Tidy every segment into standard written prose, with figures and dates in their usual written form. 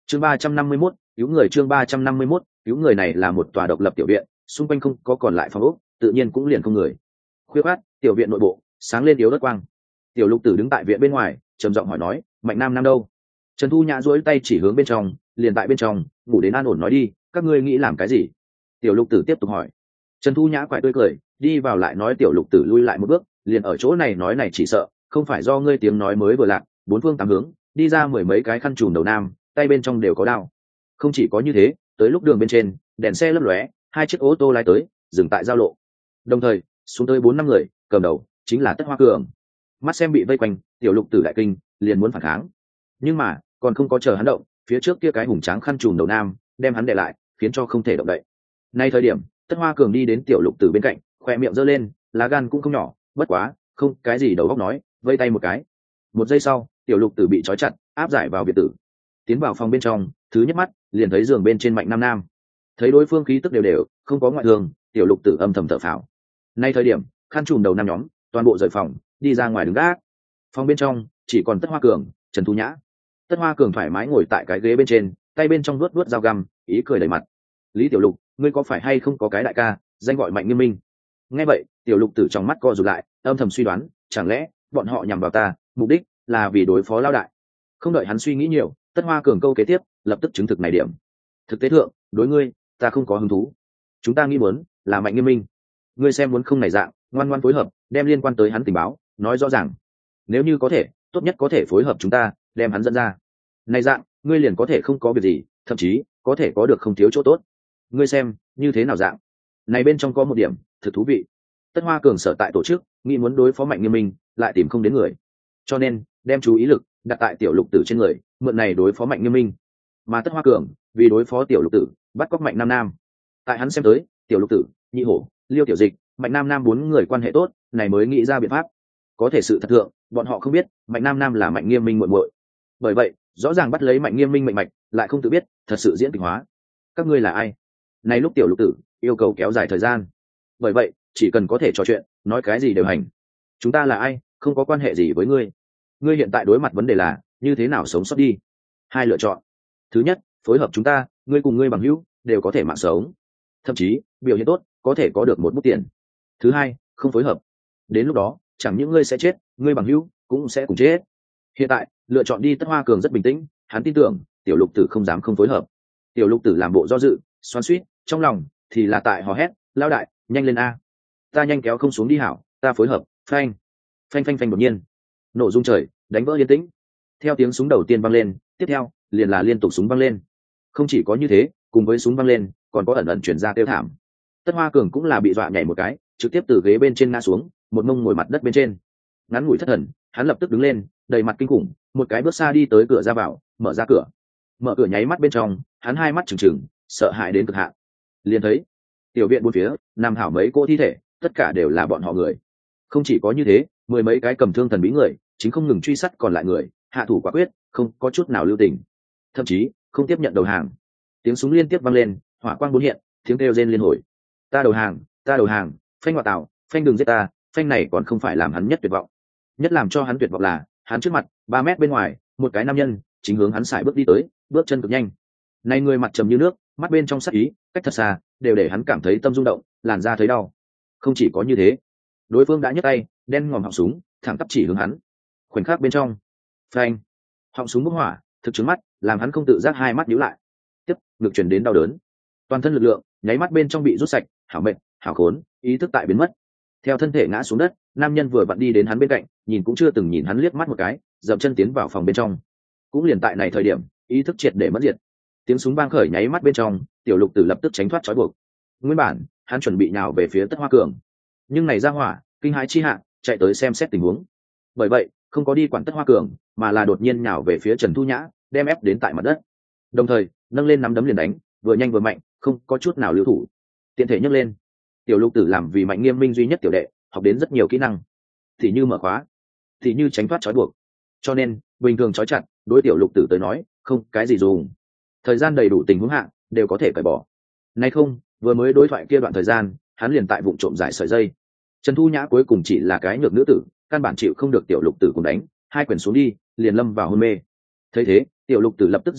chương 351, cứu người. chương 351, cứu người này là một tòa độc lập tiểu viện, xung quanh không có còn lại phòng ốc, tự nhiên cũng liền không người. Khuya khát, tiểu viện nội bộ sáng lên yếu đất quang. Tiểu Lục Tử đứng tại viện bên ngoài, trầm giọng hỏi nói, Mạnh Nam Nam đâu? Trần Thu Nhã duỗi tay chỉ hướng bên trong, liền tại bên trong, ngủ đến an ổn nói đi, các ngươi nghĩ làm cái gì? Tiểu Lục Tử tiếp tục hỏi. Trần Thu Nhã quải tươi cười, đi vào lại nói. Tiểu Lục Tử lui lại một bước, liền ở chỗ này nói này chỉ sợ không phải do ngươi tiếng nói mới vừa lạc, bốn phương tám hướng đi ra mười mấy cái khăn trùm đầu nam, tay bên trong đều có đao. Không chỉ có như thế, tới lúc đường bên trên đèn xe lấp lóe, hai chiếc ô tô lái tới dừng tại giao lộ, đồng thời xuống tới 4-5 người, cầm đầu chính là Tất Hoa Cường. Mắt xem bị vây quanh, Tiểu Lục Tử đại kinh, liền muốn phản kháng, nhưng mà còn không có chờ hắn động, phía trước kia cái hùng tráng khăn trùm đầu nam đem hắn để lại, khiến cho không thể động đậy. Nay thời điểm Tất Hoa Cường đi đến Tiểu Lục Tử bên cạnh, khoe miệng giơ lên, lá gan cũng không nhỏ, bất quá không cái gì đầu óc nói, vây tay một cái. Một giây sau, Tiểu Lục Tử bị trói chặt, áp giải vào biệt tử. Tiến vào phòng bên trong, thứ nhất mắt liền thấy giường bên trên Mạnh Nam Nam. Thấy đối phương khí tức đều đều, không có ngoại thương, Tiểu Lục Tử âm thầm thở phào. Nay thời điểm khăn trùm đầu nam nhóm toàn bộ rời phòng, đi ra ngoài đứng gác. Phòng bên trong chỉ còn Tất Hoa Cường, Trần Thu Nhã. Tất Hoa Cường thoải mái ngồi tại cái ghế bên trên, tay bên trong vuốt dao găm, ý cười đầy mặt. Lý Tiểu Lục, ngươi có phải hay không có cái đại ca danh gọi Mạnh Nghiêm Minh? Nghe vậy, Tiểu Lục Tử trong mắt co rụt lại, âm thầm suy đoán, chẳng lẽ bọn họ nhằm vào ta, mục đích là vì đối phó Lão đại? Không đợi hắn suy nghĩ nhiều, Tất Hoa Cường câu kế tiếp lập tức chứng thực này điểm. Thực tế thượng, đối ngươi, ta không có hứng thú. Chúng ta nghĩ muốn là Mạnh Nghiêm Minh. Ngươi xem muốn không này dạng, ngoan ngoãn phối hợp, đem liên quan tới hắn tình báo nói rõ ràng. Nếu như có thể, tốt nhất có thể phối hợp chúng ta, đem hắn dẫn ra. Này dạng, ngươi liền có thể không có việc gì, thậm chí có thể có được không thiếu chỗ tốt. Ngươi xem, như thế nào dạng? Này bên trong có một điểm thực thú vị. Tất Hoa Cường sở tại tổ chức, nghĩ muốn đối phó Mạnh Nghiêm Minh, lại tìm không đến người. Cho nên, đem chú ý lực đặt tại Tiểu Lục Tử trên người, mượn này đối phó Mạnh Nghiêm Minh. Mà Tất Hoa Cường, vì đối phó Tiểu Lục Tử, bắt cóc Mạnh Nam Nam. Tại hắn xem tới, Tiểu Lục Tử, Nhị Hổ, Liêu Tiểu Dịch, Mạnh Nam Nam 4 người quan hệ tốt, này mới nghĩ ra biện pháp. Có thể sự thật thượng, bọn họ không biết, Mạnh Nam Nam là Mạnh Nghiêm Minh muội muội. Bởi vậy, rõ ràng bắt lấy Mạnh Nghiêm Minh mệnh mạch, lại không tự biết, thật sự diễn kịch hóa. Các ngươi là ai? Này lúc Tiểu Lục Tử yêu cầu kéo dài thời gian. Bởi vậy, chỉ cần có thể trò chuyện, nói cái gì đều hành. Chúng ta là ai, không có quan hệ gì với ngươi. Ngươi hiện tại đối mặt vấn đề là như thế nào sống sót đi. Hai lựa chọn. Thứ nhất, phối hợp chúng ta, ngươi cùng ngươi bằng hữu đều có thể mạng sống, thậm chí biểu hiện tốt, có thể có được một bút tiền. Thứ hai, không phối hợp. Đến lúc đó, chẳng những ngươi sẽ chết, ngươi bằng hữu cũng sẽ cùng chết. Hiện tại, lựa chọn đi. Tất Hoa Cường rất bình tĩnh, hắn tin tưởng Tiểu Lục Tử không dám không phối hợp. Tiểu Lục Tử làm bộ do dự, xoắn xuýt, trong lòng thì là tại hò hét, Lão đại, nhanh lên a, ta nhanh kéo không xuống đi hảo, ta phối hợp. Phanh phanh phanh phanh, đột nhiên nổ rung trời, đánh vỡ yên tĩnh. Theo tiếng súng đầu tiên vang lên, tiếp theo liền là liên tục súng vang lên. Không chỉ có như thế, cùng với súng vang lên, còn có ẩn ẩn chuyển ra kêu thảm. Tất Hoa Cường cũng là bị dọa nhảy một cái, trực tiếp từ ghế bên trên ngã xuống, một mông ngồi mặt đất bên trên. Ngắn ngủi thất thần, hắn lập tức đứng lên, đầy mặt kinh khủng, một cái bước xa đi tới cửa ra vào, mở ra cửa. Mở cửa nháy mắt bên trong, hắn hai mắt trừng trừng, sợ hãi đến cực hạn. Liền thấy tiểu viện bốn phía nằm hảo mấy cô thi thể, tất cả đều là bọn họ người. Không chỉ có như thế, mười mấy cái cầm thương thần bí người chính không ngừng truy sát còn lại người, hạ thủ quả quyết, không có chút nào lưu tình, thậm chí không tiếp nhận đầu hàng. Tiếng súng liên tiếp vang lên, hỏa quang bốn hiện, tiếng kêu rên liên hồi. Ta đầu hàng, ta đầu hàng, phanh ngoại tảo, phanh đừng giết ta. Phanh này còn không phải làm hắn nhất tuyệt vọng. Nhất làm cho hắn tuyệt vọng là, hắn trước mặt 3 mét bên ngoài, một cái nam nhân chính hướng hắn sải bước đi tới, bước chân cực nhanh. Này người mặt trầm như nước, mắt bên trong sắc ý, cách thật xa, đều để hắn cảm thấy tâm rung động, làn da thấy đau. Không chỉ có như thế, đối phương đã nhấc tay, đen ngòm họng súng, thẳng tắp chỉ hướng hắn. Khoảnh khắc bên trong, phanh, họng súng bốc hỏa, thực chứng mắt, làm hắn không tự giác hai mắt nhíu lại. Tiếp, ngực truyền đến đau đớn, toàn thân lực lượng nháy mắt bên trong bị rút sạch, hảo mệt, hảo khốn, ý thức tại biến mất. Theo thân thể ngã xuống đất, nam nhân vừa vặn đi đến hắn bên cạnh, nhìn cũng chưa từng nhìn hắn liếc mắt một cái, dậm chân tiến vào phòng bên trong. Cũng liền tại này thời điểm, ý thức triệt để mất diệt. Tiếng súng vang khởi nháy mắt bên trong, Tiểu Lục Tử lập tức tránh thoát trói buộc. Nguyên bản hắn chuẩn bị nhào về phía Tất Hoa Cường, nhưng này ra hỏa kinh hãi chi hạ, chạy tới xem xét tình huống. Bởi vậy không có đi quản Tất Hoa Cường, mà là đột nhiên nhào về phía Trần Thu Nhã, đem ép đến tại mặt đất, đồng thời nâng lên nắm đấm liền đánh, vừa nhanh vừa mạnh, không có chút nào lưu thủ. Tiện thể nhấc lên. Tiểu Lục Tử làm vì Mạnh Nghiêm Minh duy nhất tiểu đệ, học đến rất nhiều kỹ năng, thì như mở khóa, thì như tránh thoát trói buộc. Cho nên bình thường trói chặt, đối Tiểu Lục Tử tới nói không cái gì dùng. Thời gian đầy đủ tình huống hạ đều có thể cởi bỏ. Nay không, vừa mới đối thoại kia đoạn thời gian, hắn liền tại vụng trộm giải sợi dây. Trần Thu Nhã cuối cùng chỉ là cái nhược nữ tử, căn bản chịu không được Tiểu Lục Tử cùng đánh, hai quyền xuống đi, liền lâm vào hôn mê. Thấy thế, Tiểu Lục Tử lập tức dừng tay,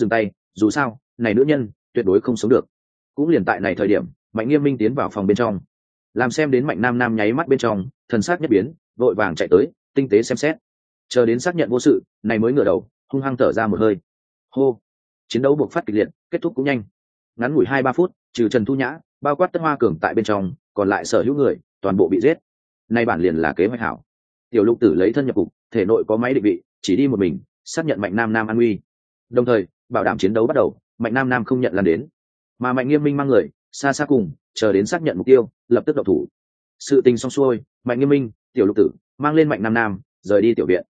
dù sao này nữ nhân tuyệt đối không sống được. Cũng liền tại này thời điểm, Mạnh Nghiêm Minh tiến vào phòng bên trong, làm xem đến Mạnh Nam Nam nháy mắt bên trong thần sắc nhất biến, vội vàng chạy tới tinh tế xem xét, chờ đến xác nhận vô sự này mới ngửa đầu hung hăng thở ra một hơi. Hô. Chiến đấu buộc phát kịch liệt, kết thúc cũng nhanh, ngắn ngủi 2-3 phút, trừ Trần Thu Nhã bao quát Tất Hoa Cường tại bên trong, còn lại sở hữu người toàn bộ bị giết. Nay bản liền là kế hoạch hảo. Tiểu Lục Tử lấy thân nhập cục, thể nội có máy định vị, chỉ đi một mình xác nhận Mạnh Nam Nam an nguy, đồng thời bảo đảm chiến đấu bắt đầu, Mạnh Nam Nam không nhận lan đến, mà Mạnh Nghiêm Minh mang người xa xa cùng chờ đến xác nhận mục tiêu lập tức động thủ. Sự tình xong xuôi, Mạnh Nghiêm Minh, Tiểu Lục Tử mang lên Mạnh Nam Nam rời đi tiểu viện.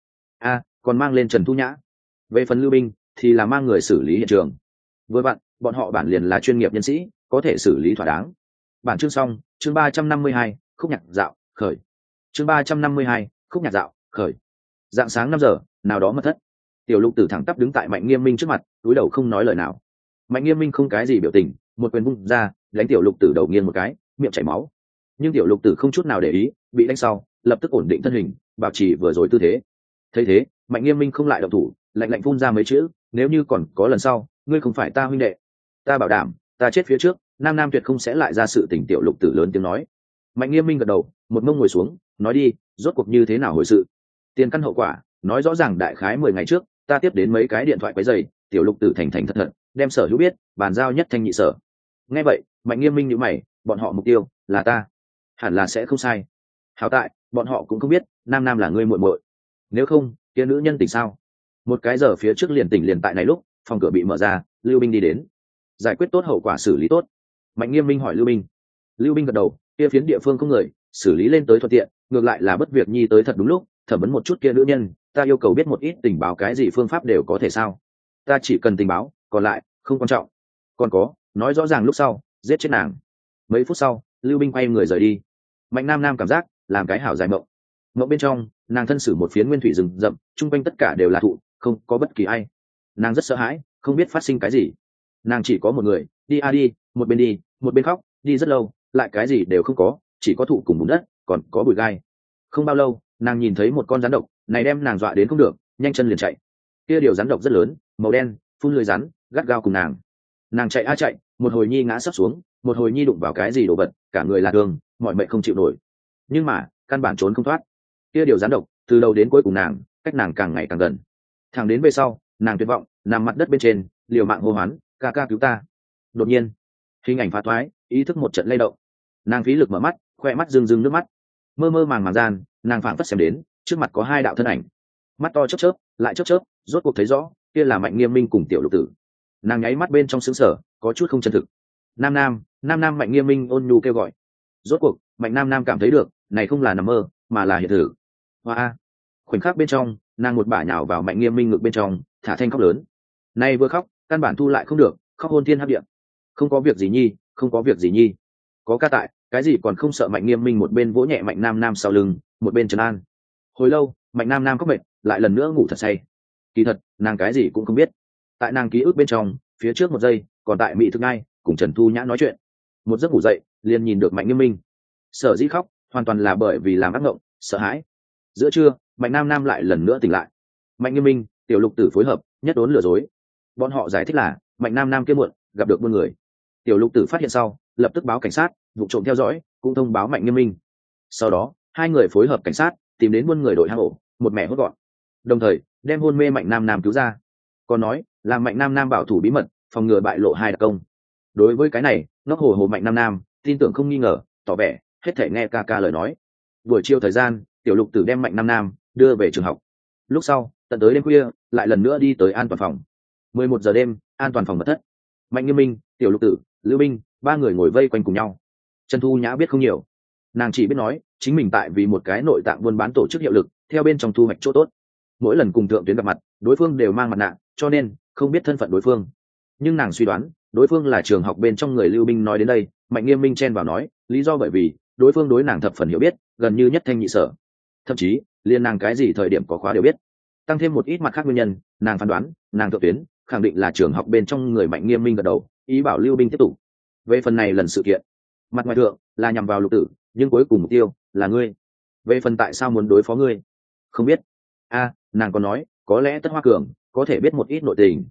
Còn mang lên Trần Thu Nhã. Về phần Lưu Binh thì là mang người xử lý hiện trường. Vừa vặn bọn họ bản liền là chuyên nghiệp nhân sĩ, có thể xử lý thỏa đáng. Bản chương xong. Chương 352, khúc nhạc dạo khởi. Chương 352, khúc nhạc dạo khởi. Dạng sáng 5 giờ, nào đó mất thất. Tiểu Lục Tử thẳng tắp đứng tại Mạnh Nghiêm Minh trước mặt, cúi đầu không nói lời nào. Mạnh Nghiêm Minh không cái gì biểu tình, một quyền vung ra đánh Tiểu Lục Tử đầu nghiêng một cái, miệng chảy máu. Nhưng Tiểu Lục Tử không chút nào để ý, bị đánh sau lập tức ổn định thân hình, bảo trì vừa rồi tư thế. Thấy thế, Mạnh Nghiêm Minh không lại động thủ, lạnh lạnh phun ra mấy chữ: nếu như còn có lần sau, ngươi không phải ta huynh đệ, ta bảo đảm ta chết phía trước Nam Nam tuyệt không sẽ lại ra sự tình. Tiểu Lục Tử lớn tiếng nói. Mạnh Nghiêm Minh gật đầu, một mông ngồi xuống, nói đi, rốt cuộc như thế nào hồi sự, tiền căn hậu quả nói rõ ràng. Đại khái 10 ngày trước ta tiếp đến mấy cái điện thoại quấy rầy. Tiểu Lục Tử thành thành thật thật đem sở hữu biết, bàn giao nhất thanh nhị sở. Nghe vậy, Mạnh Nghiêm Minh nhíu mày, bọn họ mục tiêu là ta, hẳn là sẽ không sai. Hảo tại bọn họ cũng không biết Nam Nam là ngươi muội muội, nếu không kia nữ nhân tỉnh sao? Một cái giờ phía trước liền tỉnh, liền tại này lúc phòng cửa bị mở ra, Lưu Binh đi đến. Giải quyết tốt hậu quả xử lý tốt. Mạnh Nghiêm Minh hỏi Lưu Binh. Lưu Binh gật đầu, kia phiến địa phương không người, xử lý lên tới thuận tiện, ngược lại là bất việc nhi tới thật đúng lúc, thẩm vấn một chút kia nữ nhân, ta yêu cầu biết một ít tình báo, cái gì phương pháp đều có thể sao? Ta chỉ cần tình báo, còn lại không quan trọng. Còn có, nói rõ ràng lúc sau giết chết nàng. Mấy phút sau, Lưu Binh quay người rời đi. Mạnh Nam Nam cảm giác làm cái hảo dài mộng. Mộng bên trong, nàng thân xử một phiến nguyên thủy rừng rậm, chung quanh tất cả đều là thụ, không có bất kỳ ai. Nàng rất sợ hãi, không biết phát sinh cái gì. Nàng chỉ có một người, đi đi, một bên khóc, đi rất lâu, lại cái gì đều không có, chỉ có thụ cùng bùn đất, còn có bụi gai. Không bao lâu, nàng nhìn thấy một con rắn độc, này đem nàng dọa đến không được, nhanh chân liền chạy. Kia điều rắn độc rất lớn, màu đen, phun lưỡi rắn, gắt gao cùng nàng. Nàng chạy chạy, một hồi nhi ngã sấp xuống, một hồi nhi đụng vào cái gì đồ vật, cả người là thương, mọi mệnh không chịu nổi. Nhưng mà căn bản trốn không thoát. Kia điều rắn độc từ đầu đến cuối cùng nàng, cách nàng càng ngày càng gần. Thẳng đến về sau, nàng tuyệt vọng nằm mặt đất bên trên, liều mạng hô hoán, ca ca cứu ta. Đột nhiên, hình ảnh phá thoái, ý thức một trận lay động. Nàng phí lực mở mắt, khoe mắt rưng rưng nước mắt. Mơ mơ màng gian, nàng phảng phất xem đến trước mặt có hai đạo thân ảnh, mắt to chớp chớp lại chớp chớp, rốt cuộc thấy rõ kia là Mạnh Nghiêm Minh cùng Tiểu Lục Tử. Nàng nháy mắt bên trong sững sờ, có chút không chân thực. Nam Nam, Nam Nam. Mạnh Nghiêm Minh ôn nhu kêu gọi. Rốt cuộc Mạnh Nam Nam cảm thấy được này không là nằm mơ mà là hiện thực. Hoa. Khoảnh khắc bên trong, nàng một bả nhào vào Mạnh Nghiêm Minh ngực bên trong, thả thanh khóc lớn. Này vừa khóc căn bản thu lại không được, khóc hôn thiên hấp địa. Không có việc gì nhi, không có việc gì nhi, có ca tại, cái gì còn không sợ. Mạnh Nghiêm Minh một bên vỗ nhẹ Mạnh Nam Nam sau lưng, một bên trấn an. Hồi lâu, Mạnh Nam Nam khóc mệt, lại lần nữa ngủ thật say. Kỳ thật nàng cái gì cũng không biết. Tại nàng ký ức bên trong, phía trước một giây còn tại Mỹ Thực Ngai cùng Trần Thu Nhã nói chuyện, một giấc ngủ dậy liền nhìn được Mạnh Nghiêm Minh. Sở dĩ khóc hoàn toàn là bởi vì làm ác mộng, sợ hãi. Giữa trưa, Mạnh Nam Nam lại lần nữa tỉnh lại. Mạnh Nghiêm Minh, Tiểu Lục Tử phối hợp nhất đốn lừa dối. Bọn họ giải thích là Mạnh Nam Nam kia muộn gặp được buôn người. Tiểu Lục Tử phát hiện sau lập tức báo cảnh sát, vụ trộm theo dõi cũng thông báo Mạnh Nghiêm Minh. Sau đó hai người phối hợp cảnh sát tìm đến buôn người đội hang ổ, một mẻ hốt gọn, đồng thời đem hôn mê Mạnh Nam Nam cứu ra. Còn nói là Mạnh Nam Nam bảo thủ bí mật, phòng ngừa bại lộ hai đặc công. Đối với cái này, ngốc hồ hồ Mạnh Nam Nam tin tưởng không nghi ngờ, tỏ vẻ hết thể nghe ca ca lời nói. Buổi chiều thời gian, Tiểu Lục Tử đem Mạnh Nam Nam đưa về trường học. Lúc sau tận tới đêm khuya lại lần nữa đi tới an toàn phòng. 11 giờ đêm, an toàn phòng mật thất. Mạnh Nghiêm Minh, Tiểu Lục Tử, Lưu Binh ba người ngồi vây quanh cùng nhau. Trần Thu Nhã biết không nhiều, nàng chỉ biết nói chính mình tại vì một cái nội tạng buôn bán tổ chức hiệu lực, theo bên trong thu hoạch chỗ tốt. Mỗi lần cùng thượng tuyến gặp mặt, đối phương đều mang mặt nạ, cho nên không biết thân phận đối phương. Nhưng nàng suy đoán đối phương là trường học bên trong người. Lưu Binh nói đến đây, Mạnh Nghiêm Minh chen vào nói lý do bởi vì đối phương đối nàng thập phần hiểu biết, gần như nhất thanh nhị sở, thậm chí liên nàng cái gì thời điểm có khóa đều biết. Tăng thêm một ít mặt khác nguyên nhân, nàng phán đoán nàng thượng tuyến khẳng định là trường học bên trong người. Mạnh Nghiêm Minh gật đầu, ý bảo Lưu Binh tiếp tục. Về phần này lần sự kiện, mặt ngoài thượng là nhằm vào Lục Tử, nhưng cuối cùng mục tiêu là ngươi. Về phần tại sao muốn đối phó ngươi, không biết. Nàng còn nói có lẽ Tất Hoa Cường có thể biết một ít nội tình.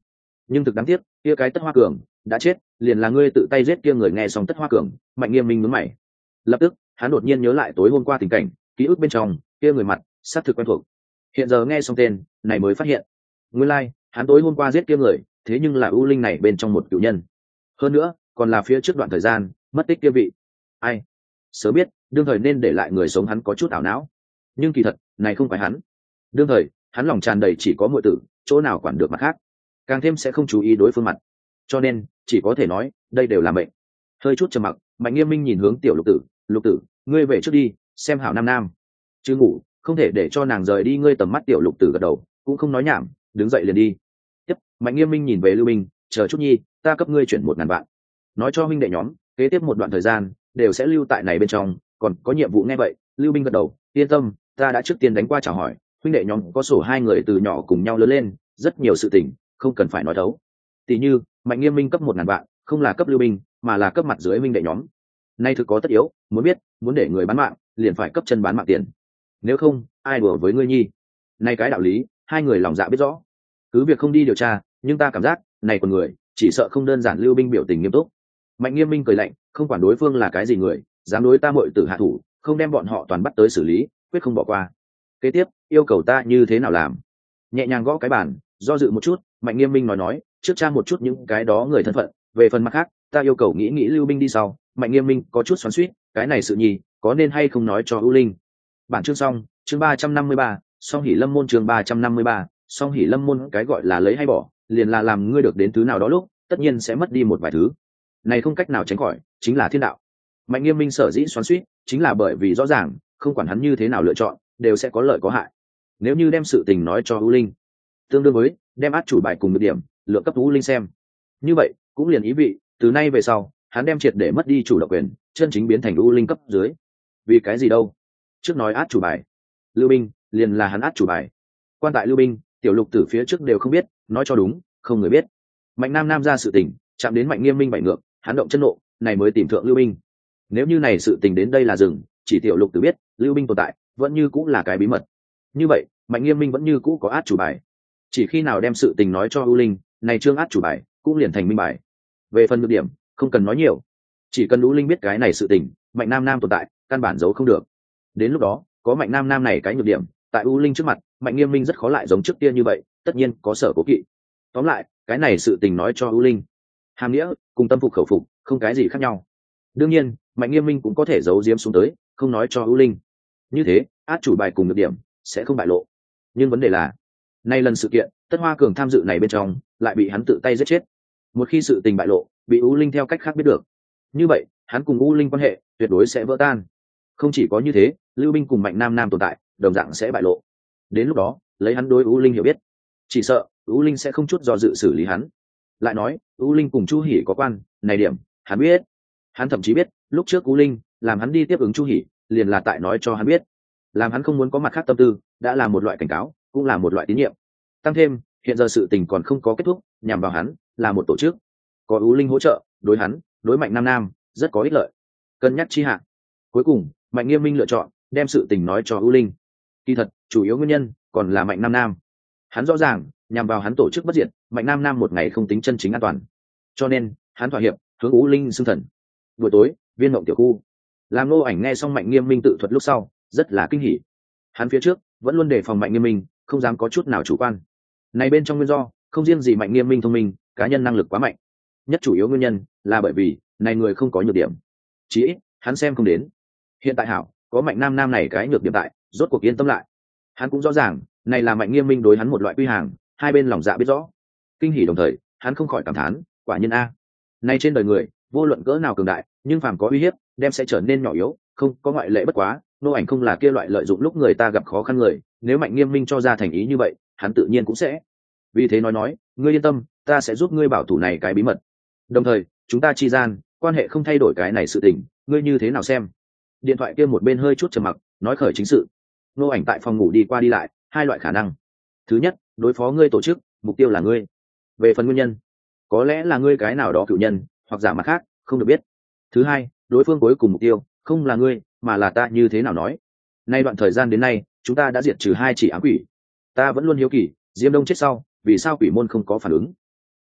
nhưng thực đáng tiếc kia cái Tất Hoa Cường đã chết, liền là ngươi tự tay giết kia người. Nghe xong Tất Hoa Cường, Mạnh Nghiêm Minh nhướng mày. Lập tức hắn đột nhiên nhớ lại tối hôm qua tình cảnh, ký ức bên trong kia người mặt xác thực quen thuộc. Hiện giờ nghe xong tên này mới phát hiện, nguyên lai hắn tối hôm qua giết kia người thế nhưng là U Linh này bên trong một cựu nhân, hơn nữa còn là phía trước đoạn thời gian mất tích kia vị. Ai sớm biết đương thời nên để lại người sống. Hắn có chút ảo não, nhưng kỳ thật này không phải hắn. Đương thời hắn lòng tràn đầy chỉ có muội tử, chỗ nào quản được mặt khác, càng thêm sẽ không chú ý đối phương mặt, cho nên chỉ có thể nói đây đều là mệnh. Hơi chút trầm mặc, Mạnh Nghiêm Minh nhìn hướng Tiểu Lục Tử. Lục Tử, ngươi về trước đi, xem hảo nam nam chứ ngủ, không thể để cho nàng rời đi ngươi tầm mắt. Tiểu Lục Tử gật đầu, cũng không nói nhảm, đứng dậy liền đi. Tiếp, Mạnh Nghiêm Minh nhìn về Lưu Minh, chờ chút nhi, ta cấp ngươi chuyển 1.000 vạn, nói cho huynh đệ nhóm kế tiếp một đoạn thời gian đều sẽ lưu tại này bên trong, còn có nhiệm vụ. Nghe vậy Lưu Minh gật đầu, yên tâm, ta đã trước tiên đánh qua chào hỏi huynh đệ nhóm, có sổ hai người từ nhỏ cùng nhau lớn lên, rất nhiều sự tình không cần phải nói thấu. Tỷ như Mạnh Nghiêm Minh cấp 1.000 vạn không là cấp Lưu Minh, mà là cấp mặt dưới huynh đệ nhóm. Nay thực có tất yếu, muốn biết muốn để người bán mạng liền phải cấp chân bán mạng tiền, nếu không ai đùa với ngươi nhi. Nay cái đạo lý hai người lòng dạ biết rõ, cứ việc không đi điều tra, nhưng ta cảm giác này còn người chỉ sợ không đơn giản. Lưu Minh biểu tình nghiêm túc. Mạnh Nghiêm Minh cười lạnh, không quản đối phương là cái gì người, dám đối ta muội tử hạ thủ, không đem bọn họ toàn bắt tới xử lý, quyết không bỏ qua. Kế tiếp yêu cầu ta như thế nào làm? Nhẹ nhàng gõ cái bàn, do dự một chút, Mạnh Nghiêm Minh nói trước tra một chút những cái đó người thân phận, về phần mặt khác ta yêu cầu nghĩ Lưu Minh đi sau. Mạnh Nghiêm Minh có chút xoắn xuýt, cái này sự nhì có nên hay không nói cho U Linh. Bản chương xong, chương 353, Song Hỷ Lâm môn chương 353, Song Hỷ Lâm môn. Cái gọi là lấy hay bỏ, liền là làm ngươi được đến thứ nào đó lúc, tất nhiên sẽ mất đi một vài thứ. Này không cách nào tránh khỏi, chính là thiên đạo. Mạnh Nghiêm Minh sở dĩ xoắn xuýt, chính là bởi vì rõ ràng, không quản hắn như thế nào lựa chọn, đều sẽ có lợi có hại. Nếu như đem sự tình nói cho U Linh, tương đương với đem át chủ bài cùng được điểm lượng cấp U Linh xem. Như vậy cũng liền ý vị từ nay về sau hắn đem triệt để mất đi chủ động quyền, chân chính biến thành U Linh cấp dưới. Vì cái gì đâu? Trước nói át chủ bài, Lưu Binh liền là hắn át chủ bài. Quan tại Lưu Binh, Tiểu Lục Tử phía trước đều không biết, nói cho đúng không người biết. Mạnh Nam Nam ra sự tình chạm đến Mạnh Nghiêm Minh bảy ngược, hắn động chân nộ, này mới tìm thượng Lưu Binh. Nếu như này sự tình đến đây là dừng, chỉ Tiểu Lục Tử biết Lưu Binh tồn tại vẫn như cũng là cái bí mật. Như vậy Mạnh Nghiêm Minh vẫn như cũ có át chủ bài, chỉ khi nào đem sự tình nói cho U Linh, này trương át chủ bài cũng liền thành minh bài. Về phần nhược điểm không cần nói nhiều, chỉ cần U Linh biết cái này sự tình Mạnh Nam Nam tồn tại, căn bản giấu không được. Đến lúc đó có Mạnh Nam Nam này cái nhược điểm tại U Linh trước mặt, Mạnh Nghiêm Minh rất khó lại giống trước kia như vậy, tất nhiên có sở cố kỵ. Tóm lại cái này sự tình nói cho U Linh, hàm nghĩa cùng tâm phục khẩu phục không cái gì khác nhau. đương nhiên Mạnh Nghiêm Minh cũng có thể giấu giếm xuống tới, không nói cho U Linh, như thế át chủ bài cùng nhược điểm sẽ không bại lộ. Nhưng vấn đề là nay lần sự kiện Tất Hoa Cường tham dự này bên trong lại bị hắn tự tay giết chết. Một khi sự tình bại lộ, bị U Linh theo cách khác biết được, như vậy hắn cùng U Linh quan hệ tuyệt đối sẽ vỡ tan. Không chỉ có như thế, Lưu Binh cùng Mạnh Nam Nam tồn tại đồng dạng sẽ bại lộ. Đến lúc đó lấy hắn đối U Linh hiểu biết, chỉ sợ U Linh sẽ không chút do dự xử lý hắn. Lại nói U Linh cùng Chu Hỉ có quan, này điểm hắn biết. Hắn thậm chí biết lúc trước U Linh làm hắn đi tiếp ứng Chu Hỉ, liền là tại nói cho hắn biết, làm hắn không muốn có mặt khác tâm tư, đã là một loại cảnh cáo, cũng là một loại tín nhiệm. Tăng thêm hiện giờ sự tình còn không có kết thúc, nhằm vào hắn là một tổ chức, có U Linh hỗ trợ, đối hắn đối Mạnh Nam Nam rất có ích lợi. Cân nhắc chi hạ, cuối cùng Mạnh Nghiêm Minh lựa chọn đem sự tình nói cho U Linh. Kỳ thật chủ yếu nguyên nhân còn là Mạnh Nam Nam. Hắn rõ ràng nhằm vào hắn tổ chức bất diệt, Mạnh Nam Nam một ngày không tính chân chính an toàn, cho nên hắn thỏa hiệp hướng U Linh xưng thần. Buổi tối Viên Mộng tiểu khu, làm Ngô Ảnh nghe xong Mạnh Nghiêm Minh tự thuật lúc sau rất là kinh hỉ. Hắn phía trước vẫn luôn đề phòng Mạnh Nghiêm Minh, không dám có chút nào chủ quan. Này bên trong nguyên do không riêng gì Mạnh Nghiêm Minh thông minh, cá nhân năng lực quá mạnh, nhất chủ yếu nguyên nhân là bởi vì này người không có nhược điểm, chí ít hắn xem không đến. Hiện tại hảo có Mạnh Nam Nam này cái nhược điểm tại, rốt cuộc yên tâm lại. Hắn cũng rõ ràng này là Mạnh Nghiêm Minh đối hắn một loại quy hàng, hai bên lòng dạ biết rõ. Kinh hỉ đồng thời hắn không khỏi cảm thán, quả nhiên a, nay trên đời người vô luận cỡ nào cường đại, nhưng phàm có uy hiếp đem sẽ trở nên nhỏ yếu, không có ngoại lệ. Bất quá Ngô Ảnh không là kia loại lợi dụng lúc người ta gặp khó khăn người, nếu Mạnh Nghiêm Minh cho ra thành ý như vậy, hắn tự nhiên cũng sẽ. Vì thế nói ngươi yên tâm, ta sẽ giúp ngươi bảo thủ này cái bí mật, đồng thời chúng ta chi gian quan hệ không thay đổi. cái này sự tình ngươi như thế nào xem? Điện thoại kia một bên hơi chút trầm mặc, nói khởi chính sự. Ngô Ảnh tại phòng ngủ đi qua đi lại, hai loại khả năng. Thứ nhất, đối phó ngươi tổ chức mục tiêu là ngươi, về phần nguyên nhân có lẽ là ngươi cái nào đó cựu nhân hoặc giả mặt khác không được biết. Thứ hai, đối phương cuối cùng mục tiêu không là ngươi mà là ta. Như thế nào nói? Nay đoạn thời gian đến nay chúng ta đã diệt trừ 2 chỉ ám quỷ, ta vẫn luôn hiếu kỳ Diêm Đông chết sau vì sao quỷ môn không có phản ứng.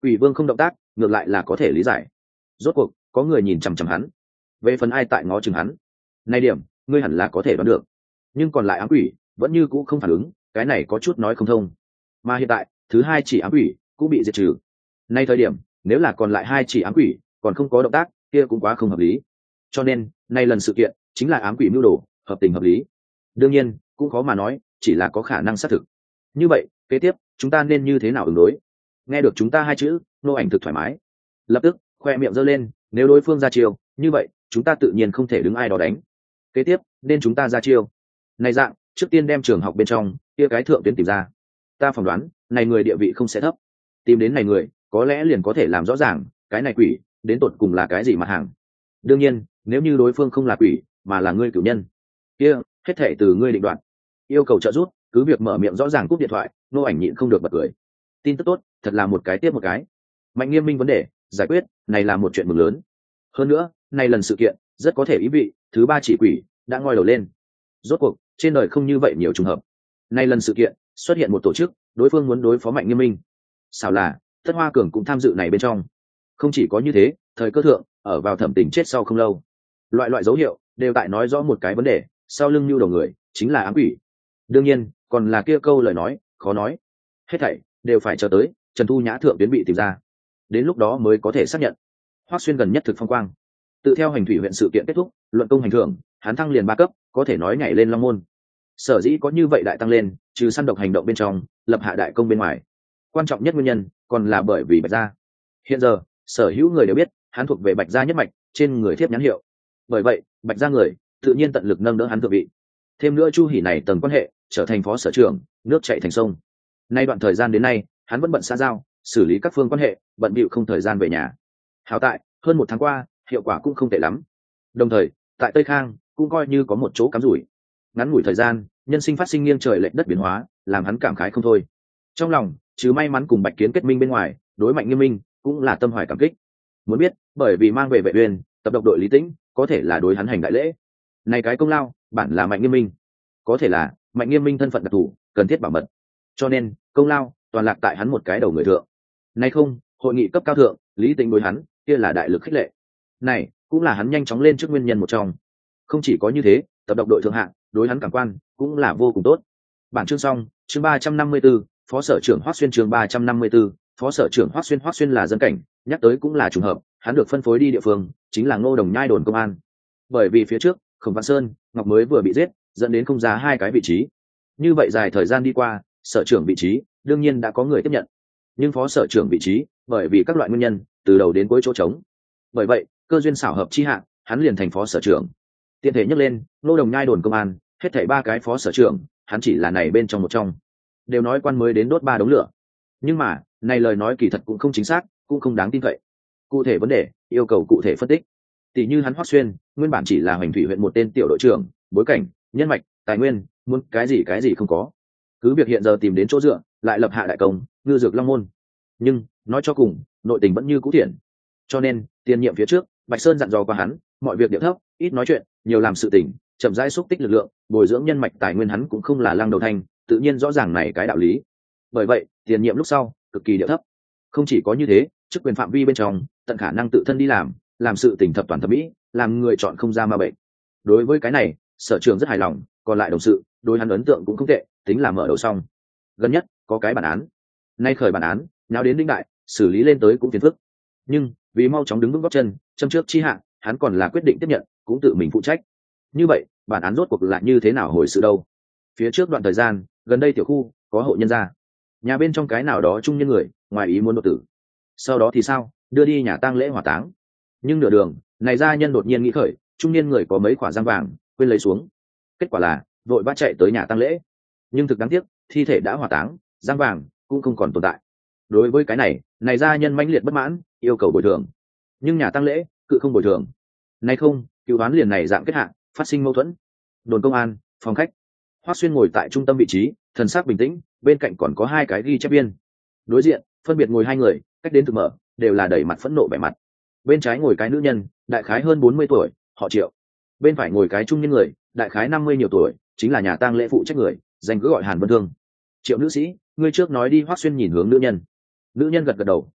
Quỷ vương không động tác ngược lại là có thể lý giải, rốt cuộc có người nhìn chằm chằm hắn. Về phần ai tại ngó chừng hắn, nay điểm ngươi hẳn là có thể đoán được. Nhưng còn lại ám quỷ vẫn như cũ không phản ứng, cái này có chút nói không thông. Mà hiện tại thứ hai chỉ ám quỷ cũng bị diệt trừ. Nay thời điểm nếu là còn lại hai chỉ ám quỷ còn không có động tác, kia cũng quá không hợp lý. Cho nên nay lần sự kiện chính là ám quỷ mưu đồ, hợp tình hợp lý. Đương nhiên cũng khó mà nói, chỉ là có khả năng xác thực. Như vậy kế tiếp chúng ta nên như thế nào ứng đối? Nghe được chúng ta hai chữ, Nô Ảnh thực thoải mái, lập tức khoe miệng giơ lên. Nếu đối phương ra chiêu như vậy, chúng ta tự nhiên không thể đứng ai đó đánh. Kế tiếp nên chúng ta ra chiêu này dạng, trước tiên đem trường học bên trong kia cái thượng tuyến tìm ra. Ta phỏng đoán này người địa vị không sẽ thấp, tìm đến này người có lẽ liền có thể làm rõ ràng cái này quỷ đến tột cùng là cái gì mặt hàng. Đương nhiên nếu như đối phương không là quỷ mà là ngươi cửu nhân, kia hết thảy từ ngươi định đoạt. Yêu cầu trợ giúp cứ việc mở miệng rõ ràng cúp điện thoại. Nô Ảnh nhịn không được bật cười. Tin tức tốt thật là một cái tiếp một cái. Mạnh Nghiêm Minh vấn đề giải quyết, này là một chuyện mừng lớn. Hơn nữa này lần sự kiện rất có thể ý vị thứ ba chỉ quỷ đã ngoi đầu lên. Rốt cuộc trên đời không như vậy nhiều trùng hợp. Nay lần sự kiện xuất hiện một tổ chức, đối phương muốn đối phó Mạnh Nghiêm Minh. Sao là Tất Hoa Cường cũng tham dự này bên trong. Không chỉ có như thế, thời cơ thượng ở vào Thẩm Tình chết sau không lâu, loại dấu hiệu đều tại nói rõ một cái vấn đề, sau lưng nhu đầu người chính là ám quỷ. Đương nhiên còn là kia câu lời nói khó nói, hết thảy đều phải chờ tới Trần Thu Nhã thượng tuyến bị tìm ra, đến lúc đó mới có thể xác nhận. Hoắc Xuyên gần nhất thực phong quang, tự theo Hành Thủy huyện sự kiện kết thúc, luận công hành thưởng hắn thăng liền 3 cấp, có thể nói nhảy lên long môn. Sở dĩ có như vậy đại tăng lên, trừ săn độc hành động bên trong lập hạ đại công bên ngoài, quan trọng nhất nguyên nhân còn là bởi vì Bạch Gia. Hiện giờ sở hữu người đều biết hắn thuộc về Bạch Gia nhất mạch, trên người thiếp nhãn hiệu. Bởi vậy Bạch Gia người tự nhiên tận lực nâng đỡ hắn thượng vị. Thêm nữa Chu Hỉ này tầng quan hệ trở thành phó sở trưởng, nước chảy thành sông. Nay đoạn thời gian đến nay hắn vẫn bận xã giao, xử lý các phương quan hệ, bận bịu không thời gian về nhà. Hảo tại hơn 1 tháng qua hiệu quả cũng không tệ lắm. Đồng thời tại Tây Khang cũng coi như có một chỗ cắm rủi. Ngắn ngủi thời gian nhân sinh phát sinh nghiêng trời lệch đất biến hóa, làm hắn cảm khái không thôi. Trong lòng chứ may mắn cùng Bạch Kiến kết minh bên ngoài, đối Mạnh Nghiêm Minh cũng là tâm hoài cảm kích. Muốn biết bởi vì mang về Vệ Uyên, tập độc đội Lý Tĩnh có thể là đối hắn hành đại lễ. Này cái công lao bản là Mạnh Nghiêm Minh, có thể là Mạnh Nghiêm Minh thân phận đặc thù cần thiết bảo mật, cho nên công lao toàn lạc tại hắn một cái đầu người thượng. Này không, hội nghị cấp cao thượng Lý Tĩnh đối hắn kia là đại lực khích lệ, này cũng là hắn nhanh chóng lên trước nguyên nhân một trong. Không chỉ có như thế, tập độc đội thượng hạng đối hắn cảm quan cũng là vô cùng tốt. Bản chương xong. Chương 354, phó sở trưởng Hoắc Xuyên. Chương 354, phó sở trưởng Hoắc Xuyên. Hoắc Xuyên là dân cảnh, nhắc tới cũng là trùng hợp, hắn được phân phối đi địa phương chính là Ngô Đồng Nhai đồn công an. Bởi vì phía trước Khổng Văn Sơn, Ngọc mới vừa bị giết, dẫn đến không ra 2 cái vị trí. Như vậy dài thời gian đi qua, sở trưởng vị trí đương nhiên đã có người tiếp nhận, nhưng phó sở trưởng vị trí bởi vì các loại nguyên nhân từ đầu đến cuối chỗ trống. Bởi vậy cơ duyên xảo hợp chi hạ, hắn liền thành phó sở trưởng. Tiện thể nhắc lên, Ngô Đồng Nhai đồn công an hết thảy 3 cái phó sở trưởng, hắn chỉ là này bên trong một trong. Đều nói quan mới đến đốt 3 đống lửa, nhưng mà này lời nói kỳ thật cũng không chính xác, cũng không đáng tin cậy. Cụ thể vấn đề yêu cầu cụ thể phân tích. Tỷ như hắn Hoắc Xuyên nguyên bản chỉ là Hoành Thủy huyện một tên tiểu đội trưởng, bối cảnh, nhân mạch, tài nguyên muốn cái gì không có, cứ việc hiện giờ tìm đến chỗ dựa, lại lập hạ đại công, ngư dược long môn. Nhưng nói cho cùng nội tình vẫn như cũ thiện. Cho nên tiền nhiệm phía trước Bạch Sơn dặn dò qua hắn, mọi việc điệu thấp, ít nói chuyện, nhiều làm sự tình, chậm rãi xúc tích lực lượng, bồi dưỡng nhân mạch tài nguyên. Hắn cũng không là lăng đầu thanh, tự nhiên rõ ràng này cái đạo lý. Bởi vậy tiền nhiệm lúc sau cực kỳ điệu thấp. Không chỉ có như thế, chức quyền phạm vi bên trong tận khả năng tự thân đi làm sự tình thập toàn thập mỹ, làm người chọn không ra ma bệnh. Đối với cái này sở trường rất hài lòng, còn lại đồng sự đối hắn ấn tượng cũng không tệ, tính là mở đầu xong. Gần nhất có cái bản án, nay khởi bản án nào đến đinh đại, xử lý lên tới cũng phiền phức, nhưng vì mau chóng đứng vững gót chân, châm trước chi hạ, hắn còn là quyết định tiếp nhận, cũng tự mình phụ trách. Như vậy bản án rốt cuộc là như thế nào hồi sự đâu? Phía trước đoạn thời gian gần đây tiểu khu có hộ nhân gia, nhà bên trong cái nào đó trung nhân người ngoài ý muốn đột tử, sau đó thì sao, đưa đi nhà tang lễ hỏa táng. Nhưng nửa đường này gia nhân đột nhiên nghĩ khởi trung niên người có mấy quả giang vàng quên lấy xuống, kết quả là vội vã chạy tới nhà tang lễ, nhưng thực đáng tiếc thi thể đã hỏa táng, giang vàng cũng không còn tồn tại. Đối với cái này gia nhân mãnh liệt bất mãn, yêu cầu bồi thường, nhưng nhà tang lễ cự không bồi thường. Nay không, cựu đoán liền này dạng kết hạ, phát sinh mâu thuẫn. Đồn công an, phòng khách, Hoắc Xuyên ngồi tại trung tâm vị trí, thần sắc bình tĩnh, bên cạnh còn có 2 cái ghi chép viên. Đối diện phân biệt ngồi 2 người, cách đến thực mở, đều là đầy mặt phẫn nộ vẻ mặt. Bên trái ngồi cái nữ nhân, đại khái hơn 40 tuổi, họ Triệu. Bên phải ngồi cái trung niên người, đại khái 50 nhiều tuổi, chính là nhà tang lễ phụ trách người, danh cứ gọi Hàn Vân Thương. Triệu nữ sĩ, ngươi trước nói đi. Hoắc Xuyên nhìn hướng nữ nhân. Nữ nhân gật gật đầu,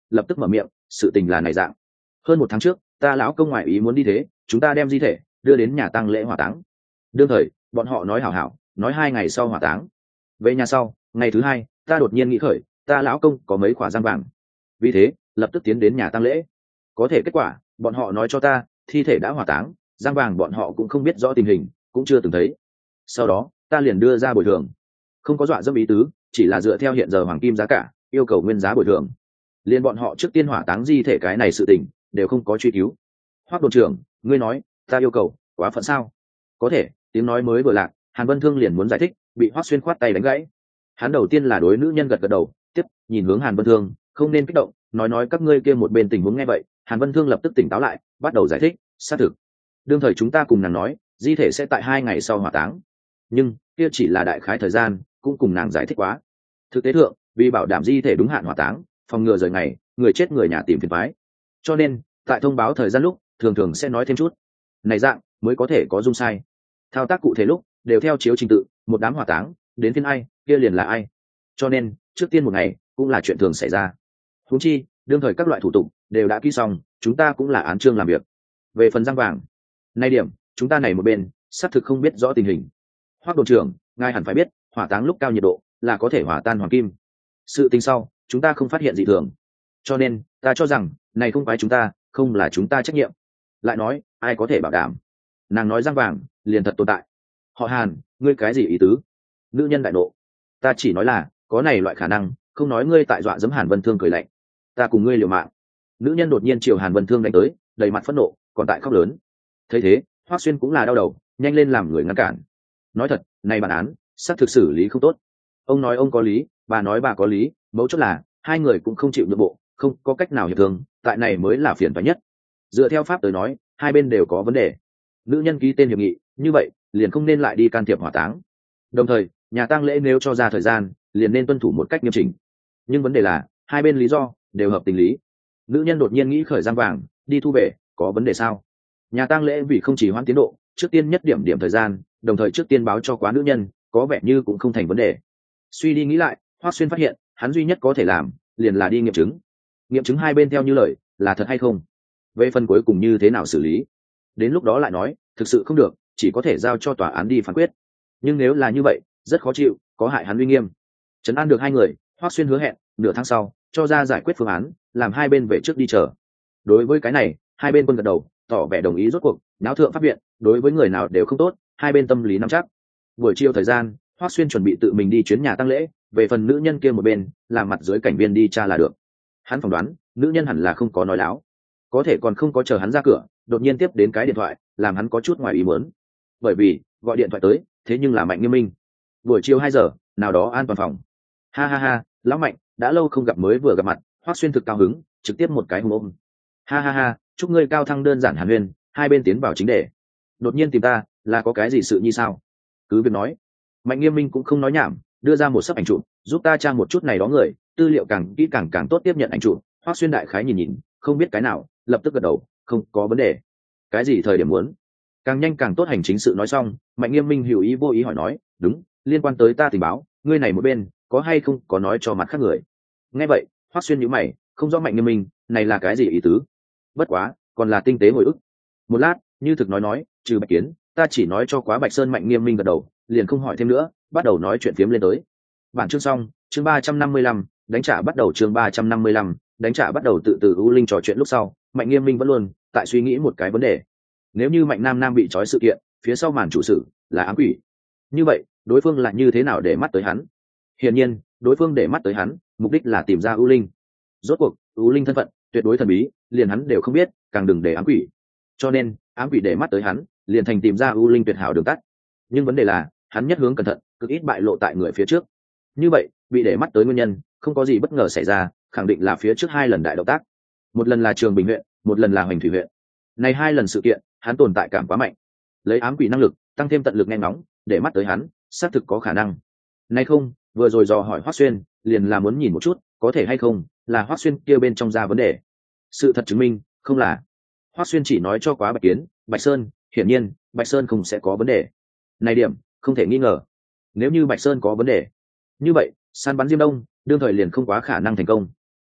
lập tức mở miệng, sự tình là này dạng. Hơn 1 tháng trước, ta lão công ngoại ý muốn đi thế, chúng ta đem di thể đưa đến nhà tang lễ hỏa táng. Đương thời, bọn họ nói hảo hảo, nói 2 ngày sau hỏa táng. Về nhà sau, ngày thứ 2, ta đột nhiên nghĩ khởi, ta lão công có mấy khỏa giang vàng. Vì thế, lập tức tiến đến nhà tang lễ. Có thể kết quả, bọn họ nói cho ta, thi thể đã hỏa táng, giang vàng bọn họ cũng không biết rõ tình hình, cũng chưa từng thấy. Sau đó, ta liền đưa ra bồi thường. Không có dọa dẫm ý tứ, chỉ là dựa theo hiện giờ hoàng kim giá cả, yêu cầu nguyên giá bồi thường. Liên bọn họ trước tiên hỏa táng di thể cái này sự tình, đều không có truy cứu. Hoắc đồn trưởng, ngươi nói, ta yêu cầu, quá phận sao? Có thể, tiếng nói mới vừa lạc, Hàn Vân Thương liền muốn giải thích, bị Hoắc Xuyên khoát tay đánh gãy. Hắn đầu tiên là đối nữ nhân gật gật đầu, tiếp nhìn hướng Hàn Vân Thương, không nên kích động, nói các ngươi kia một bên tình huống nghe vậy. Hàn Vân Thương lập tức tỉnh táo lại, bắt đầu giải thích, xác thực. Đương thời chúng ta cùng nàng nói, di thể sẽ tại 2 ngày sau hỏa táng, nhưng kia chỉ là đại khái thời gian, cũng cùng nàng giải thích quá. Thực tế thượng, vì bảo đảm di thể đúng hạn hỏa táng, phòng ngừa rời ngày, người chết người nhà tìm phiền toái, cho nên tại thông báo thời gian lúc thường thường sẽ nói thêm chút này dạng mới có thể có dung sai. Thao tác cụ thể lúc đều theo chiếu trình tự, một đám hỏa táng đến phiên ai kia liền là ai, cho nên trước tiên một ngày cũng là chuyện thường xảy ra. Huống chi đương thời các loại thủ tục đều đã ký xong, chúng ta cũng là án chương làm việc. Về phần giang vàng nay điểm, chúng ta này một bên xác thực không biết rõ tình hình. Hoắc đồn trưởng, ngài hẳn phải biết, hỏa táng lúc cao nhiệt độ là có thể hòa tan hoàng kim. Sự tình sau chúng ta không phát hiện dị thường, cho nên ta cho rằng này không phải chúng ta, không là chúng ta trách nhiệm. Lại nói, ai có thể bảo đảm nàng nói giang vàng liền thật tồn tại? Họ Hàn, ngươi cái gì ý tứ? Nữ nhân đại nộ. Ta chỉ nói là có này loại khả năng, không nói ngươi tại dọa dẫm Hàn Vân Thương cười lạnh. Ta cùng ngươi liều mạng. Nữ nhân đột nhiên chiều Hàn Vân Thương đánh tới, đầy mặt phẫn nộ, còn tại khóc lớn. Thấy thế, Hoắc Xuyên cũng là đau đầu, nhanh lên làm người ngăn cản. Nói thật, này bản án xác thực xử lý không tốt. Ông nói ông có lý, bà nói bà có lý, mấu chốt là hai người cũng không chịu nhượng bộ, không có cách nào hiệp thương, tại này mới là phiền toái nhất. Dựa theo pháp tới nói, hai bên đều có vấn đề. Nữ nhân ký tên hiệp nghị, như vậy liền không nên lại đi can thiệp hỏa táng. Đồng thời, nhà tang lễ nếu cho ra thời gian, liền nên tuân thủ một cách nghiêm chỉnh. Nhưng vấn đề là, hai bên lý do đều hợp tình lý. Nữ nhân đột nhiên nghĩ khởi giang vàng, đi thu về, có vấn đề sao? Nhà tang lễ vì không chỉ hoãn tiến độ, trước tiên nhất điểm thời gian, đồng thời trước tiên báo cho quá nữ nhân, có vẻ như cũng không thành vấn đề. Suy đi nghĩ lại, Hoắc Xuyên phát hiện, hắn duy nhất có thể làm, liền là đi nghiệm chứng. Nghiệm chứng hai bên theo như lời, là thật hay không. Về phần cuối cùng như thế nào xử lý, đến lúc đó lại nói, thực sự không được, chỉ có thể giao cho tòa án đi phán quyết. Nhưng nếu là như vậy, rất khó chịu, có hại hắn uy nghiêm. Trấn an được hai người, Hoắc Xuyên hứa hẹn, nửa tháng sau, cho ra giải quyết phương án, làm hai bên về trước đi chờ. Đối với cái này, hai bên quân gật đầu, tỏ vẻ đồng ý. Rốt cuộc náo thượng pháp viện, đối với người nào đều không tốt, hai bên tâm lý nắm chắc. Buổi chiều thời gian, Hoắc Xuyên chuẩn bị tự mình đi chuyến nhà tang lễ, về phần nữ nhân kia một bên, làm mặt dưới cảnh viên đi tra là được. Hắn phỏng đoán, nữ nhân hẳn là không có nói láo, có thể còn không có chờ hắn ra cửa, đột nhiên tiếp đến cái điện thoại, làm hắn có chút ngoài ý muốn. Bởi vì gọi điện thoại tới, thế nhưng là Mạnh Nghiêm Minh. Buổi chiều 2 giờ, nào đó an toàn phòng. Ha ha ha, lão Mạnh, đã lâu không gặp, mới vừa gặp mặt. Hoắc Xuyên thực cao hứng, trực tiếp một cái hùng ôm. Ha ha ha, chúc ngươi cao thăng đơn giản hàn huyên. Hai bên tiến vào chính đề. Đột nhiên tìm ta, là có cái gì sự như sao? Cứ việc nói. Mạnh Nghiêm Minh cũng không nói nhảm, đưa ra một sấp ảnh chụp, giúp ta tra một chút này đó người, tư liệu càng kỹ càng tốt tiếp nhận ảnh chụp. Hoắc Xuyên đại khái nhìn, không biết cái nào, lập tức gật đầu, không có vấn đề. Cái gì thời điểm muốn? Càng nhanh càng tốt. Hành chính sự nói xong, Mạnh Nghiêm Minh hữu ý vô ý hỏi nói, đúng, liên quan tới ta tình báo, ngươi này một bên có hay không có nói cho mặt khác người? Nghe vậy, Hoắc Xuyên nhíu mày, không rõ Mạnh Nghiêm Minh này là cái gì ý tứ. Bất quá, còn là tinh tế hồi ức. Một lát, như thực nói, trừ Bạch Kiến, ta chỉ nói cho quá Bạch Sơn. Mạnh Nghiêm Minh gật đầu, liền không hỏi thêm nữa, bắt đầu nói chuyện phiếm lên tới. Bản chương xong, chương 355, đánh trả bắt đầu. Chương 355, đánh trả bắt đầu. Từ U Linh trò chuyện lúc sau, Mạnh Nghiêm Minh vẫn luôn tại suy nghĩ một cái vấn đề. Nếu như Mạnh Nam Nam bị trói sự kiện, phía sau màn chủ sự là ám quỷ, như vậy đối phương là như thế nào để mắt tới hắn? Hiển nhiên, đối phương để mắt tới hắn, mục đích là tìm ra U Linh. Rốt cuộc, U Linh thân phận tuyệt đối thần bí, liền hắn đều không biết, càng đừng để ám quỷ. Cho nên, ám quỷ để mắt tới hắn, liền thành tìm ra U Linh tuyệt hảo đường tắt. Nhưng vấn đề là, hắn nhất hướng cẩn thận, cực ít bại lộ tại người phía trước. Như vậy, bị để mắt tới nguyên nhân, không có gì bất ngờ xảy ra, khẳng định là phía trước 2 lần đại động tác. Một lần là Trường Bình huyện, một lần là Hoành Thủy huyện. Này 2 lần sự kiện, hắn tồn tại cảm quá mạnh. Lấy ám quỷ năng lực, tăng thêm tận lực nghe ngóng, để mắt tới hắn, xác thực có khả năng. Nay không, vừa rồi dò hỏi Hoắc Xuyên, liền là muốn nhìn một chút, có thể hay không là Hoắc Xuyên kia bên trong ra vấn đề. Sự thật chứng minh, không là. Hoắc Xuyên chỉ nói cho quá Bạch Kiến, Bạch Sơn, hiển nhiên, Bạch Sơn không sẽ có vấn đề. Này điểm, không thể nghi ngờ. Nếu như Bạch Sơn có vấn đề, như vậy, săn bắn Diêm Đông, đương thời liền không quá khả năng thành công.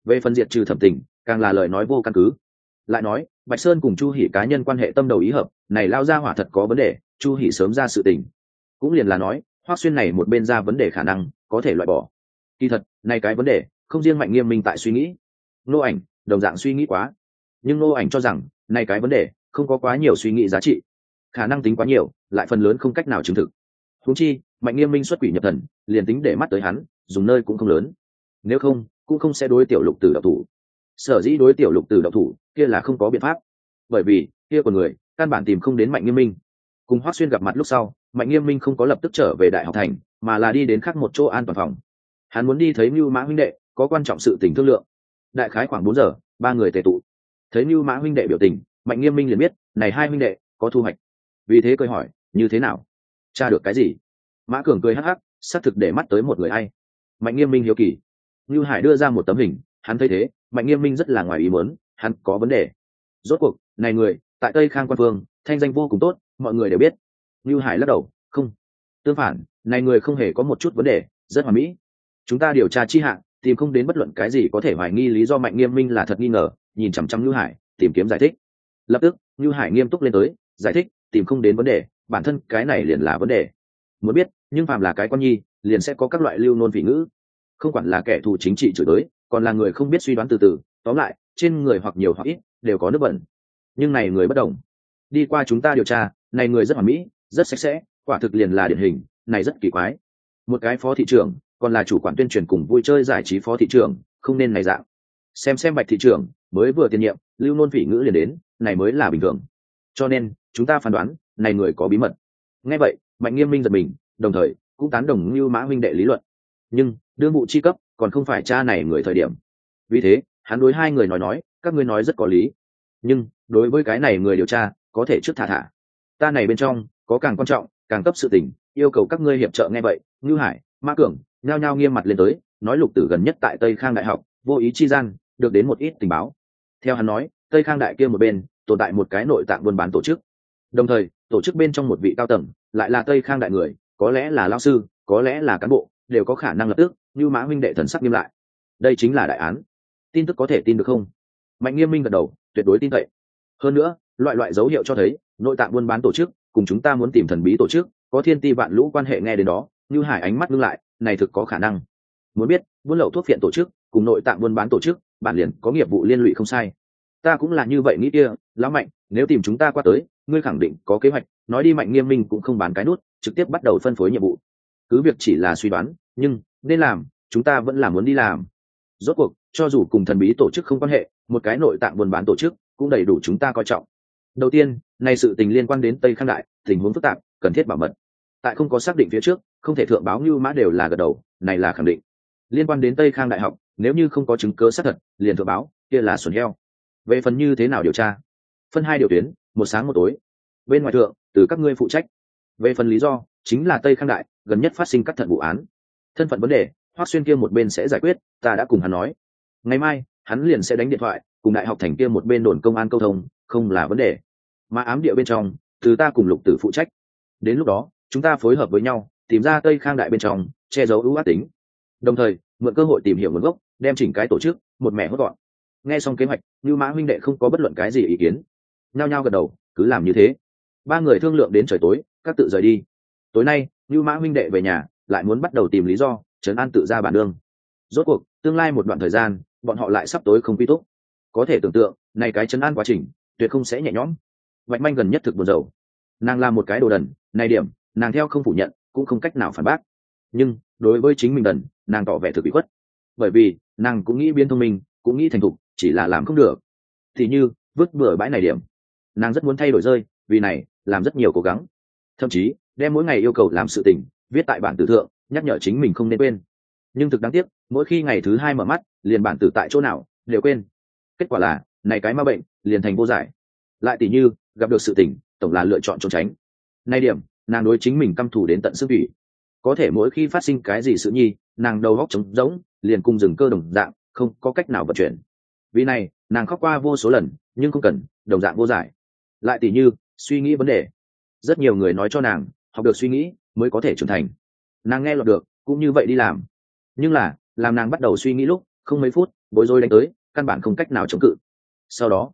Về phần diệt trừ Thẩm Tình, càng là lời nói vô căn cứ. Lại nói Bạch Sơn cùng Chu Hỉ cá nhân quan hệ tâm đầu ý hợp, này lao ra hỏa thật có vấn đề, Chu Hỉ sớm ra sự tình, cũng liền là nói Hoắc Xuyên này một bên ra vấn đề khả năng có thể loại bỏ. Kỳ thật này cái vấn đề không riêng Mạnh Nghiêm Minh tại suy nghĩ, Nô Ảnh đồng dạng suy nghĩ quá, nhưng Nô Ảnh cho rằng này cái vấn đề không có quá nhiều suy nghĩ giá trị, khả năng tính quá nhiều lại phần lớn không cách nào chứng thực. Huống chi Mạnh Nghiêm Minh xuất quỷ nhập thần, liền tính để mắt tới hắn dùng nơi cũng không lớn, nếu không cũng không sẽ đối Tiểu Lục Tử độc thủ. Sở dĩ đối Tiểu Lục Tử độc thủ kia là không có biện pháp, bởi vì kia của người căn bản tìm không đến Mạnh Nghiêm Minh. Cùng Hoắc Xuyên gặp mặt lúc sau, Mạnh Nghiêm Minh không có lập tức trở về Đại học Thành, mà là đi đến khác một chỗ an toàn phòng. Hắn muốn đi thấy Nưu Mã huynh đệ, có quan trọng sự tình thương lượng. Đại khái khoảng 4 giờ, ba người tề tụ. Thấy Nưu Mã huynh đệ biểu tình, Mạnh Nghiêm Minh liền biết này hai huynh đệ có thu hoạch. Vì thế cười hỏi, như thế nào? Tra được cái gì? Mã Cường cười hắc hắc, xác thực để mắt tới một người ai. Mạnh Nghiêm Minh hiếu kỳ. Nưu Hải đưa ra một tấm hình, hắn thấy thế, Mạnh Nghiêm Minh rất là ngoài ý muốn, hắn có vấn đề. Rốt cuộc, này người tại Tây Khang quan vương, thanh danh vô cùng tốt, mọi người đều biết. Nưu Hải lắc đầu, không. Tương phản, này người không hề có một chút vấn đề, rất hoàn mỹ. Chúng ta điều tra chi hạng, tìm không đến bất luận cái gì có thể hoài nghi lý do. Mạnh Nghiêm Minh là thật nghi ngờ, nhìn chằm chằm Nưu Hải, tìm kiếm giải thích. Lập tức, Nưu Hải nghiêm túc lên tới, giải thích, tìm không đến vấn đề, bản thân cái này liền là vấn đề. Muốn biết, nhưng phàm là cái con nhi, liền sẽ có các loại lưu nôn vị ngữ. Không quản là kẻ thù chính trị chửi tới, còn là người không biết suy đoán từ từ, tóm lại, trên người hoặc nhiều hoặc ít đều có nước bẩn. Nhưng này người bất đồng. Đi qua chúng ta điều tra, này người rất hoàn mỹ, rất sạch sẽ, quả thực liền là điển hình, này rất kỳ quái. Một cái phó thị trưởng, còn là chủ quản tuyên truyền cùng vui chơi giải trí phó thị trưởng, không nên này dạng. Xem Bạch thị trưởng mới vừa tiền nhiệm, lưu nôn phỉ ngữ liền đến, này mới là bình thường. Cho nên chúng ta phán đoán này người có bí mật. Nghe vậy, Mạnh Nghiêm Minh giật mình, đồng thời cũng tán đồng Nưu Mã huynh đệ lý luận. Nhưng đương vụ chi cấp còn không phải cha này người thời điểm. Vì thế hắn đối hai người nói các ngươi nói rất có lý, nhưng đối với cái này người điều tra có thể trước thả. Ta này bên trong có càng quan trọng, càng cấp sự tình, yêu cầu các ngươi hiệp trợ. Nghe vậy, Ngưu Hải, Mã Cường nhao nhao nghiêm mặt lên tới, nói Lục Tử gần nhất tại Tây Khang Đại học vô ý chi gian được đến một ít tình báo. Theo hắn nói, Tây Khang Đại kia một bên tồn tại một cái nội tạng buôn bán tổ chức, đồng thời tổ chức bên trong một vị cao tầng lại là Tây Khang Đại người, có lẽ là lão sư, có lẽ là cán bộ, đều có khả năng lập tức. Như Mã huynh đệ thần sắc nghiêm lại, đây chính là đại án. Tin tức có thể tin được không? Mạnh Nghiêm Minh gật đầu, tuyệt đối tin cậy. Hơn nữa, loại dấu hiệu cho thấy nội tạng buôn bán tổ chức cùng chúng ta muốn tìm thần bí tổ chức có thiên ti vạn lũ quan hệ. Nghe đến đó, Như Hải ánh mắt ngưng lại, này thực có khả năng. Muốn biết, buôn lậu thuốc phiện tổ chức cùng nội tạng buôn bán tổ chức bản liền có nghiệp vụ liên lụy không sai. Ta cũng là như vậy nghĩ kia. Lão Mạnh, nếu tìm chúng ta qua tới, ngươi khẳng định có kế hoạch. Nói đi. Mạnh Nghiêm Minh cũng không bán cái nút, trực tiếp bắt đầu phân phối nhiệm vụ. Cứ việc chỉ là suy đoán, nhưng nên làm, chúng ta vẫn là muốn đi làm. Rốt cuộc, cho dù cùng thần bí tổ chức không quan hệ, một cái nội tạng buôn bán tổ chức cũng đầy đủ chúng ta coi trọng. Đầu tiên, này sự tình liên quan đến Tây Khang Đại, tình huống phức tạp, cần thiết bảo mật. Tại không có xác định phía trước, không thể thượng báo. Như Mã đều là gật đầu, này là khẳng định. Liên quan đến Tây Khang Đại học, nếu như không có chứng cứ xác thật, liền thượng báo, kia là xuẩn heo. Về phần như thế nào điều tra, phân hai điều tuyến, một sáng một tối. Bên ngoài thượng, từ các ngươi phụ trách. Về phần lý do, chính là Tây Khang Đại gần nhất phát sinh cắt thận vụ án, thân phận vấn đề, Hoắc Xuyên kia một bên sẽ giải quyết, ta đã cùng hắn nói. Ngày mai, hắn liền sẽ đánh điện thoại, cùng Đại học Thành kia một bên đồn công an câu thông, không là vấn đề. Mà ám địa bên trong, từ ta cùng Lục Tử phụ trách. Đến lúc đó, chúng ta phối hợp với nhau, tìm ra Tây Khang Đại bên trong, che giấu ưu ác tính. Đồng thời, mượn cơ hội tìm hiểu nguồn gốc, đem chỉnh cái tổ chức một mẻ hốt gọn. Nghe xong kế hoạch, Như Mã huynh đệ không có bất luận cái gì ý kiến, nhao nhao gật đầu, cứ làm như thế. Ba người thương lượng đến trời tối, các tự rời đi. Tối nay, Như Mã huynh đệ về nhà, lại muốn bắt đầu tìm lý do trấn an tự ra bản đương. Rốt cuộc, tương lai một đoạn thời gian, bọn họ lại sắp tối không quy túc. Có thể tưởng tượng, này cái trấn an quá trình tuyệt không sẽ nhẹ nhõm. Vạch Manh gần nhất thực buồn rầu. Nàng là một cái đồ đần, này điểm, nàng theo không phủ nhận, cũng không cách nào phản bác. Nhưng đối với chính mình đần, nàng tỏ vẻ thực bị khuất. Bởi vì nàng cũng nghĩ biến thông minh, cũng nghĩ thành thục, chỉ là làm không được. Thì như vứt bừa bãi này điểm, nàng rất muốn thay đổi rơi, vì này làm rất nhiều cố gắng, thậm chí đem mỗi ngày yêu cầu làm sự tình viết tại bản tử thượng, nhắc nhở chính mình không nên quên. Nhưng thực đáng tiếc, mỗi khi ngày thứ hai mở mắt, liền bản tử tại chỗ nào đều quên. Kết quả là này cái ma bệnh liền thành vô giải. Lại tỷ như gặp được sự tình, tổng là lựa chọn trốn tránh. Nay điểm, nàng đối chính mình căm thù đến tận xương thủy. Có thể mỗi khi phát sinh cái gì sự nhi, nàng đầu óc trống rỗng, liền cùng dừng cơ đồng dạng, không có cách nào vận chuyển. Vì này, nàng khóc qua vô số lần, nhưng không cần, đồng dạng vô giải. Lại tỷ như suy nghĩ vấn đề, rất nhiều người nói cho nàng, học được suy nghĩ mới có thể trưởng thành. Nàng nghe lọt được, cũng như vậy đi làm. Nhưng là, làm nàng bắt đầu suy nghĩ lúc, không mấy phút, bối rối đánh tới, căn bản không cách nào chống cự. Sau đó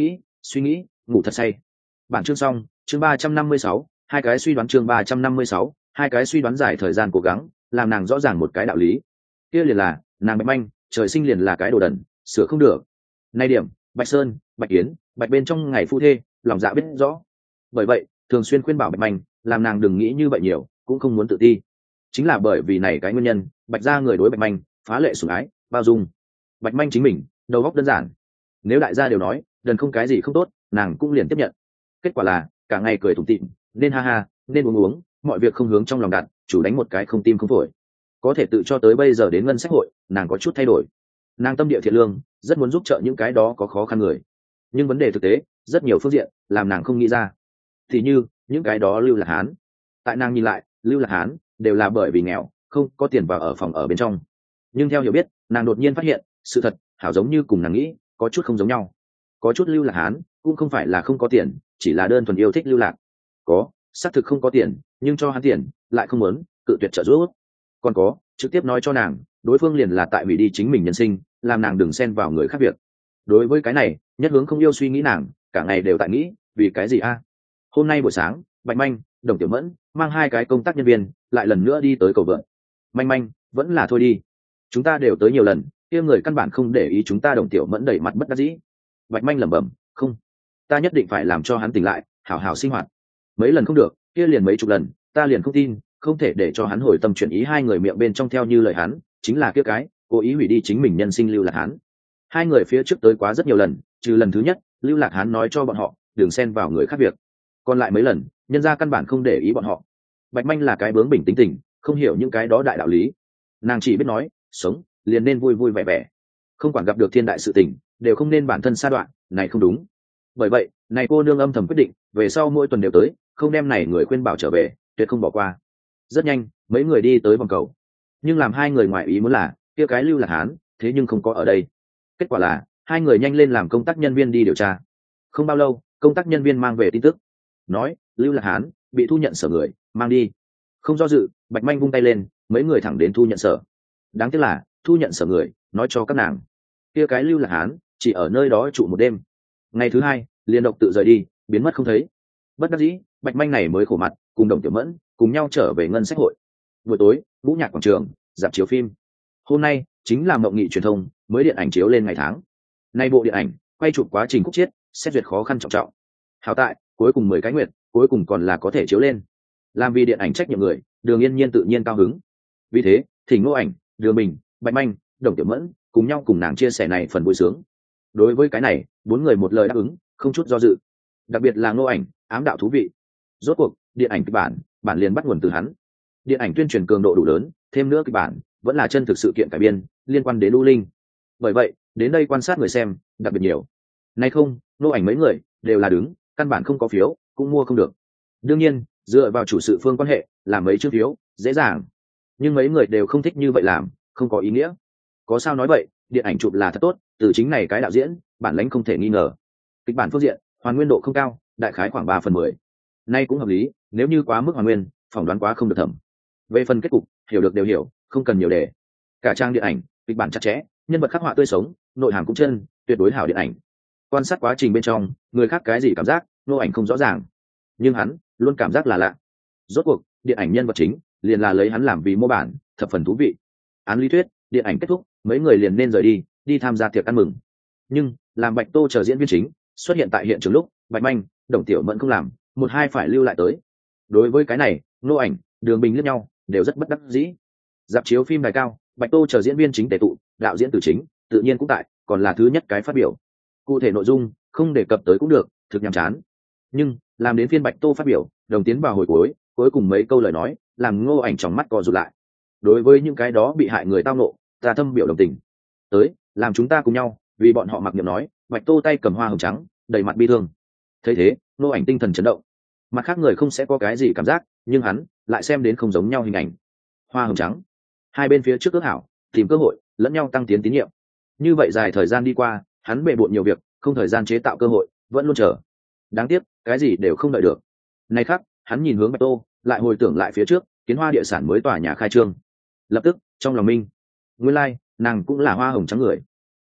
suy nghĩ, ngủ thật say. Bản chương xong. Chương 356, hai cái suy đoán. Chương 356, hai cái suy đoán. Giải thời gian cố gắng làm nàng rõ ràng một cái đạo lý, kia liền là nàng Bạch Manh trời sinh liền là cái đồ đần, sửa không được. Nay điểm Bạch Sơn, Bạch Yến, Bạch bên trong ngày phu thê lòng dạ biết rõ. Bởi vậy thường xuyên khuyên bảo Bạch Manh làm nàng đừng nghĩ như vậy nhiều, cũng không muốn tự ti. Chính là bởi vì này cái nguyên nhân, Bạch gia người đối Bạch Manh phá lệ sủng ái bao dung. Bạch Manh chính mình đầu óc đơn giản, nếu đại gia đều nói đần không cái gì không tốt, nàng cũng liền tiếp nhận. Kết quả là cả ngày cười tủm tỉm, nên ha ha, nên uống, mọi việc không hướng trong lòng đặt, chủ đánh một cái không tim không phổi. Có thể tự cho tới bây giờ đến ngân sách hội, nàng có chút thay đổi. Nàng tâm địa thiện lương, rất muốn giúp trợ những cái đó có khó khăn người, nhưng vấn đề thực tế rất nhiều phương diện làm nàng không nghĩ ra. Thì như những cái đó Lưu Lạc Hán, tại nàng nhìn lại Lưu Lạc Hán đều là bởi vì nghèo, không có tiền vào ở phòng ở bên trong. Nhưng theo hiểu biết, nàng đột nhiên phát hiện sự thật hảo giống như cùng nàng nghĩ có chút không giống nhau. Có chút Lưu Lạc Hán cũng không phải là không có tiền, chỉ là đơn thuần yêu thích lưu lạc. Có xác thực không có tiền, nhưng cho hắn tiền lại không muốn cự tuyệt trợ giúp. Còn có trực tiếp nói cho nàng đối phương liền là tại hủy đi chính mình nhân sinh, làm nàng đừng xen vào người khác việc. Đối với cái này nhất hướng không yêu suy nghĩ nàng cả ngày đều tại nghĩ vì cái gì a. Hôm nay buổi sáng Bạch Manh, Đồng Tiểu Mẫn mang hai cái công tác nhân viên lại lần nữa đi tới cầu vượt. Manh Manh vẫn là thôi đi, chúng ta đều tới nhiều lần, kia người căn bản không để ý chúng ta. Đồng Tiểu Mẫn đẩy mặt bất đắc dĩ. Bạch Manh lẩm bẩm, không, ta nhất định phải làm cho hắn tỉnh lại, hảo hảo sinh hoạt. Mấy lần không được, kia liền mấy chục lần, ta liền không tin, không thể để cho hắn hồi tâm chuyển ý. Hai người miệng bên trong theo như lời hắn chính là kia cái cố ý hủy đi chính mình nhân sinh Lưu Lạc Hán. Hai người phía trước tới quá rất nhiều lần, trừ lần thứ nhất Lưu Lạc Hán nói cho bọn họ đừng xen vào người khác việc, còn lại mấy lần nhân gia căn bản không để ý bọn họ. Bạch Manh là cái bướng bỉnh tính tình, không hiểu những cái đó đại đạo lý. Nàng chỉ biết nói sống liền nên vui vui vẻ vẻ, không quản gặp được thiên đại sự tình đều không nên bản thân sa đoạn, này không đúng. Bởi vậy này cô nương âm thầm quyết định về sau mỗi tuần đều tới, không đem này người khuyên bảo trở về, tuyệt không bỏ qua. Rất nhanh mấy người đi tới vòng cầu, nhưng làm hai người ngoài ý muốn là kia cái Lưu Lạc Hán thế nhưng không có ở đây. Kết quả là hai người nhanh lên làm công tác nhân viên đi điều tra. Không bao lâu công tác nhân viên mang về tin tức, nói Lưu Lạc Hán bị thu nhận sở người mang đi. Không do dự, Bạch Manh vung tay lên, mấy người thẳng đến thu nhận sở. Đáng tiếc là thu nhận sở người nói cho các nàng kia cái Lưu Lạc Hán chỉ ở nơi đó trụ một đêm, ngày thứ hai liền độc tự rời đi, biến mất không thấy. Bất đắc dĩ Bạch Manh này mới khổ mặt cùng Đồng Tiểu Mẫn cùng nhau trở về ngân sách hội. Buổi tối Vũ Nhạc quảng trường dạp chiếu phim, hôm nay chính là mộng nghị truyền thông mới điện ảnh chiếu lên ngày tháng. Nay bộ điện ảnh quay chụp quá trình khúc chiết xét duyệt khó khăn trọng trọng, hảo tại cuối cùng 10 cái nguyệt cuối cùng còn là có thể chiếu lên. Làm vì điện ảnh trách nhiệm người Đường Yên Nhiên tự nhiên cao hứng, vì thế thỉnh Ngô Ảnh, Đường Bình, Bạch Manh, Đồng Tiểu Mẫn cùng nhau cùng nàng chia sẻ này phần vui sướng. Đối với cái này bốn người một lời đáp ứng, không chút do dự. Đặc biệt là Ngô Ảnh ám đạo thú vị, rốt cuộc điện ảnh kịch bản liền bắt nguồn từ hắn. Điện ảnh tuyên truyền cường độ đủ lớn, thêm nữa kịch bản vẫn là chân thực sự kiện cải biên liên quan đến U Linh. Bởi vậy đến đây quan sát người xem đặc biệt nhiều. Nay không, Ngô Ảnh mấy người đều là đứng, căn bản không có phiếu cũng mua không được. Đương nhiên dựa vào chủ sự phương quan hệ làm mấy chương phiếu dễ dàng, nhưng mấy người đều không thích như vậy làm, không có ý nghĩa. Có sao nói vậy, điện ảnh chụp là thật tốt, từ chính này cái đạo diễn bản lãnh không thể nghi ngờ. Kịch bản phương diện hoàn nguyên độ không cao, đại khái khoảng 3/10. Nay cũng hợp lý, nếu như quá mức hoàn nguyên phỏng đoán quá không được thẩm. Về phần kết cục hiểu được đều hiểu, không cần nhiều đề. Cả trang điện ảnh kịch bản chặt chẽ, nhân vật khắc họa tươi sống, nội hàm cũng chân, tuyệt đối hảo điện ảnh. Quan sát quá trình bên trong người khác cái gì cảm giác Ngô Ảnh không rõ ràng, nhưng hắn luôn cảm giác là lạ. Rốt cuộc điện ảnh nhân vật chính liền là lấy hắn làm vì mô bản, thập phần thú vị. Án lý thuyết điện ảnh kết thúc mấy người liền nên rời đi tham gia tiệc ăn mừng, nhưng làm Bạch Tô chờ diễn viên chính xuất hiện tại hiện trường lúc Bạch Manh, Đồng Tiểu Mẫn không làm, một hai phải lưu lại tới. Đối với cái này Ngô Ảnh, Đường Bình liếc nhau đều rất bất đắc dĩ. Dạp chiếu phim đài cao, Bạch Tô chờ diễn viên chính tề tụ, đạo diễn Từ Chính tự nhiên cũng tại, còn là thứ nhất cái phát biểu. Cụ thể nội dung không đề cập tới cũng được, thực nhàm chán. Nhưng làm đến phiên Bạch Tô phát biểu, đồng tiến vào hồi cuối cùng mấy câu lời nói làm Ngô Ảnh trong mắt co rụt lại. Đối với những cái đó bị hại người tao nộ, ta thâm biểu đồng tình. Tới làm chúng ta cùng nhau vì bọn họ mặc niệm nói. Bạch Tô tay cầm hoa hồng trắng đầy mặt bi thương. Thấy thế Ngô Ảnh tinh thần chấn động. Mặt khác người không sẽ có cái gì cảm giác, nhưng hắn lại xem đến không giống nhau hình ảnh. Hoa hồng trắng, hai bên phía trước ước hảo tìm cơ hội lẫn nhau tăng tiến tín nhiệm. Như vậy dài thời gian đi qua, hắn bề bộn nhiều việc, không thời gian chế tạo cơ hội, vẫn luôn chờ. Đáng tiếc cái gì đều không đợi được. Này khác hắn nhìn hướng Bạch Tô, lại hồi tưởng lại phía trước Kiến Hoa địa sản mới tòa nhà khai trương, lập tức trong lòng minh, nguyên lai nàng cũng là hoa hồng trắng người.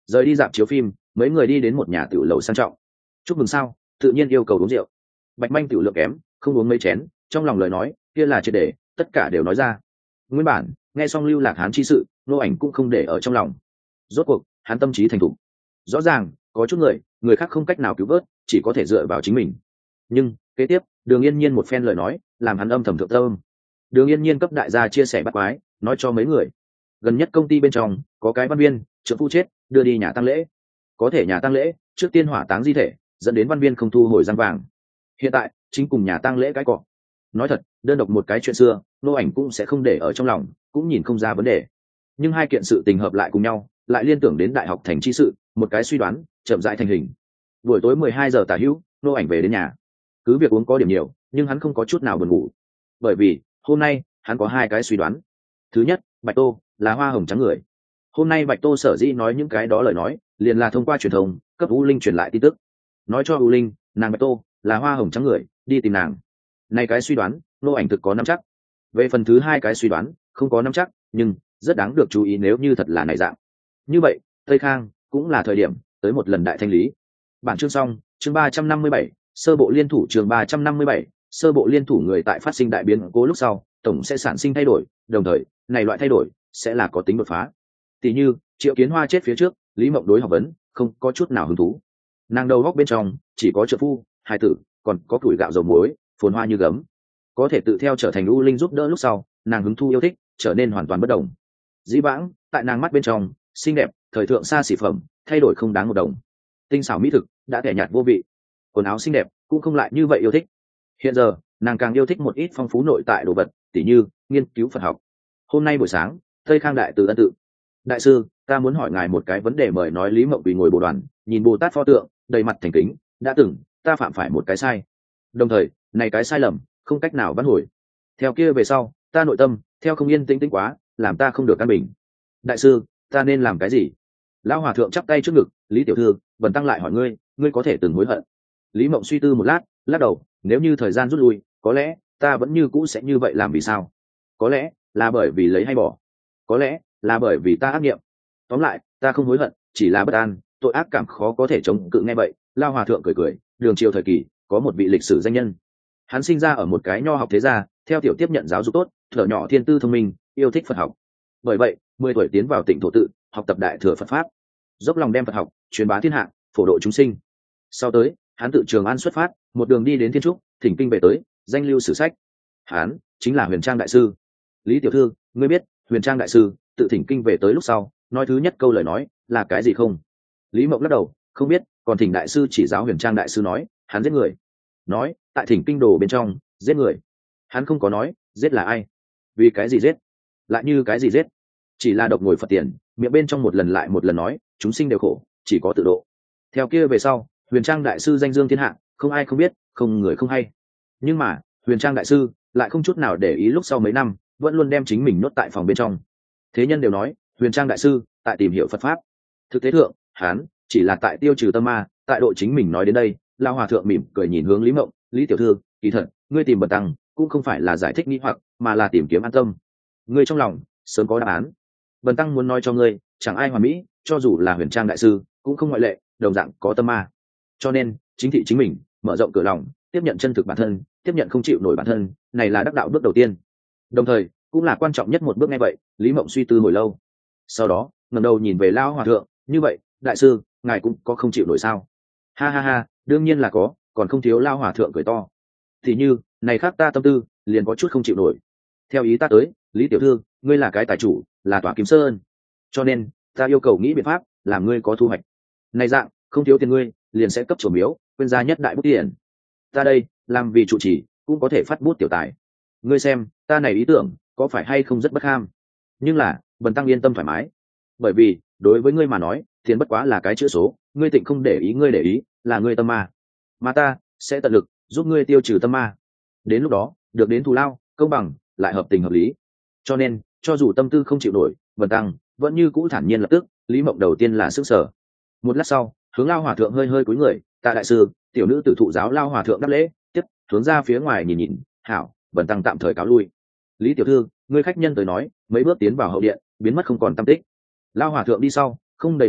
Rời đi dạp chiếu phim, mấy người đi đến một nhà tiểu lầu sang trọng. Chúc mừng sao, tự nhiên yêu cầu uống rượu. Bạch manh tiểu lượng kém, không uống mấy chén, trong lòng lời nói kia là triệt để, tất cả đều nói ra. Nguyên bản nghe xong Lưu Lạc Hán chi sự, Ngô Ảnh cũng không để ở trong lòng. Rốt cuộc hắn tâm trí thành thục, rõ ràng có chút người khác không cách nào cứu vớt, chỉ có thể dựa vào chính mình. Nhưng kế tiếp Đường Yên Nhiên một phen lời nói làm hắn âm thầm thượng tâm. Đường Yên Nhiên cấp đại gia chia sẻ bắt quái, nói cho mấy người gần nhất công ty bên trong có cái văn viên trợ phu chết, đưa đi nhà tang lễ. Có thể nhà tang lễ trước tiên hỏa táng di thể, dẫn đến văn viên không thu hồi răng vàng. Hiện tại chính cùng nhà tang lễ cái cọ. Nói thật, đơn độc một cái chuyện xưa, Ngô Ảnh cũng sẽ không để ở trong lòng, cũng nhìn không ra vấn đề. Nhưng hai kiện sự tình hợp lại cùng nhau, lại liên tưởng đến đại học thành chi sự, một cái suy đoán chậm rãi thành hình. Buổi tối 12 giờ tả hữu, Ngô Ảnh về đến nhà. Cứ việc uống có điểm nhiều, nhưng hắn không có chút nào buồn ngủ, bởi vì hôm nay hắn có hai cái suy đoán. Thứ nhất, Bạch Tô là hoa hồng trắng người. Hôm nay Bạch Tô sở dĩ nói những cái đó lời nói, liền là thông qua truyền thông cấp U Linh truyền lại tin tức, nói cho U Linh nàng Bạch Tô là hoa hồng trắng người, đi tìm nàng. Này cái suy đoán Ngô Ảnh thực có nắm chắc. Về phần thứ hai cái suy đoán không có nắm chắc, nhưng rất đáng được chú ý nếu như thật là này dạng. Như vậy Tây Khang cũng là thời điểm tới một lần đại thanh lý. Bản chương xong. Chương 357, sơ bộ liên thủ. Chương 357, sơ bộ liên thủ. Người tại phát sinh đại biến cố lúc sau, tổng sẽ sản sinh thay đổi, đồng thời này loại thay đổi sẽ là có tính đột phá. Tỷ như Triệu Kiến Hoa chết phía trước, Lý Mộng đối học vấn không có chút nào hứng thú, nàng đầu góc bên trong chỉ có trợ phu, hài tử, còn có củi gạo dầu muối, phồn hoa như gấm. Có thể tự theo trở thành U Linh giúp đỡ lúc sau, nàng hứng thu yêu thích trở nên hoàn toàn bất đồng. Dĩ vãng tại nàng mắt bên trong, xinh đẹp thời thượng xa xỉ phẩm thay đổi không đáng một đồng, tinh xảo mỹ thực đã kẻ nhạt vô vị, quần áo xinh đẹp cũng không lại như vậy yêu thích. Hiện giờ nàng càng yêu thích một ít phong phú nội tại đồ vật, tỉ như nghiên cứu Phật học. Hôm nay buổi sáng, Tây Khang đại từ ân tự: đại sư, ta muốn hỏi ngài một cái vấn đề. Mời. Nói Lý Mộng Quỳ ngồi bồ đoàn, nhìn Bồ Tát pho tượng, đầy mặt thành kính. Đã từng ta phạm phải một cái sai, đồng thời này cái sai lầm không cách nào vãn hồi. Theo kia về sau, ta nội tâm theo không yên tĩnh quá, làm ta không được an bình. Đại sư, ta nên làm cái gì? Lão hòa thượng chắp tay trước ngực: Lý tiểu thư, Bần tăng lại hỏi ngươi, ngươi có thể từng hối hận? Lý Mộng suy tư một lát, lắc đầu: nếu như thời gian rút lui, có lẽ ta vẫn như cũ sẽ như vậy làm. Vì sao? Có lẽ là bởi vì lấy hay bỏ, có lẽ là bởi vì ta ác nghiệm. Tóm lại, ta không hối hận, chỉ là bất an, tội ác cảm khó có thể chống cự. Nghe vậy, Lao hòa thượng cười cười: Đường triều thời kỳ có một vị lịch sử danh nhân, hắn sinh ra ở một cái nho học thế gia, theo tiểu tiếp nhận giáo dục tốt, thở nhỏ thiên tư thông minh, yêu thích Phật học. Bởi vậy 10 tuổi tiến vào Tịnh Thổ tự, học tập đại thừa Phật pháp, dốc lòng đem Phật học truyền bá thiên hạ, phổ độ chúng sinh. Sau tới hắn tự Trường An xuất phát, một đường đi đến Thiên Trúc, thỉnh kinh về tới, danh lưu sử sách. Hắn chính là Huyền Trang đại sư. Lý tiểu thư, ngươi biết Huyền Trang đại sư tự thỉnh kinh về tới lúc sau nói thứ nhất câu lời nói là cái gì không? Lý Mộng lắc đầu: không biết. Còn thỉnh đại sư chỉ giáo. Huyền Trang đại sư nói hắn giết người, nói tại thỉnh kinh đồ bên trong giết người. Hắn không có nói giết là ai, vì cái gì giết, lại như cái gì giết. Chỉ là độc ngồi Phật tiền, miệng bên trong một lần lại một lần nói chúng sinh đều khổ, chỉ có tự độ. Theo kia về sau, Huyền Trang đại sư danh dương thiên hạ, không ai không biết, không người không hay. Nhưng mà Huyền Trang đại sư lại không chút nào để ý, lúc sau mấy năm vẫn luôn đem chính mình nhốt tại phòng bên trong. Thế nhân đều nói Huyền Trang đại sư tại tìm hiểu Phật pháp, thực tế thượng hắn chỉ là tại tiêu trừ tâm ma, tại độ chính mình. Nói đến đây, Lão hòa thượng mỉm cười nhìn hướng Lý Mộng: Lý tiểu thư, kỳ thật ngươi tìm Bần tăng cũng không phải là giải thích nghi hoặc, mà là tìm kiếm an tâm. Ngươi trong lòng sớm có đáp án. Bần tăng muốn nói cho ngươi, chẳng ai hoàn mỹ, cho dù là Huyền Trang đại sư cũng không ngoại lệ, đồng dạng có tâm ma. Cho nên chính thị chính mình, mở rộng cửa lòng, tiếp nhận chân thực bản thân, tiếp nhận không chịu nổi bản thân, này là đắc đạo bước đầu tiên, đồng thời cũng là quan trọng nhất một bước. Nghe vậy, Lý Mộng suy tư hồi lâu, sau đó ngẩng đầu nhìn về Lão hòa thượng: như vậy đại sư, ngài cũng có không chịu nổi sao? Ha ha ha, đương nhiên là có, còn không thiếu. Lão hòa thượng cười to: thì như này khác ta tâm tư liền có chút không chịu nổi. Theo ý ta tới, Lý tiểu thư, ngươi là cái tài chủ, là tỏa Kim Sơn, cho nên ta yêu cầu nghĩ biện pháp làm ngươi có thu hoạch. Này dạng không thiếu tiền, ngươi liền sẽ cấp chùa miếu quên ra nhất đại bút tiền. Ta đây làm vì trụ trì cũng có thể phát bút tiểu tài. Ngươi xem ta này ý tưởng có phải hay không rất bất ham? Nhưng là Bần tăng yên tâm thoải mái, bởi vì đối với ngươi mà nói, tiền bất quá là cái chữ số. Ngươi tịnh không để ý, ngươi để ý là ngươi tâm ma, mà ta sẽ tận lực giúp ngươi tiêu trừ tâm ma. Đến lúc đó được đến thù lao công bằng, lại hợp tình hợp lý. Cho nên cho dù tâm tư không chịu nổi, Bần tăng vẫn như cũ thản nhiên lập tức. Lý Mộng đầu tiên là sức sở. Một lát sau, hướng Lao hòa thượng hơi hơi cúi người: Tạ đại sư, tiểu nữ tử thụ giáo. Lao hòa thượng đáp lễ, tiếp hướng ra phía ngoài nhìn nhìn: hảo, Bần tăng tạm thời cáo lui. Lý tiểu thư, ngươi khách nhân tới nói, mấy bước tiến vào hậu điện, biến mất không còn tăm tích. Lao hòa thượng đi sau không đầy một lát,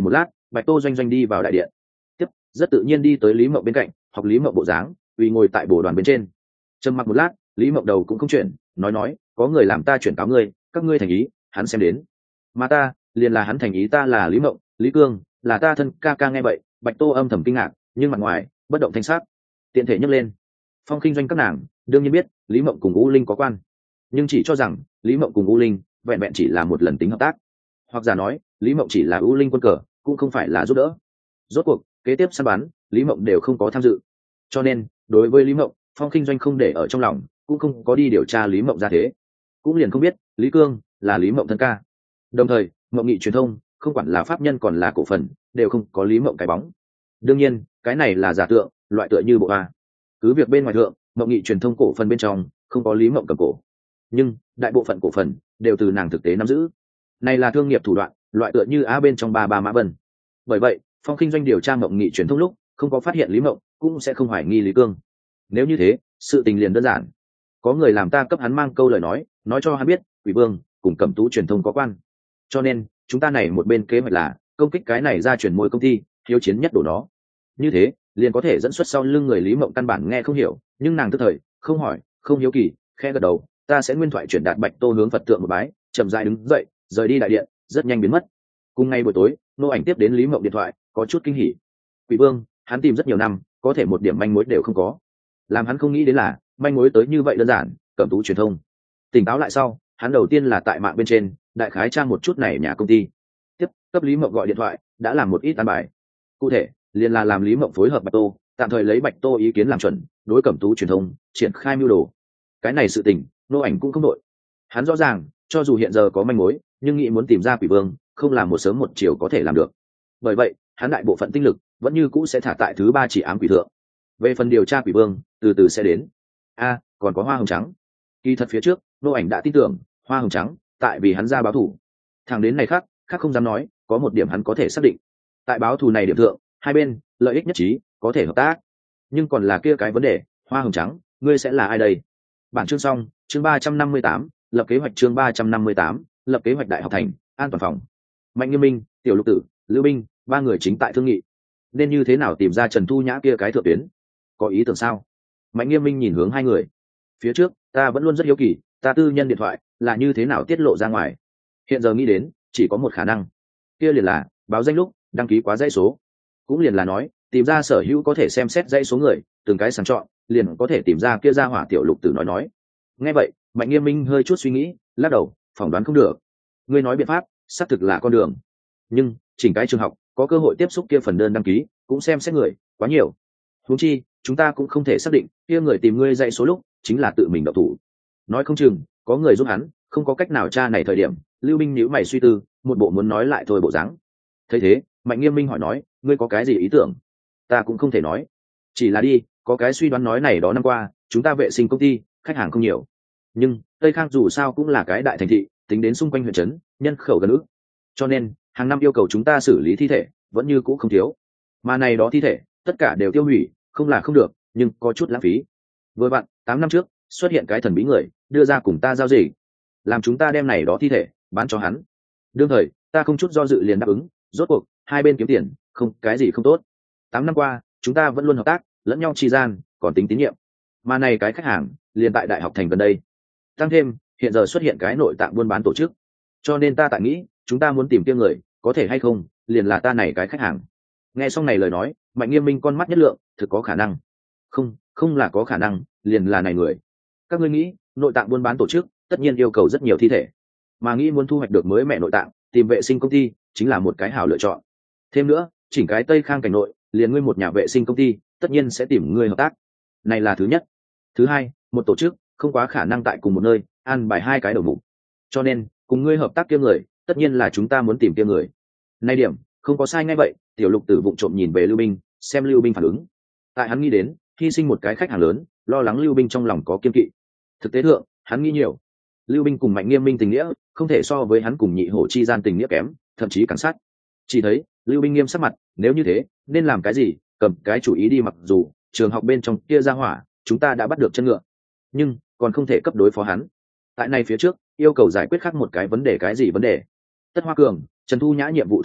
Bạch Tô doanh doanh đi vào đại điện, tiếp rất tự nhiên đi tới Lý Mộng bên cạnh, học Lý Mộng bộ dáng, uy ngồi tại bồ đoàn bên trên. Trầm mặc một lát, Lý Mộng đầu cũng không chuyển, nói có người làm ta chuyển cáo ngươi, các ngươi thành ý hắn xem đến, mà ta liền là hắn thành ý. Ta là Lý Mộng, Lý Cương là ta thân ca ca. Nghe vậy Bạch Tô âm thầm kinh ngạc, nhưng mặt ngoài bất động thanh sắc. Tiện thể nhấc lên Phong Khinh Doanh các nàng đương nhiên biết Lý Mộng cùng U Linh có quan, nhưng chỉ cho rằng Lý Mộng cùng U Linh vẹn vẹn chỉ là một lần tính hợp tác, hoặc giả nói Lý Mộng chỉ là U Linh quân cờ, cũng không phải là giúp đỡ. Rốt cuộc kế tiếp săn bắn Lý Mộng đều không có tham dự, cho nên đối với Lý Mộng, Phong Khinh Doanh không để ở trong lòng, cũng không có đi điều tra Lý Mộng ra thế, cũng liền không biết Lý Cương là Lý Mộng thân ca. Đồng thời Mộng Nghị truyền thông không quản là pháp nhân còn là cổ phần đều không có Lý Mộng cái bóng. Đương nhiên cái này là giả tượng, loại tựa như bộ a. Cứ việc bên ngoài thượng Mộng Nghị truyền thông cổ phần bên trong không có Lý Mộng cầm cổ, nhưng đại bộ phận cổ phần đều từ nàng thực tế nắm giữ. Này là thương nghiệp thủ đoạn, loại tựa như a bên trong ba Mã Vân. Bởi vậy Phong Khinh Doanh điều tra Mộng Nghị truyền thông lúc không có phát hiện Lý Mộng, cũng sẽ không hoài nghi Lý Cương. Nếu như thế sự tình liền đơn giản, có người làm ta cấp hắn mang câu lời nói cho hắn biết Quỷ Vương cùng Cẩm Tú truyền thông có quan, cho nên chúng ta này một bên kế hoạch là công kích cái này ra truyền môi công ty, hiếu chiến nhất đổ nó. Như thế liền có thể dẫn xuất sau lưng người Lý Mộng căn bản nghe không hiểu, nhưng nàng tức thời không hỏi không hiếu kỳ, khẽ gật đầu. Ta sẽ nguyên thoại chuyển đạt. Bạch Tô hướng Phật tượng một bái, chậm rãi đứng dậy rời đi đại điện, rất nhanh biến mất. Cùng ngày buổi tối Nô Ảnh tiếp đến Lý Mộng điện thoại, có chút kinh hỉ. Quỷ Vương hắn tìm rất nhiều năm, có thể một điểm manh mối đều không có. Làm hắn không nghĩ đến là manh mối tới như vậy đơn giản. Cẩm Tú truyền thông tỉnh táo lại sau, hắn đầu tiên là tại mạng bên trên đại khái trang một chút này nhà công ty, tiếp cấp Lý Mộng gọi điện thoại, đã làm một ít an bài. Cụ thể liền là làm Lý Mộng phối hợp Bạch Tô, tạm thời lấy Bạch Tô ý kiến làm chuẩn, đối Cẩm Tú truyền thông triển khai mưu đồ. Cái này sự tình Nô Ảnh cũng không đội. Hắn rõ ràng cho dù hiện giờ có manh mối, nhưng nghĩ muốn tìm ra Quỷ Vương không làm một sớm một chiều có thể làm được. Bởi vậy hắn đại bộ phận tinh lực vẫn như cũ sẽ thả tại thứ ba chỉ ám quỷ thượng. Về phần điều tra Quỷ Vương từ từ sẽ đến. Còn có Hoa Hồng Trắng. Kỳ thật phía trước Nô Ảnh đã tin tưởng Hoa Hồng Trắng, tại vì hắn ra báo thù. Thằng đến này khác không dám nói, có một điểm hắn có thể xác định, tại báo thù này điểm thượng hai bên lợi ích nhất trí, có thể hợp tác. Nhưng còn là kia cái vấn đề, Hoa Hồng Trắng ngươi sẽ là ai đây? Bản chương xong. Chương 358, lập kế hoạch. Chương 358, lập kế hoạch. Đại học thành an toàn phòng, Mạnh Nghiêm Minh, Tiểu Lục Tử, Lưu Binh ba người chính tại thương nghị nên như thế nào tìm ra Trần Thu Nhã kia cái thượng tuyến. Có ý tưởng sao? Mạnh Nghiêm Minh nhìn hướng hai người. Phía trước ta vẫn luôn rất hiếu kỳ, ta tư nhân điện thoại là như thế nào tiết lộ ra ngoài. Hiện giờ nghĩ đến chỉ có một khả năng, kia liền là báo danh lúc đăng ký quá dãy số, cũng liền là nói tìm ra sở hữu có thể xem xét dãy số người, từng cái sàng chọn, liền có thể tìm ra kia ra hỏa. Tiểu Lục Tử nói. Nghe vậy Mạnh Nghiêm Minh hơi chút suy nghĩ, lắc đầu, phỏng đoán không được. Ngươi nói biện pháp xác thực là con đường, nhưng chỉnh cái trường học có cơ hội tiếp xúc kia phần đơn đăng ký, cũng xem xét người quá nhiều. Huống chi chúng ta cũng không thể xác định kia người tìm ngươi dãy số lúc chính là tự mình độc thủ, nói không chừng có người giúp hắn, không có cách nào tra này. Thời điểm Lưu Minh nhíu mày suy tư, một bộ muốn nói lại thôi bộ dáng. Thấy thế Mạnh Nghiêm Minh hỏi nói, ngươi có cái gì ý tưởng? Ta cũng không thể nói, chỉ là đi có cái suy đoán, nói này đó năm qua chúng ta vệ sinh công ty khách hàng không nhiều, nhưng Tây Khang dù sao cũng là cái đại thành thị, tính đến xung quanh huyện trấn nhân khẩu gần ước, cho nên hàng năm yêu cầu chúng ta xử lý thi thể vẫn như cũ không thiếu. Mà này đó thi thể tất cả đều tiêu hủy, không là không được, nhưng có chút lãng phí. Vừa vặn 8 năm trước xuất hiện cái thần bí người đưa ra cùng ta giao dịch, làm chúng ta đem này đó thi thể bán cho hắn. Đương thời ta không chút do dự liền đáp ứng, rốt cuộc hai bên kiếm tiền, không cái gì không tốt. 8 năm qua chúng ta vẫn luôn hợp tác lẫn nhau, tri gian còn tính tín nhiệm. Mà này cái khách hàng liền tại Đại học thành gần đây, tăng thêm hiện giờ xuất hiện cái nội tạng buôn bán tổ chức, cho nên ta tại nghĩ chúng ta muốn tìm kiếm người có thể hay không liền là ta này cái khách hàng. Nghe xong này lời nói, Mạnh Nghiêm Minh con mắt nhất lượng, thực có khả năng. Không là có khả năng, liền là này người. Các ngươi nghĩ nội tạng buôn bán tổ chức tất nhiên yêu cầu rất nhiều thi thể, mà nghĩ muốn thu hoạch được mới mẹ nội tạng, tìm vệ sinh công ty chính là một cái hảo lựa chọn. Thêm nữa chỉnh cái Tây Khang cảnh nội liền ngươi một nhà vệ sinh công ty tất nhiên sẽ tìm ngươi hợp tác, này là thứ nhất. Thứ hai, một tổ chức không quá khả năng tại cùng một nơi an bài hai cái đầu mục, cho nên cùng ngươi hợp tác kia người tất nhiên là chúng ta muốn tìm kia người. Này điểm không có sai. Ngay vậy Tiểu Lục Tử vụng trộm nhìn về Lưu Binh, xem Lưu Binh phản ứng. Tại hắn nghĩ đến hy sinh một cái khách hàng lớn, lo lắng Lưu Binh trong lòng có kiên kỵ. Thực tế thượng hắn nghĩ nhiều, Lưu Binh cùng Mạnh Nghiêm Minh tình nghĩa không thể so với hắn cùng Nhị Hổ chi gian tình nghĩa kém, thậm chí càng sát. Chỉ thấy Lưu Binh nghiêm sắc mặt, nếu như thế nên làm cái gì, cầm cái chủ ý đi. Mặc dù trường học bên trong kia ra hỏa chúng ta đã bắt được chân ngựa, nhưng còn không thể cấp đối phó hắn. Tại này phía trước yêu cầu giải quyết khác một cái vấn đề. Cái gì vấn đề? Tất Hoa Cường, Trần Thu Nhã nhiệm vụ thất bại,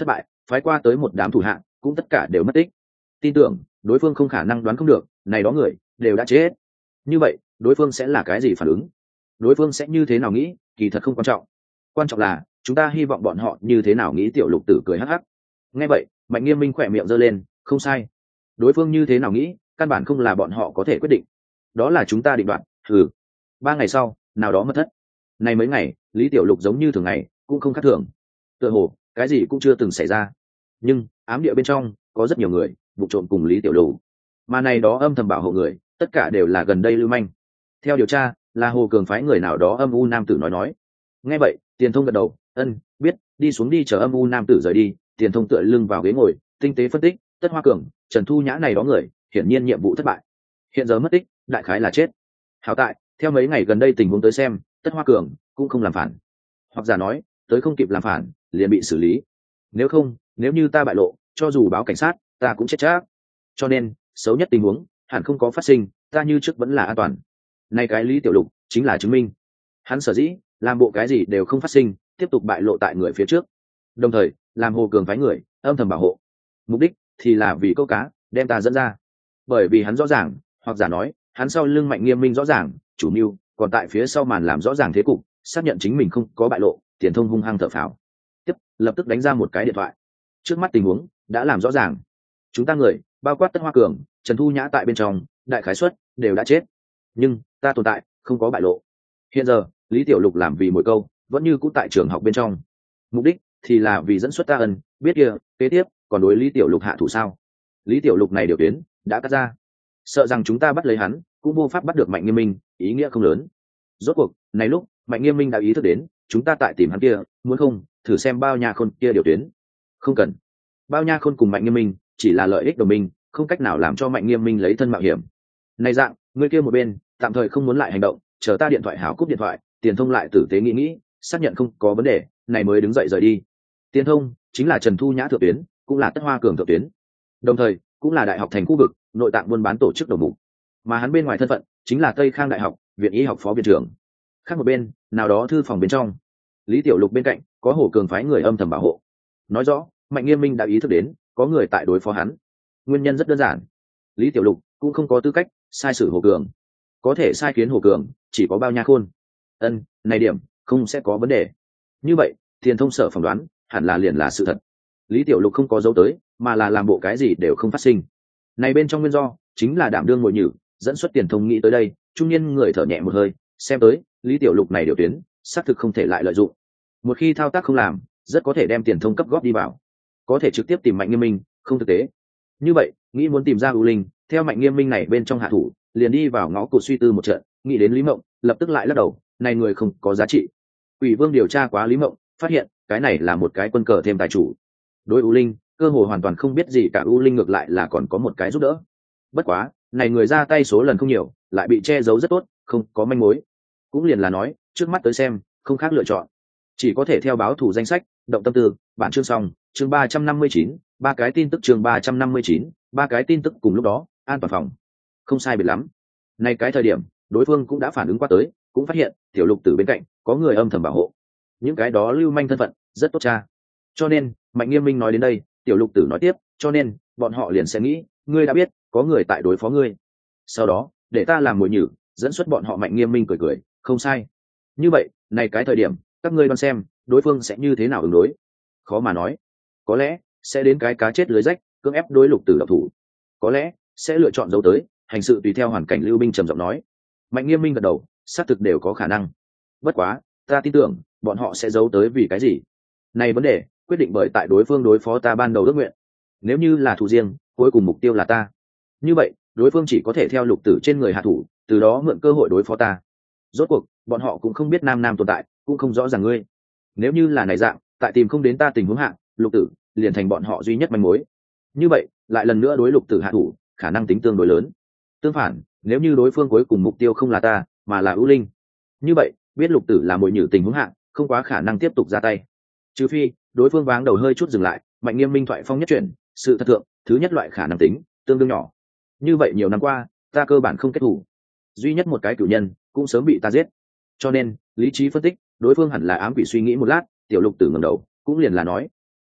phái qua tới một đám thủ hạ cũng tất cả đều mất tích. Tin tưởng đối phương không khả năng đoán không được này đó người đều đã chết. Như vậy đối phương sẽ là cái gì phản ứng, đối phương sẽ như thế nào nghĩ, kỳ thật không quan trọng. Quan trọng là chúng ta hy vọng bọn họ như thế nào nghĩ. Tiểu Lục Tử cười hắc hắc. Nghe vậy Mạnh Nghiêm Minh khỏe miệng giơ lên, không sai, đối phương như thế nào nghĩ căn bản không là bọn họ có thể quyết định, đó là chúng ta định đoạt. 3 ngày sau nào đó mất thất. Này mấy ngày Lý Tiểu Lục giống như thường ngày cũng không khác thường, tựa hồ cái gì cũng chưa từng xảy ra. Nhưng ám địa bên trong có rất nhiều người vụ trộm cùng Lý Tiểu Lục, mà này đó âm thầm bảo hộ người tất cả đều là gần đây lưu manh. Theo điều tra là Hồ Cường phái người nào đó âm u nam tử nói. Nghe vậy Tiền Thông gật đầu, ân, biết, đi xuống đi chờ âm u nam tử rời đi. Tiền Thông tựa lưng vào ghế ngồi, tinh tế phân tích, Tất Hoa Cường, Trần Thu Nhã này đó người hiển nhiên nhiệm vụ thất bại, hiện giờ mất tích, đại khái là chết. Hảo tại theo mấy ngày gần đây tình huống tới xem, Tất Hoa Cường cũng không làm phản, hoặc giả nói tới không kịp làm phản liền bị xử lý. Nếu không, nếu như ta bại lộ, cho dù báo cảnh sát ta cũng chết chắc. Cho nên xấu nhất tình huống hẳn không có phát sinh, ta như trước vẫn là an toàn. Nay cái Lý Tiểu Lục chính là chứng minh. Hắn sở dĩ làm bộ cái gì đều không phát sinh, tiếp tục bại lộ tại người phía trước, đồng thời làm Hồ Cường phái người âm thầm bảo hộ, mục đích thì là vì câu cá đem ta dẫn ra. Bởi vì hắn rõ ràng, hoặc giả nói hắn sau lưng Mạnh Nghiêm Minh rõ ràng chủ mưu, còn tại phía sau màn làm rõ ràng thế cục, xác nhận chính mình không có bại lộ. Tiền Thông hung hăng thở phào, tiếp lập tức đánh ra một cái điện thoại. Trước mắt tình huống đã làm rõ ràng, chúng ta người bao quát Tất Hoa Cường, Trần Thu Nhã tại bên trong, đại khái suất đều đã chết, nhưng ta tồn tại không có bại lộ. Hiện giờ Lý Tiểu Lục làm vì mỗi câu vẫn như cũ tại trường học bên trong, mục đích thì là vì dẫn xuất ta ân biết kia kế tiếp còn đối Lý Tiểu Lục hạ thủ sao. Lý Tiểu Lục này điều tuyến đã cắt ra, sợ rằng chúng ta bắt lấy hắn cũng vô pháp bắt được Mạnh Nghiêm Minh, ý nghĩa không lớn. Rốt cuộc này lúc Mạnh Nghiêm Minh đã ý thức đến chúng ta tại tìm hắn kia, muốn không thử xem Bao Nha Khôn kia điều tuyến. Không cần, Bao Nha Khôn cùng Mạnh Nghiêm Minh chỉ là lợi ích đồng minh, không cách nào làm cho Mạnh Nghiêm Minh lấy thân mạo hiểm. Này dạng người kia một bên tạm thời không muốn lại hành động, chờ ta điện thoại hảo cúp điện thoại. Tiền Thông lại tử tế nghĩ, xác nhận không có vấn đề này mới đứng dậy rời đi. Tiền Thông chính là Trần Thu Nhã thượng tuyến, cũng là Tất Hoa Cường thượng tuyến, đồng thời cũng là đại học thành khu vực nội tạng buôn bán tổ chức đầu mục, mà hắn bên ngoài thân phận chính là Tây Khang Đại học viện y học phó viện trưởng. Khác một bên nào đó thư phòng bên trong, Lý Tiểu Lục bên cạnh có Hồ Cường phái người âm thầm bảo hộ. Nói rõ Mạnh Nghiêm Minh đã ý thức đến có người tại đối phó hắn. Nguyên nhân rất đơn giản, Lý Tiểu Lục cũng không có tư cách sai sử Hồ Cường, có thể sai khiến Hồ Cường chỉ có Bao Nha Khôn. Này điểm không sẽ có vấn đề. Như vậy Tiền Thông sở phỏng đoán hẳn là liền là sự thật. Lý Tiểu Lục không có dấu tới, mà là làm bộ cái gì đều không phát sinh. Này bên trong nguyên do chính là đảm đương ngồi nhử, dẫn xuất Tiền Thông nghĩ tới đây, trung niên người thở nhẹ một hơi, xem tới Lý Tiểu Lục này điều tuyến xác thực không thể lại lợi dụng. Một khi thao tác không làm, rất có thể đem Tiền Thông cấp góp đi vào, có thể trực tiếp tìm Mạnh Nghiêm Minh, không thực tế. Như vậy nghĩ muốn tìm ra U Linh, theo Mạnh Nghiêm Minh này bên trong hạ thủ, liền đi vào ngõ cụt suy tư một trận, nghĩ đến Lý Mộng, lập tức lại lắc đầu, này người không có giá trị. Ủy Vương điều tra quá Lý Mộng, phát hiện cái này là một cái quân cờ thêm tài chủ, đối U Linh cơ hồ hoàn toàn không biết gì cả. U Linh ngược lại là còn có một cái giúp đỡ, bất quá này người ra tay số lần không nhiều, lại bị che giấu rất tốt, không có manh mối. Cũng liền là nói trước mắt tới xem không khác lựa chọn, chỉ có thể theo báo thủ danh sách động tâm tư. Bản chương xong, chương 359, ba cái tin tức. Chương 359, ba cái tin tức. Cùng lúc đó an toàn phòng không sai biệt lắm, nay cái thời điểm đối phương cũng đã phản ứng qua tới, cũng phát hiện Tiểu Lục Tử bên cạnh có người âm thầm bảo hộ. Những cái đó lưu manh thân phận rất tốt cha, cho nên Mạnh Nghiêm Minh nói đến đây, Tiểu Lục Tử nói tiếp, cho nên bọn họ liền sẽ nghĩ ngươi đã biết có người tại đối phó ngươi, sau đó để ta làm mồi nhử dẫn xuất bọn họ. Mạnh Nghiêm Minh cười cười, không sai. Như vậy này cái thời điểm các ngươi đoán xem đối phương sẽ như thế nào ứng đối. Khó mà nói, có lẽ sẽ đến cái cá chết lưới rách, cưỡng ép đối Lục Tử độc thủ, có lẽ sẽ lựa chọn giấu tới hành sự tùy theo hoàn cảnh. Lưu Binh trầm giọng nói. Mạnh Nghiêm Minh gật đầu, xác thực đều có khả năng, bất quá ta tin tưởng bọn họ sẽ giấu tới vì cái gì. Này vấn đề quyết định bởi tại đối phương đối phó ta ban đầu ước nguyện. Nếu như là thủ riêng, cuối cùng mục tiêu là ta, như vậy đối phương chỉ có thể theo Lục Tử trên người hạ thủ, từ đó mượn cơ hội đối phó ta. Rốt cuộc bọn họ cũng không biết Nam Nam tồn tại, cũng không rõ ràng ngươi. Nếu như là này dạng, tại tìm không đến ta tình huống hạ, Lục Tử liền thành bọn họ duy nhất manh mối. Như vậy lại lần nữa đối Lục Tử hạ thủ khả năng tính tương đối lớn. Tương phản, nếu như đối phương cuối cùng mục tiêu không là ta mà là U Linh, như vậy biết Lục Tử là mồi nhử tình huống hạ, không quá khả năng tiếp tục ra tay, trừ phi đối phương váng đầu hơi chút dừng lại. Mạnh Nghiêm Minh thoại phong nhất chuyển, sự thật thượng thứ nhất loại khả năng tính tương đương nhỏ. Như vậy nhiều năm qua ta cơ bản không kết thủ, duy nhất một cái cửu nhân cũng sớm bị ta giết, cho nên lý trí phân tích đối phương hẳn là ám quỷ. Suy nghĩ một lát, Tiểu Lục Tử ngẩng đầu, cũng liền là nói,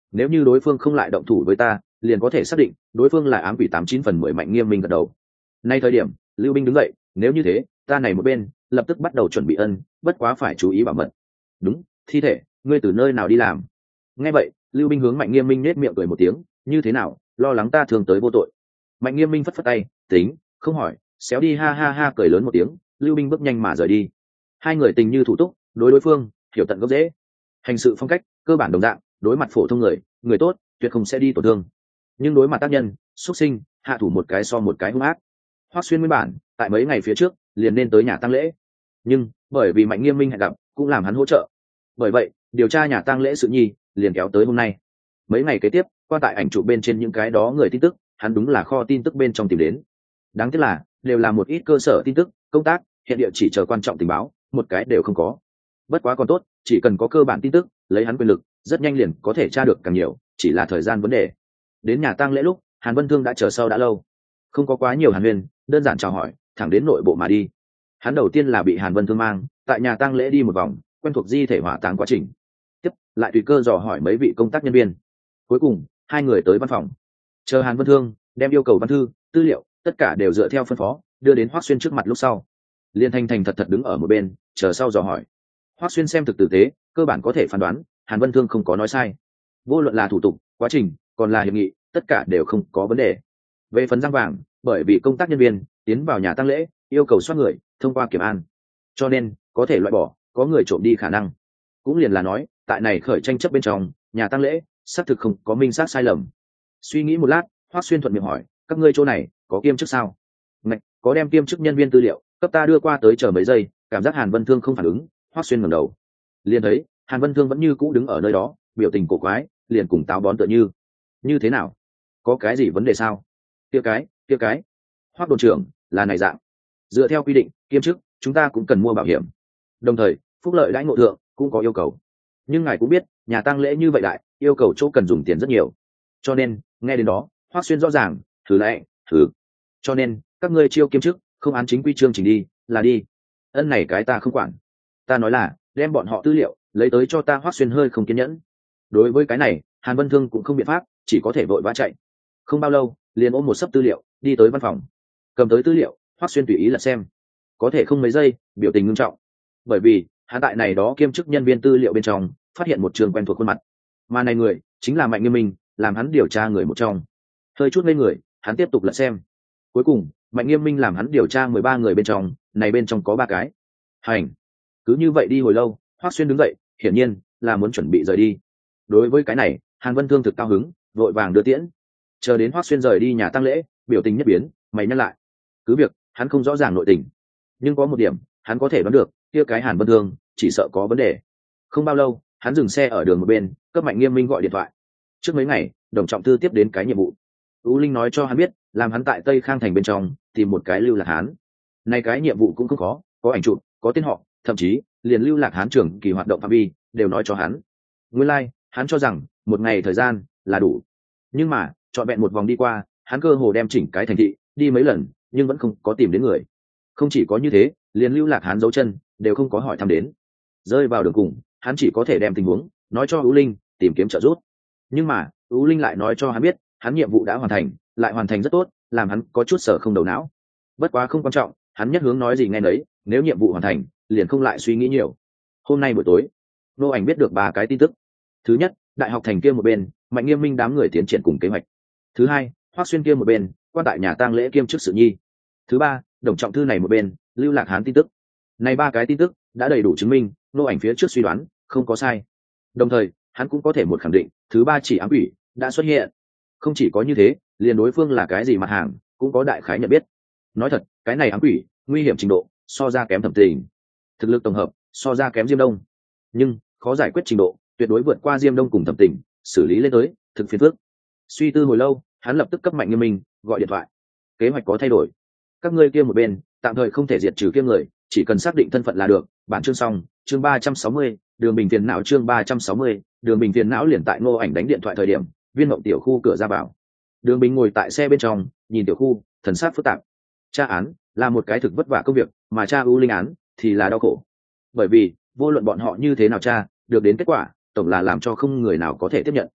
nếu như đối phương không lại động thủ với ta liền có thể xác định đối phương là ám quỷ 89/10. Mạnh Nghiêm Minh gật đầu. Nay thời điểm Lưu Binh đứng dậy, nếu như thế ta này một bên lập tức bắt đầu chuẩn bị bất quá phải chú ý bảo mật. Đúng, thi thể ngươi từ nơi nào đi làm? Nghe vậy Lưu Binh hướng Mạnh Nghiêm Minh nết miệng cười một tiếng, như thế nào, lo lắng ta thường tới vô tội? Mạnh Nghiêm Minh phất phất tay, tính không hỏi, xéo đi, ha ha ha cười lớn một tiếng. Lưu Binh bước nhanh mà rời đi. Hai người tình như thủ túc, đối phương hiểu tận gốc dễ, hành sự phong cách cơ bản đồng dạng, đối mặt phổ thông người tốt tuyệt không sẽ đi tổn thương, nhưng đối mặt tác nhân xuất sinh hạ thủ một cái so một cái hung ác. Hoắc Xuyên nguyên bản tại mấy ngày phía trước liền nên tới nhà tang lễ, nhưng bởi vì Mạnh Nghiêm Minh hẹn gặp cũng làm hắn hỗ trợ, bởi vậy điều tra nhà tang lễ sự nhi liền kéo tới hôm nay. Mấy ngày kế tiếp qua tại ảnh chụp bên trên những cái đó người tin tức, hắn đúng là kho tin tức bên trong tìm đến. Đáng tiếc là đều là một ít cơ sở tin tức, công tác hiện địa chỉ chờ quan trọng tình báo một cái đều không có. Bất quá còn tốt, chỉ cần có cơ bản tin tức, lấy hắn quyền lực rất nhanh liền có thể tra được càng nhiều, chỉ là thời gian vấn đề. Đến nhà tang lễ lúc Hàn Vân Thương đã chờ sau đã lâu, không có quá nhiều hàn huyên, đơn giản chào hỏi thẳng đến nội bộ mà đi. Hắn đầu tiên là bị Hàn Vân Thương mang tại nhà tang lễ đi một vòng, quen thuộc di thể hỏa táng quá trình, tiếp lại tùy cơ dò hỏi mấy vị công tác nhân viên. Cuối cùng hai người tới văn phòng, chờ Hàn Vân Thương đem yêu cầu văn thư tư liệu tất cả đều dựa theo phân phó đưa đến Hoắc Xuyên trước mặt, lúc sau liên thành thật đứng ở một bên chờ sau dò hỏi. Hoắc Xuyên xem thực tử tế, cơ bản có thể phán đoán Hàn Vân Thương không có nói sai, vô luận là thủ tục quá trình còn là hiệp nghị tất cả đều không có vấn đề. Về phần răng vàng, bởi vì công tác nhân viên tiến vào nhà tang lễ yêu cầu soát người thông qua kiểm an, cho nên có thể loại bỏ có người trộm đi khả năng. Cũng liền là nói tại này khởi tranh chấp bên trong nhà tang lễ xác thực không có minh xác sai lầm. Suy nghĩ một lát, Hoắc Xuyên thuận miệng hỏi, các ngươi chỗ này có kiêm chức sao? Ngạch, có, đem kiêm chức nhân viên tư liệu cấp ta đưa qua tới, chờ mấy giây. Cảm giác Hàn Vân Thương không phản ứng, Hoắc Xuyên ngẩng đầu liền thấy Hàn Vân Thương vẫn như cũ đứng ở nơi đó, biểu tình cổ quái, liền cùng táo bón tựa như thế nào, có cái gì vấn đề sao? Kia cái Hoắc đồn trưởng là này dạng, dựa theo quy định kiêm chức chúng ta cũng cần mua bảo hiểm, đồng thời phúc lợi đãi ngộ thượng cũng có yêu cầu, nhưng ngài cũng biết nhà tang lễ như vậy đại, yêu cầu chỗ cần dùng tiền rất nhiều, cho nên nghe đến đó Hoắc Xuyên rõ ràng thử, cho nên các ngươi chiêu kiêm chức không án chính quy chương trình đi là đi. Này cái ta không quản, ta nói là đem bọn họ tư liệu lấy tới cho ta. Hoắc Xuyên hơi không kiên nhẫn. Đối với cái này Hàn Vân Thương cũng không biện pháp, chỉ có thể vội vã chạy. Không bao lâu liền ôm một sấp tư liệu đi tới văn phòng, cầm tới tư liệu Hoắc Xuyên tùy ý lật xem, có thể không mấy giây biểu tình nghiêm trọng, bởi vì hắn tại này đó kiêm chức nhân viên tư liệu bên trong phát hiện một trường quen thuộc khuôn mặt, mà này người chính là Mạnh Nghiêm Minh, làm hắn điều tra người một trong. Hơi chút lên người, hắn tiếp tục lật xem, cuối cùng Mạnh Nghiêm Minh làm hắn điều tra 13 người bên trong, này bên trong có 3 cái hành. Cứ như vậy đi hồi lâu, Hoắc Xuyên đứng dậy, hiển nhiên là muốn chuẩn bị rời đi. Đối với cái này Hàn Vân Thương thực cao hứng, vội vàng đưa tiễn. Chờ đến Hoắc Xuyên rời đi nhà tang lễ, biểu tình nhất biến, mày nhắc lại. Cứ việc hắn không rõ ràng nội tình, nhưng có một điểm hắn có thể đoán được, kia cái Hàn Vân Thương chỉ sợ có vấn đề. Không bao lâu hắn dừng xe ở đường một bên, cấp Mạnh Nghiêm Minh gọi điện thoại. Trước mấy ngày Đồng Trọng Tư tiếp đến cái nhiệm vụ, U Linh nói cho hắn biết, làm hắn tại Tây Khang thành bên trong tìm một cái Lưu Lạc Hán. Này cái nhiệm vụ cũng không khó, có ảnh chụp, có tên họ, thậm chí liền Lưu Lạc Hán trưởng kỳ hoạt động phạm vi đều nói cho hắn. Nguyên lai, hắn cho rằng một ngày thời gian là đủ, nhưng mà trọn vẹn một vòng đi qua, hắn cơ hồ đem chỉnh cái thành thị đi mấy lần, nhưng vẫn không có tìm đến người. Không chỉ có như thế, liền Lưu Lạc Hán dấu chân đều không có hỏi thăm đến. Rơi vào đường cùng, hắn chỉ có thể đem tình huống nói cho U Linh tìm kiếm trợ giúp. Nhưng mà U Linh lại nói cho hắn biết, hắn nhiệm vụ đã hoàn thành, lại hoàn thành rất tốt, làm hắn có chút sở không đầu não. Bất quá không quan trọng, hắn nhất hướng nói gì nghe nấy, nếu nhiệm vụ hoàn thành liền không lại suy nghĩ nhiều. Hôm nay buổi tối Nô Ảnh biết được 3 cái tin tức. Thứ nhất, đại học thành kia một bên Mạnh Nghiêm Minh đám người tiến triển cùng kế hoạch. Thứ hai, Hoắc Xuyên kia một bên quan tại nhà tang lễ kiêm chức sự nhi. Thứ ba, Đồng Trọng Thư này một bên Lưu Lạc Hán tin tức. Này 3 cái tin tức đã đầy đủ chứng minh Nô Ảnh phía trước suy đoán không có sai, đồng thời hắn cũng có thể một khẳng định, thứ 3 chỉ ám quỷ đã xuất hiện. Không chỉ có như thế, liền đối phương là cái gì mặt hàng cũng có đại khái nhận biết. Nói thật, cái này ám quỷ nguy hiểm trình độ so ra kém Thẩm Tình, thực lực tổng hợp so ra kém Diêm Đông, nhưng khó giải quyết trình độ tuyệt đối vượt qua Diêm Đông cùng Thẩm Tình, xử lý lên tới thực phiền phức. Suy tư hồi lâu, hắn lập tức cấp Mạnh Nghiêm Minh gọi điện thoại. Kế hoạch có thay đổi, các ngươi kia một bên tạm thời không thể diệt trừ kia người, chỉ cần xác định thân phận là được. Bản chương xong, chương 360, Đường Bình Phiền não, chương 360, Đường Bình Phiền não. Liền tại Ngô Ảnh đánh điện thoại thời điểm, Viên Mộng tiểu khu cửa ra vào, Đường Bình ngồi tại xe bên trong, nhìn tiểu khu, thần sắc phức tạp. Tra án là một cái thực vất vả công việc, mà tra U Linh án thì là đau khổ, bởi vì vô luận bọn họ như thế nào tra được đến kết quả, tổng là làm cho không người nào có thể tiếp nhận.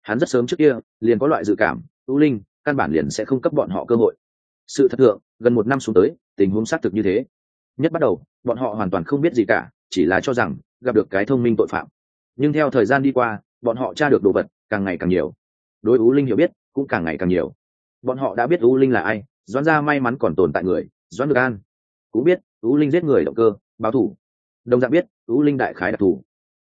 Hắn rất sớm trước kia liền có loại dự cảm U Linh căn bản liền sẽ không cấp bọn họ cơ hội. Sự thật thượng gần một năm xuống tới tình huống xác thực như thế. Nhất bắt đầu bọn họ hoàn toàn không biết gì cả, chỉ là cho rằng gặp được cái thông minh tội phạm. Nhưng theo thời gian đi qua bọn họ tra được đồ vật càng ngày càng nhiều, đối U Linh hiểu biết cũng càng ngày càng nhiều. Bọn họ đã biết U Linh là ai, Doãn gia may mắn còn tồn tại người Doãn Ngược An, cũng biết U Linh giết người động cơ báo thù, đồng dạng biết U Linh đại khái đặc thù.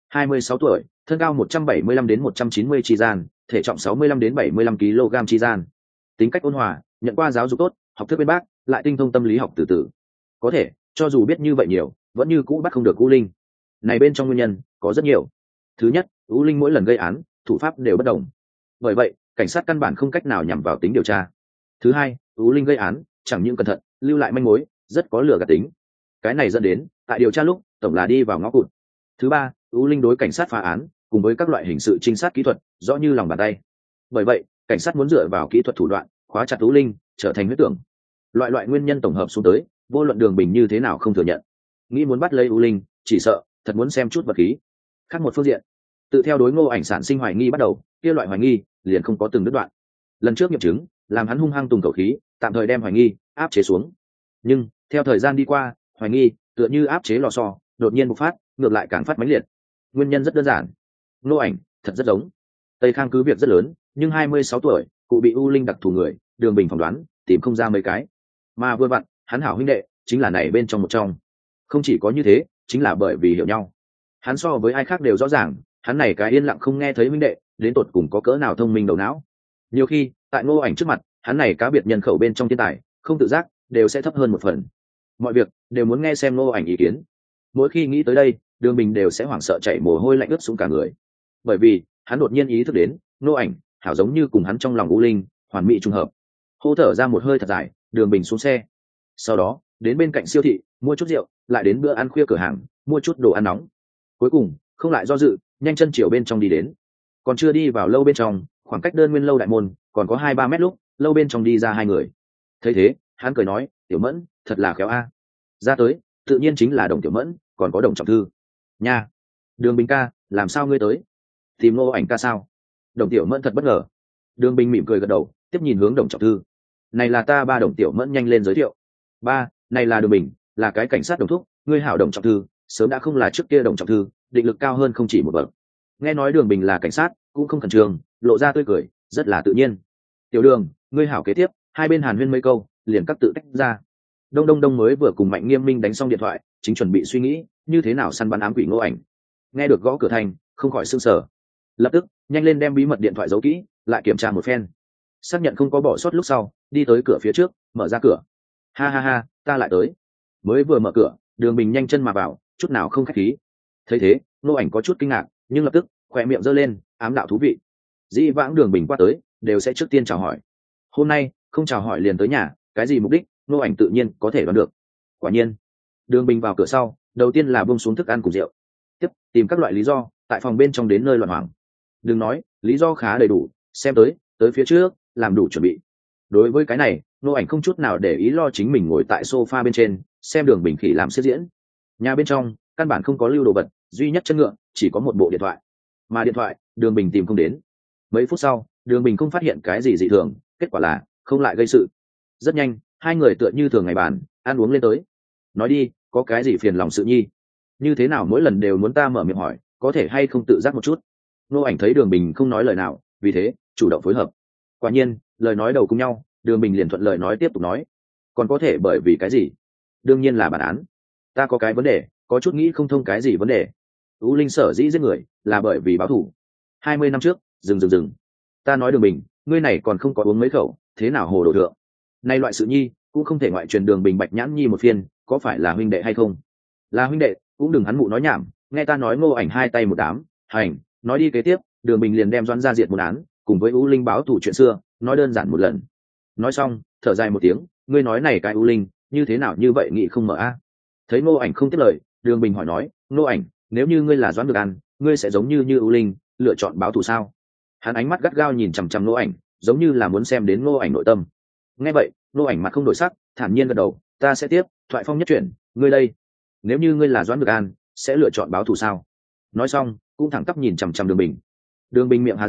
26 tuổi, thân cao 175 đến 190 chi gian, thể trọng 65 đến 75 kg chi gian. Tính cách ôn hòa, nhận qua giáo dục tốt, học thức bên bác, lại tinh thông tâm lý học từ từ. Có thể, cho dù biết như vậy nhiều, vẫn như cũ bắt không được U Linh. Này bên trong nguyên nhân có rất nhiều. Thứ nhất, U Linh mỗi lần gây án, thủ pháp đều bất đồng. Bởi vậy, cảnh sát căn bản không cách nào nhằm vào tính điều tra. Thứ hai, U Linh gây án, chẳng những cẩn thận, lưu lại manh mối, rất có lừa gạt tính. Cái này dẫn đến, tại điều tra lúc, tổng là đi vào ngõ cụt. Thứ ba, U Linh đối cảnh sát phá án cùng với các loại hình sự trinh sát kỹ thuật rõ như lòng bàn tay. Bởi vậy cảnh sát muốn dựa vào kỹ thuật thủ đoạn khóa chặt U Linh trở thành huyết tưởng. Loại nguyên nhân tổng hợp xuống tới, vô luận Đường Bình như thế nào không thừa nhận, nghĩ muốn bắt lấy U Linh chỉ sợ thật muốn xem chút vật khí. Khác một phương diện, tự theo đối Ngô Ảnh sản sinh hoài nghi bắt đầu, kia loại hoài nghi liền không có từng đứt đoạn. Lần trước nghiệm chứng làm hắn hung hăng tùng khẩu khí, tạm thời đem hoài nghi áp chế xuống. Nhưng theo thời gian đi qua, hoài nghi tựa như áp chế lò xo, đột nhiên bộc phát, ngược lại càng phát mãnh liệt. Nguyên nhân rất đơn giản, Ngô Ảnh thật rất giống Tây Khang, cứ việc rất lớn nhưng 26 tuổi cụ bị U Linh đặc thù người, Đường Bình phỏng đoán tìm không ra mấy cái, mà vừa vặn hắn hảo huynh đệ chính là này bên trong một trong. Không chỉ có như thế, chính là bởi vì hiểu nhau, hắn so với ai khác đều rõ ràng hắn này cái yên lặng không nghe thấy huynh đệ đến tột cùng có cỡ nào thông minh đầu não. Nhiều khi tại Ngô Ảnh trước mặt, hắn này cá biệt nhân khẩu bên trong thiên tài không tự giác đều sẽ thấp hơn một phần, mọi việc đều muốn nghe xem Ngô Ảnh ý kiến. Mỗi khi nghĩ tới đây, Đường Bình đều sẽ hoảng sợ chảy mồ hôi lạnh ướt xuống cả người, bởi vì hắn đột nhiên ý thức đến Ngô Ảnh hảo giống như cùng hắn trong lòng U Linh hoàn mỹ trùng hợp. Hô thở ra một hơi thật dài, Đường Bình xuống xe, sau đó đến bên cạnh siêu thị mua chút rượu, lại đến bữa ăn khuya cửa hàng mua chút đồ ăn nóng, cuối cùng không lại do dự, nhanh chân chiều bên trong đi đến. Còn chưa đi vào lâu bên trong, khoảng cách đơn nguyên lâu đại môn còn có 2-3 mét lúc, lâu bên trong đi ra hai người. Thấy thế hắn cười nói, Tiểu Mẫn thật là khéo a. Ra tới tự nhiên chính là Đồng Tiểu Mẫn, còn có Đồng Trọng Thư nha. Đường Bình ca, làm sao ngươi tới? Tìm Ngô Ảnh ca sao? Đồng Tiểu Mẫn thật bất ngờ. Đường Bình mỉm cười gật đầu, tiếp nhìn hướng Đồng Trọng Thư. Này là ta ba. Đồng Tiểu Mẫn nhanh lên giới thiệu. Ba, này là Đường Bình, là cái cảnh sát Đồng thúc, ngươi hảo Đồng Trọng Thư, sớm đã không là trước kia Đồng Trọng Thư, định lực cao hơn không chỉ một bậc. Nghe nói Đường Bình là cảnh sát, cũng không khẩn trương, lộ ra tươi cười, rất là tự nhiên. Tiểu Đường, ngươi hảo. Kế tiếp hai bên hàn huyên mấy câu, liền cắt tự tách ra. Đông mới vừa cùng Mạnh Nghiêm Minh đánh xong điện thoại, chính chuẩn bị suy nghĩ như thế nào săn bắn ám quỷ Ngô Ảnh. Nghe được gõ cửa thành, không khỏi sửng sở. Lập tức nhanh lên đem bí mật điện thoại giấu kỹ, lại kiểm tra một phen, xác nhận không có bỏ sót lúc sau, đi tới cửa phía trước, mở ra cửa. Ha ha ha, ta lại tới. Mới vừa mở cửa, Đường Bình nhanh chân mà vào, chút nào không khách khí. Thấy thế, Ngô Ảnh có chút kinh ngạc, nhưng lập tức khóe miệng giơ lên, ám đạo thú vị. Dĩ vãng Đường Bình qua tới, đều sẽ trước tiên chào hỏi. Hôm nay không chào hỏi liền tới nhà, cái gì mục đích, Ngô Ảnh tự nhiên có thể đoán được. Quả nhiên, Đường Bình vào cửa sau, đầu tiên là buông xuống thức ăn cùng rượu, tiếp tìm các loại lý do tại phòng bên trong đến nơi loạn hoảng. Đừng nói, lý do khá đầy đủ, xem tới phía trước làm đủ chuẩn bị. Đối với cái này, Ngô Ảnh không chút nào để ý, lo chính mình ngồi tại sofa bên trên xem Đường Bình khỉ làm xiết diễn. Nhà bên trong căn bản không có lưu đồ vật, duy nhất chân ngựa chỉ có một bộ điện thoại, mà điện thoại Đường Bình tìm không đến. Mấy phút sau, Đường Bình không phát hiện cái gì dị thường, kết quả là không lại gây sự. Rất nhanh, hai người tựa như thường ngày bàn ăn uống lên tới. Nói đi, có cái gì phiền lòng sự nhi? Như thế nào mỗi lần đều muốn ta mở miệng hỏi, có thể hay không tự giác một chút? Ngô Ảnh thấy Đường Bình không nói lời nào, vì thế chủ động phối hợp. Quả nhiên, lời nói đầu cùng nhau, Đường Bình liền thuận lời nói tiếp tục nói. Còn có thể bởi vì cái gì? Đương nhiên là bản án. Ta có cái vấn đề, có chút nghĩ không thông cái gì vấn đề. U Linh sở dĩ giết người là bởi vì báo thù. 20 năm trước, dừng. Ta nói Đường Bình, ngươi này còn không có uống mấy khẩu, thế nào hồ đồ thượng? Nay loại sự nhi cũng không thể ngoại truyền Đường Bình bạch nhãn nhi một phiên, có phải là huynh đệ hay không? Là huynh đệ, cũng đừng hắn mụ nói nhảm, nghe ta nói. Ngô Ảnh hai tay một đám, hành, nói đi kế tiếp. Đường Bình liền đem Doãn gia diệt một án cùng với U Linh báo thù chuyện xưa nói đơn giản một lần. Nói xong, thở dài một tiếng, ngươi nói này cái U Linh như thế nào như vậy nghĩ không mở a? Thấy Ngô Ảnh không tiếp lời, Đường Bình hỏi nói, Ngô Ảnh, nếu như ngươi là Doãn Ngược An, ngươi sẽ giống như U Linh lựa chọn báo thù sao? Hắn ánh mắt gắt gao nhìn chằm chằm Ngô Ảnh, giống như là muốn xem đến Ngô Ảnh nội tâm. Nghe vậy, Ngô Ảnh mặt không đổi sắc, thản nhiên gật đầu, ta sẽ tiếp. Thoại phong nhất chuyển, ngươi đây, nếu như ngươi là Doãn Ngược An, sẽ lựa chọn báo thù sao? Nói xong, cũng thẳng tắp nhìn chằm chằm Đường Bình. Đường Bình miệng há ra,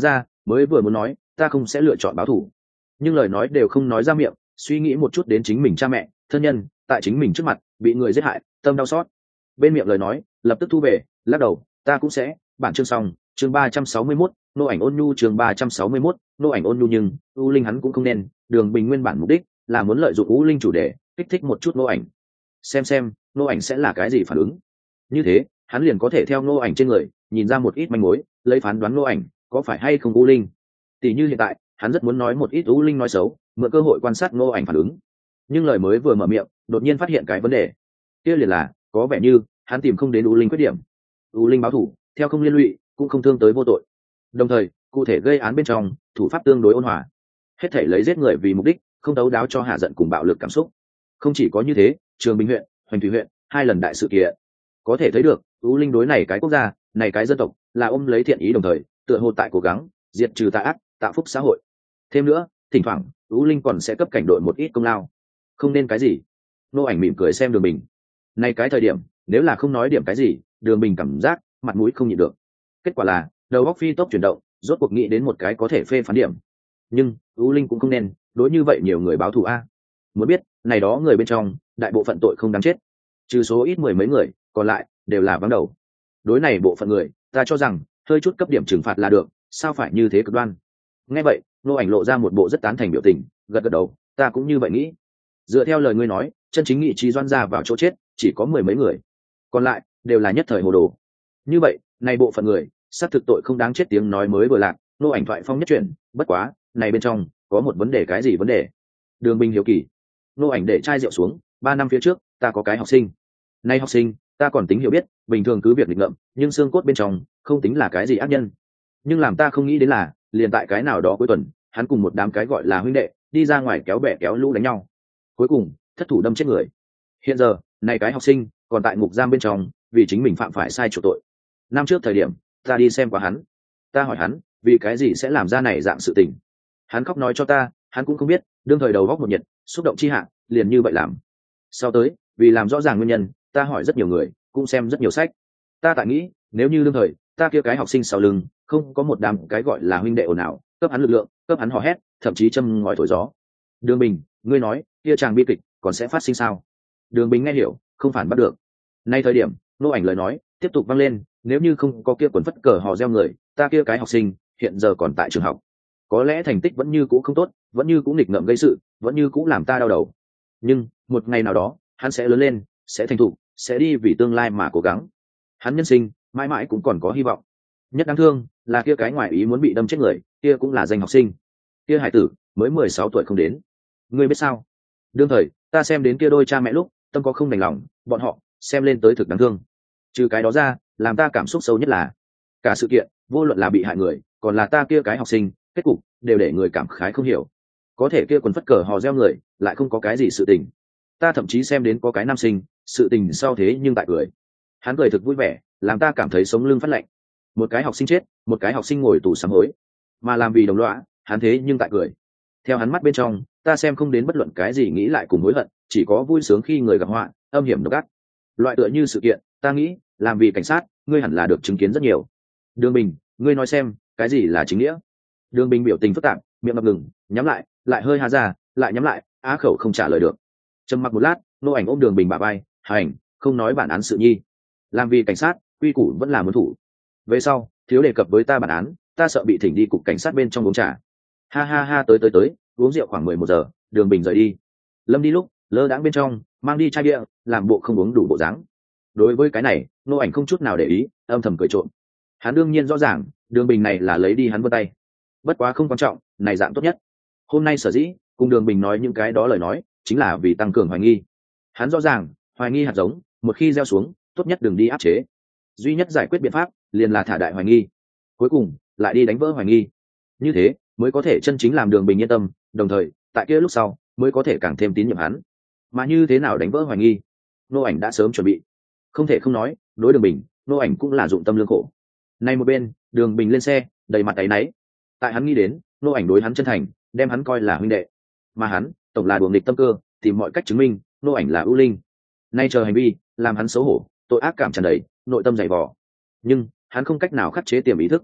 mới vừa muốn nói ta không sẽ lựa chọn báo thù, nhưng lời nói đều không nói ra miệng, suy nghĩ một chút đến chính mình cha mẹ thân nhân tại chính mình trước mặt bị người giết hại, tâm đau xót, bên miệng lời nói lập tức thu về, lắc đầu. Ta cũng sẽ. Bản chương xong. Chương 361, nô ảnh ôn nhu. Chương 361, nô ảnh ôn nhu. Nhưng U Linh hắn cũng không nên. Đường Bình nguyên bản mục đích là muốn lợi dụng U Linh chủ đề kích thích một chút nô ảnh, xem nô ảnh sẽ là cái gì phản ứng. Như thế hắn liền có thể theo nô ảnh trên người nhìn ra một ít manh mối, lấy phán đoán nô ảnh có phải hay không U Linh. Tỷ như hiện tại hắn rất muốn nói một ít U Linh nói xấu, mượn cơ hội quan sát nô ảnh phản ứng, nhưng lời mới vừa mở miệng đột nhiên phát hiện cái vấn đề kia liền là có vẻ như hắn tìm không đến U Linh khuyết điểm. U Linh báo thủ theo không liên lụy cũng không thương tới vô tội, đồng thời cụ thể gây án bên trong thủ pháp tương đối ôn hòa, hết thể lấy giết người vì mục đích, không đấu đáo cho hạ giận cùng bạo lực cảm xúc. Không chỉ có như thế, Trường Bình huyện, Hoành Thủy huyện 2 lần đại sự kiện có thể thấy được U Linh đối này cái quốc gia này cái dân tộc là ôm lấy thiện ý, đồng thời tựa hồ tại cố gắng diệt trừ tà ác, tạo phúc xã hội. Thêm nữa thỉnh thoảng U Linh còn sẽ cấp cảnh đội một ít công lao. Không nên cái gì. Nô ảnh mỉm cười xem Đường Bình, nay cái thời điểm nếu là không nói điểm cái gì, Đường Bình cảm giác mặt mũi không nhịn được. Kết quả là đầu óc phi tốc chuyển động, rốt cuộc nghĩ đến một cái có thể phê phán điểm. Nhưng U Linh cũng không nên đối như vậy nhiều người báo thù a. Muốn biết này đó người bên trong đại bộ phận tội không đáng chết, trừ số ít mười mấy người còn lại đều là vắng đầu. Đối này bộ phận người ta cho rằng hơi chút cấp điểm trừng phạt là được, sao phải như thế cực đoan. Nghe vậy Nô ảnh lộ ra một bộ rất tán thành biểu tình, gật gật đầu. Ta cũng như vậy nghĩ. Dựa theo lời ngươi nói, chân chính nghị trí doan ra vào chỗ chết chỉ có mười mấy người, còn lại đều là nhất thời hồ đồ. Như vậy này bộ phận người xác thực tội không đáng chết. Tiếng nói mới vừa lạc, Nô ảnh thoại phong nhất chuyển. Bất quá này bên trong có một vấn đề. Cái gì vấn đề? Đường Bình hiếu kỳ. Nô ảnh để chai rượu xuống. 3 năm phía trước ta có cái học sinh, nay học sinh ta còn tính hiểu biết, bình thường cứ việc nghịch ngợm, nhưng xương cốt bên trong không tính là cái gì ác nhân. Nhưng làm ta không nghĩ đến là liền tại cái nào đó cuối tuần, hắn cùng một đám cái gọi là huynh đệ đi ra ngoài kéo bè kéo lũ đánh nhau, cuối cùng thất thủ đâm chết người. Hiện giờ này cái học sinh còn tại ngục giam bên trong vì chính mình phạm phải sai chủ tội. Năm trước thời điểm ta đi xem qua hắn, ta hỏi hắn vì cái gì sẽ làm ra này dạng sự tình, hắn khóc nói cho ta hắn cũng không biết, đương thời đầu góc một nhiệt, xúc động chi hạ liền như vậy làm. Sau tới vì làm rõ ràng nguyên nhân, ta hỏi rất nhiều người, cũng xem rất nhiều sách. Ta tại nghĩ nếu như đương thời ta kia cái học sinh sau lưng không có một đám cái gọi là huynh đệ ồn ào cấp hắn lực lượng, cấp hắn hò hét, thậm chí châm ngòi thổi gió. Đường Bình, ngươi nói kia chàng bi kịch còn sẽ phát sinh sao? Đường Bình nghe hiểu, không phản bắt được. Nay thời điểm Nô ảnh lời nói tiếp tục vang lên. Nếu như không có kia quần phất cờ hò reo người, ta kia cái học sinh hiện giờ còn tại trường học, có lẽ thành tích vẫn như cũ không tốt, vẫn như cũ nghịch ngợm gây sự, vẫn như cũ làm ta đau đầu. Nhưng một ngày nào đó hắn sẽ lớn lên, sẽ thành thục, sẽ đi vì tương lai mà cố gắng. Hắn nhân sinh mãi mãi cũng còn có hy vọng. Nhất đáng thương là kia cái ngoài ý muốn bị đâm chết người, kia cũng là danh học sinh, kia hải tử mới 16 tuổi không đến. Ngươi biết sao? Đương thời ta xem đến kia đôi cha mẹ lúc tâm có không đành lòng, bọn họ xem lên tới thực đáng thương. Trừ cái đó ra, làm ta cảm xúc sâu nhất là cả sự kiện, vô luận là bị hại người còn là ta kia cái học sinh, kết cục đều để người cảm khái không hiểu. Có thể kia quần phất cờ hò reo người lại không có cái gì sự tình. Ta thậm chí xem đến có cái nam sinh sự tình sau thế nhưng tại cười, hắn cười thực vui vẻ, làm ta cảm thấy sống lưng phát lạnh. Một cái học sinh chết, một cái học sinh ngồi tù sám hối, mà làm vì đồng lõa, hắn thế nhưng tại cười. Theo hắn mắt bên trong ta xem không đến bất luận cái gì nghĩ lại cùng hối hận, chỉ có vui sướng khi người gặp họa, âm hiểm độc ác. Loại tựa như sự kiện, ta nghĩ làm vì cảnh sát ngươi hẳn là được chứng kiến rất nhiều. Đường Bình, ngươi nói xem cái gì là chính nghĩa? Đường Bình biểu tình phức tạp, miệng ngập ngừng, nhắm lại lại hơi há ra, lại nhắm lại, á khẩu không trả lời được. Trầm mặc một lát, Nô ảnh ôm Đường Bình bả vai, hành, không nói bản án sự nhi, làm vì cảnh sát quy củ vẫn là muốn thủ. Về sau thiếu đề cập với ta bản án, ta sợ bị thỉnh đi cục cảnh sát bên trong uống trà. Ha ha ha. Tới uống rượu khoảng 11 giờ, Đường Bình rời đi. Lâm đi lúc lơ đãng bên trong mang đi chai bia, làm bộ không uống đủ bộ dáng. Đối với cái này Nô ảnh không chút nào để ý, âm thầm cười trộm. Hắn đương nhiên rõ ràng Đường Bình này là lấy đi hắn vươn tay, bất quá không quan trọng, này dạng tốt nhất. Hôm nay sở dĩ cùng Đường Bình nói những cái đó lời nói chính là vì tăng cường hoài nghi. Hắn rõ ràng hoài nghi hạt giống một khi gieo xuống, tốt nhất đừng đi áp chế, duy nhất giải quyết biện pháp liền là thả đại hoài nghi, cuối cùng lại đi đánh vỡ hoài nghi. Như thế mới có thể chân chính làm Đường Bình yên tâm, đồng thời tại kia lúc sau mới có thể càng thêm tín nhiệm hắn. Mà như thế nào đánh vỡ hoài nghi, Nô ảnh đã sớm chuẩn bị. Không thể không nói, đối Đường Bình, Nô ảnh cũng là dụng tâm lương khổ. Nay một bên Đường Bình lên xe đầy mặt áy náy, tại hắn nghĩ đến Nô ảnh đối hắn chân thành, đem hắn coi là huynh đệ, mà hắn tổng là đuổi nghịch tâm cơ, tìm mọi cách chứng minh Nô ảnh là ưu linh. Nay chờ hành vi làm hắn xấu hổ, tội ác cảm tràn đầy, nội tâm dày vò. Nhưng hắn không cách nào khắc chế tiềm ý thức.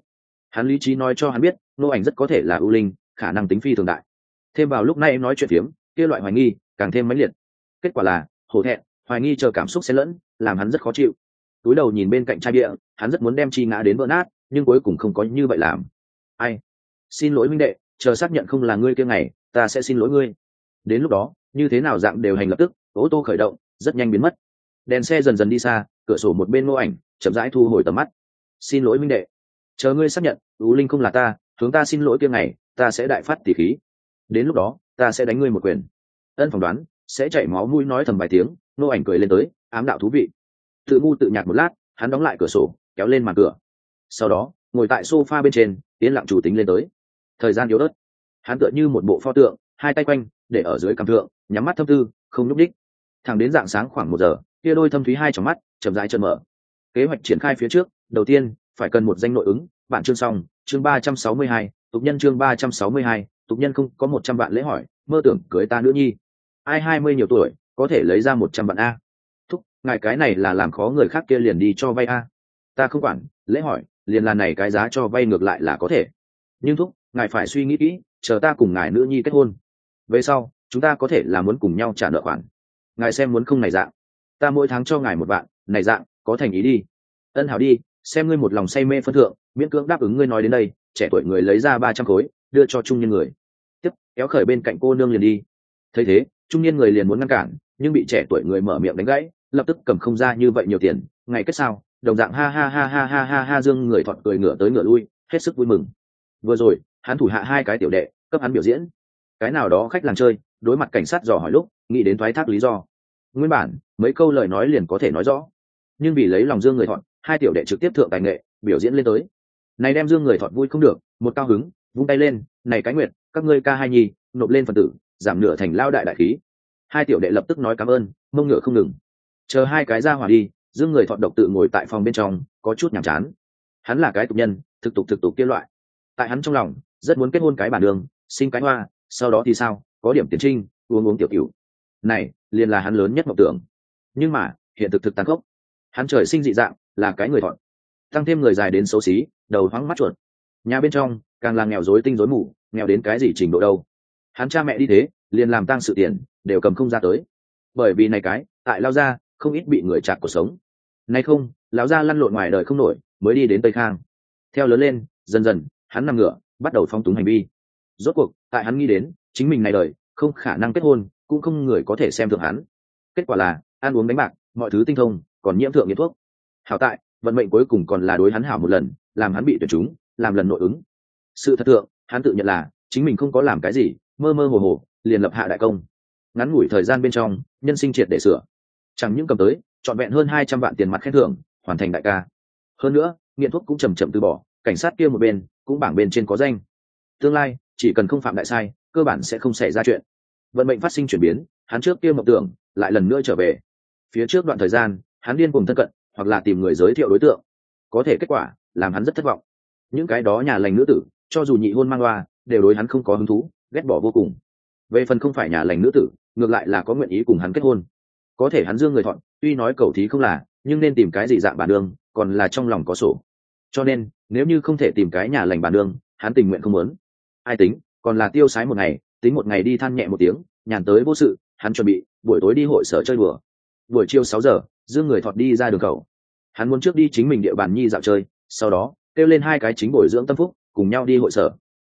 Hắn lý trí nói cho hắn biết Ngô Ảnh rất có thể là ưu linh, khả năng tính phi thường đại. Thêm vào lúc này nói chuyện phiếm, kia loại hoài nghi càng thêm mãnh liệt. Kết quả là hổ thẹn, hoài nghi chờ cảm xúc xen lẫn, làm hắn rất khó chịu. Túi đầu nhìn bên cạnh chai bia, hắn rất muốn đem chi ngã đến vỡ nát, nhưng cuối cùng không có như vậy làm. Ai? Xin lỗi huynh đệ, chờ xác nhận không là ngươi kia ngày, ta sẽ xin lỗi ngươi. Đến lúc đó, như thế nào dạng đều hành lập tức, ô tô khởi động, rất nhanh biến mất. Đèn xe dần dần đi xa, cửa sổ một bên Ngô Ảnh chậm rãi thu hồi tầm mắt. Xin lỗi huynh đệ, chờ ngươi xác nhận ú linh không là ta, hướng ta xin lỗi kia ngày, ta sẽ đại phát tỉ khí. Đến lúc đó, ta sẽ đánh ngươi một quyền. Ân phỏng đoán sẽ chảy máu mũi nói thầm vài tiếng. Ngô Ảnh cười lên tới, ám đạo thú vị. Tự ngu tự nhạt một lát, hắn đóng lại cửa sổ, kéo lên màn cửa. Sau đó, ngồi tại sofa bên trên, yên lặng chủ tính lên tới. Thời gian yếu ớt, hắn tựa như một bộ pho tượng, hai tay quanh để ở dưới cằm thượng, nhắm mắt thâm tư, không nhúc đích. Thẳng đến rạng sáng khoảng 1 giờ, kia đôi thâm thúy hai tròng mắt chậm rãi trợn mở. Kế hoạch triển khai phía trước, đầu tiên phải cần một danh nội ứng. Bản chương xong, chương 362, tục nhân chương 362, tục nhân không có 100 vạn lễ hỏi, mơ tưởng cưới ta nữ nhi. Ai 20 nhiều tuổi, có thể lấy ra 100 vạn a? Thúc, ngài cái này là làm khó người khác kia liền đi cho vay a. Ta không quản, lễ hỏi, liền là này cái giá cho vay ngược lại là có thể. Nhưng thúc, ngài phải suy nghĩ kỹ, chờ ta cùng ngài nữ nhi kết hôn. Về sau, chúng ta có thể là muốn cùng nhau trả nợ khoản. Ngài xem muốn không này dạng, ta mỗi tháng cho ngài 1 vạn, này dạng, có thành ý đi. Ân hảo đi, xem ngươi một lòng say mê phân thượng, miễn cưỡng đáp ứng ngươi nói đến đây, trẻ tuổi người lấy ra 300 khối, đưa cho trung niên người. Tiếp, kéo khởi bên cạnh cô nương liền đi. Thấy thế, trung niên người liền muốn ngăn cản, nhưng bị trẻ tuổi người mở miệng đánh gãy, lập tức cầm không ra như vậy nhiều tiền, ngày kết sao, đồng dạng ha ha ha ha ha ha ha dương người thọt cười ngửa tới ngửa lui, hết sức vui mừng. Vừa rồi, hắn thủ hạ 2 cái tiểu đệ, cấp hắn biểu diễn. Cái nào đó khách làng chơi, đối mặt cảnh sát dò hỏi lúc, nghĩ đến thoái thác lý do. Nguyên bản, mấy câu lời nói liền có thể nói rõ, nhưng vì lấy lòng dương người thọt, 2 tiểu đệ trực tiếp thượng tài nghệ, biểu diễn lên tới. Này đem dương người thọt vui không được, một cao hứng, vung tay lên, này cái nguyệt, các ngươi ca hai nhi, nộp lên phần tử, giảm nửa thành lao đại đại khí. 2 tiểu đệ lập tức nói cảm ơn, mông ngựa không ngừng. Chờ 2 cái ra hỏa đi, dương người thọt độc tự ngồi tại phòng bên trong, có chút nhàm chán. Hắn là cái tục nhân, thực tục kia loại. Tại hắn trong lòng, rất muốn kết hôn cái bà đường, sinh cái hoa, sau đó thì sao, có điểm tiền trinh, uống tiểu cửu. Này, liền là hắn lớn nhất mộng tưởng. Nhưng mà, hiện thực tàn khốc. Hắn trời sinh dị dạng, là cái người thọt. Tăng thêm người dài đến xấu xí, đầu hoáng mắt chuột. Nhà bên trong, càng là nghèo rối tinh rối mù, nghèo đến cái gì trình độ đâu. Hắn cha mẹ đi thế, liền làm tang sự tiền, đều cầm không ra tới. Bởi vì này cái, tại lao gia, không ít bị người chặt cuộc sống. Nay không, lão gia lăn lộn ngoài đời không nổi, mới đi đến Tây Khang. Theo lớn lên, dần dần, hắn nằm ngửa, bắt đầu phong túng hành vi. Rốt cuộc, tại hắn nghĩ đến, chính mình này đời, không khả năng kết hôn, cũng không người có thể xem thường hắn. Kết quả là, ăn uống đánh bạc, mọi thứ tinh thông, còn nhiễm thượng nghiện thuốc. Hảo tại, vận mệnh cuối cùng còn là đối hắn hảo một lần, làm hắn bị tuyển trúng, làm lần nội ứng. Sự thật thượng, hắn tự nhận là chính mình không có làm cái gì, mơ mơ hồ hồ, liền lập hạ đại công. Ngắn ngủi thời gian bên trong, nhân sinh triệt để sửa. Chẳng những cầm tới, trọn vẹn hơn 200 vạn tiền mặt khen thưởng, hoàn thành đại ca. Hơn nữa, nghiện thuốc cũng chậm chậm từ bỏ, cảnh sát kia một bên, cũng bảng bên trên có danh. Tương lai, chỉ cần không phạm đại sai, cơ bản sẽ không xảy ra chuyện. Vận mệnh phát sinh chuyển biến, hắn trước kia mộng tưởng, lại lần nữa trở về. Phía trước đoạn thời gian, hắn điên cùng thân cận, hoặc là tìm người giới thiệu đối tượng. Có thể kết quả, làm hắn rất thất vọng. Những cái đó nhà lành nữ tử, cho dù nhị hôn mang loa, đều đối hắn không có hứng thú, ghét bỏ vô cùng. Về phần không phải nhà lành nữ tử, ngược lại là có nguyện ý cùng hắn kết hôn. Có thể hắn dương người thọn, tuy nói cầu thí không là, nhưng nên tìm cái gì dạng bản đường, còn là trong lòng có sổ. Cho nên, nếu như không thể tìm cái nhà lành bản đường, hắn tình nguyện không muốn. Ai tính, còn là tiêu sái một ngày, tính một ngày đi than nhẹ một tiếng, nhàn tới vô sự, hắn chuẩn bị buổi tối đi hội sở chơi đùa. Buổi chiều 6 giờ, dương người thọt đi ra đường khẩu. Hắn muốn trước đi chính mình địa bàn nhi dạo chơi, sau đó kêu lên 2 cái chính bồi dưỡng tâm phúc, cùng nhau đi hội sở.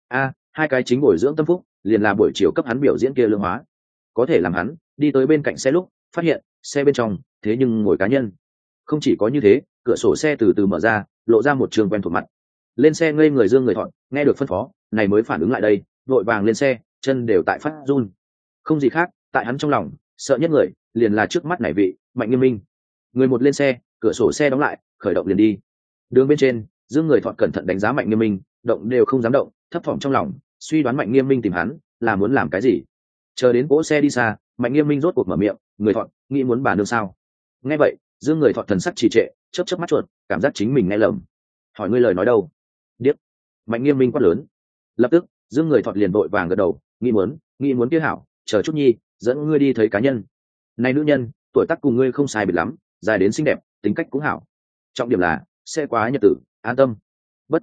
2 cái chính bồi dưỡng tâm phúc, liền là buổi chiều cấp hắn biểu diễn kia lương hóa. Có thể làm hắn đi tới bên cạnh xe lúc, phát hiện xe bên trong thế nhưng ngồi cá nhân. Không chỉ có như thế, cửa sổ xe từ từ mở ra, lộ ra một trường quen thuộc mặt. Lên xe ngây người dương người thọn, nghe được phân phó, này mới phản ứng lại đây, vội vàng lên xe, chân đều tại phát run. Không gì khác, tại hắn trong lòng, sợ nhất người, liền là trước mắt này vị Mạnh Nghiêm Minh. Người một lên xe, cửa sổ xe đóng lại, khởi động liền đi. Đường bên trên, dương người thọn cẩn thận đánh giá Mạnh Nghiêm Minh, động đều không dám động, thấp thỏm trong lòng, suy đoán Mạnh Nghiêm Minh tìm hắn là muốn làm cái gì. Chờ đến cỗ xe đi xa, Mạnh Nghiêm Minh rốt cuộc mở miệng, người thọn nghĩ muốn bà nương sao? Nghe vậy, dương người thọn thần sắc trì trệ, chớp chớp mắt chuột, cảm giác chính mình nghe lầm. Hỏi ngươi lời nói đâu? Điếc. Mạnh Nghiêm Minh quát lớn. Lập tức, dương người thọn liền vội vàng gật đầu, nghĩ muốn kia hảo, chờ chút nhi, dẫn ngươi đi thấy cá nhân. Này nữ nhân, tuổi tác cùng ngươi không sai biệt lắm, dài đến xinh đẹp, tính cách cũng hảo. Trọng điểm là sẽ quá nhật tử, an tâm. Bất quá,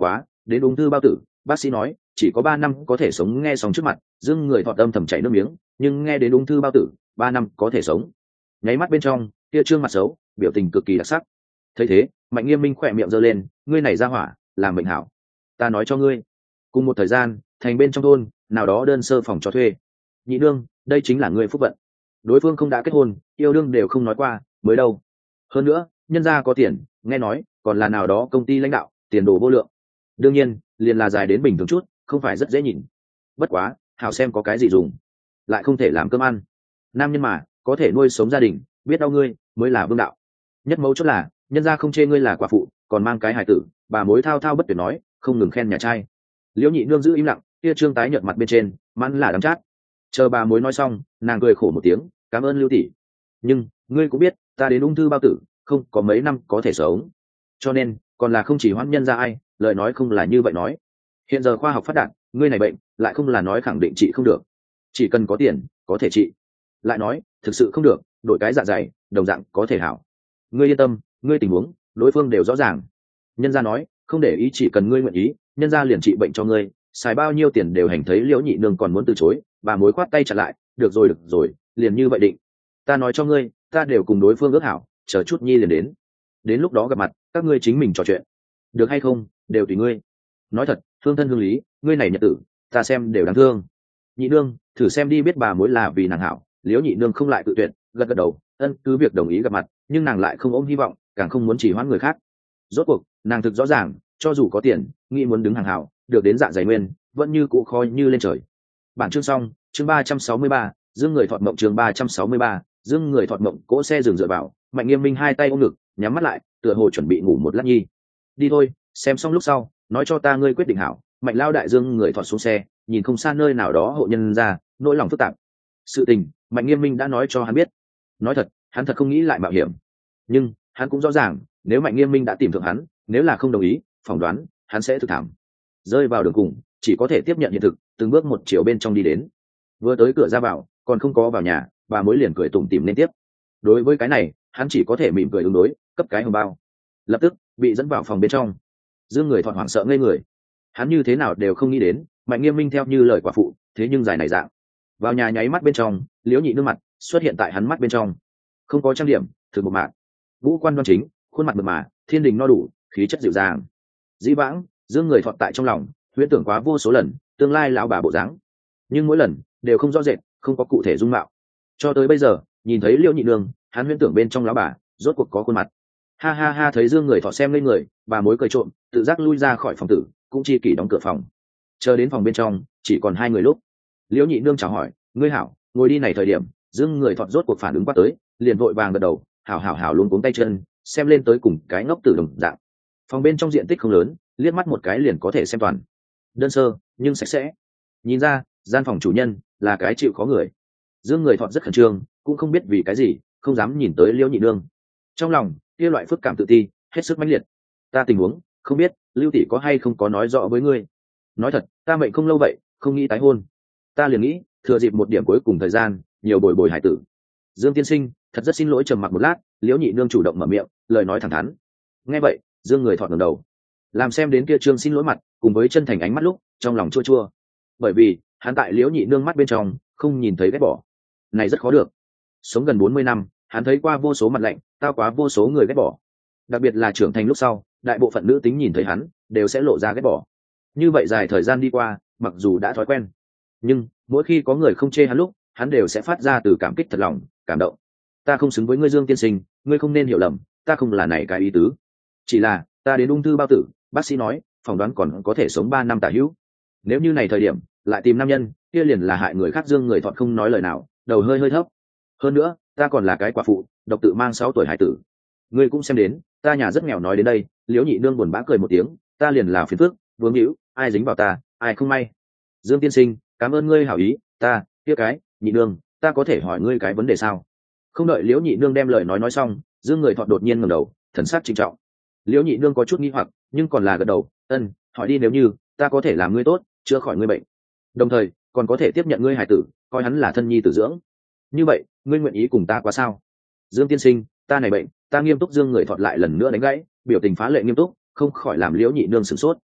đến ung thư bao tử, bác sĩ nói chỉ có 3 năm có thể sống. Nghe xong trước mặt Dương Người Thọt âm thầm chảy nước miếng, nhưng nghe đến ung thư bao tử 3 năm có thể sống, nháy mắt bên trong kia trương mặt xấu biểu tình cực kỳ đặc sắc. Thấy thế Mạnh Nghiêm Minh khỏe miệng giơ lên, ngươi này ra hỏa làm bệnh hảo. Ta nói cho ngươi, cùng một thời gian thành bên trong thôn nào đó đơn sơ phòng cho thuê, nhị nương, đây chính là ngươi phúc vận. Đối phương không đã kết hôn, yêu đương đều không nói qua mới đâu. Hơn nữa nhân gia có tiền, nghe nói còn là nào đó công ty lãnh đạo, tiền đồ vô lượng. Đương nhiên liền là dài đến bình thường chút, không phải rất dễ nhìn. Bất quá hảo xem có cái gì dùng, lại không thể làm cơm ăn. Nam nhân mà có thể nuôi sống gia đình, biết đau ngươi mới là vương đạo. Nhất mấu chốt là nhân gia không chê ngươi là quả phụ, còn mang cái hài tử. Bà mối thao thao bất tuyệt nói, không ngừng khen nhà trai. Liễu nhị nương giữ im lặng, kia trương tái nhợt mặt bên trên mắn là đắng chát. Chờ bà mối nói xong, nàng cười khổ một tiếng, cảm ơn Lưu tỷ. Nhưng ngươi cũng biết ta đến ung thư bao tử không có mấy năm có thể sống, cho nên còn là không chỉ hoãn nhân ra ai, lời nói không là như vậy nói. Hiện giờ khoa học phát đạt, ngươi này bệnh lại không là nói khẳng định trị không được, chỉ cần có tiền có thể trị. Lại nói thực sự không được, đổi cái dạ dày đồng dạng có thể hảo. Ngươi yên tâm, ngươi tình huống đối phương đều rõ ràng. Nhân gia nói không để ý, chỉ cần ngươi nguyện ý, nhân gia liền trị bệnh cho ngươi, xài bao nhiêu tiền đều hành. Thấy Liễu nhị nương còn muốn từ chối, bà mối khoát tay chặn lại, được rồi, liền như vậy định. Ta nói cho ngươi, ta đều cùng đối phương ước hảo, chờ chút nhi liền đến lúc đó gặp mặt các ngươi chính mình trò chuyện, được hay không đều tùy ngươi. Nói thật, phương thân hương lý, ngươi này nhật tử ta xem đều đáng thương. Nhị nương thử xem đi, biết bà mối là vì nàng hảo. Liễu nhị nương không lại tự tuyệt, gật đầu, ân, cứ việc đồng ý gặp mặt, nhưng nàng lại không ôm hy vọng, càng không muốn chỉ hoãn người khác. Rốt cuộc nàng thực rõ ràng, cho dù có tiền, nghĩ muốn đứng hàng hảo, được đến dạ dày nguyên, vẫn như cũ khói như lên trời. Bản chương xong. Chương 363, Dương Người Thọt mộng. Chương 363, Dương Người Thọt mộng. Cỗ xe dừng dựa vào, Mạnh Nghiêm Minh hai tay ôm ngực, nhắm mắt lại, tựa hồ chuẩn bị ngủ một lát nhi. Đi thôi, xem xong lúc sau nói cho ta ngươi quyết định hảo. Mạnh lao đại Dương Người Thọt xuống xe, nhìn không xa nơi nào đó hộ nhân ra, nỗi lòng phức tạp. Sự tình Mạnh Nghiêm Minh đã nói cho hắn biết. Nói thật, hắn thật không nghĩ lại mạo hiểm, nhưng hắn cũng rõ ràng, nếu Mạnh Nghiêm Minh đã tìm thượng hắn, nếu là không đồng ý, phỏng đoán hắn sẽ thực thảm. Rơi vào đường cùng, chỉ có thể tiếp nhận hiện thực, từng bước một chiều bên trong đi đến. Vừa tới cửa ra vào, còn không có vào nhà, bà mối liền cười tủm tỉm lên tiếp. Đối với cái này hắn chỉ có thể mỉm cười ứng đối, cấp cái hồng bao. Lập tức bị dẫn vào phòng bên trong. Dương Người Thọt hoảng sợ ngây người, hắn như thế nào đều không nghĩ đến Mạnh Nghiêm Minh theo như lời quả phụ, thế nhưng dài này dạng. Vào nhà nháy mắt bên trong, Liễu nhị nương mặt xuất hiện tại hắn mắt bên trong, không có trang điểm, thực một mạc, ngũ quan đoan chính, khuôn mặt mượt mà, thiên đình no đủ, khí chất dịu dàng. Dĩ vãng Dương Người Thọt tại trong lòng huyễn tưởng quá vô số lần tương lai lão bà bộ dáng, nhưng mỗi lần đều không rõ rệt, không có cụ thể dung mạo. Cho tới bây giờ nhìn thấy Liễu nhị nương, hắn huyễn tưởng bên trong lão bà rốt cuộc có khuôn mặt. Ha ha ha, thấy Dương Người Thọt xem lên người, bà mối cười trộm, tự giác lui ra khỏi phòng tử, cũng chi kỷ đóng cửa phòng. Chờ đến phòng bên trong chỉ còn hai người lúc, Liễu nhị nương chào hỏi, ngươi hảo, ngồi đi. Này thời điểm Dương Người Thọt rốt cuộc phản ứng qua tới, liền vội vàng gật đầu, hảo luống cuống tay chân, xem lên tới cùng cái ngốc tử đồng dạng. Phòng bên trong diện tích không lớn, liếc mắt một cái liền có thể xem toàn, đơn sơ nhưng sạch sẽ. Nhìn ra gian phòng chủ nhân là cái chịu khó người. Dương Người Thọt rất khẩn trương, cũng không biết vì cái gì không dám nhìn tới Liễu nhị nương. Trong lòng kia loại phức cảm tự ti hết sức mãnh liệt. Ta tình huống không biết Lưu tỷ có hay không có nói rõ với ngươi. Nói thật, ta mệnh không lâu vậy, không nghĩ tái hôn. Ta liền nghĩ thừa dịp một điểm cuối cùng thời gian, nhiều bồi bồi hải tử. Dương tiên sinh thật rất xin lỗi. Trầm mặc một lát, Liễu nhị nương chủ động mở miệng, lời nói thẳng thắn. Nghe vậy Dương Người Thọt ngẩng đầu, làm xem đến kia trương xin lỗi mặt cùng với chân thành ánh mắt lúc, trong lòng chua chua. Bởi vì hắn tại Liễu nhị nương mắt bên trong không nhìn thấy ghét bỏ. Này rất khó được. Sống gần 40 năm, hắn thấy qua vô số mặt lạnh, tao quá vô số người ghét bỏ. Đặc biệt là trưởng thành lúc sau, đại bộ phận nữ tính nhìn thấy hắn đều sẽ lộ ra ghét bỏ. Như vậy dài thời gian đi qua, mặc dù đã thói quen, nhưng mỗi khi có người không chê hắn lúc, hắn đều sẽ phát ra từ cảm kích thật lòng, cảm động. Ta không xứng với ngươi Dương tiên sinh, ngươi không nên hiểu lầm, ta không là này cái ý tứ. Chỉ là ta đến ung thư bao tử, bác sĩ nói phỏng đoán còn có thể sống 3 năm tả hữu. Nếu như này thời điểm lại tìm nam nhân, kia liền là hại người khác. Dương Người Thọt không nói lời nào, đầu hơi thấp. Hơn nữa ta còn là cái quả phụ, độc tự mang 6 tuổi hải tử. Ngươi cũng xem đến ta nhà rất nghèo. Nói đến đây, Liễu nhị nương buồn bã cười một tiếng, ta liền là phiền phức, vướng hữu, ai dính vào ta ai không may. Dương tiên sinh cảm ơn ngươi hảo ý. Ta kia cái nhị nương, ta có thể hỏi ngươi cái vấn đề sao? Không đợi Liễu nhị nương đem lời nói xong, Dương Người Thọt đột nhiên ngẩng đầu, thần sắc trịnh trọng. Liễu nhị nương có chút nghi hoặc, nhưng còn là gật đầu, ân, hỏi đi. Nếu như ta có thể làm ngươi tốt, chữa khỏi ngươi bệnh, đồng thời còn có thể tiếp nhận ngươi hài tử, coi hắn là thân nhi tử dưỡng, như vậy ngươi nguyện ý cùng ta qua sao? Dương tiên sinh, ta này bệnh, ta nghiêm túc. Dương Người Thọt lại lần nữa đánh gãy, biểu tình phá lệ nghiêm túc, không khỏi làm Liễu nhị nương sửng sốt.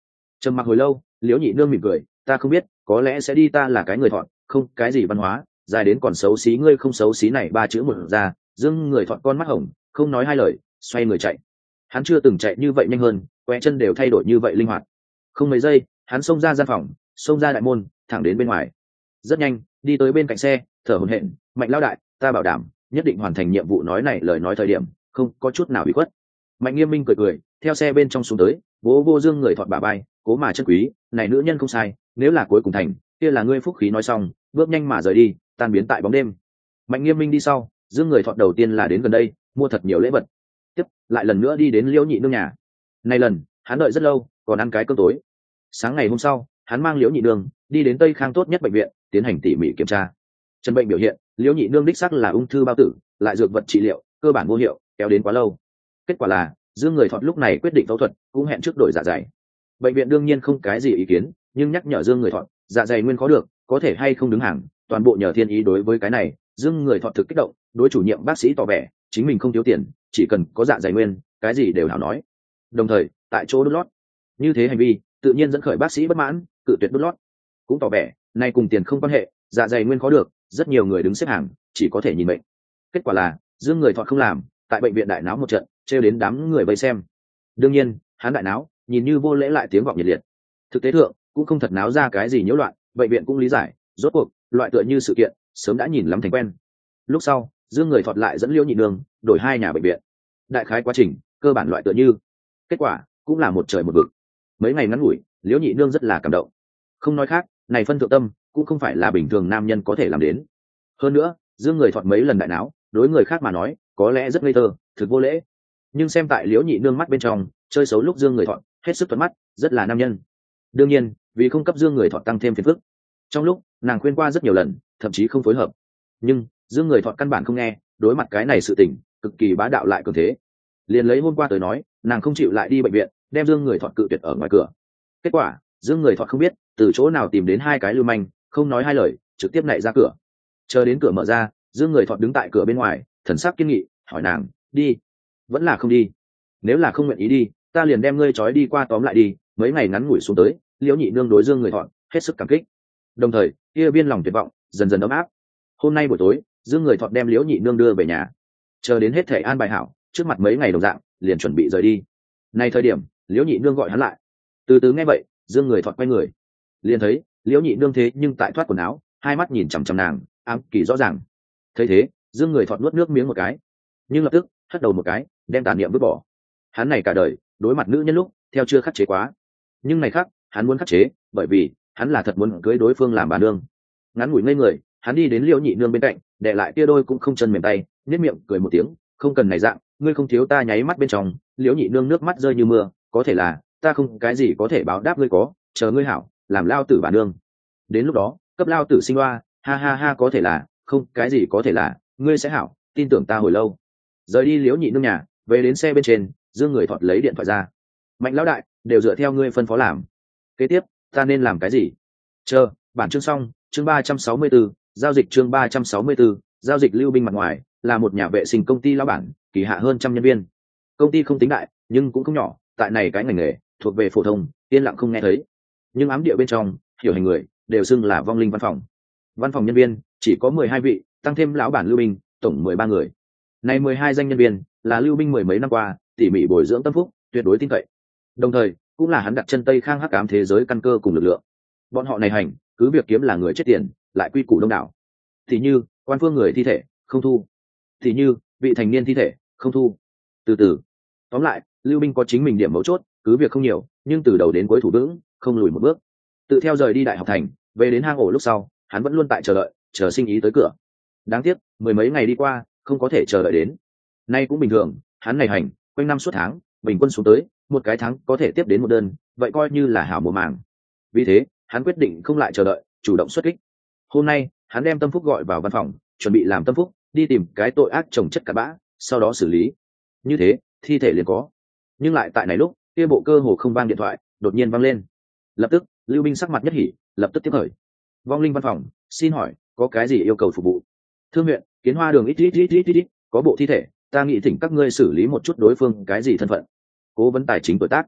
Trầm mặc hồi lâu, liễu nhị nương mỉm cười, ta không biết, có lẽ sẽ đi, ta là cái người thọn không cái gì văn hóa, dài đến còn xấu xí, ngươi không xấu xí này ba chữ một ra. Dương người thọn con mắt hồng, không nói hai lời, xoay người chạy. Hắn chưa từng chạy như vậy nhanh hơn, quẹ chân đều thay đổi như vậy linh hoạt. Không mấy giây, hắn xông ra gian phòng, xông ra đại môn, thẳng đến bên ngoài. Rất nhanh, đi tới bên cạnh xe, thở hổn hển, Mạnh lão đại, ta bảo đảm nhất định hoàn thành nhiệm vụ. Nói này lời nói thời điểm không có chút nào bị khuất. Mạnh Nghiêm Minh cười cười, theo xe bên trong xuống tới, vỗ vô Dương người thọt bả bay, cố mà chân quý, này nữ nhân không sai, nếu là cuối cùng thành, kia là ngươi phúc khí. Nói xong, bước nhanh mà rời đi, tan biến tại bóng đêm. Mạnh Nghiêm Minh đi sau, Dương người thọt đầu tiên là đến gần đây, mua thật nhiều lễ vật. Tiếp, lại lần nữa đi đến Liễu nhị nương nhà. Này lần, hắn đợi rất lâu, còn ăn cái cơm tối. Sáng ngày hôm sau, hắn mang Liễu nhị nương đi đến Tây Khang tốt nhất bệnh viện, tiến hành tỉ mỉ kiểm tra. Chân bệnh biểu hiện, Liễu nhị nương đích xác là ung thư bao tử, lại dược vật trị liệu cơ bản vô hiệu, kéo đến quá lâu. Kết quả là Dương người thọt lúc này quyết định phẫu thuật, cũng hẹn trước đổi dạ dày. Bệnh viện đương nhiên không cái gì ý kiến, nhưng nhắc nhở Dương người thọt, dạ dày nguyên khó được, có thể hay không đứng hàng, toàn bộ nhờ thiên ý. Đối với cái này, Dương người thọt thực kích động, đối chủ nhiệm bác sĩ tỏ vẻ chính mình không thiếu tiền, chỉ cần có dạ dày nguyên, cái gì đều hảo nói. Đồng thời, tại chỗ đút lót, như thế hành vi tự nhiên dẫn khởi bác sĩ bất mãn, cự tuyệt đút lót, cũng tỏ vẻ nay cùng tiền không quan hệ, dạ dày nguyên khó được, rất nhiều người đứng xếp hàng, chỉ có thể nhìn bệnh. Kết quả là Dương người thọt không làm, tại bệnh viện đại náo một trận, trêu đến đám người vây xem. Đương nhiên, hắn đại náo nhìn như vô lễ, lại tiếng vọng nhiệt liệt. Thực tế thượng cũng không thật náo ra cái gì nhiễu loạn, bệnh viện cũng lý giải, rốt cuộc loại tựa như sự kiện sớm đã nhìn lắm thành quen. Lúc sau, Dương người thọt lại dẫn Liễu nhị nương đổi hai nhà bệnh viện. Đại khái quá trình cơ bản loại tựa như, kết quả cũng là một trời một vực. Mấy ngày ngắn ngủi, Liễu nhị nương rất là cảm động. Không nói khác, này phân thượng tâm cũng không phải là bình thường nam nhân có thể làm đến. Hơn nữa, Dương người thọt mấy lần đại náo, đối người khác mà nói có lẽ rất ngây thơ, thực vô lễ, nhưng xem tại Liễu nhị nương mắt bên trong, chơi xấu lúc Dương người thọt hết sức thuận mắt, rất là nam nhân. Đương nhiên, vì không cấp Dương người thọt tăng thêm phiền phức, trong lúc nàng khuyên qua rất nhiều lần, thậm chí không phối hợp, nhưng Dương người thọt căn bản không nghe. Đối mặt cái này sự tình cực kỳ bá đạo lại cường thế, liền lấy hôm qua tới nói, nàng không chịu lại đi bệnh viện, đem Dương người thọt cự tuyệt ở ngoài cửa. Kết quả Dương người thọt không biết từ chỗ nào tìm đến hai cái lưu manh, không nói hai lời trực tiếp nảy ra cửa. Chờ đến cửa mở ra, Dương người thọt đứng tại cửa bên ngoài, thần sắc kiên nghị, hỏi nàng đi vẫn là không đi. Nếu là không nguyện ý đi, ta liền đem ngươi trói đi qua, tóm lại đi. Mấy ngày ngắn ngủi xuống tới, Liễu nhị nương đối Dương người thọt hết sức cảm kích, đồng thời kia viên lòng tuyệt vọng dần dần ấm áp. Hôm nay buổi tối, Dương người thọt đem Liễu nhị nương đưa về nhà, chờ đến hết thể an bài hảo, trước mặt mấy ngày đồng dạng, liền chuẩn bị rời đi. Nay thời điểm, Liễu nhị nương gọi hắn lại. Từ từ nghe vậy, Dương người thọt quay người, liền thấy Liễu nhị nương thế nhưng tại thoát quần áo, hai mắt nhìn chằm chằm nàng, ám kỳ rõ ràng. Thấy thế, Dương người thọt nuốt nước miếng một cái, nhưng lập tức hất đầu một cái, đem tàn niệm vứt bỏ. Hắn này cả đời đối mặt nữ nhân lúc theo chưa khắc chế quá, nhưng này khác hắn muốn khắc chế, bởi vì hắn là thật muốn cưới đối phương làm bà nương. Ngắn ngủi ngây người, hắn đi đến Liễu nhị nương bên cạnh, để lại kia đôi cũng không chân mềm tay, nhếch miệng cười một tiếng, không cần này dạng, ngươi không thiếu ta. Nháy mắt bên trong, Liễu nhị nương nước mắt rơi như mưa, có thể là ta không cái gì có thể báo đáp ngươi, có chờ ngươi hảo làm lao tử bà nương, đến lúc đó cấp lao tử sinh hoa, ha ha ha. Có thể là không cái gì có thể là, ngươi sẽ hảo, tin tưởng ta. Hồi lâu rời đi Liễu nhị nương nhà, về đến xe bên trên, Dương người thọt lấy điện thoại ra. Mạnh lão đại, đều dựa theo ngươi phân phó làm, kế tiếp ta nên làm cái gì? Chờ bản chương xong. Chương 364, giao dịch. Chương 364, giao dịch. Lưu Binh mặt ngoài là một nhà vệ sinh công ty lão bản, kỳ hạ hơn trăm nhân viên. Công ty không tính đại, nhưng cũng không nhỏ, tại này cái ngành nghề thuộc về phổ thông, yên lặng không nghe thấy. Nhưng ám địa bên trong hiểu hành người đều xưng là vong linh văn phòng. Văn phòng nhân viên chỉ có 12 vị, tăng thêm lão bản Lưu Binh, tổng 13 người. Này 12 danh nhân viên là Lưu Binh mười mấy năm qua tỉ mỉ bồi dưỡng tâm phúc, tuyệt đối tin cậy. Đồng thời, cũng là hắn đặt chân Tây Khang hắc ám thế giới căn cơ cùng lực lượng. Bọn họ này hành, cứ việc kiếm là người chết tiền, lại quy củ đông đảo. Thì như quan phương người thi thể không thu, thì như vị thành niên thi thể không thu. Từ từ, tóm lại, Lưu Binh có chính mình điểm mấu chốt, cứ việc không nhiều, nhưng từ đầu đến cuối thủ vững, không lùi một bước. Tự theo rời đi đại học thành, về đến hang ổ lúc sau, hắn vẫn luôn tại chờ đợi, chờ sinh ý tới cửa. Đáng tiếc, mười mấy ngày đi qua, không có thể chờ đợi đến. Nay cũng bình thường, hắn này hành quanh năm suốt tháng, bình quân xuống tới một cái tháng có thể tiếp đến một đơn, vậy coi như là hảo mùa màng. Vì thế, hắn quyết định không lại chờ đợi, chủ động xuất kích. Hôm nay, hắn đem Tâm Phúc gọi vào văn phòng, chuẩn bị làm Tâm Phúc đi tìm cái tội ác chồng chất cặn bã, sau đó xử lý. Như thế, thi thể liền có. Nhưng lại tại này lúc, kia bộ cơ hồ không vang điện thoại đột nhiên vang lên. Lập tức, Lưu Binh sắc mặt nhất hỉ, lập tức tiếp khởi. Vong linh văn phòng, xin hỏi có cái gì yêu cầu phục vụ? Thương huyện Kiến Hoa đường ít, có bộ thi thể, ta nghĩ thỉnh các ngươi xử lý một chút. Đối phương cái gì thân phận? Cố vấn tài chính tuổi tác.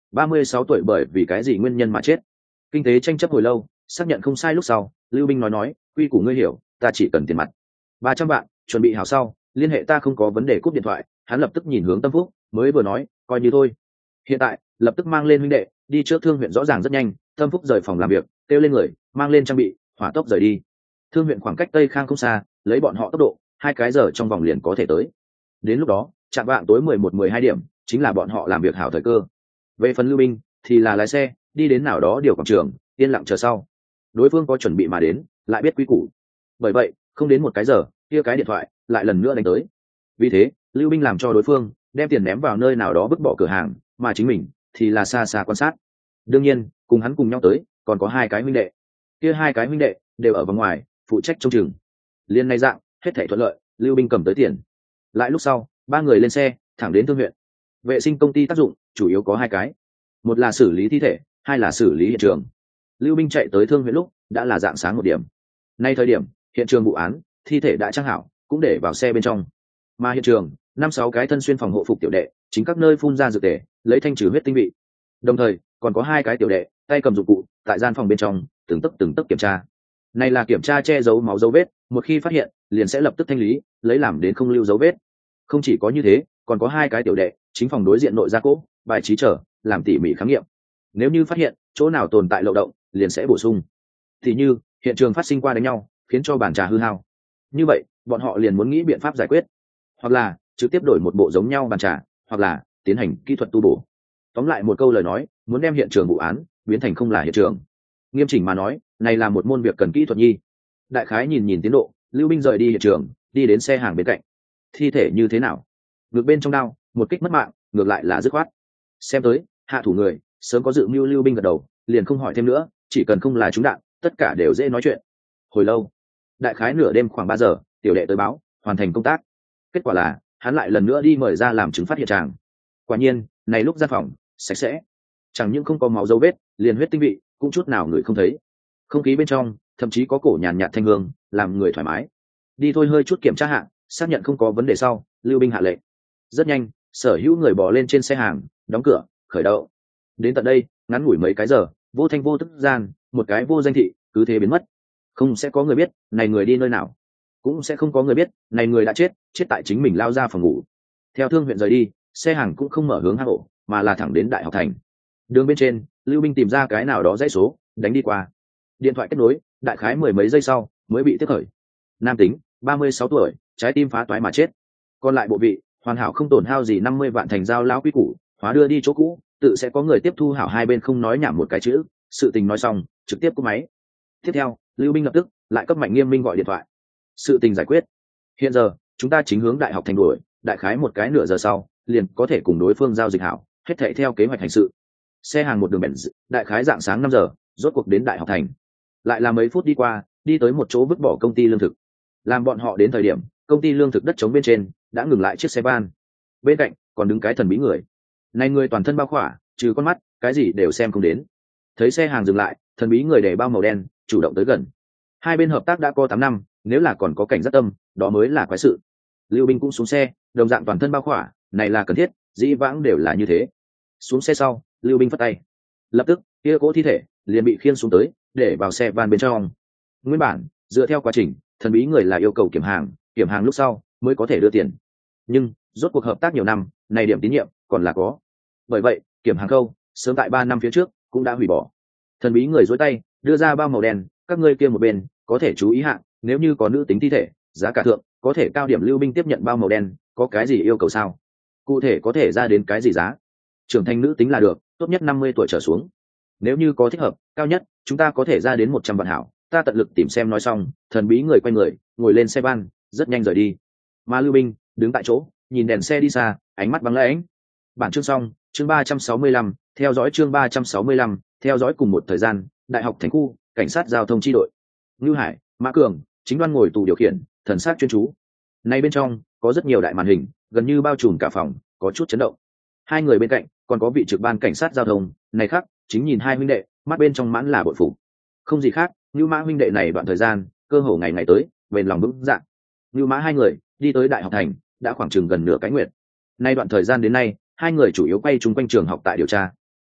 36 tuổi bởi vì cái gì nguyên nhân mà chết? Kinh tế tranh chấp hồi lâu, xác nhận không sai lúc sau, Lưu Binh nói, quy củ ngươi hiểu, ta chỉ cần tiền mặt 300 vạn, chuẩn bị hảo sau, liên hệ ta không có vấn đề, cúp điện thoại. Hắn lập tức nhìn hướng Tâm Phúc, mới vừa nói, coi như thôi. Hiện tại, lập tức mang lên huynh đệ, đi trước Thương huyện. Rõ ràng rất nhanh, Tâm Phúc rời phòng làm việc, kêu lên người, mang lên trang bị, hỏa tốc rời đi. Thương huyện khoảng cách Tây Khang không xa, lấy bọn họ tốc độ, 2 cái giờ trong vòng liền có thể tới. Đến lúc đó, chạm vạng tối 11-12 điểm, chính là bọn họ làm việc hảo thời cơ. Về phần Lưu Binh, thì là lái xe, đi đến nào đó điều quảng trường, yên lặng chờ sau. Đối phương có chuẩn bị mà đến, lại biết quy củ. Bởi vậy, không đến 1 cái giờ, kia cái điện thoại lại lần nữa đánh tới. Vì thế, Lưu Binh làm cho đối phương đem tiền ném vào nơi nào đó vứt bỏ cửa hàng, mà chính mình thì là xa xa quan sát. Đương nhiên, cùng hắn cùng nhau tới, còn có 2 cái huynh đệ. Kia 2 cái huynh đệ đều ở vòng ngoài, phụ trách trông chừng. Liên này dạng, hết thảy thuận lợi, Lưu Binh cầm tới tiền. Lại lúc sau, 3 người lên xe, thẳng đến Thương huyện. Vệ sinh công ty tác dụng chủ yếu có 2 cái, một là xử lý thi thể, 2 là xử lý hiện trường. Lưu Binh chạy tới Thương huyện lúc đã là dạng sáng 1 điểm. Nay thời điểm, hiện trường vụ án, thi thể đã trang hảo, cũng để vào xe bên trong. Mà hiện trường, 5-6 cái thân xuyên phòng hộ phục tiểu đệ, chính các nơi phun ra dược tề, lấy thanh trừ huyết tinh vị. Đồng thời, còn có 2 cái tiểu đệ, tay cầm dụng cụ, tại gian phòng bên trong, từng tấc kiểm tra. Này là kiểm tra che giấu máu dấu vết, một khi phát hiện, liền sẽ lập tức thanh lý, lấy làm đến không lưu dấu vết. Không chỉ có như thế, còn có 2 cái tiểu đệ, chính phòng đối diện nội gia cố, bài trí trở, làm tỉ mỉ khám nghiệm. Nếu như phát hiện chỗ nào tồn tại漏động, liền sẽ bổ sung. Thì như hiện trường phát sinh qua đánh nhau, khiến cho bàn trà hư hao. Như vậy, bọn họ liền muốn nghĩ biện pháp giải quyết, hoặc là trực tiếp đổi một bộ giống nhau bàn trà, hoặc là tiến hành kỹ thuật tu bổ. Tóm lại một câu lời nói, muốn đem hiện trường vụ án biến thành không là hiện trường. Nghiêm chỉnh mà nói, này là một môn việc cần kỹ thuật nhi. Đại khái nhìn tiến độ, Lưu Binh rời đi hiện trường, đi đến xe hàng bên cạnh. Thi thể như thế nào? Ngược bên trong đao, một kích mất mạng, ngược lại là dứt khoát. Xem tới, hạ thủ người sớm có dự mưu. Lưu Binh gật đầu, liền không hỏi thêm nữa, chỉ cần không là trúng đạn, tất cả đều dễ nói chuyện. Hồi lâu, đại khái nửa đêm khoảng 3 giờ, tiểu đệ tới báo, hoàn thành công tác. Kết quả là, hắn lại lần nữa đi mời ra làm chứng phát hiện tràng. Quả nhiên, này lúc gian phòng sạch sẽ, chẳng những không có máu dấu vết, liền huyết tinh vị cũng chút nào người không thấy. Không khí bên trong thậm chí có cổ nhàn nhạt thanh hương, làm người thoải mái. Đi thôi, hơi chút kiểm tra hạng, xác nhận không có vấn đề sau, Lưu Binh hạ lệnh. Rất nhanh, sở hữu người bỏ lên trên xe hàng, đóng cửa, khởi động. Đến tận đây, ngắn ngủi mấy cái giờ, vô thanh vô tức gian, một cái vô danh thị cứ thế biến mất. Không sẽ có người biết này người đi nơi nào, cũng sẽ không có người biết này người đã chết tại chính mình lao ra phòng ngủ. Theo Thương huyện rời đi, xe hàng cũng không mở hướng hang ổ, mà là thẳng đến Đại học thành. Đường bên trên, Lưu Binh tìm ra cái nào đó dãy số, đánh đi qua. Điện thoại kết nối, đại khái 10 mấy giây sau mới bị tiếp khởi. Nam tính, 36 tuổi, trái tim phá toái mà chết. Còn lại bộ vị hoàn hảo không tổn hao gì, 50 vạn thành giao lão quý củ, hóa đưa đi chỗ cũ, tự sẽ có người tiếp thu. Hảo, hai bên không nói nhảm một cái chữ, sự tình nói xong, trực tiếp cúp máy. Tiếp theo, Lưu Binh lập tức lại cấp Mạnh Nghiêm Minh gọi điện thoại. Sự tình giải quyết. Hiện giờ, chúng ta chính hướng Đại học thành đuổi, đại khái một cái nửa giờ sau, liền có thể cùng đối phương giao dịch hảo, hết thảy theo kế hoạch hành sự. Xe hàng một đường bèn, đại khái dạng sáng 5 giờ, rốt cuộc đến Đại học thành. Lại là mấy phút đi qua, đi tới một chỗ vứt bỏ công ty lương thực. Làm bọn họ đến thời điểm, công ty lương thực đất trống bên trên đã ngừng lại chiếc xe van. Bên cạnh còn đứng cái thần bí người. Này người toàn thân bao khỏa, trừ con mắt, cái gì đều xem không đến. Thấy xe hàng dừng lại, thần bí người để bao màu đen, chủ động tới gần. Hai bên hợp tác đã có 8 năm, nếu là còn có cảnh giác tâm, đó mới là quái sự. Lưu Binh cũng xuống xe, đồng dạng toàn thân bao khỏa, này là cần thiết, dĩ vãng đều là như thế. Xuống xe sau, Lưu Binh phất tay. Lập tức, kia cỗ thi thể liền bị khiêng xuống tới, để vào xe van bên trong. Nguyên bản, dựa theo quá trình, thần bí người là yêu cầu kiểm hàng lúc sau mới có thể đưa tiền. Nhưng, rốt cuộc hợp tác nhiều năm, này điểm tín nhiệm còn là có. Bởi vậy, kiểm hàng khâu, sớm tại 3 năm phía trước, cũng đã hủy bỏ. Thần bí người duỗi tay, đưa ra bao màu đen, các ngươi kia một bên, có thể chú ý hạng, nếu như có nữ tính thi thể, giá cả thượng, có thể cao điểm. Lưu Binh tiếp nhận bao màu đen, có cái gì yêu cầu sao? Cụ thể có thể ra đến cái gì giá? Trưởng thành nữ tính là được, tốt nhất 50 tuổi trở xuống. Nếu như có thích hợp, cao nhất, chúng ta có thể ra đến 100 vạn hảo, ta tận lực tìm xem. Nói xong, thần bí người quay người, ngồi lên xe van, rất nhanh rời đi. Mà Lưu Binh đứng tại chỗ, nhìn đèn xe đi xa, ánh mắt băng lãnh. Bản chương xong, chương 365, theo dõi chương 365, theo dõi cùng một thời gian, Đại học thành khu, cảnh sát giao thông chi đội. Ngưu Hải, Mã Cường, Chính Đoan ngồi tù điều khiển, thần sắc chuyên chú. Nay bên trong có rất nhiều đại màn hình, gần như bao trùm cả phòng, có chút chấn động. Hai người bên cạnh còn có vị trực ban cảnh sát giao thông, này khác, chính nhìn hai huynh đệ, mắt bên trong mãn là bội phục. Không gì khác, Ngưu Mã huynh đệ này đoạn thời gian, cơ hồ ngày ngày tới, bền lòng vững dạ. Ngưu Mã hai người đi tới Đại học thành, đã khoảng chừng gần nửa cái nguyệt. Nay đoạn thời gian đến nay, hai người chủ yếu quay chung quanh trường học tại điều tra.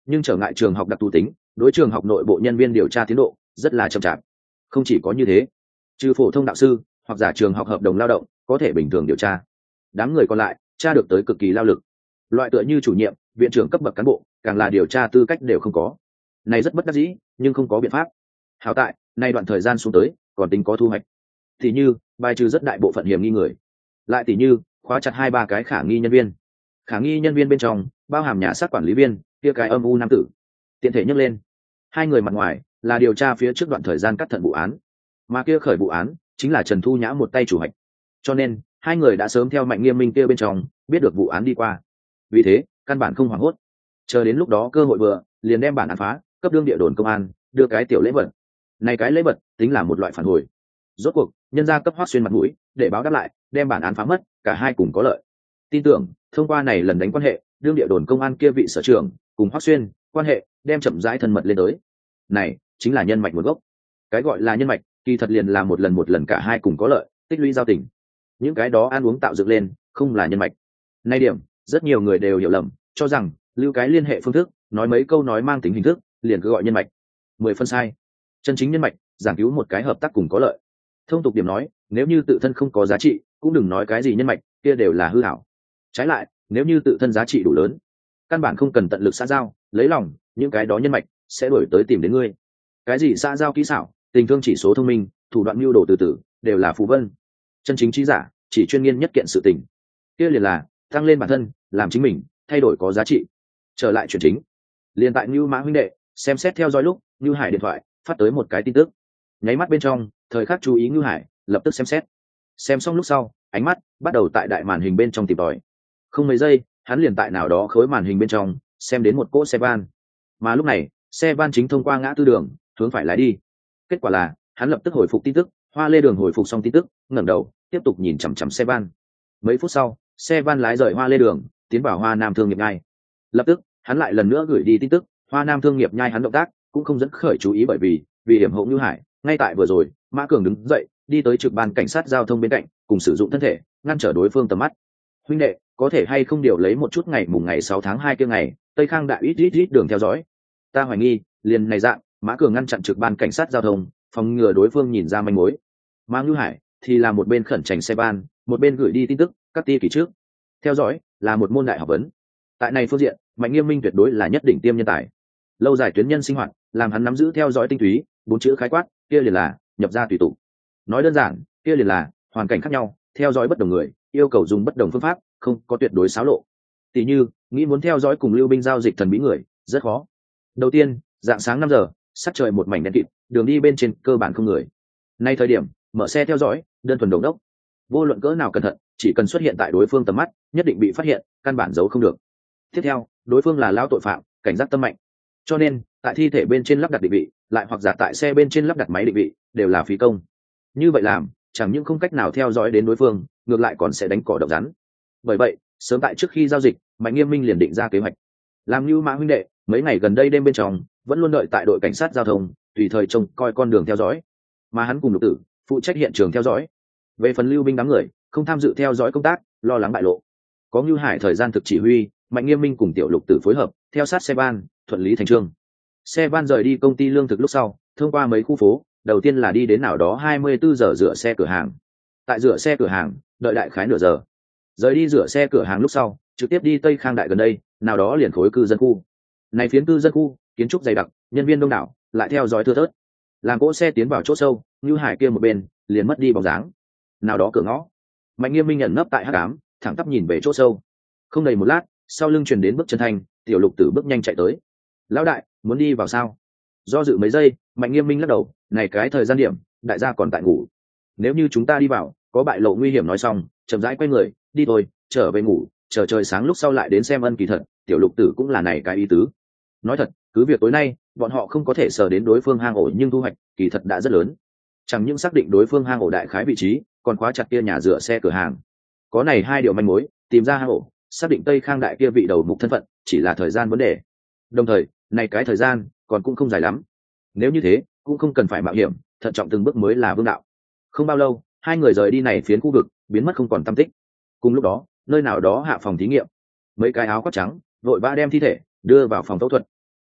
nhưng trở ngại trường học đặc thù tính, đối trường học nội bộ nhân viên điều tra tiến độ rất là chậm chạp. Không chỉ có như thế, trừ phổ thông đạo sư hoặc giả trường học hợp đồng lao động có thể bình thường điều tra, đám người còn lại tra được tới cực kỳ lao lực, loại tựa như chủ nhiệm, viện trưởng cấp bậc cán bộ càng là điều tra tư cách đều không có. Này rất bất đắc dĩ, nhưng không có biện pháp. Hảo tại nay đoạn thời gian xuống tới còn tính có thu hoạch, thì như bài trừ rất đại bộ phận hiểm nghi người, lại tỉ như khóa chặt 2-3 cái khả nghi nhân viên. Khả nghi nhân viên bên trong bao hàm nhà xác quản lý viên kia cái âm u nam tử, tiện thể nhắc lên 2 người mặt ngoài là điều tra phía trước đoạn thời gian cắt thận vụ án, mà kia khởi vụ án chính là Trần Thu Nhã một tay chủ hoạch, cho nên 2 người đã sớm theo Mạnh Nghiêm Minh kia bên trong biết được vụ án đi qua, vì thế căn bản không hoảng hốt, chờ đến lúc đó cơ hội vừa liền đem bản án phá, cấp đương địa đồn công an đưa cái tiểu lễ vật. Này cái lễ vật tính là một loại phản hồi, rốt cuộc nhân gia cấp Hoắc Xuyên mặt mũi để báo đáp lại, đem bản án phá mất, cả hai cùng có lợi. Tin tưởng thông qua này lần đánh quan hệ, đương địa đồn công an kia vị sở trưởng cùng Hoắc Xuyên quan hệ đem chậm rãi thân mật lên tới. Này chính là nhân mạch nguồn gốc. Cái gọi là nhân mạch kỳ thật liền là một lần cả hai cùng có lợi, tích lũy giao tình. Những cái đó ăn uống tạo dựng lên không là nhân mạch. Nay điểm rất nhiều người đều hiểu lầm, cho rằng lưu cái liên hệ phương thức, nói mấy câu nói mang tính hình thức liền cứ gọi nhân mạch. 10 phân sai. Chân chính nhân mạch giảng cứu một cái hợp tác cùng có lợi. Thông tục điểm nói, nếu như tự thân không có giá trị cũng đừng nói cái gì nhân mạch, kia đều là hư ảo. Trái lại, nếu như tự thân giá trị đủ lớn, căn bản không cần tận lực xã giao lấy lòng, những cái đó nhân mạch sẽ đuổi tới tìm đến ngươi. Cái gì xã giao kỹ xảo, tình thương chỉ số thông minh, thủ đoạn mưu đồ từ từ đều là phù vân. Chân chính trí giả chỉ chuyên nghiên nhất kiện sự tình, kia liền là tăng lên bản thân, làm chính mình thay đổi có giá trị. Trở lại chuyện chính, liền tại Nưu Mã huynh đệ xem xét theo dõi lúc, Nưu Hải điện thoại phát tới một cái tin tức. Nháy mắt bên trong, thời khắc chú ý Nưu Hải lập tức xem xét. Xem xong lúc sau, ánh mắt bắt đầu tại đại màn hình bên trong tìm tòi. Không mấy giây, hắn liền tại nào đó khối màn hình bên trong xem đến một cỗ xe van, mà lúc này xe van chính thông qua ngã tư đường hướng phải lái đi. Kết quả là hắn lập tức hồi phục tin tức, Hoa Lê Đường hồi phục xong tin tức, ngẩng đầu tiếp tục nhìn chằm chằm xe van. Mấy phút sau, xe van lái rời Hoa Lê Đường tiến vào Hoa Nam Thương nghiệp nhai. Lập tức hắn lại lần nữa gửi đi tin tức, Hoa Nam Thương nghiệp nhai hắn động tác cũng không dẫn khởi chú ý, bởi vì hiểm hộ Nưu Hải ngay tại vừa rồi, Mã Cường đứng dậy đi tới trực ban cảnh sát giao thông bên cạnh, cùng sử dụng thân thể ngăn trở đối phương tầm mắt. Huynh đệ, có thể hay không điều lấy một chút ngày mùng ngày 6 tháng 2 kia ngày Tây Khang đại ít đường theo dõi. Ta hoài nghi liền này dạng, Mã Cường ngăn chặn trực ban cảnh sát giao thông, phòng ngừa đối phương nhìn ra manh mối. Mà Nưu Hải thì là một bên khẩn trành xe van, một bên gửi đi tin tức các ti kỳ trước. Theo dõi là một môn đại học vấn. Tại này phương diện, Mạnh Nghiêm Minh tuyệt đối là nhất đỉnh tiêm nhân tài. Lâu dài tuyến nhân sinh hoạt, làm hắn nắm giữ theo dõi tinh túy, 4 chữ khái quát, kia liền là nhập ra tùy tụ. Nói đơn giản, kia liền là hoàn cảnh khác nhau, theo dõi bất đồng người, yêu cầu dùng bất đồng phương pháp, không có tuyệt đối xáo lộ. Tỷ như, nghĩ muốn theo dõi cùng Lưu Binh giao dịch thần bí người, rất khó. Đầu tiên, dạng sáng 5 giờ, sắc trời một mảnh đen kịt, đường đi bên trên cơ bản không người. Nay thời điểm, mở xe theo dõi, đơn thuần đống đốc. Vô luận cỡ nào cẩn thận, chỉ cần xuất hiện tại đối phương tầm mắt, nhất định bị phát hiện, căn bản giấu không được. Tiếp theo, đối phương là lao tội phạm, cảnh giác tâm mạnh. Cho nên, tại thi thể bên trên lắp đặt định vị, lại hoặc giả tại xe bên trên lắp đặt máy định vị, đều là phí công. Như vậy làm, chẳng những không cách nào theo dõi đến đối phương, ngược lại còn sẽ đánh cỏ độc rắn. Bởi vậy, sớm tại trước khi giao dịch, Mạnh Nghiêm Minh liền định ra kế hoạch. Làm Nưu Mã huynh đệ, mấy ngày gần đây đêm bên trong vẫn luôn đợi tại đội cảnh sát giao thông, tùy thời trông coi con đường theo dõi, mà hắn cùng Lục Tử phụ trách hiện trường theo dõi. Về phần Lưu Binh đám người, không tham dự theo dõi công tác, lo lắng bại lộ. Có Nưu Hải thời gian thực chỉ huy, Mạnh Nghiêm Minh cùng Tiểu Lục Tử phối hợp, theo sát xe van, thuận lý thành chương. Xe van rời đi công ty lương thực lúc sau, thông qua mấy khu phố, đầu tiên là đi đến nào đó 24 giờ rửa xe cửa hàng. Tại rửa xe cửa hàng, đợi đại khái nửa giờ. Rời đi rửa xe cửa hàng lúc sau, trực tiếp đi Tây Khang đại gần đây, nào đó liền khối cư dân khu. Này phiến cư dân khu, kiến trúc dày đặc, nhân viên đông đảo, lại theo dõi thưa thớt. Làm cỗ xe tiến vào chỗ sâu, Nưu Hải kia một bên liền mất đi bóng dáng. Nào đó cửa ngõ, Mạnh Nghiêm Minh nhận nấp tại hắc ám, thẳng tắp nhìn về chỗ sâu. Không đầy một lát, sau lưng truyền đến bước chân thanh, Tiểu Lục Tử bước nhanh chạy tới. Lão đại, muốn đi vào sao? Do dự mấy giây, Mạnh Nghiêm Minh lắc đầu, này cái thời gian điểm, đại gia còn tại ngủ. Nếu như chúng ta đi vào, có bại lộ nguy hiểm nói xong, chậm rãi quay người, đi thôi, trở về ngủ, chờ trời sáng lúc sau lại đến xem ân kỳ thật. Tiểu Lục Tử cũng là này cái ý tứ. Nói thật, cứ việc tối nay, bọn họ không có thể sờ đến đối phương hang ổ, nhưng thu hoạch kỳ thật đã rất lớn. Chẳng những xác định đối phương hang ổ đại khái vị trí, còn khóa chặt kia nhà rửa xe cửa hàng. Có này 2 điều manh mối, tìm ra hang ổ, xác định Tây Khang đại kia vị đầu mục thân phận, chỉ là thời gian vấn đề. Đồng thời, này cái thời gian còn cũng không dài lắm. Nếu như thế, cũng không cần phải mạo hiểm, thận trọng từng bước mới là vương đạo. Không bao lâu, 2 người rời đi này phiến khu vực, biến mất không còn tăm tích. Cùng lúc đó, nơi nào đó hạ phòng thí nghiệm, mấy cái áo khoác trắng vội vã đem thi thể đưa vào phòng phẫu thuật.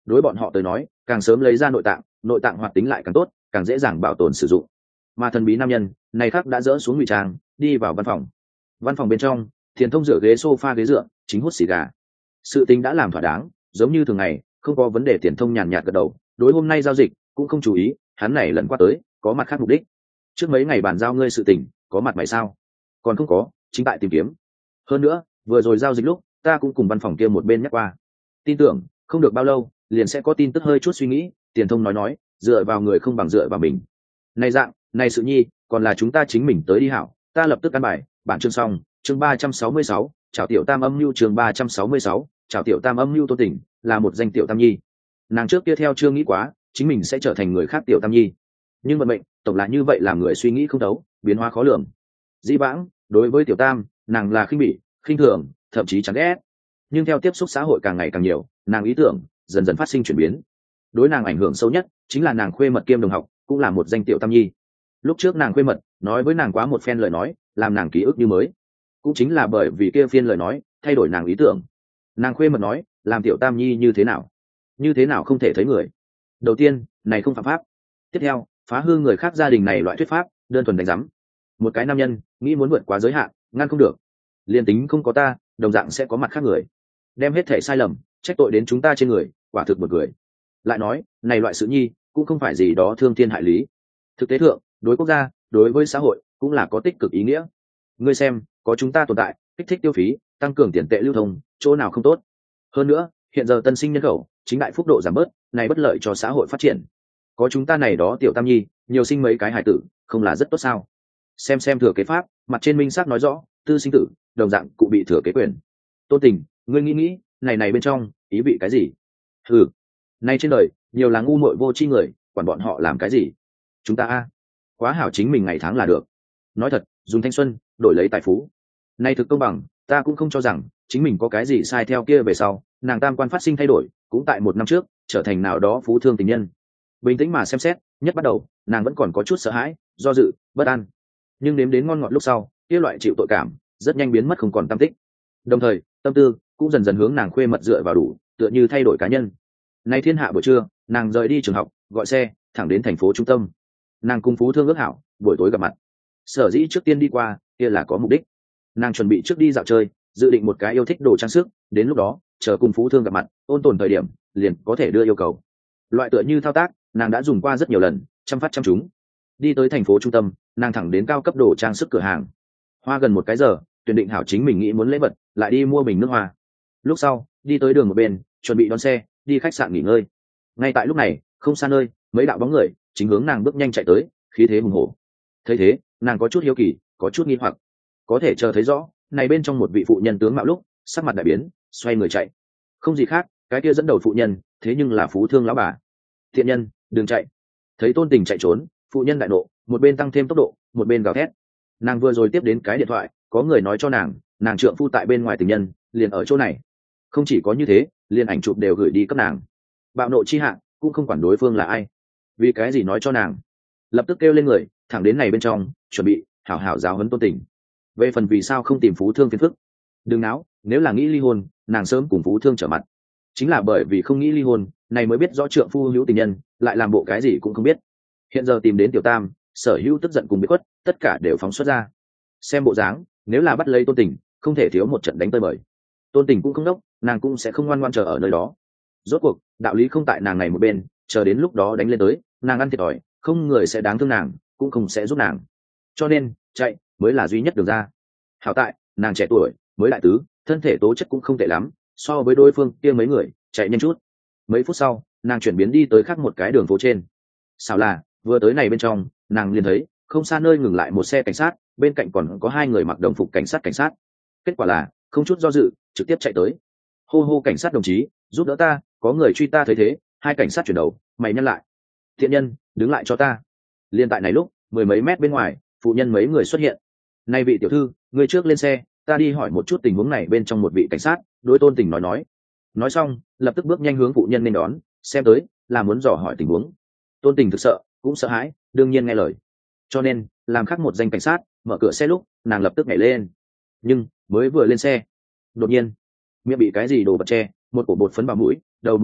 đối bọn họ tới nói càng sớm lấy ra nội tạng hoạt tính lại càng tốt, càng dễ dàng bảo tồn sử dụng. Mà thần bí nam nhân này khác đã dỡ xuống ngụy trang, đi vào văn phòng bên trong, Tiền Thông dựa ghế sofa ghế dựa chính hút xì gà. Sự tính đã làm thỏa đáng, giống như thường ngày, không có vấn đề. Tiền Thông nhàn nhạt gật đầu, đối hôm nay giao dịch cũng không chú ý, hắn này lần qua tới có mặt khác mục đích. Trước mấy ngày bàn giao ngươi sự tình, có mặt mày sao? Còn không có, chính tại tìm kiếm. Hơn nữa vừa rồi giao dịch lúc ta cũng cùng văn phòng kia một bên nhắc qua, tin tưởng không được bao lâu liền sẽ có tin tức. Hơi chút suy nghĩ, Tiền Thông nói dựa vào người không bằng dựa vào mình. Này dạng này sự nhi còn là chúng ta chính mình tới đi hảo. Ta lập tức căn bài bản chương xong. Chương 366, chào tiểu tam âm mưu. Chương 366, chào tiểu tam âm mưu. Tô Tỉnh là một danh tiểu tam nhi, nàng trước kia theo chưa nghĩ quá chính mình sẽ trở thành người khác tiểu tam nhi, nhưng vận mệnh tổng là như vậy, làm người suy nghĩ không đấu, biến hóa khó lường. Dĩ vãng đối với tiểu tam nàng là khinh bỉ, khinh thường, thậm chí chán ghét, nhưng theo tiếp xúc xã hội càng ngày càng nhiều, nàng ý tưởng dần dần phát sinh chuyển biến. Đối nàng ảnh hưởng sâu nhất chính là nàng khuê mật kiêm đồng học, cũng là một danh tiểu tam nhi. Lúc trước nàng khuê mật nói với nàng quá một phen lời nói, làm nàng ký ức như mới. Cũng chính là bởi vì kia phiên lời nói thay đổi nàng ý tưởng. Nàng khuê mật nói làm tiểu tam nhi như thế nào không thể thấy người. Đầu tiên này không phạm pháp, tiếp theo phá hư người khác gia đình này loại thuyết pháp đơn thuần đánh giám. Một cái nam nhân nghĩ muốn vượt quá giới hạn ngăn không được, liền tính không có ta đồng dạng sẽ có mặt khác người, đem hết thể sai lầm trách tội đến chúng ta trên người, quả thực một người. Lại nói này loại sự nhi cũng không phải gì đó thương thiên hại lý, thực tế thượng đối quốc gia đối với xã hội cũng là có tích cực ý nghĩa. Ngươi xem, có chúng ta tồn tại, kích thích tiêu phí, tăng cường tiền tệ lưu thông, chỗ nào không tốt. Hơn nữa hiện giờ tân sinh nhân khẩu chính đại phúc độ giảm bớt, này bất lợi cho xã hội phát triển. Có chúng ta này đó tiểu tam nhi nhiều sinh mấy cái hài tử không là rất tốt sao? Xem thừa kế pháp mặt trên minh xác nói rõ, tư sinh tử đồng dạng cụ bị thừa kế quyền. Tôn Tình, ngươi nghĩ này bên trong ý vị cái gì? Ừ, này trên đời nhiều là ngu muội vô tri người, quản bọn họ làm cái gì? Chúng ta quá hảo chính mình ngày tháng là được. Nói thật, dùng thanh xuân đổi lấy tài phú, nay thực công bằng. Ta cũng không cho rằng chính mình có cái gì sai. Theo kia về sau nàng tam quan phát sinh thay đổi, cũng tại một năm trước trở thành nào đó phú thương tình nhân. Bình tĩnh mà xem xét, nhất bắt đầu nàng vẫn còn có chút sợ hãi, do dự, bất an, nhưng nếm đến ngon ngọt lúc sau, kia loại chịu tội cảm rất nhanh biến mất không còn tâm tích. Đồng thời tâm tư cũng dần dần hướng nàng khuê mật dựa vào đủ, tựa như thay đổi cá nhân. Nay thiên hạ buổi trưa nàng rời đi trường học, gọi xe thẳng đến thành phố trung tâm. Nàng cùng phú thương ước hảo buổi tối gặp mặt. Sở dĩ trước tiên đi qua kia là có mục đích. Nàng chuẩn bị trước đi dạo chơi, dự định một cái yêu thích đồ trang sức, đến lúc đó chờ cùng phú thương gặp mặt, ôn tồn thời điểm liền có thể đưa yêu cầu. Loại tựa như thao tác nàng đã dùng qua rất nhiều lần, chăm phát chăm trúng. Đi tới thành phố trung tâm, nàng thẳng đến cao cấp đồ trang sức cửa hàng, hoa gần một cái giờ tuyển định hảo chính mình nghĩ muốn lễ vật, lại đi mua bình nước hoa. Lúc sau đi tới đường một bên chuẩn bị đón xe đi khách sạn nghỉ ngơi. Ngay tại lúc này không xa nơi mấy đạo bóng người chính hướng nàng bước nhanh chạy tới, khí thế hùng hổ. Thấy thế nàng có chút hiếu kỳ, có chút nghi hoặc. Có thể chờ thấy rõ này bên trong một vị phụ nhân tướng mạo lúc sắc mặt đại biến, xoay người chạy. Không gì khác, cái kia dẫn đầu phụ nhân thế nhưng là phú thương lão bà. Thiện nhân đừng chạy. Thấy Tôn Tình chạy trốn, phụ nhân đại nộ, một bên tăng thêm tốc độ một bên gào thét. Nàng vừa rồi tiếp đến cái điện thoại, có người nói cho nàng trượng phu tại bên ngoài tình nhân liền ở chỗ này. Không chỉ có như thế, liền ảnh chụp đều gửi đi cấp nàng. Bạo nộ chi hạ cũng không quản đối phương là ai, vì cái gì nói cho nàng, lập tức kêu lên người thẳng đến này bên trong, chuẩn bị hảo hảo giáo huấn Tôn Tình. Về phần vì sao không tìm phú thương phiền phức, đừng náo, nếu là nghĩ ly hôn nàng sớm cùng phú thương trở mặt. Chính là bởi vì không nghĩ ly hôn này mới biết rõ trượng phu hữu tình nhân, lại làm bộ cái gì cũng không biết. Hiện giờ tìm đến tiểu tam, sở hữu tức giận cùng bị khuất tất cả đều phóng xuất ra. Xem bộ dáng nếu là bắt lấy Tôn Tình không thể thiếu một trận đánh tơi bời. Tôn Tình cũng không đốc, nàng cũng sẽ không ngoan ngoan chờ ở nơi đó. Rốt cuộc đạo lý không tại nàng này một bên, chờ đến lúc đó đánh lên tới nàng ăn thiệt thòi, không người sẽ đáng thương nàng, cũng không sẽ giúp nàng. Cho nên chạy mới là duy nhất đường ra. Hảo tại nàng trẻ tuổi mới đại tứ, thân thể tố chất cũng không tệ lắm, so với đối phương kia mấy người chạy nhanh chút. Mấy phút sau nàng chuyển biến đi tới khác một cái đường phố trên. Sao là vừa tới này bên trong, nàng liền thấy không xa nơi ngừng lại một xe cảnh sát, bên cạnh còn có hai người mặc đồng phục cảnh sát. Kết quả là không chút do dự trực tiếp chạy tới. Hô cảnh sát đồng chí, giúp đỡ ta, có người truy ta. Thấy thế hai cảnh sát chuyển đầu, mày nhăn lại. Thiện nhân đứng lại cho ta. Liên tại này lúc mười mấy mét bên ngoài phụ nhân mấy người xuất hiện. Này vị tiểu thư, người trước lên xe, ta đi hỏi một chút tình huống này. Bên trong một vị cảnh sát đối Tôn Tình nói xong lập tức bước nhanh hướng phụ nhân nên đón, xem tới là muốn dò hỏi tình huống. Tôn Tình thực sợ cũng sợ hãi, đương nhiên nghe lời, cho nên làm khác một danh cảnh sát mở cửa xe lúc nàng lập tức nhảy lên. Nhưng mới vừa lên xe, đột nhiên miệng bị cái gì đồ vật che, một cổ bột phấn vào mũi, đầu một choáng,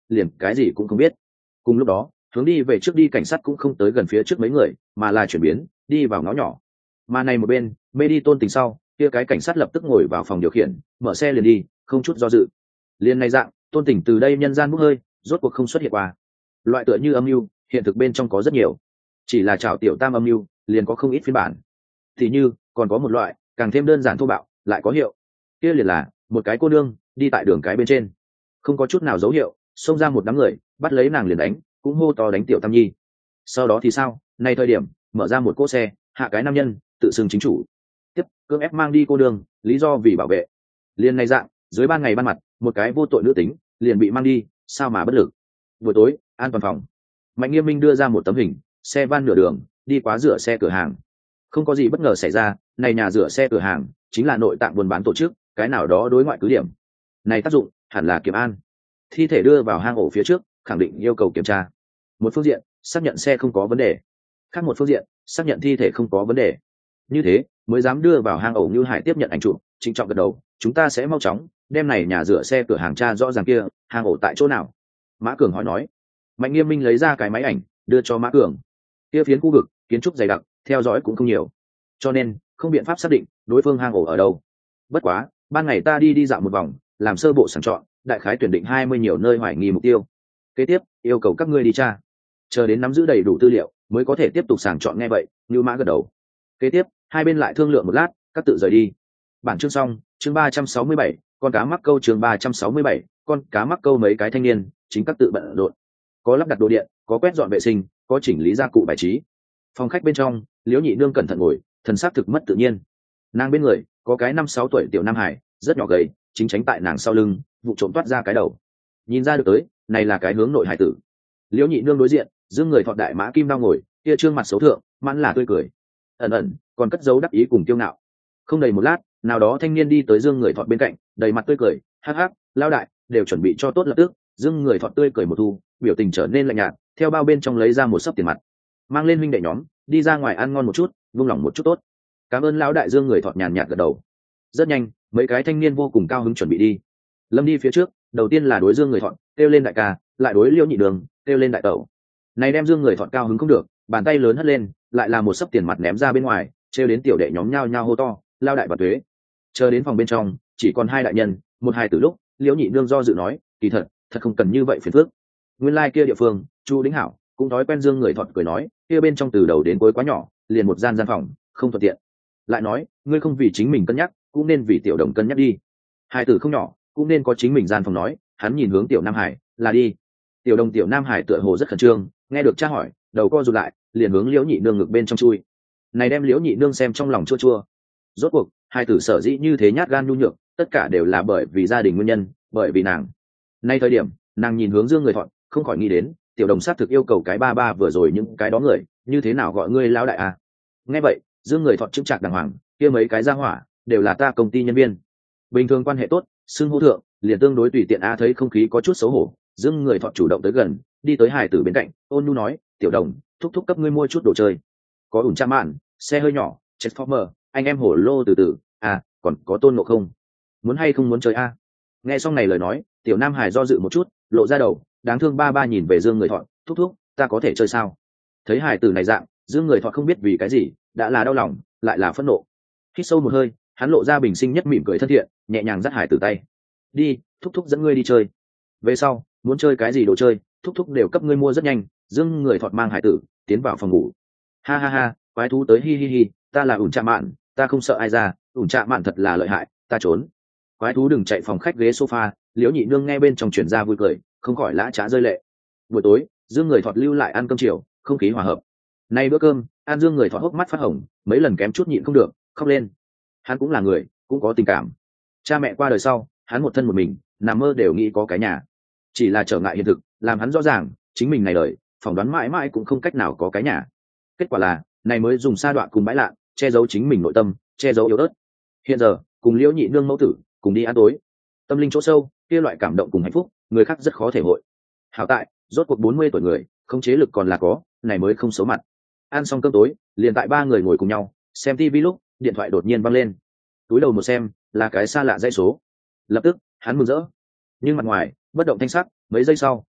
liền cái gì cũng không biết. Cùng lúc đó hướng đi về trước đi cảnh sát cũng không tới gần phía trước mấy người, mà là chuyển biến đi vào ngõ nhỏ. Mà này một bên mê đi Tôn Tình sau, kia cái cảnh sát lập tức ngồi vào phòng điều khiển, mở xe liền đi, không chút do dự. Liền này dạng, Tôn Tình từ đây nhân gian bốc hơi, rốt cuộc không xuất hiện qua. Loại tựa như âm mưu hiện thực bên trong có rất nhiều, chỉ là chảo tiểu tam âm mưu liền có không ít phiên bản. Thì như còn có một loại càng thêm đơn giản thô bạo lại có hiệu, kia liền là một cái cô nương đi tại đường cái bên trên, không có chút nào dấu hiệu xông ra một đám người bắt lấy nàng liền đánh, cũng hô to đánh tiểu tam nhi. Sau đó thì sao, nay thời điểm mở ra một cỗ xe, hạ cái nam nhân tự xưng chính chủ, tiếp cưỡng ép mang đi cô nương, lý do vì bảo vệ. Liền này dạng, dưới ban ngày ban mặt một cái vô tội nữ tính liền bị mang đi, sao mà bất lực. Buổi tối an toàn phòng, Mạnh Nghiêm Minh đưa ra một tấm hình, xe van nửa đường đi quá rửa xe cửa hàng. Không có gì bất ngờ xảy ra, này nhà rửa xe cửa hàng chính là nội tạng buôn bán tổ chức cái nào đó đối ngoại cứ điểm. Này tác dụng hẳn là kiểm an. Thi thể đưa vào hang ổ phía trước khẳng định yêu cầu kiểm tra. Một phương diện xác nhận xe không có vấn đề, khác một phương diện xác nhận thi thể không có vấn đề, như thế mới dám đưa vào hang ổ. Như Hải tiếp nhận ảnh chụp, trịnh trọng gật đầu, chúng ta sẽ mau chóng đem này nhà rửa xe cửa hàng tra rõ ràng kia hang ổ tại chỗ nào. Mã Cường hỏi nói. Mạnh Nghiêm Minh lấy ra cái máy ảnh đưa cho Mã Cường. Kia phiến khu vực kiến trúc dày đặc, theo dõi cũng không nhiều, cho nên không biện pháp xác định đối phương hang ổ ở đâu. Bất quá ban ngày ta đi dạo một vòng, làm sơ bộ sàng chọn, đại khái tuyển định 20 nhiều nơi hoài nghi mục tiêu. Kế tiếp yêu cầu các ngươi đi tra, chờ đến nắm giữ đầy đủ tư liệu mới có thể tiếp tục sàng chọn. Nghe vậy Như Mã gật đầu. Kế tiếp hai bên lại thương lượng một lát, các tự rời đi. Bản chương xong. Chương 367, con cá mắc câu. Chương 367, con cá mắc câu. Mấy cái thanh niên chính các tự bận rộn, có lắp đặt đồ điện, có quét dọn vệ sinh, có chỉnh lý gia cụ bài trí. Phòng khách bên trong Liễu Nhị Nương cẩn thận ngồi, thần sắc thực mất tự nhiên. Nàng bên người có cái 5-6 tuổi tiểu nam hải, rất nhỏ gầy, chính tránh tại nàng sau lưng, vụ trộm toát ra cái đầu. Nhìn ra được tới, này là cái hướng nội hải tử. Liễu Nhị Nương đối diện Dương Người Thọt đại mã kim đang ngồi, kia trương mặt xấu thượng mãn là tươi cười, ẩn ẩn còn cất dấu đắc ý cùng kiêu ngạo. Không đầy một lát, nào đó thanh niên đi tới Dương Người Thọt bên cạnh, đầy mặt tươi cười, hắc hắc, lao đại, đều chuẩn bị cho tốt lập tức. Dương Người Thọt tươi cười một thu, biểu tình trở nên lạnh nhạt, theo bao bên trong lấy ra một xấp tiền mặt, mang lên huynh đệ nhóm đi ra ngoài ăn ngon một chút, vung lòng một chút tốt. Cảm ơn lão đại. Dương Người Thọt nhàn nhạt gật đầu. Rất nhanh mấy cái thanh niên vô cùng cao hứng chuẩn bị đi. Lâm đi phía trước, đầu tiên là đối Dương Người Thọt kêu lên đại ca, lại đối Liễu Nhị Đường kêu lên đại tẩu. Này đem Dương Người Thọt cao hứng không được, bàn tay lớn hất lên, lại là một xấp tiền mặt ném ra bên ngoài, trêu đến tiểu đệ nhóm nhao nhao hô to, lao đại và tuế. Chờ đến phòng bên trong chỉ còn hai đại nhân một hài tử lúc, Liễu Nhị Nương do dự nói, kỳ thật không cần như vậy phiền phức. Nguyên lai kia địa phương Chu Đĩnh Hảo cũng thói quen. Dương Người Thọt cười nói, kia bên trong từ đầu đến cuối quá nhỏ, liền một gian phòng, không thuận tiện. Lại nói, ngươi không vì chính mình cân nhắc, cũng nên vì tiểu đồng cân nhắc đi. Hai tử không nhỏ, cũng nên có chính mình gian phòng. Nói, hắn nhìn hướng tiểu Nam Hải, là đi. Tiểu đồng tiểu Nam Hải tựa hồ rất khẩn trương, nghe được cha hỏi, đầu co rụt lại, liền hướng Liễu Nhị Nương ngực bên trong chui. Này đem Liễu Nhị Nương xem trong lòng chua chua. Rốt cuộc hai tử sở dĩ như thế nhát gan nhu nhược, tất cả đều là bởi vì gia đình nguyên nhân, bởi vì nàng. Nay thời điểm nàng nhìn hướng Dương Người Thọt, không khỏi nghĩ đến tiểu đồng sát thực yêu cầu cái ba vừa rồi những cái đó người như thế nào gọi ngươi lão đại à. Nghe vậy Dương Người Thọt chững chạc đàng hoàng, kia mấy cái gia hỏa đều là ta công ty nhân viên, bình thường quan hệ tốt, xưng hô thượng liền tương đối tùy tiện. Thấy không khí có chút xấu hổ, Dương Người Thọt chủ động tới gần, đi tới hài tử bên cạnh, ôn nhu nói, tiểu đồng, thúc thúc cấp ngươi mua chút đồ chơi, có ủn cha mạn, xe hơi nhỏ, Transformer, anh em hổ lô từ từ, còn có Tôn Ngộ Không, muốn hay không muốn chơi a? Nghe xong này lời nói, tiểu Nam Hải do dự một chút, lộ ra đầu, đáng thương ba nhìn về Dương Người Thọt, thúc thúc, ta có thể chơi sao? Thấy hải tử này dạng, Dương Người Thọt không biết vì cái gì, đã là đau lòng lại là phẫn nộ. Hít sâu một hơi, hắn lộ ra bình sinh nhất mỉm cười thân thiện, nhẹ nhàng dắt hải tử tay, đi, thúc thúc dẫn ngươi đi chơi. Về sau muốn chơi cái gì đồ chơi, thúc thúc đều cấp ngươi mua rất nhanh. Dương Người Thọt mang hải tử tiến vào phòng ngủ. Ha ha ha, quái thú tới, hi hi hi, ta là ủn trạ mạn, ta không sợ ai ra, ủn trạ mạn thật là lợi hại, ta trốn. Quái thú đừng chạy. Phòng khách ghế sofa, Liễu Nhị Nương nghe bên trong truyền ra vui cười, không khỏi lã trá rơi lệ. Buổi tối Dương Người Thọt lưu lại ăn cơm chiều, không khí hòa hợp. Nay bữa cơm ăn, Dương Người Thọt hốc mắt phát hồng, mấy lần kém chút nhịn không được khóc lên. Hắn cũng là người, cũng có tình cảm. Cha mẹ qua đời sau, hắn một thân một mình, nằm mơ đều nghĩ có cái nhà. Chỉ là trở ngại hiện thực làm hắn rõ ràng chính mình này đời phỏng đoán mãi mãi cũng không cách nào có cái nhà. Kết quả là này mới dùng sa đọa cùng bãi lạ che giấu chính mình nội tâm, che giấu yếu ớt. Hiện giờ cùng Liễu Nhị Nương mẫu tử cùng đi ăn tối, tâm linh chỗ sâu kia loại cảm động cùng hạnh phúc người khác rất khó thể hội. Hảo tại rốt cuộc 40 tuổi người, không chế lực còn là có, này mới không xấu mặt. Ăn xong cơm tối, liền tại ba người ngồi cùng nhau xem TV lúc điện thoại đột nhiên văng lên. Túi đầu một xem, là cái xa lạ dãy số. Lập tức hắn mừng rỡ, nhưng mặt ngoài bất động thanh sắc, mấy giây sau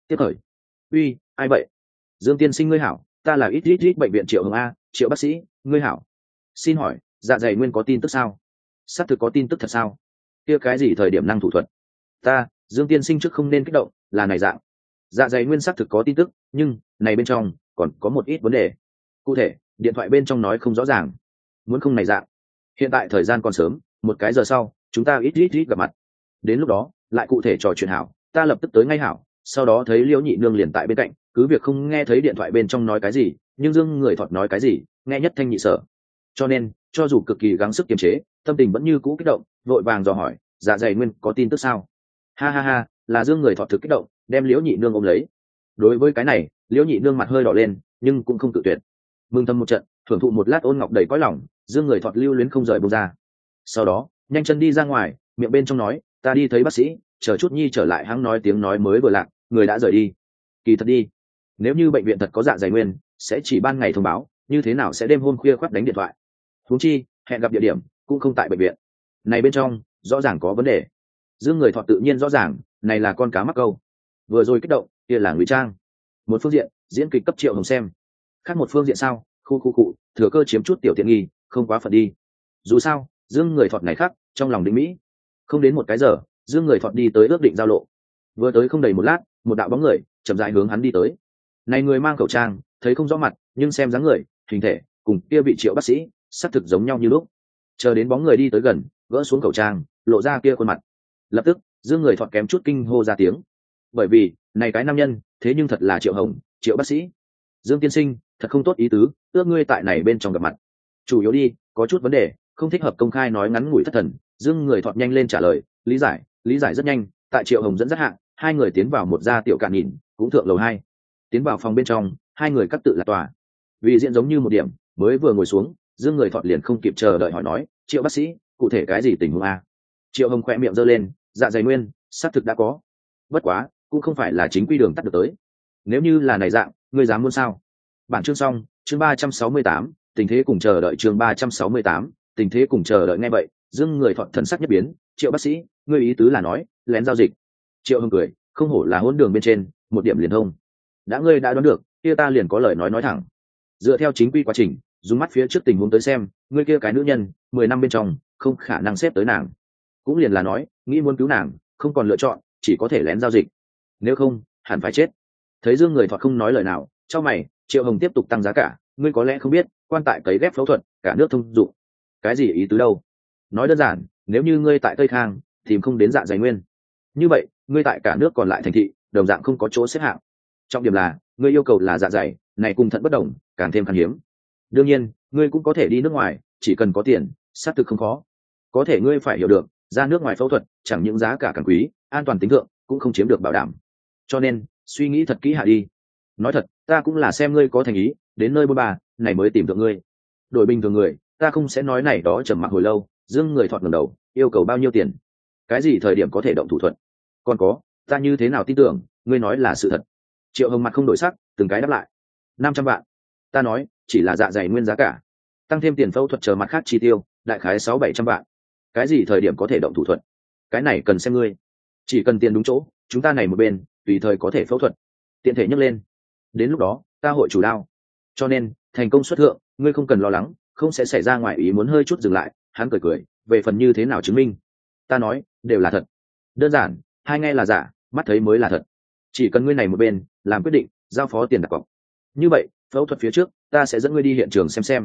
tiếp khởi. Uy, ai vậy? Dương tiên sinh ngươi hảo, ta là ít ít ít bệnh viện Triệu Hồng A, Triệu bác sĩ, ngươi hảo. Xin hỏi, dạ dày nguyên có tin tức sao? Xác thực có tin tức thật sao? Kia cái gì thời điểm năng thủ thuật? Ta, Dương tiên sinh trước không nên kích động, là này dạng. Dạ dày nguyên xác thực có tin tức, nhưng này bên trong còn có một ít vấn đề. Cụ thể, điện thoại bên trong nói không rõ ràng. Muốn không này dạng. Hiện tại thời gian còn sớm, một cái giờ sau, chúng ta ít ít ít gặp mặt. Đến lúc đó, lại cụ thể trò chuyện hảo, ta lập tức tới ngay hảo. Sau đó thấy Liễu Nhị Nương liền tại bên cạnh, cứ việc không nghe thấy điện thoại bên trong nói cái gì, nhưng Dương người Thọt nói cái gì, nghe nhất thanh nhị sở. Cho nên, cho dù cực kỳ gắng sức kiềm chế, tâm tình vẫn như cũ kích động, vội vàng dò hỏi, dạ dày nguyên có tin tức sao? Ha ha ha, là Dương người Thọt thực kích động, đem Liễu Nhị Nương ôm lấy. Đối với cái này, Liễu Nhị Nương mặt hơi đỏ lên, nhưng cũng không cự tuyệt. Mừng thầm một trận, thưởng thụ một lát ôn ngọc đầy cõi lòng, Dương người Thọt lưu luyến không rời buông ra. Sau đó, nhanh chân đi ra ngoài, miệng bên trong nói, ta đi thấy bác sĩ, chờ chút nhi trở lại hắn nói tiếng nói mới vừa lạc, người đã rời đi. Kỳ thật đi, nếu như bệnh viện thật có dạ dày nguyên, sẽ chỉ ban ngày thông báo, như thế nào sẽ đêm hôm khuya khoắt đánh điện thoại? Huống chi, hẹn gặp địa điểm cũng không tại bệnh viện. Này bên trong, rõ ràng có vấn đề. Dương người Thọt tự nhiên rõ ràng, này là con cá mắc câu. Vừa rồi kích động, kia là ngụy trang. Một phương diện, diễn kịch cấp Triệu Hồng xem. Khác một phương diện sao, khu, thừa cơ chiếm chút tiểu tiện nghi, không quá phận đi. Dù sao, Dương người Thọt này khác, trong lòng định mỹ. Không đến một cái giờ, Dương người Thọt đi tới ước định giao lộ. Vừa tới không đầy một lát, một đạo bóng người chậm rãi hướng hắn đi tới. Này người mang khẩu trang, thấy không rõ mặt, nhưng xem dáng người, hình thể cùng kia vị Triệu bác sĩ, xác thực giống nhau như lúc. Chờ đến bóng người đi tới gần, gỡ xuống khẩu trang, lộ ra kia khuôn mặt. Lập tức, Dương người Thọt kém chút kinh hô ra tiếng. Bởi vì, này cái nam nhân, thế nhưng thật là Triệu Hồng, Triệu bác sĩ. Dương tiên sinh, thật không tốt ý tứ, ước ngươi tại này bên trong gặp mặt. Chủ yếu đi, có chút vấn đề, không thích hợp công khai nói ngắn ngủi thất thần. Dương người Thọt nhanh lên trả lời, lý giải rất nhanh. Tại Triệu Hồng dẫn dắt hạng, hai người tiến vào một gia tiểu cạn nhìn, cũng thượng lầu 2. Tiến vào phòng bên trong, hai người cắt tự là tòa. Vì diện giống như một điểm, mới vừa ngồi xuống, Dương người Thọt liền không kịp chờ đợi hỏi nói, Triệu bác sĩ, cụ thể cái gì tình huống a? Triệu Hồng khỏe miệng giơ lên, dạ dày nguyên, xác thực đã có. Bất quá, cũng không phải là chính quy đường tắt được tới. Nếu như là này dạng, ngươi dám muốn sao? Bản chương xong, chương 368, tình thế cùng chờ đợi chương 368, tình thế cùng chờ đợi nghe vậy, Dương người Thọt thần sắc nhất biến, Triệu bác sĩ, ngươi ý tứ là nói, lén giao dịch. Triệu Hồng cười, không hổ là hỗn đường bên trên, một điểm liền thông. Ngươi đã đoán được, kia ta liền có lời nói thẳng. Dựa theo chính quy quá trình, dùng mắt phía trước tình huống tới xem, ngươi kia cái nữ nhân, 10 năm bên trong, không khả năng xếp tới nàng. Cũng liền là nói, nghĩ muốn cứu nàng, không còn lựa chọn, chỉ có thể lén giao dịch. Nếu không, hẳn phải chết. Thấy Dương người Thọt không nói lời nào, trong mày, Triệu Hồng tiếp tục tăng giá cả, ngươi có lẽ không biết, quan tại cấy ghép phẫu thuật, cả nước thông dụng. Cái gì ý tứ đâu? Nói đơn giản, nếu như ngươi tại Tây Khang, tìm không đến dạ dày nguyên. Như vậy, ngươi tại cả nước còn lại thành thị, đồng dạng không có chỗ xếp hạng. Trọng điểm là, ngươi yêu cầu là dạ dày, này cùng thận bất đồng, càng thêm khan hiếm. Đương nhiên, ngươi cũng có thể đi nước ngoài, chỉ cần có tiền, xác thực không khó. Có thể ngươi phải hiểu được, ra nước ngoài phẫu thuật, chẳng những giá cả càng quý, an toàn tính thượng cũng không chiếm được bảo đảm. Cho nên, suy nghĩ thật kỹ hạ đi. Nói thật, ta cũng là xem ngươi có thành ý, đến nơi bôn bà, này mới tìm được ngươi. Đổi bình thường người, ta không sẽ nói này đó trầm mặc hồi lâu. Dương người Thọt ngẩng đầu, yêu cầu bao nhiêu tiền? Cái gì thời điểm có thể động thủ thuật? Còn có, ta như thế nào tin tưởng, ngươi nói là sự thật? Triệu Hồng mặt không đổi sắc, từng cái đáp lại. 500 vạn. Ta nói, chỉ là dạ dày nguyên giá cả. Tăng thêm tiền phẫu thuật chờ mặt khác chi tiêu, đại khái 600-700 vạn. Cái gì thời điểm có thể động thủ thuật? Cái này cần xem ngươi. Chỉ cần tiền đúng chỗ, chúng ta này một bên, tùy thời có thể phẫu thuật. Tiện thể nhấc lên. Đến lúc đó, ta hội chủ đao. Cho nên, thành công xuất thượng, ngươi không cần lo lắng, không sẽ xảy ra ngoài ý muốn hơi chút dừng lại. Hắn cười, về phần như thế nào chứng minh? Ta nói, đều là thật. Đơn giản, hai nghe là giả, mắt thấy mới là thật. Chỉ cần ngươi này một bên, làm quyết định, giao phó tiền đặt cọc. Như vậy, phẫu thuật phía trước, ta sẽ dẫn ngươi đi hiện trường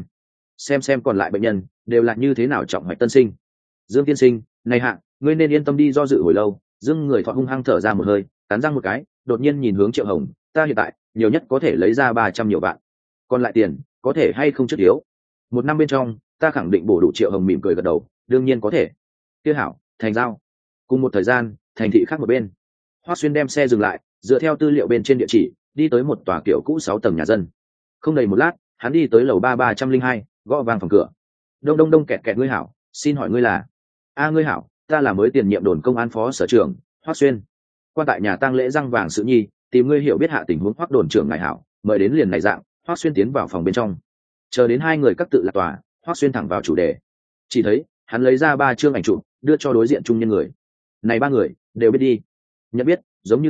xem còn lại bệnh nhân đều là như thế nào trọng hoạch tân sinh. Dương tiên sinh, này hạ, ngươi nên yên tâm đi, do dự hồi lâu. Dương người Thọt hung hăng thở ra một hơi, cắn răng một cái, đột nhiên nhìn hướng Triệu Hồng, ta hiện tại nhiều nhất có thể lấy ra 300 nhiều vạn, còn lại tiền có thể hay không trước yếu. 1 năm bên trong, ta khẳng định bổ đủ. Triệu Hồng mỉm cười gật đầu, đương nhiên có thể. Kia hảo, thành giao. Cùng một thời gian, thành thị khác một bên, Hoắc Xuyên đem xe dừng lại, dựa theo tư liệu bên trên địa chỉ, đi tới một tòa kiểu cũ 6 tầng nhà dân. Không đầy một lát, hắn đi tới lầu 302, gõ vang phòng cửa. Đông đông kẹt kẹt, ngươi hảo, xin hỏi ngươi là? Ngươi hảo, ta là mới tiền nhiệm đồn công an phó sở trưởng Hoắc Xuyên. Quan tại nhà tang lễ răng vàng sự nhi, tìm ngươi hiểu biết hạ tình huống. Hoắc đồn trưởng ngài hảo, mời đến liền này dạng. Hoắc Xuyên tiến vào phòng bên trong, chờ đến hai người các tự lạc tòa, Hoắc Xuyên thẳng vào chủ đề. Chỉ thấy hắn lấy ra 3 chương ảnh chụp, đưa cho đối diện trung nhân người. Này 3 người đều biết đi, nhận biết, giống như ta,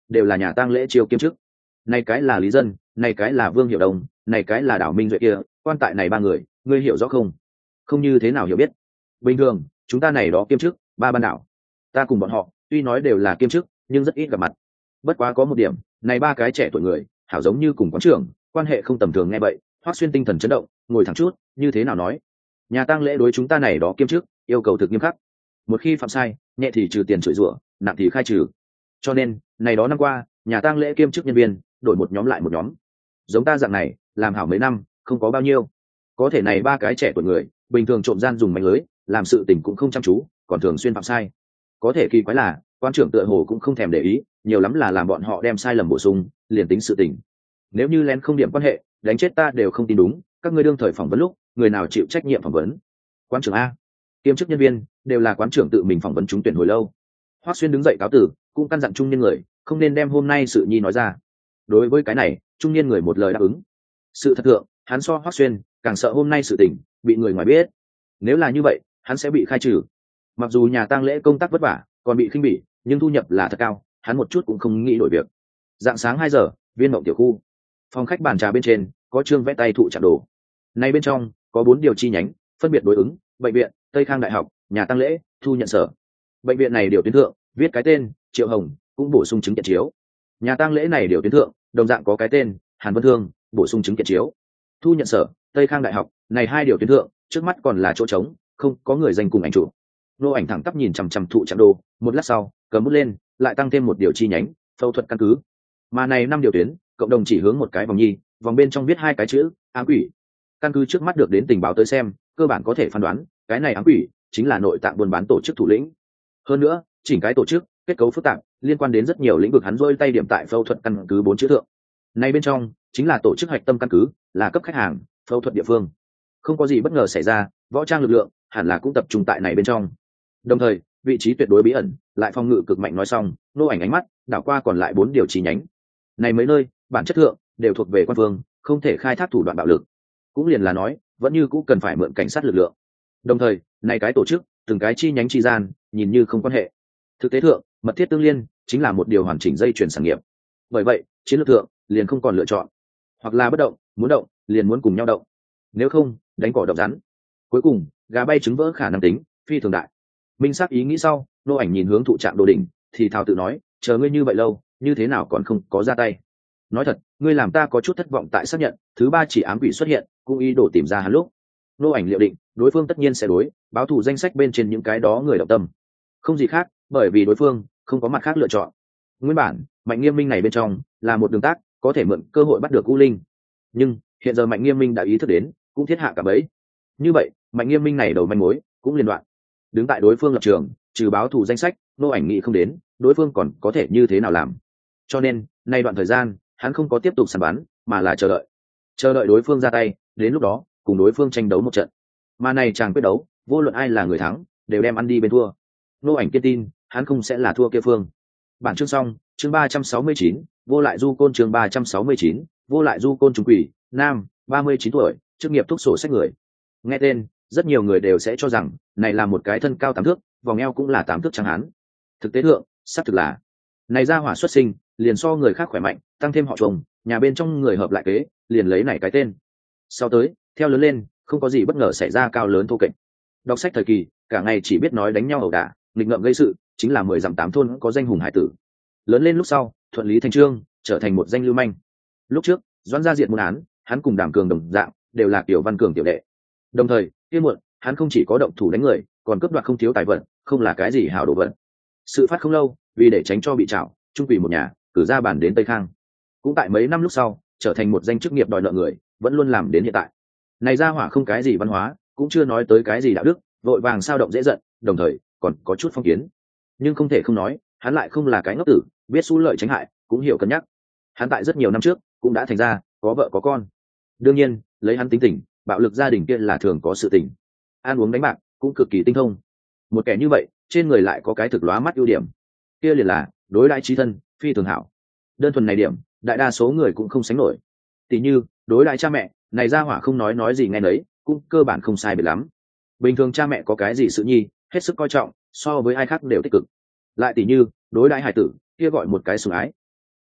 đều là nhà tang lễ chiêu kiêm chức. Này cái là Lý Dân, này cái là Vương Hiểu Đông, này cái là Đảo Minh Duệ kia, quan tại này ba người, ngươi hiểu rõ không? Không như thế nào hiểu biết. Bình thường, chúng ta này đó kiêm chức, ba ban đảo. Ta cùng bọn họ, tuy nói đều là kiêm chức, nhưng rất ít gặp mặt. Bất quá có một điểm, này ba cái trẻ tuổi người, hảo giống như cùng quán trưởng, quan hệ không tầm thường nghe vậy, Hoắc Xuyên tinh thần chấn động, ngồi thẳng chút, như thế nào nói? Nhà tang lễ đối chúng ta này đó kiêm chức, yêu cầu thực nghiêm khắc. Một khi phạm sai, nhẹ thì trừ tiền chửi rủa, nặng thì khai trừ. Cho nên, này đó năm qua, nhà tang lễ kiêm chức nhân viên, đổi một nhóm lại một nhóm. Giống ta dạng này, làm hảo mấy năm, không có bao nhiêu. Có thể này ba cái trẻ tuổi người, bình thường trộm gian dùng mánh lưới, làm sự tình cũng không chăm chú, còn thường xuyên phạm sai. Có thể kỳ quái là, quan trưởng tựa hồ cũng không thèm để ý, nhiều lắm là làm bọn họ đem sai lầm bổ sung, liền tính sự tình. Nếu như lén không điểm quan hệ, đánh chết ta đều không tin đúng, các ngươi đương thời phỏng vấn lúc, người nào chịu trách nhiệm phỏng vấn? Quán trưởng a, kiêm chức nhân viên đều là quán trưởng tự mình phỏng vấn trúng tuyển hồi lâu. Hoắc Xuyên đứng dậy cáo tử, cũng căn dặn trung niên người, không nên đem hôm nay sự nhi nói ra. Đối với cái này, trung niên người một lời đáp ứng. Sự thật thượng, hắn so Hoắc Xuyên càng sợ hôm nay sự tình bị người ngoài biết. Nếu là như vậy, hắn sẽ bị khai trừ. Mặc dù nhà tang lễ công tác vất vả, còn bị khinh bỉ, nhưng thu nhập là thật cao, hắn một chút cũng không nghĩ đổi việc. Dạng sáng 2 giờ, Viên Mộng tiểu khu, phòng khách bàn trà bên trên có chương vẽ tay thụ trạng đồ. Này bên trong có 4 điều chi nhánh, phân biệt đối ứng bệnh viện, Tây Khang đại học, nhà tang lễ, thu nhận sở. Bệnh viện này điều tuyến thượng viết cái tên Triệu Hồng, cũng bổ sung chứng kiện chiếu. Nhà tang lễ này điều tuyến thượng đồng dạng có cái tên Hàn Vân Thương, bổ sung chứng kiện chiếu. Thu nhận sở Tây Khang đại học này 2 điều tuyến thượng trước mắt còn là chỗ trống, không có người danh cùng ảnh chủ. Nô ảnh thẳng tắp nhìn chằm chằm thụ trạng đồ, một lát sau cầm bút lên lại tăng thêm một điều chi nhánh phẫu thuật căn cứ. Mà này 5 điều tuyến cộng đồng chỉ hướng một cái vòng nhi, vòng bên trong viết 2 cái chữ ám quỷ. Căn cứ trước mắt được đến tình báo tới xem, cơ bản có thể phán đoán cái này ám quỷ chính là nội tạng buôn bán tổ chức thủ lĩnh. Hơn nữa, chỉnh cái tổ chức kết cấu phức tạp, liên quan đến rất nhiều lĩnh vực, hắn rôi tay điểm tại phẫu thuật căn cứ 4 chữ thượng. Này bên trong chính là tổ chức hạch tâm căn cứ, là cấp khách hàng, phẫu thuật địa phương. Không có gì bất ngờ xảy ra, võ trang lực lượng hẳn là cũng tập trung tại này bên trong. Đồng thời, vị trí tuyệt đối bí ẩn, lại phòng ngự cực mạnh. Nói xong, Nô ảnh ánh mắt đảo qua còn lại 4 điều chi nhánh. Này mấy nơi, bản chất thượng đều thuộc về quan phương, không thể khai thác thủ đoạn bạo lực. Cũng liền là nói, vẫn như cũng cần phải mượn cảnh sát lực lượng. Đồng thời, này cái tổ chức, từng cái chi nhánh chi gian, nhìn như không quan hệ. Thực tế thượng, mật thiết tương liên, chính là một điều hoàn chỉnh dây chuyền sản nghiệp. Bởi vậy, chiến lược thượng liền không còn lựa chọn, hoặc là bất động, muốn động liền muốn cùng nhau động. Nếu không, đánh cỏ động rắn. Cuối cùng, gà bay trứng vỡ khả năng tính phi thường đại. Minh xác ý nghĩ sau, Nô ảnh nhìn hướng thụ trạng đồ đỉnh, thì thào tự nói, chờ ngươi như vậy lâu, như thế nào còn không có ra tay? Nói thật, ngươi làm ta có chút thất vọng. Tại xác nhận thứ 3 chỉ ám quỷ xuất hiện, cũng ý đồ tìm ra hắn lúc, Nô ảnh liệu định đối phương tất nhiên sẽ đối báo thù danh sách bên trên những cái đó người động tâm. Không gì khác, bởi vì đối phương không có mặt khác lựa chọn. Nguyên bản Mạnh Nghiêm Minh này bên trong là một đường tác, có thể mượn cơ hội bắt được U Linh, nhưng hiện giờ Mạnh Nghiêm Minh đã ý thức đến, cũng thiết hạ cả bẫy. Như vậy, Mạnh Nghiêm Minh này đầu manh mối cũng liên đoạn. Đứng tại đối phương lập trường, trừ báo thù danh sách, Nô ảnh nghĩ không đến đối phương còn có thể như thế nào làm. Cho nên nay đoạn thời gian hắn không có tiếp tục săn bắn, mà là chờ đợi đối phương ra tay, đến lúc đó cùng đối phương tranh đấu một trận. Mà này chàng quyết đấu, vô luận ai là người thắng, đều đem ăn đi bên thua. Nô ảnh kiên tin hắn không sẽ là thua kia phương. Bản chương xong, chương 369, vô lại du côn. Chương 369, vô lại du côn. Trung quỷ, nam, 39 tuổi, chức nghiệp thuốc sổ sách người. Nghe tên, rất nhiều người đều sẽ cho rằng này là một cái thân cao 8 thước, vòng eo cũng là 8 thước trắng hán. Thực tế thượng, xác thực là này ra hỏa xuất sinh liền so người khác khỏe mạnh, tăng thêm họ chồng, nhà bên trong người hợp lại kế, liền lấy này cái tên. Sau tới, theo lớn lên, không có gì bất ngờ xảy ra, cao lớn thô kệch. Đọc sách thời kỳ, cả ngày chỉ biết nói đánh nhau ẩu đả, nghịch ngợm gây sự, chính là 10 dặm 8 thôn có danh hùng hải tử. Lớn lên lúc sau, thuận lý thành trương, trở thành một danh lưu manh. Lúc trước, Doãn gia diệt môn án, hắn cùng Đàm Cường đồng dạng, đều là Tiểu Văn Cường tiểu đệ. Đồng thời, kia muộn, hắn không chỉ có động thủ đánh người, còn cướp đoạt không thiếu tài vật, không là cái gì hảo đồ vật. Sự phát không lâu, vì để tránh cho bị trảo, Trung quỷ một nhà cử ra bản đến Tây Khang. Cũng tại mấy năm lúc sau, trở thành một danh chức nghiệp đòi nợ người, vẫn luôn làm đến hiện tại. Này ra hỏa không cái gì văn hóa, cũng chưa nói tới cái gì đạo đức, vội vàng sao động dễ giận, đồng thời còn có chút phong kiến. Nhưng không thể không nói, hắn lại không là cái ngốc tử, biết xu lợi tránh hại, cũng hiểu cân nhắc. Hắn tại rất nhiều năm trước cũng đã thành ra, có vợ có con. Đương nhiên, lấy hắn tính tình, bạo lực gia đình kia là thường có sự tình. Ăn uống đánh bạc cũng cực kỳ tinh thông. Một kẻ như vậy, trên người lại có cái thực lóa mắt ưu điểm, kia liền là đối đãi trí thân phi thường hảo. Đơn thuần này điểm, đại đa số người cũng không sánh nổi. Tỷ như đối đãi cha mẹ, này ra hỏa không nói gì nghe nấy, cũng cơ bản không sai biệt lắm. Bình thường cha mẹ có cái gì sự nhi, hết sức coi trọng, so với ai khác đều tích cực. Lại tỷ như đối đãi hải tử, kia gọi một cái sủng ái.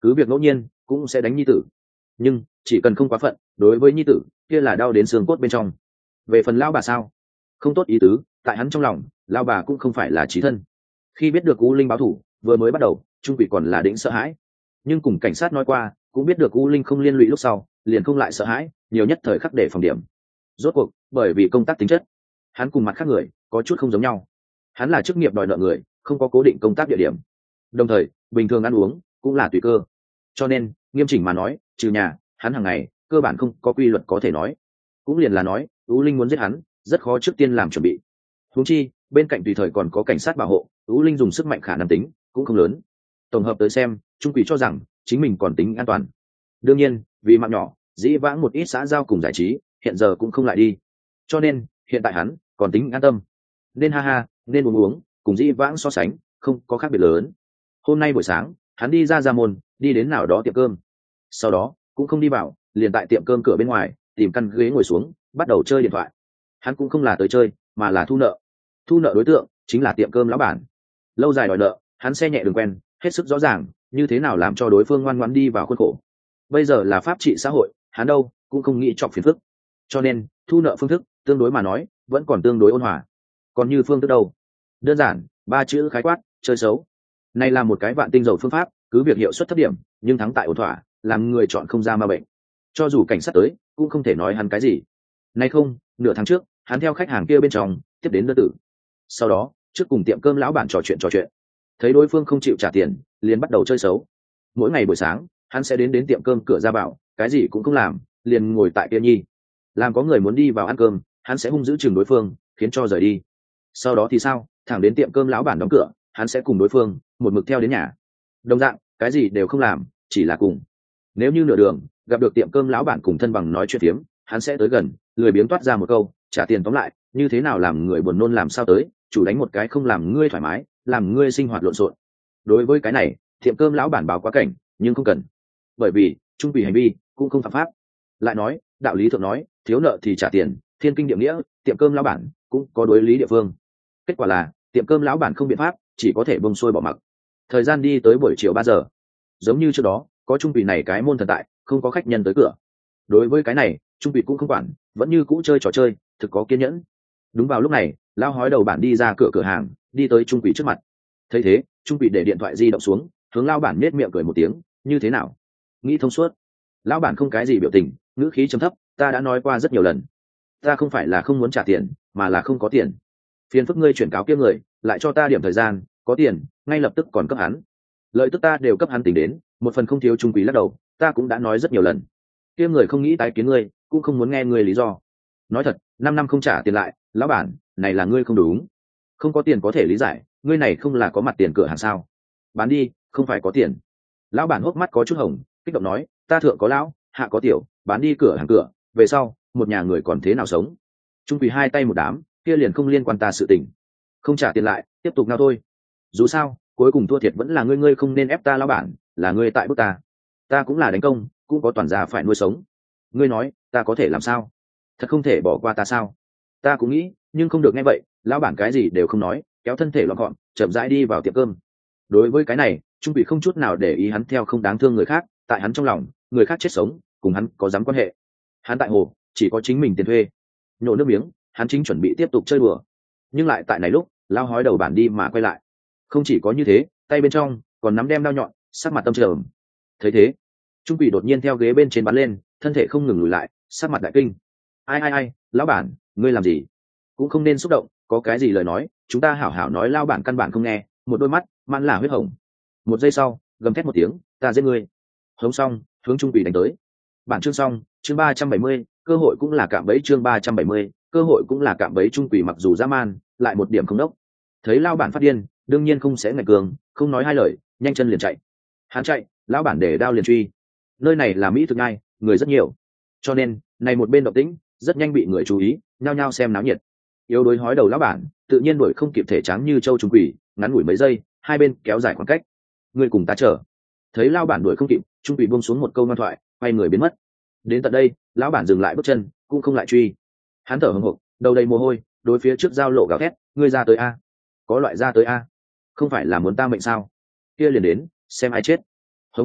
cứ việc ngẫu nhiên cũng sẽ đánh nhi tử, nhưng chỉ cần không quá phận, đối với nhi tử kia là đau đến xương cốt bên trong. Về phần lão bà sao, không tốt ý tứ, tại hắn trong lòng lão bà cũng không phải là chí thân. Khi biết được U Linh báo thủ, vừa mới bắt đầu Trung Quỷ còn là đĩnh sợ hãi, nhưng cùng cảnh sát nói qua cũng biết được U Linh không liên lụy, lúc sau liền không lại sợ hãi, nhiều nhất thời khắc để phòng điểm. Rốt cuộc bởi vì công tác tính chất, hắn cùng mặt khác người có chút không giống nhau. Hắn là chức nghiệp đòi nợ người, không có cố định công tác địa điểm, đồng thời bình thường ăn uống cũng là tùy cơ, cho nên nghiêm chỉnh mà nói, trừ nhà, hắn hàng ngày cơ bản không có quy luật có thể nói. Cũng liền là nói U Linh muốn giết hắn rất khó trước tiên làm chuẩn bị, huống chi bên cạnh tùy thời còn có cảnh sát bảo hộ. U Linh dùng sức mạnh khả năng tính cũng không lớn. Tổng hợp tới xem, Trung Quỷ cho rằng chính mình còn tính an toàn. Đương nhiên vì mạng nhỏ, dĩ vãng một ít xã giao cùng giải trí hiện giờ cũng không lại đi, cho nên hiện tại hắn còn tính an tâm, nên ha ha, nên uống uống, cùng dĩ vãng so sánh không có khác biệt lớn. Hôm nay buổi sáng hắn đi ra môn, đi đến nào đó tiệm cơm, sau đó cũng không đi vào, liền tại tiệm cơm cửa bên ngoài tìm căn ghế ngồi xuống, bắt đầu chơi điện thoại. Hắn cũng không là tới chơi, mà là thu nợ. Thu nợ đối tượng chính là tiệm cơm lão bản. Lâu dài đòi nợ, hắn xe nhẹ đường quen, hết sức rõ ràng như thế nào làm cho đối phương ngoan ngoãn đi vào khuôn khổ. Bây giờ là pháp trị xã hội, hắn đâu cũng không nghĩ chọc phiền phức, cho nên thu nợ phương thức tương đối mà nói vẫn còn tương đối ôn hòa. Còn như phương thức đâu, đơn giản, 3 chữ khái quát: chơi xấu. Này là một cái vạn tinh dầu phương pháp, cứ việc hiệu suất thấp điểm, nhưng thắng tại ổn thỏa, làm người chọn không ra ma bệnh. Cho dù cảnh sát tới cũng không thể nói hắn cái gì. Nay không, nửa tháng trước hắn theo khách hàng kia bên trong tiếp đến đơn tử, sau đó trước cùng tiệm cơm lão bản trò chuyện, thấy đối phương không chịu trả tiền, liền bắt đầu chơi xấu. Mỗi ngày buổi sáng hắn sẽ đến tiệm cơm cửa ra bảo, cái gì cũng không làm, liền ngồi tại kia nhi. Làm có người muốn đi vào ăn cơm, hắn sẽ hung dữ chừng đối phương, khiến cho rời đi. Sau đó thì sao, thẳng đến tiệm cơm lão bản đóng cửa, hắn sẽ cùng đối phương một mực theo đến nhà. Đồng dạng, cái gì đều không làm, chỉ là cùng. Nếu như nửa đường gặp được tiệm cơm lão bản cùng thân bằng nói chuyện phiếm, hắn sẽ tới gần, lười biếng toát ra một câu: trả tiền. Tóm lại, như thế nào làm người buồn nôn làm sao tới, chủ đánh một cái không làm ngươi thoải mái, làm ngươi sinh hoạt lộn xộn. Đối với cái này, tiệm cơm lão bản báo quá cảnh, nhưng không cần, bởi vì Trung Quỷ hành vi cũng không phạm pháp. Lại nói, đạo lý thượng nói, thiếu nợ thì trả tiền, thiên kinh địa nghĩa, tiệm cơm lão bản cũng có đối lý địa phương. Kết quả là tiệm cơm lão bản không biện pháp, chỉ có thể bông xuôi bỏ mặc. Thời gian đi tới buổi chiều 3 giờ, giống như trước đó có Trung Quỷ này cái môn thần tại, không có khách nhân tới cửa. Đối với cái này, Trung Quỷ cũng không quản, vẫn như cũ chơi trò chơi, thực có kiên nhẫn. Đúng vào lúc này, lão hói đầu bản đi ra cửa hàng, đi tới Trung Quỷ trước mặt. Thấy thế, Trung Quỷ để điện thoại di động xuống, hướng lão bản nhếch miệng cười một tiếng: như thế nào, nghĩ thông suốt? Lão bản không cái gì biểu tình, ngữ khí trầm thấp: ta đã nói qua rất nhiều lần, ta không phải là không muốn trả tiền, mà là không có tiền. Phiền phức ngươi chuyển cáo kia người, lại cho ta điểm thời gian, có tiền ngay lập tức còn cấp hắn. Lợi tức ta đều cấp hắn tính đến, một phần không thiếu. Trung Quý lắc đầu: ta cũng đã nói rất nhiều lần, kia người không nghĩ tái kiến ngươi, cũng không muốn nghe ngươi lý do. Nói thật, 5 năm không trả tiền lại, lão bản, này là ngươi không đúng. Không có tiền có thể lý giải, ngươi này không là có mặt tiền cửa hàng sao? Bán đi, không phải có tiền. Lão bản hốc mắt có chút hồng, kích động nói: ta thượng có lão, hạ có tiểu, bán đi cửa hàng cửa, về sau một nhà người còn thế nào sống? Trung Quỳ hai tay một đám, kia liền không liên quan ta sự tình. Không trả tiền lại, tiếp tục nào thôi. Dù sao cuối cùng thua thiệt vẫn là ngươi không nên ép ta. Lão bản, là ngươi tại bức ta cũng là đánh công, cũng có toàn gia phải nuôi sống. Ngươi nói ta có thể làm sao? Thật không thể bỏ qua ta sao? Ta cũng nghĩ, nhưng không được. Nghe vậy, lão bản cái gì đều không nói, kéo thân thể lọn gọn, chậm rãi đi vào tiệm cơm. Đối với cái này, Trung Quỳ không chút nào để ý, hắn theo không đáng thương người khác, tại hắn trong lòng, người khác chết sống cùng hắn có dám quan hệ. Hắn tại hồ chỉ có chính mình tiền thuê. Nhổ nước miếng, hắn chính chuẩn bị tiếp tục chơi đùa, nhưng lại tại này lúc, lao hói đầu bản đi mà quay lại. Không chỉ có như thế, tay bên trong còn nắm đem đao nhọn, sắc mặt tâm trầm. Thấy thế, Trung Quỷ đột nhiên theo ghế bên trên bắn lên, thân thể không ngừng lùi lại, sắc mặt đại kinh. Ai, lão bản, ngươi làm gì? Cũng không nên xúc động, có cái gì lời nói chúng ta hảo hảo nói. Lao bản căn bản không nghe, một đôi mắt mãn là huyết hồng. Một giây sau, gầm thét một tiếng: ta giết ngươi! Hống xong, hướng Trung Quỷ đánh tới. Bản chương xong, chương 370, cơ hội cũng là cạm bẫy. Chương 370, cơ hội cũng là cạm bẫy. Trung Quỷ mặc dù dã man, lại một điểm không đốc. Thấy lao bản phát điên, đương nhiên không sẽ ngạch cường, không nói hai lời, nhanh chân liền chạy. Hắn chạy, lão bản để đao liền truy. Nơi này là Mỹ thực ngay, người rất nhiều, cho nên này một bên động tĩnh rất nhanh bị người chú ý, nhao nhao xem náo nhiệt. Yếu đuối hói đầu lão bản tự nhiên đuổi không kịp thể trắng như châu Trung Quỷ, ngắn ngủi mấy giây, hai bên kéo dài khoảng cách. Người cùng ta chờ. Thấy lão bản đuổi không kịp, Trung Quỷ buông xuống một câu ngoan thoại, quay người biến mất. Đến tận đây, lão bản dừng lại bước chân, cũng không lại truy. Hắn thở hổn hộc, đầu đầy mồ hôi, đối phía trước giao lộ gào thét: ngươi ra tới a, có loại ra tới a, không phải là muốn ta mệnh sao? Kia liền đến, xem ai chết. Hống xong,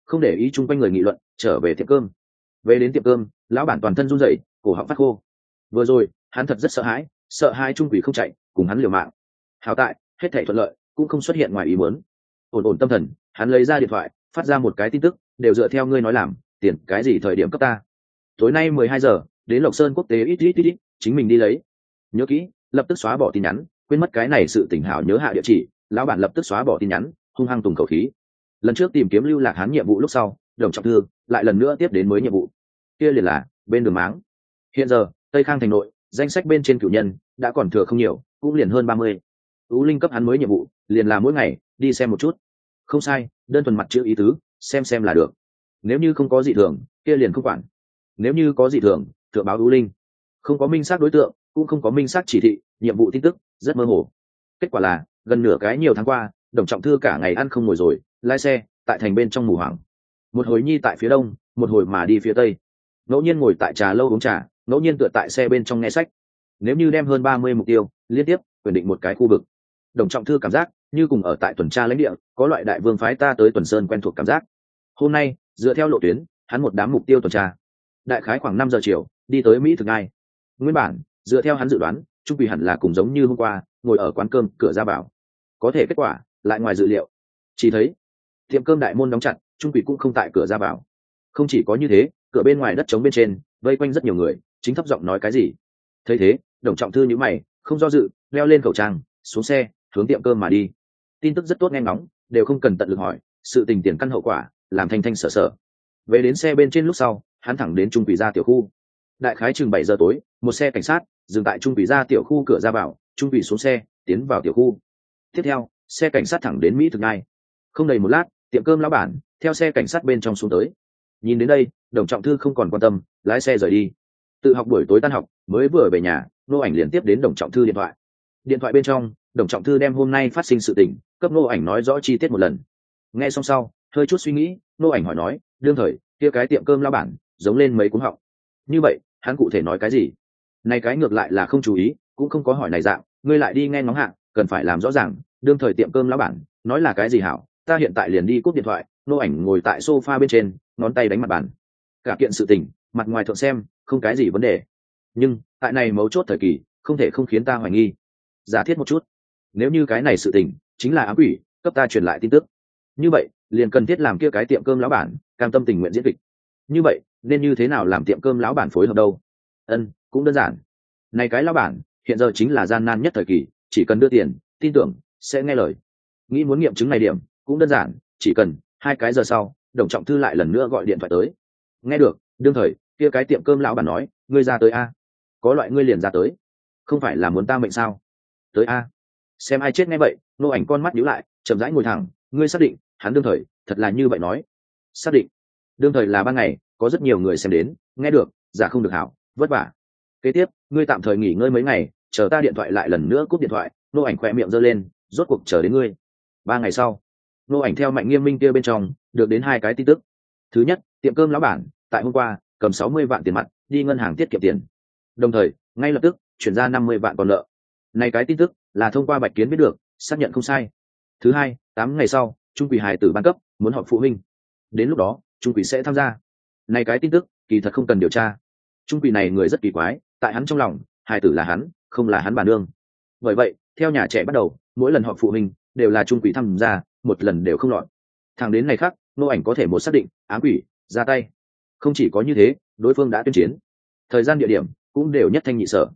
không để ý chung quanh người nghị luận, trở về tiệm cơm. Về đến tiệm cơm, lão bản toàn thân run rẩy, cổ họng phát khô. Vừa rồi hắn thật rất sợ hai trung quỷ không chạy cùng hắn liều mạng. Hảo tại hết thảy thuận lợi, cũng không xuất hiện ngoài ý muốn. Ổn tâm thần, hắn lấy ra điện thoại, phát ra một cái tin tức, đều dựa theo ngươi nói làm, tiền cái gì thời điểm cấp ta. Tối nay 12 giờ, đến Lộc Sơn quốc tế ít, chính mình đi lấy. Nhớ kỹ, lập tức xóa bỏ tin nhắn, quên mất cái này sự tỉnh hảo nhớ hạ địa chỉ. Lão bản lập tức xóa bỏ tin nhắn, hung hăng tùng khẩu khí. Lần trước tìm kiếm Lưu Lạc Hán nhiệm vụ lúc sau, Đồng Trọng Thư lại lần nữa tiếp đến mới nhiệm vụ. Kia liền là bên đường máng. Hiện giờ, Tây Khang thành nội, danh sách bên trên cửu nhân đã còn thừa không nhiều, cũng liền hơn 30. Ú Linh cấp hắn mới nhiệm vụ, liền là mỗi ngày đi xem một chút. Không sai, đơn thuần mặt chữ ý tứ, xem là được. Nếu như không có dị thường, kia liền không quản. Nếu như có dị thường, thượng báo Ú Linh. Không có minh xác đối tượng, cũng không có minh xác chỉ thị, nhiệm vụ tin tức rất mơ hồ. Kết quả là, gần nửa cái nhiều tháng qua, Đồng Trọng Thư cả ngày ăn không ngồi rồi, lái xe tại thành bên trong mù hoảng. Một hồi nhi tại phía đông, một hồi mà đi phía tây. Ngẫu nhiên ngồi tại trà lâu uống trà, ngẫu nhiên tựa tại xe bên trong nghe sách. Nếu như đem hơn 30 mục tiêu liên tiếp quyền định một cái khu vực, Đồng Trọng Thư cảm giác như cùng ở tại tuần tra lãnh địa, có loại đại vương phái ta tới Tuần Sơn quen thuộc cảm giác. Hôm nay, dựa theo lộ tuyến, hắn một đám mục tiêu tuần tra. Đại khái khoảng 5 giờ chiều, đi tới Mỹ Thực Ngai. Nguyên bản, dựa theo hắn dự đoán, Trung Quỷ hẳn là cùng giống như hôm qua, ngồi ở quán cơm cửa ra vào. Có thể kết quả lại ngoài dự liệu. Chỉ thấy tiệm cơm đại môn đóng chặt, Trung Quỷ cũng không tại cửa ra vào. Không chỉ có như thế, cửa bên ngoài đất trống bên trên, vây quanh rất nhiều người, chính thấp giọng nói cái gì. Thấy thế, Đồng Trọng Thư nhíu mày, không do dự, leo lên khẩu trang, xuống xe, hướng tiệm cơm mà đi. Tin tức rất tốt nghe ngóng, đều không cần tận lực hỏi, sự tình tiền căn hậu quả, làm thanh sở. Về đến xe bên trên lúc sau, hắn thẳng đến Trung Quỷ gia tiểu khu. Đại khái chừng 7 giờ tối, một xe cảnh sát dừng tại Trung Quỷ gia tiểu khu cửa ra vào, Trung Quỷ xuống xe, tiến vào tiểu khu. Tiếp theo, xe cảnh sát thẳng đến Mỹ Thực Ngai. Không đầy một lát, tiệm cơm lão bản theo xe cảnh sát bên trong xuống tới. Nhìn đến đây, Đồng Trọng Thư không còn quan tâm, lái xe rời đi. Tự học buổi tối tan học, mới vừa về nhà, Nô Ảnh liền tiếp đến Đồng Trọng Thư điện thoại. Điện thoại bên trong, Đồng Trọng Thư đem hôm nay phát sinh sự tình cấp Nô Ảnh nói rõ chi tiết một lần. Nghe xong sau, hơi chút suy nghĩ, Nô Ảnh hỏi nói, đương thời kia cái tiệm cơm lão bản giống lên mấy cuống họng. Như vậy, hắn cụ thể nói cái gì? Này cái ngược lại là không chú ý, cũng không có hỏi này dạng, ngươi lại đi nghe ngóng hạng, cần phải làm rõ ràng, đương thời tiệm cơm lão bản nói là cái gì hảo, ta hiện tại liền đi cúp điện thoại. Nô Ảnh ngồi tại sofa bên trên, ngón tay đánh mặt bàn. Cả kiện sự tình, mặt ngoài thượng xem, không cái gì vấn đề. Nhưng, tại này mấu chốt thời kỳ, không thể không khiến ta hoài nghi. Giả thiết một chút, nếu như cái này sự tình chính là ám quỷ, cấp ta truyền lại tin tức. Như vậy, liền cần thiết làm kia cái tiệm cơm lão bản cam tâm tình nguyện diễn kịch. Như vậy, nên như thế nào làm tiệm cơm lão bản phối hợp đâu? Cũng đơn giản. Này cái lão bản, hiện giờ chính là gian nan nhất thời kỳ, chỉ cần đưa tiền, tin tưởng sẽ nghe lời. Nghĩ muốn nghiệm chứng này điểm, cũng đơn giản, chỉ cần 2 cái giờ sau, Đồng Trọng Thư lại lần nữa gọi điện thoại tới. Nghe được, đương thời kia cái tiệm cơm lão bản nói, ngươi ra tới a. Có loại ngươi liền ra tới, không phải là muốn ta mệnh sao? Tới a. Xem ai chết nghe vậy, Nô Ảnh con mắt nhíu lại, chậm rãi ngồi thẳng, ngươi xác định hắn đương thời thật là như vậy nói? Xác định. Đương thời là ban ngày, có rất nhiều người xem đến, nghe được, giả không được hảo, vất vả. Kế tiếp, ngươi tạm thời nghỉ ngơi mấy ngày, chờ ta điện thoại lại lần nữa cúp điện thoại. Nô Ảnh khỏe miệng giơ lên, rốt cuộc chờ đến ngươi. 3 ngày sau, Nô Ảnh theo Mạnh Nghiêm Minh kia bên trong được đến 2 cái tin tức. Thứ nhất, tiệm cơm lão bản tại hôm qua cầm 60 vạn tiền mặt đi ngân hàng tiết kiệm tiền, đồng thời ngay lập tức chuyển ra 50 vạn còn nợ. Này cái tin tức là thông qua Bạch Kiến biết được, xác nhận không sai. Thứ hai, 8 ngày sau, Trung Quỷ hài tử ban cấp muốn họp phụ huynh, đến lúc đó Trung Quỷ sẽ tham gia. Này cái tin tức kỳ thật không cần điều tra. Trung Quỷ này người rất kỳ quái, tại hắn trong lòng, hài tử là hắn, không là hắn bà nương. Bởi vậy, theo nhà trẻ bắt đầu, mỗi lần họp phụ huynh đều là Trung Quỷ tham gia, một lần đều không lọt. Thẳng đến ngày khác, Nô Ảnh có thể một xác định, ám quỷ ra tay. Không chỉ có như thế, đối phương đã tuyên chiến, thời gian địa điểm cũng đều nhất thanh nhị sở.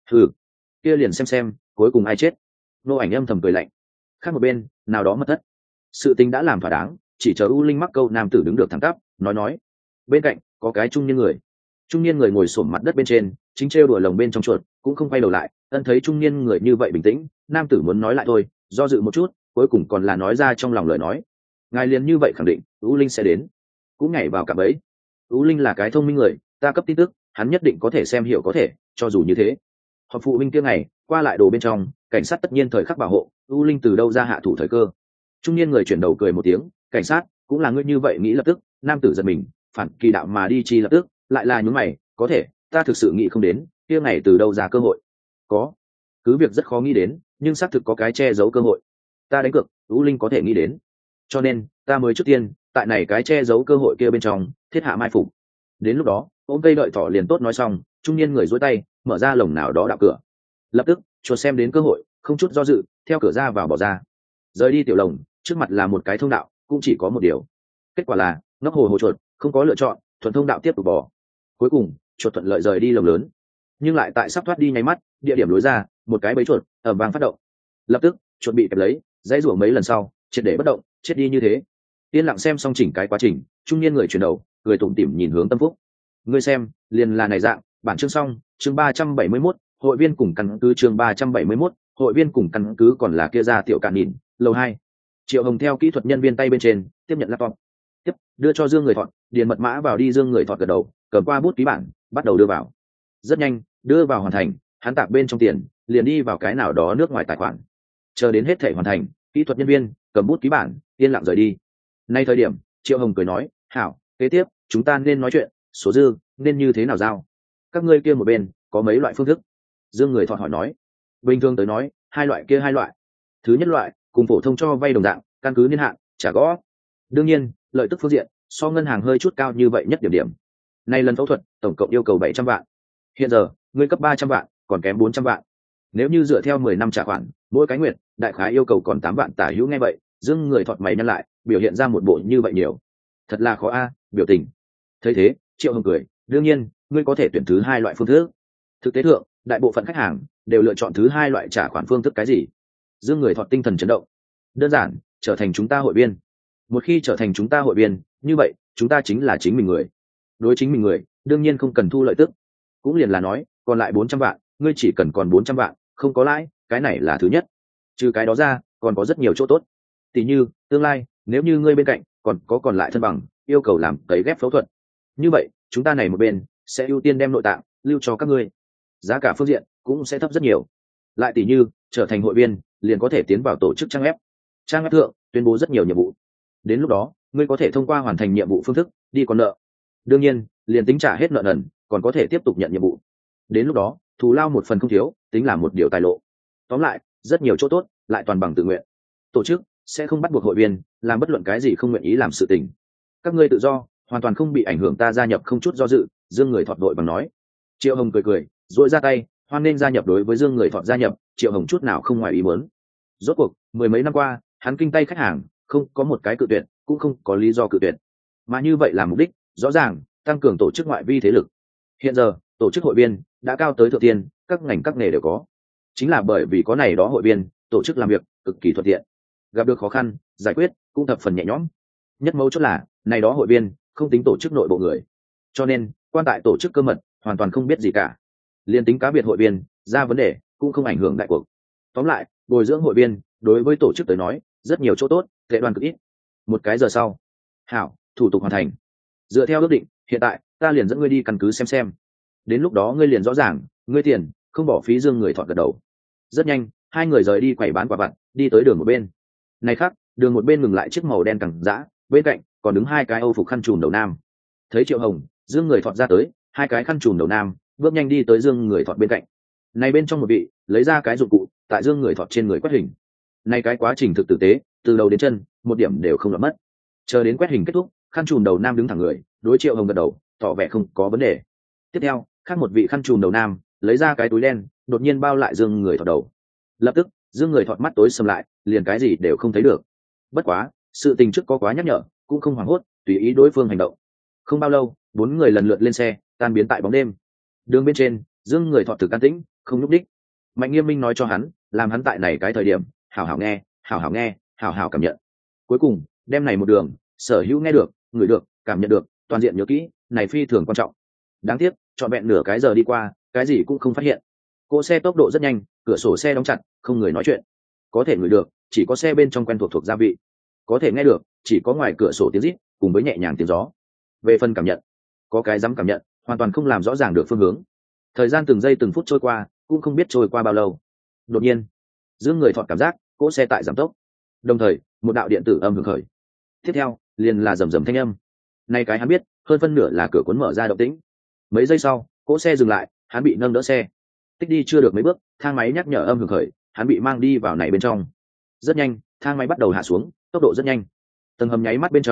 Kia liền xem cuối cùng ai chết. Nô Ảnh âm thầm cười lạnh. Khác một bên, nào đó mất thất, sự tình đã làm thỏa đáng, chỉ chờ U Linh mắc câu nam tử đứng được thẳng tắp, nói. Bên cạnh có cái trung niên người ngồi xổm mặt đất bên trên, chính trêu đùa lồng bên trong chuột, cũng không quay đầu lại. Thấy trung niên người như vậy bình tĩnh, nam tử muốn nói lại thôi, do dự một chút, cuối cùng còn là nói ra trong lòng lời nói. Ngài liền như vậy khẳng định U Linh sẽ đến, cũng nhảy vào cạm bẫy. U Linh là cái thông minh người, ta cấp tin tức, hắn nhất định có thể xem hiểu có thể. Cho dù như thế, họp phụ huynh kia ngày qua lại đồ bên trong, cảnh sát tất nhiên thời khắc bảo hộ. U Linh từ đâu ra hạ thủ thời cơ? Trung niên người chuyển đầu cười một tiếng, cảnh sát cũng là ngươi như vậy nghĩ lập tức. Nam tử giật mình, phản kỳ đạo mà đi chi lập tức, lại là nhún mày, có thể, ta thực sự nghĩ không đến kia ngày từ đâu ra cơ hội. Có, cứ việc rất khó nghĩ đến, nhưng xác thực có cái che giấu cơ hội. Ta đánh cược U Linh có thể nghĩ đến, cho nên ta mới trước tiên tại này cái che giấu cơ hội kia bên trong thiết hạ mai phục. Đến lúc đó ôm cây đợi thỏ liền tốt nói xong, trung niên người duỗi tay mở ra lồng nào đó đạo cửa. Lập tức chuột xem đến cơ hội, không chút do dự theo cửa ra vào bỏ ra. Rời đi tiểu lồng, trước mặt là một cái thông đạo, cũng chỉ có một điều. Kết quả là ngốc hồ hồ chuột không có lựa chọn, thuận thông đạo tiếp tục bỏ. Cuối cùng chuột thuận lợi rời đi lồng lớn, nhưng lại tại sắp thoát đi nháy mắt, địa điểm lối ra một cái bẫy chuột ầm vang phát động. Lập tức chuột bị kẹp lấy, dãy rủa mấy lần sau triệt để bất động, chết đi như thế. Yên lặng xem xong chỉnh cái quá trình, trung niên người chuyển đầu cười tủm tỉm nhìn hướng Tâm Phúc. Ngươi xem, liền là này dạng. Bản chương xong, chương 371, hội viên cùng căn cứ, chương 371, hội viên cùng căn cứ, còn là kia ra tiểu cạn nhìn, lầu 2. Triệu Hồng theo kỹ thuật nhân viên tay bên trên tiếp nhận laptop, tiếp đưa cho Dương Người Thọt, điền mật mã vào đi. Dương Người Thọt gật đầu, cầm qua bút ký bản bắt đầu đưa vào. Rất nhanh đưa vào hoàn thành, hắn tạp bên trong tiền liền đi vào cái nào đó nước ngoài tài khoản. Chờ đến hết thể hoàn thành, kỹ thuật nhân viên cầm bút ký bản yên lặng rời đi. Nay thời điểm Triệu Hồng cười nói, hảo, kế tiếp chúng ta nên nói chuyện số dư nên như thế nào giao. Các ngươi kia một bên có mấy loại phương thức? Dương Người Thọt hỏi nói. Bình thường tới nói hai loại. Thứ nhất loại cùng phổ thông cho vay đồng dạng, căn cứ niên hạn trả góp. Đương nhiên lợi tức phương diện so ngân hàng hơi chút cao như vậy nhất điểm. Nay lần phẫu thuật tổng cộng yêu cầu 700 vạn. Hiện giờ ngươi cấp 300 vạn, còn kém 400 vạn. Nếu như dựa theo 10 năm trả khoản, mỗi cái nguyện đại khái yêu cầu còn 8 vạn tả hữu. Nghe vậy Dương Người Thọt mày nhăn lại, biểu hiện ra một bộ như vậy nhiều, thật là khó a biểu tình. Thấy thế Triệu Hồng cười, đương nhiên ngươi có thể tuyển thứ hai loại phương thức. Thực tế thượng đại bộ phận khách hàng đều lựa chọn thứ hai loại trả khoản phương thức. Cái gì? Dương Người Thọt tinh thần chấn động. Đơn giản, trở thành chúng ta hội viên. Một khi trở thành chúng ta hội viên, như vậy chúng ta chính là chính mình người. Đối chính mình người đương nhiên không cần thu lợi tức, cũng liền là nói còn lại 400 vạn ngươi chỉ cần còn 400 vạn, không có lãi. Cái này là thứ nhất. Trừ cái đó ra còn có rất nhiều chỗ tốt, tỷ như tương lai nếu như ngươi bên cạnh còn lại thân bằng yêu cầu làm cấy ghép phẫu thuật, như vậy chúng ta này một bên sẽ ưu tiên đem nội tạng lưu cho các ngươi, giá cả phương diện cũng sẽ thấp rất nhiều. Lại tỷ như trở thành hội viên liền có thể tiến vào tổ chức trang web thượng tuyên bố rất nhiều nhiệm vụ. Đến lúc đó ngươi có thể thông qua hoàn thành nhiệm vụ phương thức đi còn nợ, đương nhiên liền tính trả hết nợ nần còn có thể tiếp tục nhận nhiệm vụ. Đến lúc đó thù lao một phần không thiếu, tính là một điều tài lộ. Tóm lại rất nhiều chỗ tốt, lại toàn bằng tự nguyện. Tổ chức sẽ không bắt buộc hội viên làm bất luận cái gì không nguyện ý làm sự tình. Các ngươi tự do hoàn toàn không bị ảnh hưởng, ta gia nhập không chút do dự. Dương Người Thọt đội bằng nói. Triệu Hồng cười duỗi ra tay hoan nên gia nhập. Đối với Dương Người Thọt gia nhập, Triệu Hồng chút nào không ngoài ý muốn. Rốt cuộc mười mấy năm qua hắn kinh tay khách hàng không có một cái cự tuyệt, cũng không có lý do cự tuyệt, mà như vậy là mục đích rõ ràng, tăng cường tổ chức ngoại vi thế lực. Hiện giờ tổ chức hội viên đã cao tới thượng tiên, các ngành các nghề đều có. Chính là bởi vì có này đó hội viên, tổ chức làm việc cực kỳ thuận tiện, gặp được khó khăn giải quyết cũng thập phần nhẹ nhõm. Nhất mấu chốt là này đó hội viên không tính tổ chức nội bộ người, cho nên quan tại tổ chức cơ mật hoàn toàn không biết gì cả. Liên tính cá biệt hội viên ra vấn đề cũng không ảnh hưởng đại cuộc. Tóm lại bồi dưỡng hội viên đối với tổ chức tới nói rất nhiều chỗ tốt, tệ đoan cực ít. Một cái giờ sau, hảo, thủ tục hoàn thành. Dựa theo ước định, hiện tại ta liền dẫn ngươi đi căn cứ xem. Đến lúc đó ngươi liền rõ ràng, ngươi tiền không bỏ phí. Dương Người Thọt gật đầu. Rất nhanh hai người rời đi quầy bán quả vặt, đi tới đường một bên. Này khác, đường một bên ngừng lại chiếc màu đen cẳng dã, bên cạnh còn đứng hai cái Âu phục khăn trùm đầu nam. Thấy Triệu Hồng, Dương Người Thọt ra tới, hai cái khăn trùm đầu nam bước nhanh đi tới Dương Người Thọt bên cạnh. Này bên trong một vị lấy ra cái dụng cụ tại Dương Người Thọt trên người quét hình. Này cái quá trình thực tử tế, từ đầu đến chân một điểm đều không lọt mất. Chờ đến quét hình kết thúc, khăn trùm đầu nam đứng thẳng người, đối Triệu Hồng gật đầu tỏ vẻ không có vấn đề. Tiếp theo khác một vị khăn trùm đầu nam lấy ra cái túi đen, đột nhiên bao lại Dương Người Thọt đầu. Lập tức Dương Người Thọt mắt tối sầm lại, liền cái gì đều không thấy được. Bất quá sự tình trước có quá nhắc nhở, cũng không hoảng hốt, tùy ý đối phương hành động. Không bao lâu 4 người lần lượt lên xe, tan biến tại bóng đêm. Đường bên trên Dương Người Thọt thực an tĩnh, không nhúc đích. Mạnh Nghiêm Minh nói cho hắn, làm hắn tại này cái thời điểm hảo hảo nghe, hảo hảo cảm nhận. Cuối cùng đem này một đường sở hữu nghe được, ngửi được, cảm nhận được, toàn diện nhớ kỹ, này phi thường quan trọng. Đáng tiếc trọn vẹn nửa cái giờ đi qua, cái gì cũng không phát hiện. Cỗ xe tốc độ rất nhanh, cửa sổ xe đóng chặt, không người nói chuyện. Có thể ngửi được chỉ có xe bên trong quen thuộc gia vị, có thể nghe được chỉ có ngoài cửa sổ tiếng rít cùng với nhẹ nhàng tiếng gió. Về phần cảm nhận, có cái dám cảm nhận, hoàn toàn không làm rõ ràng được phương hướng. Thời gian từng giây từng phút trôi qua, cũng không biết trôi qua bao lâu. Đột nhiên Dương Người Thọt cảm giác cỗ xe tại giảm tốc, đồng thời một đạo điện tử âm hưởng khởi. Tiếp theo liền là rầm rầm thanh âm. Nay cái hắn biết hơn phân nửa là cửa cuốn mở ra động tĩnh. Mấy giây sau cỗ xe dừng lại, hắn bị nâng đỡ xe. Tích đi chưa được mấy bước, thang máy nhắc nhở âm hưởng khởi, hắn bị mang đi vào này bên trong. Rất nhanh thang máy bắt đầu hạ xuống, tốc độ rất nhanh. Tầng hầm nháy mắt bên trong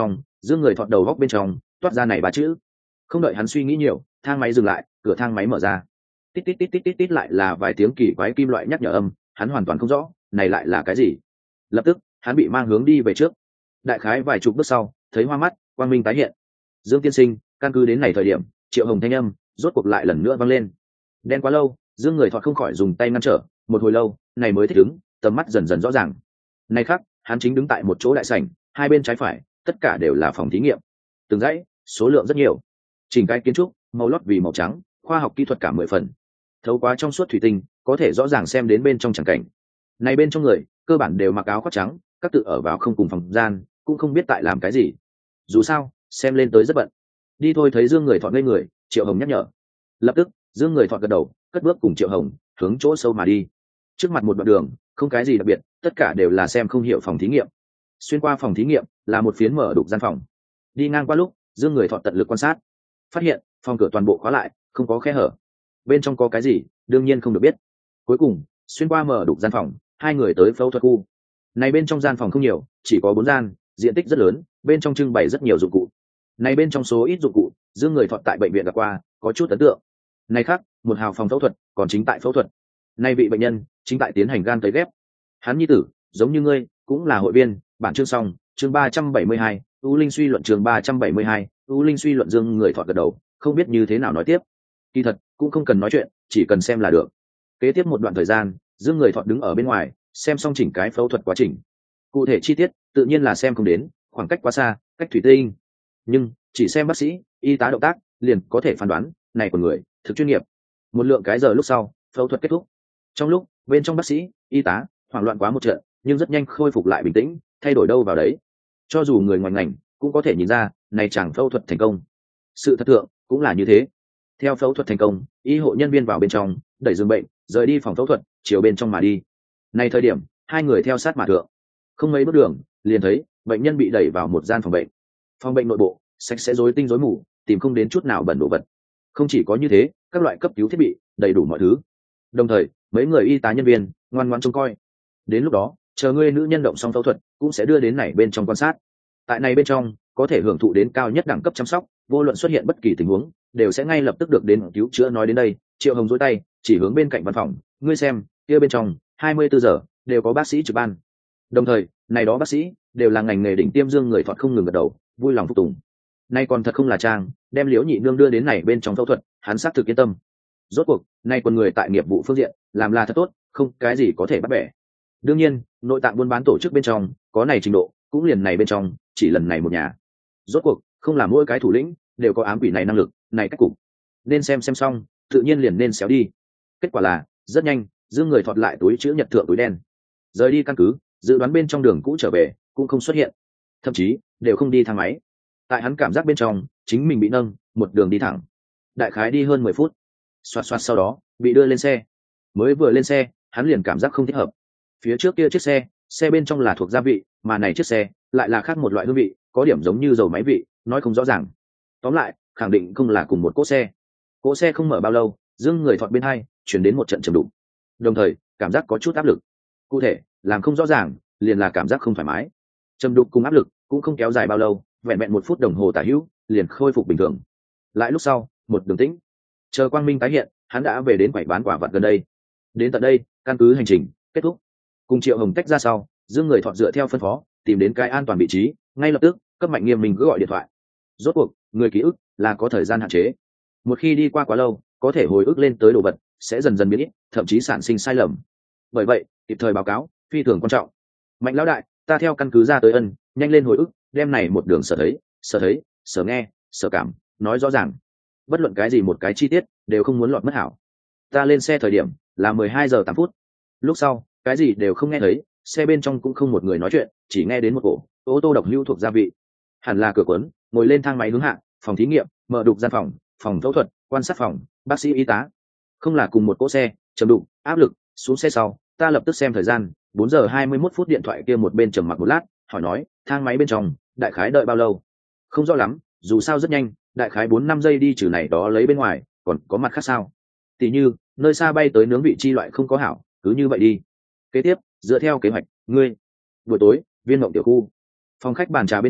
Dương Người Thọt đầu góc bên trong toát ra này ba chữ. Không đợi hắn suy nghĩ nhiều, thang máy dừng lại, cửa thang máy mở ra. Tít tít tít tít tít tít lại là vài tiếng kỳ quái kim loại nhắc nhở âm, hắn hoàn toàn không rõ này lại là cái gì. Lập tức hắn bị mang hướng đi về trước, đại khái vài chục bước sau thấy hoa mắt, quang minh tái hiện. Dương tiên sinh, căn cứ đến này thời điểm, Triệu Hồng thanh âm rốt cuộc lại lần nữa vang lên. Đen quá lâu, Dương Người Thọt không khỏi dùng tay ngăn trở, một hồi lâu này mới thích ứng, tầm mắt dần dần rõ ràng. Này khác, hắn chính đứng tại một chỗ đại sảnh, hai bên trái phải tất cả đều là phòng thí nghiệm, từng dãy số lượng rất nhiều, chỉnh cái kiến trúc màu lót vì màu trắng, khoa học kỹ thuật cả 10 phần. Thấu quá trong suốt thủy tinh, có thể rõ ràng xem đến bên trong chẳng cảnh. Này bên trong người cơ bản đều mặc áo khoác trắng, các tự ở vào không cùng phòng gian, cũng không biết tại làm cái gì. Dù sao xem lên tới rất bận. Đi thôi. Thấy Dương Người Thọt ngây người, Triệu Hồng nhắc nhở. Lập tức Dương Người Thọt gật đầu, cất bước cùng Triệu Hồng hướng chỗ sâu mà đi. Trước mặt một đoạn đường không cái gì đặc biệt, tất cả đều là xem không hiểu phòng thí nghiệm. Xuyên qua phòng thí nghiệm là một phiến mở đục gian phòng. Đi ngang qua lúc Dương Người Thọt tận lực quan sát, phát hiện phòng cửa toàn bộ khóa lại, không có khe hở. Bên trong có cái gì đương nhiên không được biết. Cuối cùng xuyên qua mở đục gian phòng, hai người tới phẫu thuật khu. Này bên trong gian phòng không nhiều, chỉ có 4 gian, diện tích rất lớn, bên trong trưng bày rất nhiều dụng cụ. Này bên trong số ít dụng cụ Dương Người Thọt tại bệnh viện gặp qua, có chút ấn tượng. Này khác, một hào phòng phẫu thuật còn chính tại phẫu thuật. Này vị bệnh nhân chính tại tiến hành gan cấy ghép. Hắn nhi tử giống như ngươi cũng là hội viên. Bản chương xong, chương 372, U Linh suy luận, chương 372, U Linh suy luận. Dương Người Thọt gật đầu, không biết như thế nào nói tiếp. Kỳ thật cũng không cần nói chuyện, chỉ cần xem là được. Kế tiếp một đoạn thời gian, Dương Người Thọt đứng ở bên ngoài, xem xong chỉnh cái phẫu thuật quá trình. Cụ thể chi tiết tự nhiên là xem không đến, khoảng cách quá xa, cách thủy tinh. Nhưng chỉ xem bác sĩ, y tá động tác liền có thể phán đoán này của người thực chuyên nghiệp. Một lượng cái giờ lúc sau, phẫu thuật kết thúc. Trong lúc bên trong bác sĩ, y tá hoảng loạn quá một trận, nhưng rất nhanh khôi phục lại bình tĩnh, thay đổi đâu vào đấy. Cho dù người ngoài ngành cũng có thể nhìn ra này chẳng phẫu thuật thành công. Sự thật thượng cũng là như thế. Theo phẫu thuật thành công, y hộ nhân viên vào bên trong, đẩy giường bệnh, rời đi phòng phẫu thuật, chiều bên trong mà đi. Này thời điểm hai người theo sát mà thượng, không mấy bước đường liền thấy bệnh nhân bị đẩy vào một gian phòng bệnh. Phòng bệnh nội bộ sạch sẽ rối tinh rối mù, tìm không đến chút nào bẩn đồ vật. Không chỉ có như thế, các loại cấp cứu thiết bị đầy đủ mọi thứ. Đồng thời mấy người y tá nhân viên ngoan ngoãn trông coi. Đến lúc đó chờ ngươi nữ nhân động xong phẫu thuật cũng sẽ đưa đến này bên trong quan sát. Tại này bên trong có thể hưởng thụ đến cao nhất đẳng cấp chăm sóc, vô luận xuất hiện bất kỳ tình huống đều sẽ ngay lập tức được đến cứu chữa. Nói đến đây, Triệu Hồng duỗi tay chỉ hướng bên cạnh văn phòng, ngươi xem kia bên trong 24 giờ đều có bác sĩ trực ban. Đồng thời này đó bác sĩ đều là ngành nghề đỉnh tiêm. Dương Người Thọt không ngừng gật đầu, vui lòng phục tùng. Nay còn thật không là trang, đem Liễu Nhị Nương đưa đến này bên trong phẫu thuật, hắn xác thực yên tâm. Rốt cuộc nay con người tại nghiệp vụ phương diện làm là thật tốt, không cái gì có thể bắt bẻ. Đương nhiên nội tạng buôn bán tổ chức bên trong có này trình độ, cũng liền này bên trong chỉ lần này một nhà. Rốt cuộc không là mỗi cái thủ lĩnh đều có ám quỷ này năng lực, này cách cục nên xem xong tự nhiên liền nên xéo đi. Kết quả là rất nhanh Dương Người Thọt lại túi chữ nhật thượng túi đen, rời đi căn cứ. Dự đoán bên trong đường cũ trở về cũng không xuất hiện, thậm chí đều không đi thang máy. Tại hắn cảm giác bên trong chính mình bị nâng một đường đi thẳng, đại khái đi hơn 10 phút, xoạt xoạt sau đó bị đưa lên xe. Mới vừa lên xe hắn liền cảm giác không thích hợp. Phía trước kia chiếc xe bên trong là thuộc gia vị, mà này chiếc xe lại là khác một loại hương vị, có điểm giống như dầu máy vị, nói không rõ ràng. Tóm lại khẳng định không là cùng một cỗ xe. Cỗ xe không mở bao lâu, Dương Người Thọt bên hai chuyển đến một trận trầm đục, đồng thời cảm giác có chút áp lực. Cụ thể làm không rõ ràng, liền là cảm giác không thoải mái. Trầm đục cùng áp lực cũng không kéo dài bao lâu, vẹn vẹn 1 phút đồng hồ tả hữu liền khôi phục bình thường. Lại lúc sau một đường tĩnh, chờ quang minh tái hiện, hắn đã về đến quầy bán quả vật gần đây. Đến tận đây căn cứ hành trình kết thúc. Cùng Triệu Hồng tách ra sau, Dương Người Thọt dựa theo phân phó tìm đến cái an toàn vị trí, ngay lập tức cấp Mạnh Nghiêm mình cứ gọi điện thoại. Rốt cuộc người ký ức là có thời gian hạn chế, một khi đi qua quá lâu, có thể hồi ức lên tới đồ vật sẽ dần dần biến ít, thậm chí sản sinh sai lầm. Bởi vậy kịp thời báo cáo phi thường quan trọng. Mạnh lão đại, ta theo căn cứ ra tới ân, nhanh lên hồi ức, đem này một đường sở thấy, sở nghe, sở cảm nói rõ ràng. Bất luận cái gì một cái chi tiết đều không muốn lọt mất hảo. Ta lên xe thời điểm là 12 giờ 8 phút, lúc sau cái gì đều không nghe thấy, xe bên trong cũng không một người nói chuyện, chỉ nghe đến một cổ ô tô độc hữu thuộc gia vị. Hẳn là cửa quấn, ngồi lên thang máy hướng hạ, phòng thí nghiệm, mở đục gian phòng, phòng phẫu thuật, quan sát phòng, bác sĩ y tá. Không là cùng một cỗ xe. Trầm đục, áp lực. Xuống xe sau ta lập tức xem thời gian, 4 giờ 21 phút. Điện thoại kia một bên trầm mặc một lát, hỏi nói thang máy bên trong đại khái đợi bao lâu? Không rõ lắm, dù sao rất nhanh, đại khái 4-5 giây đi, trừ này đó lấy bên ngoài còn có mặt khác sao? Tỷ như nơi xa bay tới nướng vị chi loại không có hảo, cứ như vậy đi. Kế tiếp dựa theo kế hoạch, ngươi buổi tối viên mộng tiểu khu, phòng khách bàn trà bên trên,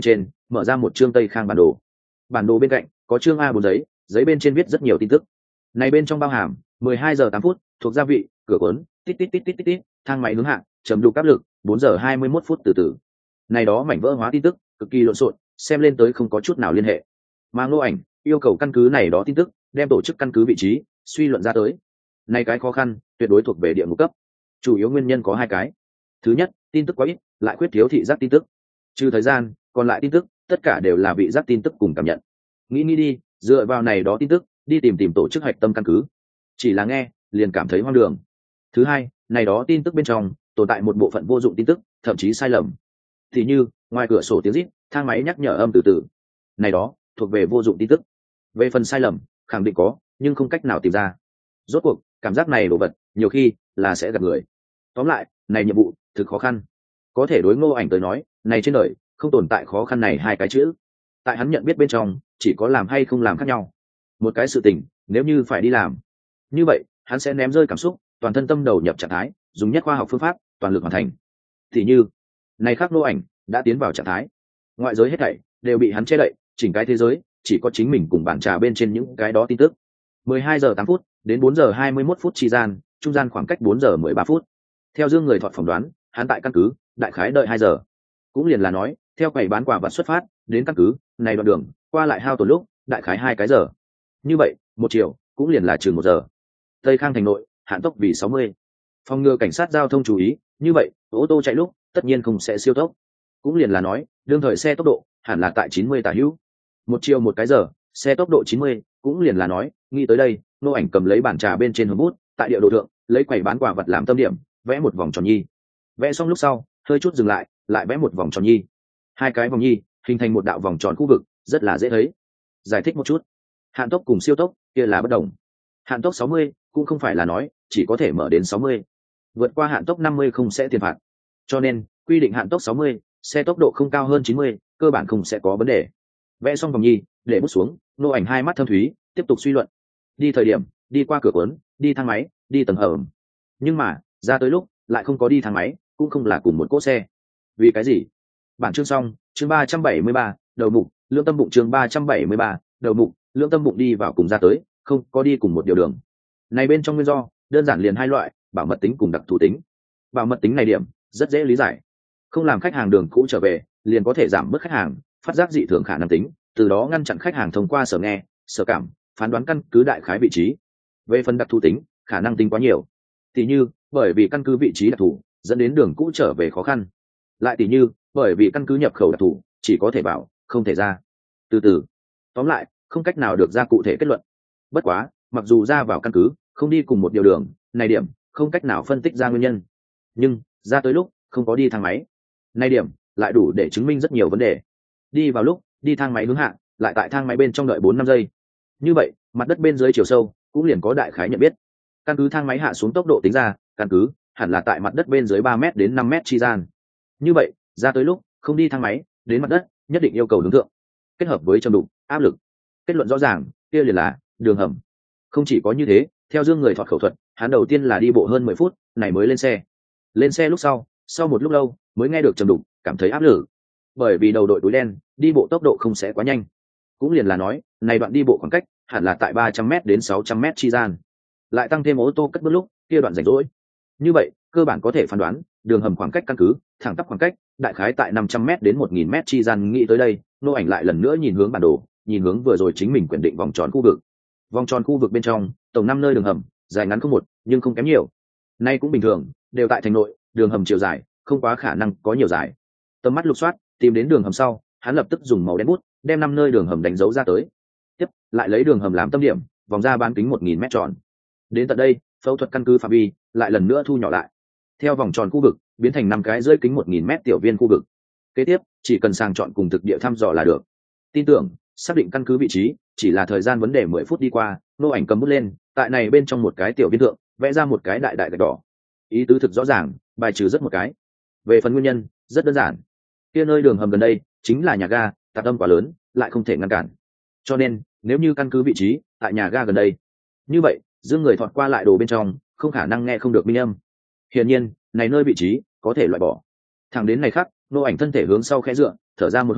mở ra một chương Tây Khang bản đồ bên cạnh có chương A4 giấy, giấy bên trên viết rất nhiều tin tức. Này bên trong bao hàm 12 giờ 8 phút, thuộc gia vị, cửa cuốn, tít tít tít tít tít, thang máy hướng hạ, chấm đục áp lực, 4 giờ 21 phút từ từ. Này đó mảnh vỡ hóa tin tức, cực kỳ lộn xộn, xem lên tới không có chút nào liên hệ. Mà Ngô Ảnh yêu cầu căn cứ này đó tin tức, đem tổ chức căn cứ vị trí suy luận ra tới. Này cái khó khăn, tuyệt đối thuộc về địa ngục cấp. Chủ yếu nguyên nhân có hai cái. Thứ nhất, tin tức quá ít, lại khuyết thiếu thị giác tin tức. Trừ thời gian, còn lại tin tức, tất cả đều là vị giác tin tức cùng cảm nhận. Nghĩ đi, dựa vào này đó tin tức, đi tìm tổ chức hạch tâm căn cứ. Chỉ là nghe, liền cảm thấy hoang đường. Thứ hai, này đó tin tức bên trong tồn tại một bộ phận vô dụng tin tức, thậm chí sai lầm. Thì như ngoài cửa sổ tiếng rít, thang máy nhắc nhở âm từ từ. Này đó thuộc về vô dụng tin tức. Về phần sai lầm, khẳng định có, nhưng không cách nào tìm ra. Rốt cuộc, cảm giác này đồ vật, nhiều khi là sẽ gặp người. Tóm lại, này nhiệm vụ thực khó khăn. Có thể đối Ngô Ảnh tới nói, này trên đời không tồn tại khó khăn này hai cái chữ. Tại hắn nhận biết bên trong, chỉ có làm hay không làm khác nhau. Một cái sự tình, nếu như phải đi làm, như vậy hắn sẽ ném rơi cảm xúc, toàn thân tâm đầu nhập trạng thái, dùng nhất khoa học phương pháp, toàn lực hoàn thành. Thì như, này khác Ngô Ảnh đã tiến vào trạng thái, ngoại giới hết thảy đều bị hắn che đậy, chỉnh cái thế giới chỉ có chính mình cùng bản trà bên trên những cái đó tin tức. 12 giờ 8 phút đến 4 giờ 21 phút chi gian, trung gian khoảng cách 4 giờ 13 phút. Theo Dương Người Thọt phỏng đoán, hắn tại căn cứ đại khái đợi 2 giờ. Cũng liền là nói, theo quầy bán quà vật xuất phát đến căn cứ, này đoạn đường qua lại hao tổn lúc, đại khái 2 cái giờ. Như vậy, một chiều cũng liền là chừng 1 giờ. Tây Khang thành nội, hạn tốc vì 60. Phòng ngừa cảnh sát giao thông chú ý, như vậy, ô tô chạy lúc, tất nhiên không sẽ siêu tốc. Cũng liền là nói, đương thời xe tốc độ hẳn là tại 90 tả hữu. Một chiều một cái giờ, xe tốc độ 90, cũng liền là nói, nghĩ tới đây, Ngô Ảnh cầm lấy bản trà bên trên hướng bút, tại địa đồ thượng, lấy quầy bán quà vật làm tâm điểm, vẽ một vòng tròn nhi. Vẽ xong lúc sau, hơi chút dừng lại vẽ một vòng tròn nhi. Hai cái vòng nhi hình thành một đạo vòng tròn khu vực, rất là dễ thấy. Giải thích một chút, hạn tốc cùng siêu tốc kia là bất đồng. Hạn tốc 60 cũng không phải là nói chỉ có thể mở đến 60, vượt qua hạn tốc 50 không sẽ tiền phạt. Cho nên quy định hạn tốc 60, xe tốc độ không cao hơn 90, cơ bản không sẽ có vấn đề. Vẽ xong vòng nhi, để bút xuống, Ngô Ảnh hai mắt thâm thúy, tiếp tục suy luận. Đi thời điểm, đi qua cửa cuốn, đi thang máy, đi tầng hầm. Nhưng mà, ra tới lúc, lại không có đi thang máy, cũng không là cùng một cỗ xe. Vì cái gì? Bản chương xong, chương 373, đầu mục, lương tâm bụng chương 373, đầu mục, lương tâm bụng đi vào cùng ra tới, không có đi cùng một điều đường. Này bên trong nguyên do, đơn giản liền hai loại, bảo mật tính cùng đặc thù tính. Bảo mật tính này điểm, rất dễ lý giải. Không làm khách hàng đường cũ trở về, liền có thể giảm bớt khách hàng phát giác dị thường khả năng tính, từ đó ngăn chặn khách hàng thông qua sở nghe, sở cảm, phán đoán căn cứ đại khái vị trí. Về phần đặc thù tính, khả năng tính quá nhiều. Tỷ như, bởi vì căn cứ vị trí đặc thù, dẫn đến đường cũ trở về khó khăn. Lại tỷ như, bởi vì căn cứ nhập khẩu đặc thù, chỉ có thể vào, không thể ra. Từ từ, tóm lại, không cách nào được ra cụ thể kết luận. Bất quá, mặc dù ra vào căn cứ, không đi cùng một điều đường, này điểm, không cách nào phân tích ra nguyên nhân. Nhưng, ra tới lúc, không có đi thang máy. Này điểm, lại đủ để chứng minh rất nhiều vấn đề. Đi vào lúc, đi thang máy hướng hạ, lại tại thang máy bên trong đợi 4-5 giây. Như vậy, mặt đất bên dưới chiều sâu, cũng liền có đại khái nhận biết. Căn cứ thang máy hạ xuống tốc độ tính ra, căn cứ hẳn là tại mặt đất bên dưới 3 m đến 5 m chi gian. Như vậy, ra tới lúc, không đi thang máy, đến mặt đất, nhất định yêu cầu hướng thượng. Kết hợp với trầm đục, áp lực. Kết luận rõ ràng, kia liền là đường hầm. Không chỉ có như thế, theo Dương Người Thọt khẩu thuật, hắn đầu tiên là đi bộ hơn 10 phút, này mới lên xe. Lên xe lúc sau một lúc lâu, mới nghe được trầm đục, cảm thấy áp lực. Bởi vì đầu đội túi đen, đi bộ tốc độ không sẽ quá nhanh. Cũng liền là nói, này đoạn đi bộ khoảng cách hẳn là tại 300 m đến 600 m chi gian. Lại tăng thêm ô tô cất bước lúc, kia đoạn rảnh rỗi. Như vậy, cơ bản có thể phán đoán, đường hầm khoảng cách căn cứ, thẳng tắp khoảng cách, đại khái tại 500 m đến 1000 m chi gian. Nghĩ tới đây, Ngô Ảnh lại lần nữa nhìn hướng bản đồ, nhìn hướng vừa rồi chính mình quyển định vòng tròn khu vực. Vòng tròn khu vực bên trong, tổng 5 nơi đường hầm, dài ngắn không một, nhưng không kém nhiều. Nay cũng bình thường, đều tại thành nội, đường hầm chiều dài, không quá khả năng có nhiều dài. Tầm mắt lục soát, tìm đến đường hầm sau, hắn lập tức dùng màu đen bút, đem 5 nơi đường hầm đánh dấu ra tới. Tiếp, lại lấy đường hầm làm tâm điểm, vòng ra bán kính 1000 m tròn. Đến tận đây, phẫu thuật căn cứ phạm vi lại lần nữa thu nhỏ lại. Theo vòng tròn khu vực, biến thành 5 cái rưỡi kính 1000 m tiểu viên khu vực. Kế tiếp, chỉ cần sàng chọn cùng thực địa thăm dò là được. Tin tưởng, xác định căn cứ vị trí, chỉ là thời gian vấn đề 10 phút đi qua. Ngô Ảnh cầm bút lên, tại này bên trong một cái tiểu viên thượng, vẽ ra một cái đại đại gạch đỏ. Ý tứ thực rõ ràng, bài trừ rất một cái. Về phần nguyên nhân, rất đơn giản. Kia nơi đường hầm gần đây chính là nhà ga, tạp âm quá lớn, lại không thể ngăn cản. Cho nên, nếu như căn cứ vị trí tại nhà ga gần đây, như vậy, Dương Người Thọt qua lại đồ bên trong, không khả năng nghe không được minh âm. Hiển nhiên, này nơi vị trí có thể loại bỏ. Thẳng đến này khác, Ngô Ảnh thân thể hướng sau khẽ dựa, thở ra một hơi,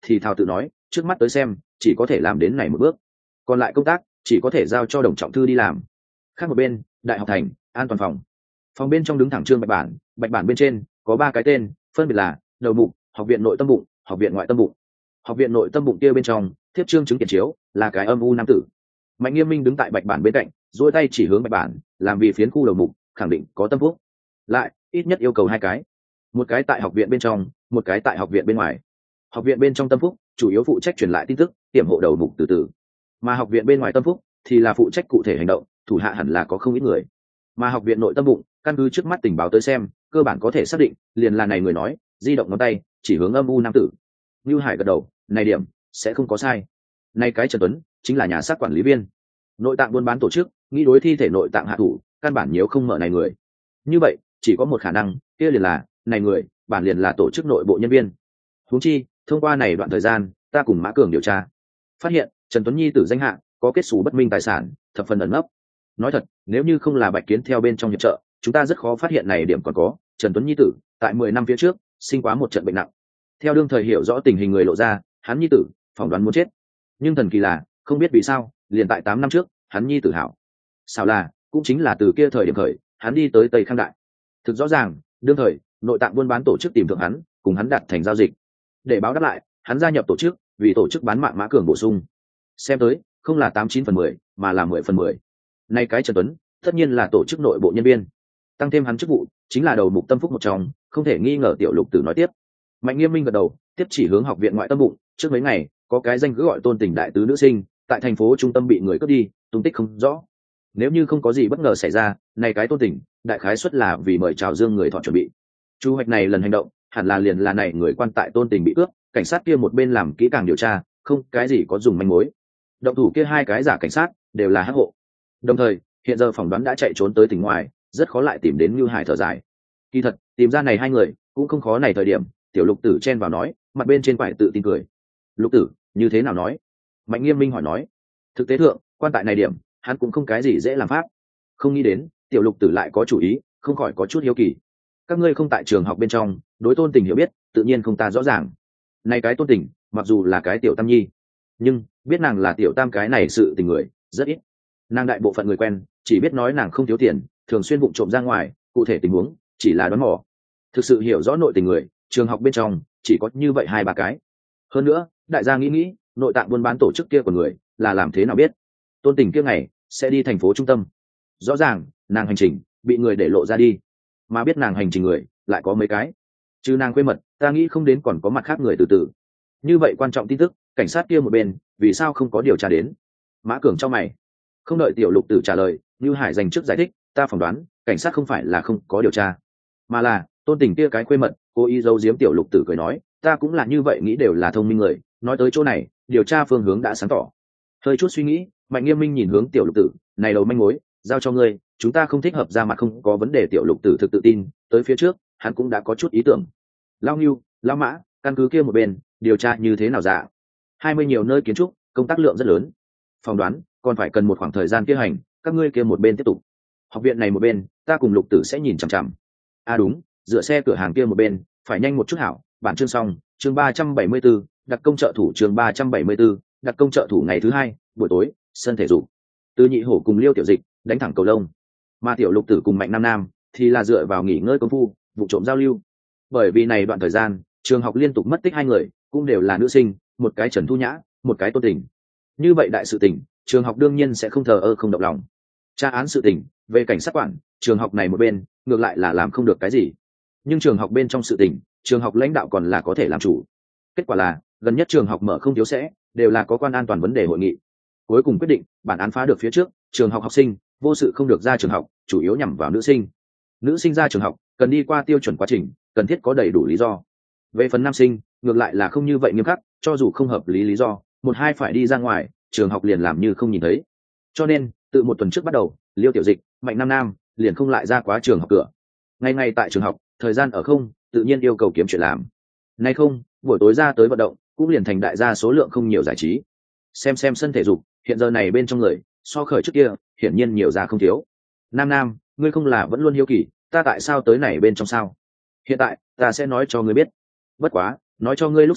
thì thào tự nói trước mắt tới xem chỉ có thể làm đến này một bước, còn lại công tác chỉ có thể giao cho Đồng Trọng Thư đi làm. Khác một bên đại học thành an toàn phòng bên trong đứng thẳng trương bạch bản bên trên có 3 cái tên, phân biệt là đầu mục, học viện nội tâm bụng, học viện ngoại tâm bụng. Học viện nội tâm bụng kia bên trong thiếp trương chứng kiến chiếu là cái âm u nam tử. Mạnh Nghiêm Minh đứng tại bạch bản bên cạnh, duỗi tay chỉ hướng bạch bản, làm vì phiến khu đầu mục khẳng định có tâm phúc, lại ít nhất yêu cầu 2 cái, một cái tại học viện bên trong, một cái tại học viện bên ngoài. Học viện bên trong tâm phúc chủ yếu phụ trách truyền lại tin tức, tiệm hộ đầu mục từ từ, mà học viện bên ngoài tâm phúc thì là phụ trách cụ thể hành động, thủ hạ hẳn là có không ít người. Mà học viện nội tâm bụng căn cứ trước mắt tình báo tới xem, cơ bản có thể xác định liền là này người nói, di động ngón tay chỉ hướng âm u nam tử. Như Hải gật đầu, này điểm sẽ không có sai. Này cái Trần Tuấn chính là nhà xác quản lý viên, nội tạng buôn bán tổ chức, nghĩ đối thi thể nội tạng hạ thủ, căn bản nếu không mở này người. Như vậy chỉ có một khả năng, kia liền là này người bản liền là tổ chức nội bộ nhân viên. Huống chi thông qua này đoạn thời gian, ta cùng Mã Cường điều tra, phát hiện Trần Tuấn Nhi tử danh hạ có kết xù bất minh tài sản, thập phần ẩn nấp. Nói thật, nếu như không là Bạch Kiến theo bên trong hiệp trợ, chúng ta rất khó phát hiện này điểm còn có. Trần Tuấn Nhi tử tại 10 năm phía trước sinh quá một trận bệnh nặng, theo đương thời hiểu rõ tình hình người lộ ra, hắn nhi tử phỏng đoán muốn chết, nhưng thần kỳ là không biết vì sao liền tại 8 năm trước hắn nhi tử hảo. Sao là cũng chính là từ kia thời điểm khởi, hắn đi tới Tây Khang Đại. Thực rõ ràng đương thời nội tạng buôn bán tổ chức tìm thượng hắn, cùng hắn đặt thành giao dịch. Để báo đáp lại, hắn gia nhập tổ chức, vì tổ chức bán mạng Mã Cường bổ sung. Xem tới không là 89/10 mà là 10/10. Nay cái Trần Tuấn tất nhiên là tổ chức nội bộ nhân viên, tăng thêm hắn chức vụ chính là đầu mục tâm phúc một trong, không thể nghi ngờ. Tiểu Lục Tử nói tiếp. Mạnh Nghiêm Minh gật đầu, tiếp chỉ hướng học viện ngoại tâm bụng. Trước mấy ngày có cái danh cứ gọi Tôn Tình đại tứ nữ sinh tại thành phố trung tâm bị người cướp đi, tung tích không rõ. Nếu như không có gì bất ngờ xảy ra, này cái Tôn Tình đại khái suất là vì mời chào Dương người thọ chuẩn bị. Chu hoạch này lần hành động hẳn là liền là này người quan tại Tôn Tình bị cướp, cảnh sát kia một bên làm kỹ càng điều tra, không cái gì có dùng manh mối. Động thủ kia 2 cái giả cảnh sát đều là hắc hộ. Đồng thời hiện giờ phỏng đoán đã chạy trốn tới tỉnh ngoài, rất khó lại tìm đến Như Hải thở dài. Kỳ thật tìm ra này 2 người cũng không khó. Này thời điểm Tiểu Lục Tử chen vào nói, mặt bên trên phải tự tin cười. Lục Tử như thế nào nói? Mạnh Nghiêm Minh hỏi nói. Thực tế thượng quan tại này điểm hắn cũng không cái gì dễ làm pháp. Không nghĩ đến Tiểu Lục Tử lại có chủ ý, không khỏi có chút hiếu kỳ. Các ngươi không tại trường học bên trong, đối Tôn Tình hiểu biết tự nhiên không ta rõ ràng. Này cái Tôn Tình mặc dù là cái tiểu tam nhi, nhưng biết nàng là tiểu tam cái này sự tình người rất ít. Nàng đại bộ phận người quen chỉ biết nói nàng không thiếu tiền, thường xuyên vụng trộm ra ngoài, cụ thể tình huống chỉ là đoán mò. Thực sự hiểu rõ nội tình người, trường học bên trong chỉ có như vậy 2-3 cái. Hơn nữa đại gia nghĩ nội tạng buôn bán tổ chức kia của người là làm thế nào biết Tôn Tình kia ngày sẽ đi thành phố trung tâm. Rõ ràng nàng hành trình bị người để lộ ra đi, mà biết nàng hành trình người lại có mấy cái. Chứ nàng quê mật, ta nghĩ không đến còn có mặt khác người từ từ. Như vậy quan trọng tin tức, cảnh sát kia một bên vì sao không có điều tra đến? Mã Cường trong mày. Không đợi Tiểu Lục Tử trả lời, Như Hải dành trước giải thích, ta phỏng đoán cảnh sát không phải là không có điều tra, mà là Tôn Tình kia cái quê mật cố ý giấu giếm. Tiểu Lục Tử cười nói, ta cũng là như vậy nghĩ, đều là thông minh người. Nói tới chỗ này điều tra phương hướng đã sáng tỏ. Hơi chút suy nghĩ, Mạnh Nghiêm Minh nhìn hướng Tiểu Lục Tử, này đầu manh mối giao cho ngươi, chúng ta không thích hợp ra mặt không có vấn đề. Tiểu Lục Tử thực tự tin, tới phía trước hắn cũng đã có chút ý tưởng. Lao Ngưu, Lao Mã, căn cứ kia một bên điều tra như thế nào dạ? 20 nhiều nơi kiến trúc, công tác lượng rất lớn, phỏng đoán còn phải cần một khoảng thời gian kia hành. Các ngươi kia một bên tiếp tục, học viện này một bên ta cùng Lục Tử sẽ nhìn chằm chằm. Đúng, dựa xe cửa hàng kia một bên phải nhanh một chút hảo. Bản chương xong, chương 374, đặc công trợ thủ. Chương 374, đặc công trợ thủ. Ngày thứ 2 buổi tối, sân thể dục. Từ Nhị Hổ cùng Liêu Tiểu Dịch đánh thẳng cầu lông, mà Tiểu Lục Tử cùng Mạnh Nam Nam thì là dựa vào nghỉ ngơi công phu, vụ trộm giao lưu. Bởi vì này đoạn thời gian trường học liên tục mất tích 2 người, cũng đều là nữ sinh, một cái Trần Thu Nhã, một cái Tôn Tình. Như vậy đại sự tình, trường học đương nhiên sẽ không thờ ơ không động lòng. Tra án sự tình về cảnh sát quản, trường học này một bên ngược lại là làm không được cái gì, nhưng trường học bên trong sự tình, trường học lãnh đạo còn là có thể làm chủ. Kết quả là gần nhất trường học mở không thiếu sẽ đều là có quan an toàn vấn đề hội nghị. Cuối cùng quyết định bản án phá được phía trước, trường học học sinh vô sự không được ra trường học, chủ yếu nhằm vào nữ sinh. Nữ sinh ra trường học cần đi qua tiêu chuẩn quá trình, cần thiết có đầy đủ lý do. Về phần nam sinh ngược lại là không như vậy nghiêm khắc, cho dù không hợp lý lý do, 1-2 phải đi ra ngoài, trường học liền làm như không nhìn thấy. Cho nên từ 1 tuần trước bắt đầu, Liêu Tiểu Dịch, Mạnh Nam Nam liền không lại ra quá trường học cửa. Ngày tại trường học, thời gian ở không, tự nhiên yêu cầu kiếm chuyện làm. Nay không, buổi tối ra tới vận động, cũng liền thành đại gia số lượng không nhiều giải trí. Xem sân thể dục, hiện giờ này bên trong người so khởi trước kia hiển nhiên nhiều ra không thiếu. Nam, ngươi không là vẫn luôn hiếu kỳ ta tại sao tới này bên trong sao? Hiện tại ta sẽ nói cho ngươi biết. Bất quá nói cho ngươi lúc sau,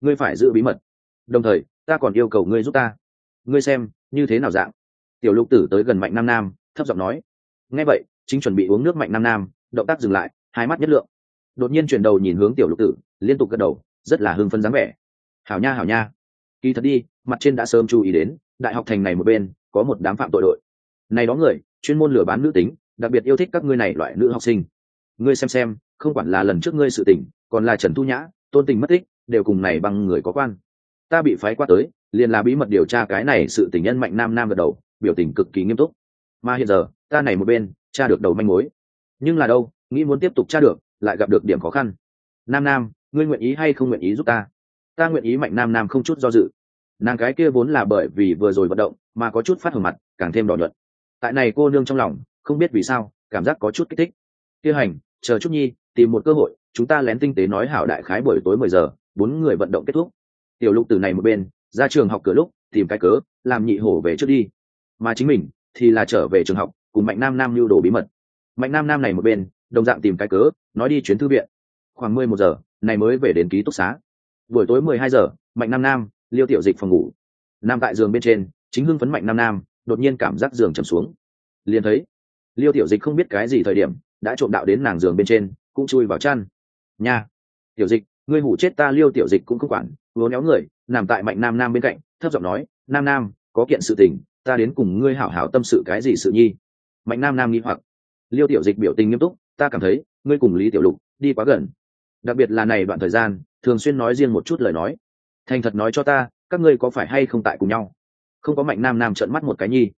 ngươi phải giữ bí mật, đồng thời ta còn yêu cầu ngươi giúp ta. Ngươi xem như thế nào dạng? Tiểu lục tử tới gần Mạnh Nam Nam, thấp giọng nói. Nghe vậy, chính chuẩn bị uống nước Mạnh Nam Nam động tác dừng lại, hai mắt nhất lượng, đột nhiên chuyển đầu nhìn hướng tiểu lục tử, liên tục gật đầu, rất là hưng phấn dáng vẻ. Hảo nha hảo nha, kỳ thật đi, mặt trên đã sớm chú ý đến đại học thành này một bên có một đám phạm tội đội, này đó người chuyên môn lừa bán nữ tính, đặc biệt yêu thích các ngươi này loại nữ học sinh. Ngươi xem, không quản là lần trước ngươi sự tình, còn là Trần Thu Nhã, Tôn Tình mất tích, đều cùng này bằng người có quan. Ta bị phái qua tới, liền là bí mật điều tra cái này sự tình. Nhân Mạnh Nam Nam gật đầu, biểu tình cực kỳ nghiêm túc. Mà hiện giờ, ta này một bên tra được đầu manh mối, nhưng là đâu, nghĩ muốn tiếp tục tra được, lại gặp được điểm khó khăn. Nam Nam, ngươi nguyện ý hay không nguyện ý giúp ta? Ta nguyện ý. Mạnh Nam Nam không chút do dự. Nàng cái kia vốn là bởi vì vừa rồi vận động mà có chút phát hồng mặt, càng thêm đỏ nhuận. Tại này cô nương trong lòng không biết vì sao cảm giác có chút kích thích. Kia hành, chờ chút nhi, tìm một cơ hội, chúng ta lén tinh tế nói hảo đại khái buổi tối 10 giờ, 4 người vận động kết thúc. Tiểu lục từ này một bên ra trường học cửa lúc tìm cái cớ làm nhị hổ về trước đi, mà chính mình thì là trở về trường học cùng Mạnh Nam Nam lưu đồ bí mật. Mạnh Nam Nam này một bên đồng dạng tìm cái cớ nói đi chuyến thư viện. Khoảng 11 giờ này mới về đến ký túc xá. Buổi tối 12 giờ, Mạnh Nam Nam Liêu Tiểu Dịch phòng ngủ, nằm tại giường bên trên chính hưng phấn. Mạnh Nam Nam đột nhiên cảm giác giường trầm xuống, liền thấy Liêu Tiểu Dịch không biết cái gì thời điểm đã trộm đạo đến nàng giường bên trên, cũng chui vào chăn. Nha, Tiểu Dịch, ngươi hủ chết ta. Liêu Tiểu Dịch cũng không quản, vốn néo người nằm tại Mạnh Nam Nam bên cạnh, thấp giọng nói, Nam Nam, có kiện sự tình, ta đến cùng ngươi hảo hảo tâm sự. Cái gì sự nhi? Mạnh Nam Nam nghi hoặc. Liêu Tiểu Dịch biểu tình nghiêm túc, ta cảm thấy ngươi cùng Lý Tiểu Lục đi quá gần, đặc biệt là này đoạn thời gian thường xuyên nói riêng một chút lời nói. Thành thật nói cho ta, các ngươi có phải hay không tại cùng nhau? Không có. Mạnh Nam Nam trợn mắt một cái nhi.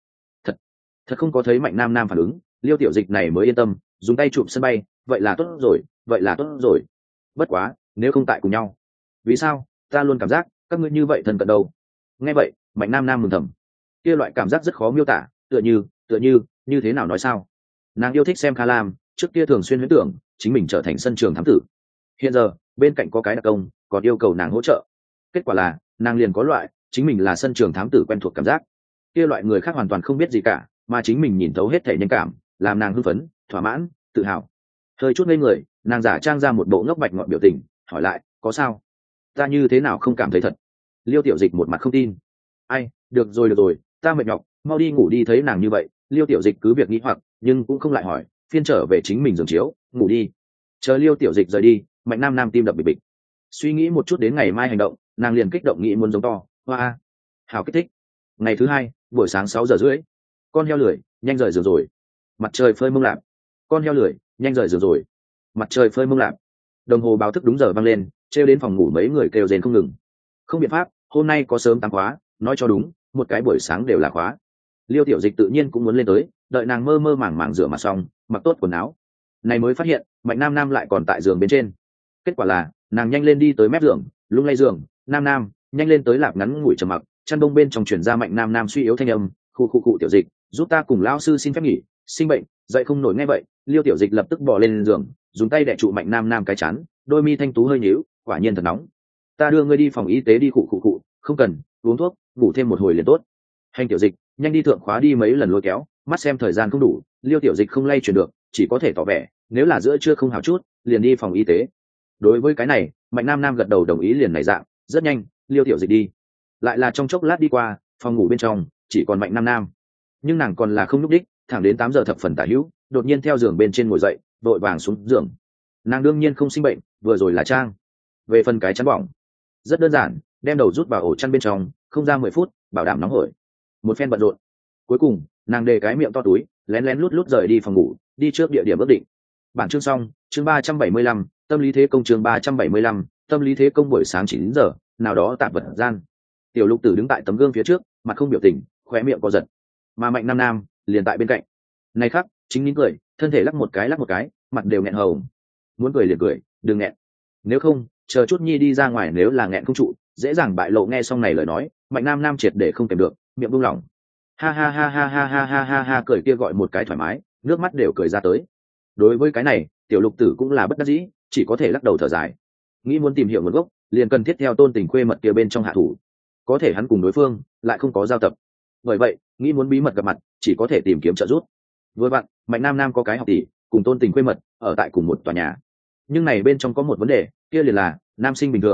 Thật không có. Thấy Mạnh Nam Nam phản ứng, Liêu Tiểu Dịch này mới yên tâm, dùng tay chụp sân bay, vậy là tốt rồi, vậy là tốt rồi. Bất quá, nếu không tại cùng nhau, vì sao ta luôn cảm giác các ngươi như vậy thân cận đâu? Nghe vậy, Mạnh Nam Nam mừng thầm. Kia loại cảm giác rất khó miêu tả, tựa như như thế nào nói sao? Nàng yêu thích xem Kha Lam, trước kia thường xuyên huyễn tưởng chính mình trở thành sân trường thám tử. Hiện giờ bên cạnh có cái đặc công còn yêu cầu nàng hỗ trợ, kết quả là nàng liền có loại chính mình là sân trường thám tử quen thuộc cảm giác. Kia loại người khác hoàn toàn không biết gì cả, mà chính mình nhìn thấu hết thể nhân cảm, làm nàng hưng phấn, thỏa mãn, tự hào. Hơi chút ngây người, nàng giả trang ra một bộ ngốc bạch ngọt biểu tình, hỏi lại, có sao? Ta như thế nào không cảm thấy thật? Liêu Tiểu Dịch một mặt không tin. Ai, được rồi, ta mệt nhọc, mau đi ngủ đi. Thấy nàng như vậy, Liêu Tiểu Dịch cứ việc nghĩ hoặc, nhưng cũng không lại hỏi, phiên trở về chính mình giường chiếu, ngủ đi. Chờ Liêu Tiểu Dịch rời đi, Mạnh Nam Nam tim đập bịch bịch. Suy nghĩ một chút đến ngày mai hành động, nàng liền kích động nghĩ muốn giống to, hoa, hào kích thích. Ngày thứ hai, buổi sáng 6:30, con heo lười, nhanh rời giường rồi. Mặt trời phơi mông lạp. Con heo lười, nhanh rời giường rồi. Mặt trời phơi mông lạp. Đồng hồ báo thức đúng giờ vang lên, trêu đến phòng ngủ mấy người kêu rên không ngừng. Không biện pháp, hôm nay có sớm 8 khóa, nói cho đúng, một cái buổi sáng đều là khóa. Liêu Tiểu Dịch tự nhiên cũng muốn lên tới, đợi nàng mơ mơ màng màng rửa mặt xong, mặc tốt quần áo, này mới phát hiện Mạnh Nam Nam lại còn tại giường bên trên. Kết quả là nàng nhanh lên đi tới mép giường, lung lay giường, Nam Nam, nhanh lên tới. Lạp ngắn ngủi trầm mặc, chăn đông bên trong truyền ra Mạnh Nam Nam suy yếu thanh âm, khu Tiểu Dịch, giúp ta cùng lão sư xin phép nghỉ, sinh bệnh, dậy không nổi. Nghe vậy, Liêu Tiểu Dịch lập tức bò lên giường, dùng tay đè trụ Mạnh Nam Nam cái chán, đôi mi thanh tú hơi nhíu, quả nhiên thật nóng. Ta đưa ngươi đi phòng y tế đi. Cụ, không cần, uống thuốc, ngủ thêm một hồi liền tốt. Hành Tiểu Dịch, nhanh đi thượng khóa đi. Mấy lần lôi kéo, mắt xem thời gian không đủ, Liêu Tiểu Dịch không lay chuyển được, chỉ có thể tỏ vẻ, nếu là giữa trưa không hảo chút, liền đi phòng y tế. Đối với cái này, Mạnh Nam Nam gật đầu đồng ý. Liền này dạng, rất nhanh, Liêu Tiểu Dịch đi. Lại là trong chốc lát đi qua, phòng ngủ bên trong chỉ còn Mạnh Nam Nam, nhưng nàng còn là không nhúc đích, thẳng đến 8 giờ thập phần tả hữu, đột nhiên theo giường bên trên ngồi dậy, vội vàng xuống giường. Nàng đương nhiên không sinh bệnh, vừa rồi là trang. Về phần cái chắn bỏng, rất đơn giản, đem đầu rút vào ổ chăn bên trong, không ra 10 phút, bảo đảm nóng hổi. Một phen bận rộn, cuối cùng nàng đề cái miệng to túi, lén lén lút lút rời đi phòng ngủ, đi trước địa điểm ước định. Bản chương xong, chương 375, tâm lý thế công. Chương 375, tâm lý thế công. Buổi sáng 9 giờ, nào đó tạp vật gian, Tiểu Lục Tử đứng tại tấm gương phía trước, mặt không biểu tình, khóe miệng co giật, mà Mạnh Nam Nam liền tại bên cạnh. Này khắc, chính nín cười, thân thể lắc một cái, mặt đều nghẹn hồng. Muốn cười liền cười, đừng nghẹn. Nếu không, chờ chút nhi đi ra ngoài, nếu là nghẹn không trụ, dễ dàng bại lộ. Nghe xong này lời nói, Mạnh Nam Nam triệt để không kèm được, miệng buông lỏng. Ha ha ha ha ha ha ha ha ha, cười kia gọi một cái thoải mái, nước mắt đều cười ra tới. Đối với cái này, Tiểu Lục Tử cũng là bất đắc dĩ, chỉ có thể lắc đầu thở dài. Nghĩ muốn tìm hiểu nguồn gốc, liền cần thiết theo Tôn Tình khuê mật kia bên trong hạ thủ. Có thể hắn cùng đối phương lại không có giao tập, bởi vậy nghĩ muốn bí mật gặp mặt, chỉ có thể tìm kiếm trợ giúp. Vừa vặn, Mạnh Nam Nam có cái học tỷ cùng Tôn Tình khuê mật ở tại cùng một tòa nhà, nhưng này bên trong có một vấn đề, kia liền là nam sinh bình thường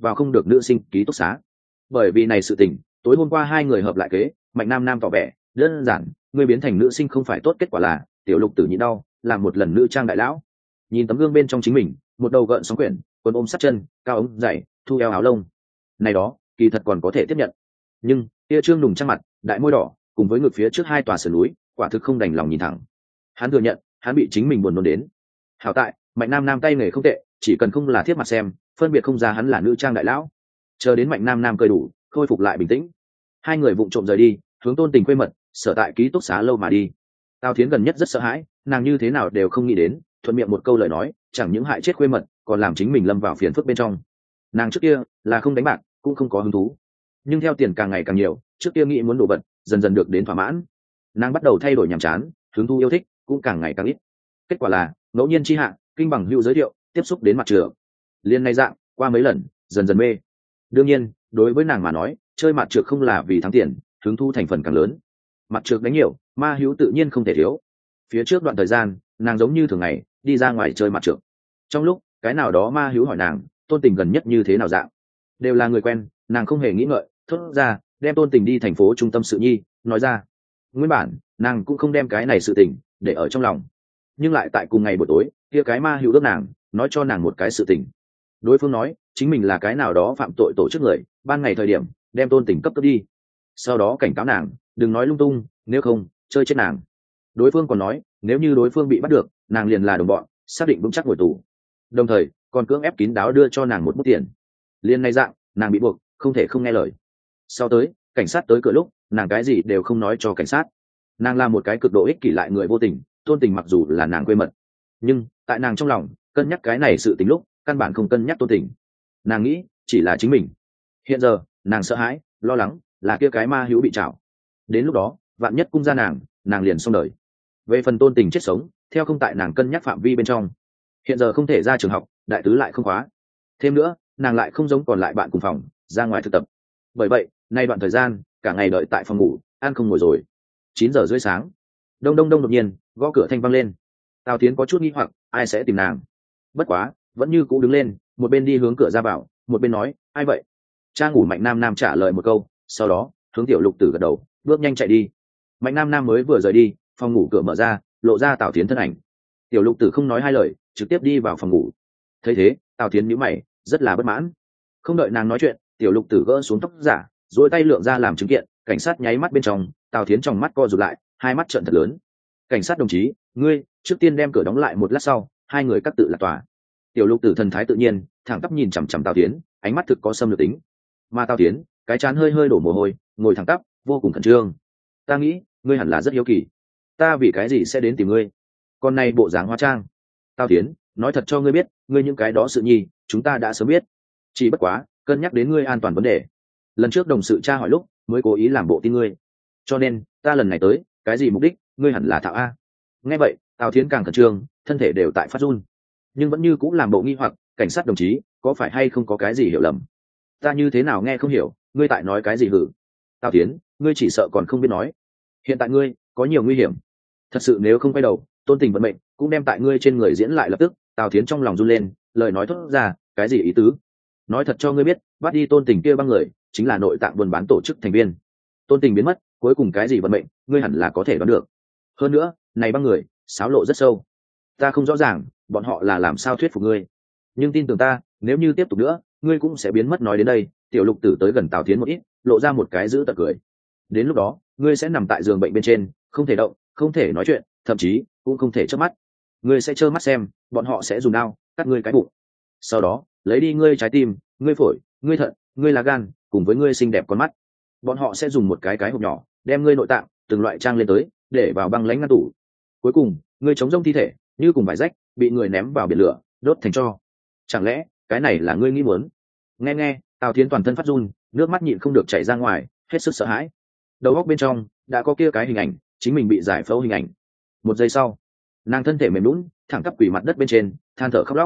vào không được nữ sinh ký túc xá. Bởi vì này sự tình, tối hôm qua hai người hợp lại kế, Mạnh Nam Nam tỏ vẻ đơn giản, ngươi biến thành nữ sinh không phải tốt, kết quả là Tiểu Lục Tử nhịn đau làm một lần nữ trang đại lão. Nhìn tấm gương bên trong chính mình, một đầu gợn sóng quyển, quần ôm sát chân, cao ống dày, thu eo áo lông, này đó kỳ thật còn có thể tiếp nhận, nhưng kia trương nùng trang mặt, đại môi đỏ cùng với ngực phía trước hai tòa sườn núi, quả thực không đành lòng nhìn thẳng. Hắn thừa nhận hắn bị chính mình buồn nôn đến. Hảo tại Mạnh Nam Nam tay nghề không tệ, chỉ cần không là thiết mặt xem, phân biệt không ra hắn là nữ trang đại lão. Chờ đến Mạnh Nam Nam cười đủ, khôi phục lại bình tĩnh, hai người vụng trộm rời đi, hướng Tôn Tình quê mật sở tại ký túc xá lâu mà đi. Tào Thiến gần nhất rất sợ hãi, nàng như thế nào đều không nghĩ đến, thuận miệng một câu lời nói chẳng những hại chết quê mật, còn làm chính mình lâm vào phiền phức bên trong. Nàng trước kia là không đánh bạc, cũng không có hứng thú, nhưng theo tiền càng ngày càng nhiều, trước kia nghĩ muốn đồ vật dần dần được đến thỏa mãn, nàng bắt đầu thay đổi nhàm chán, hứng thú yêu thích cũng càng ngày càng ít. Kết quả là ngẫu nhiên chi hạ, kinh bằng hữu giới thiệu tiếp xúc đến mặt trược, liên này dạng qua mấy lần dần dần mê. Đương nhiên đối với nàng mà nói, chơi mặt trược không là vì thắng tiền, hứng thu thành phần càng lớn. Mặt trược đánh nhiều, ma hữu tự nhiên không thể thiếu. Phía trước đoạn thời gian, nàng giống như thường ngày đi ra ngoài chơi mặt trược, trong lúc cái nào đó ma hữu hỏi nàng Tôn Tình gần nhất như thế nào dạng, đều là người quen, nàng không hề nghĩ ngợi thốt ra đem Tôn Tình đi thành phố trung tâm sự nhi nói ra. Nguyên bản nàng cũng không đem cái này sự tình để ở trong lòng, nhưng lại tại cùng ngày buổi tối kia cái ma hữu ước nàng nói cho nàng một cái sự tình. Đối phương nói chính mình là cái nào đó phạm tội tổ chức người, ban ngày thời điểm đem Tôn Tình cấp đi, sau đó cảnh cáo nàng đừng nói lung tung, nếu không chơi chết nàng. Đối phương còn nói nếu như đối phương bị bắt được, nàng liền là đồng bọn, xác định vững chắc ngồi tù, đồng thời còn cưỡng ép kín đáo đưa cho nàng một bút tiền. Liên này dạng nàng bị buộc không thể không nghe lời. Sau tới cảnh sát tới cửa lúc, nàng cái gì đều không nói cho cảnh sát. Nàng là một cái cực độ ích kỷ lại người vô tình. Tôn Tình mặc dù là nàng quê mật, nhưng tại nàng trong lòng cân nhắc cái này sự tình lúc, căn bản không cân nhắc Tôn Tình. Nàng nghĩ chỉ là chính mình. Hiện giờ nàng sợ hãi lo lắng là kia cái ma hữu bị trảo, đến lúc đó vạn nhất cung ra nàng liền xong đời. Về phần Tôn Tình chết sống, theo không tại nàng cân nhắc phạm vi bên trong. Hiện giờ không thể ra trường học, đại tứ lại không khóa, thêm nữa nàng lại không giống còn lại bạn cùng phòng ra ngoài thực tập. Bởi vậy nay đoạn thời gian cả ngày đợi tại phòng ngủ, ăn không ngồi rồi. 9 giờ rưỡi sáng, đông đông đông đột nhiên gõ cửa thanh vang lên. Tào Tiến có chút nghi hoặc ai sẽ tìm nàng, bất quá vẫn như cũ đứng lên, một bên đi hướng cửa ra vào, một bên nói ai vậy. Cha ngủ Mạnh Nam Nam trả lời một câu, sau đó hướng Tiểu Lục Tử gật đầu, bước nhanh chạy đi. Mạnh Nam Nam mới vừa rời đi, phòng ngủ cửa mở ra, lộ ra Tào Tiến thân ảnh. Tiểu Lục Tử không nói hai lời, trực tiếp đi vào phòng ngủ. Thấy thế Tào Tiến nhíu mày, rất là bất mãn. Không đợi nàng nói chuyện, Tiểu Lục Tử gỡ xuống tóc giả, duỗi tay lượng ra làm chứng kiện. Cảnh sát nháy mắt bên trong, Tào Tiến trong mắt co rụt lại, hai mắt trợn thật lớn. Cảnh sát đồng chí, ngươi trước tiên đem cửa đóng lại, một lát sau hai người cắt tự lạc tòa. Tiểu Lục Tử thần thái tự nhiên, thẳng tắp nhìn chằm chằm Tào Tiến, ánh mắt thực có xâm lược tính. Mà Tào Tiến cái trán hơi hơi đổ mồ hôi, ngồi thẳng tắp, vô cùng khẩn trương. Ta nghĩ ngươi hẳn là rất hiếu kỳ, ta vì cái gì sẽ đến tìm ngươi, con này bộ dáng hóa trang. Tào Tiến nói thật cho ngươi biết, ngươi những cái đó sự nhi chúng ta đã sớm biết, chỉ bất quá cân nhắc đến ngươi an toàn vấn đề, lần trước đồng sự tra hỏi lúc mới cố ý làm bộ tin ngươi, cho nên ta lần này tới cái gì mục đích ngươi hẳn là thạo a. Nghe vậy Tào Thiến càng khẩn trương, thân thể đều tại phát run, nhưng vẫn như cũng làm bộ nghi hoặc. Cảnh sát đồng chí, có phải hay không có cái gì hiểu lầm, ta như thế nào nghe không hiểu, ngươi tại nói cái gì hử. Tào Thiến, ngươi chỉ sợ còn không biết nói, hiện tại ngươi có nhiều nguy hiểm, thật sự nếu không quay đầu, Tôn Tình vận mệnh cũng đem tại ngươi trên người diễn lại lập tức. Tào Thiến trong lòng run lên, lời nói thốt ra cái gì ý tứ. Nói thật cho ngươi biết, bắt đi Tôn Tình kia băng người chính là nội tạng buôn bán tổ chức thành viên. Tôn Tình biến mất, cuối cùng cái gì vận mệnh ngươi hẳn là có thể đoán được. Hơn nữa này băng người xáo lộ rất sâu, ta không rõ ràng bọn họ là làm sao thuyết phục ngươi, nhưng tin tưởng ta, nếu như tiếp tục nữa ngươi cũng sẽ biến mất. Nói đến đây Tiểu Lục Tử tới gần Tào Thiến một ít, lộ ra một cái giữ tật cười. Đến lúc đó ngươi sẽ nằm tại giường bệnh bên trên, không thể động, không thể nói chuyện, thậm chí cũng không thể chớp mắt. Ngươi sẽ trơ mắt xem bọn họ sẽ dùng dao cắt ngươi cái bụng, sau đó lấy đi ngươi trái tim, ngươi phổi, ngươi thận, ngươi lá gan cùng với ngươi xinh đẹp con mắt. Bọn họ sẽ dùng một cái hộp nhỏ đem ngươi nội tạng từng loại trang lên tới, để vào băng lãnh ngăn tủ. Cuối cùng ngươi chống rông thi thể như cùng vải rách bị người ném vào biển lửa đốt thành tro. Chẳng lẽ cái này là ngươi nghĩ muốn? Nghe Tào Thiến toàn thân phát run, nước mắt nhịn không được chảy ra ngoài, hết sức sợ hãi. Đầu óc bên trong đã có kia cái hình ảnh chính mình bị giải phẫu hình ảnh. Một giây sau nàng thân thể mềm lún, thẳng tắp quỳ mặt đất bên trên, than thở khóc lóc.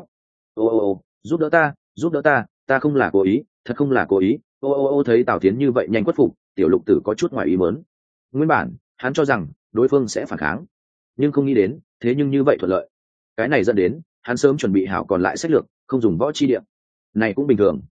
Ô, giúp đỡ ta, ta không là cố ý, thật không là cố ý. Ô. Thấy Tào Thiến như vậy nhanh khuất phục, Tiểu Lục Tử có chút ngoài ý muốn. Nguyên bản hắn cho rằng đối phương sẽ phản kháng, nhưng không nghĩ đến thế nhưng như vậy thuận lợi. Cái này dẫn đến hắn sớm chuẩn bị hảo còn lại sách lược, không dùng võ chi địa. Này cũng bình thường,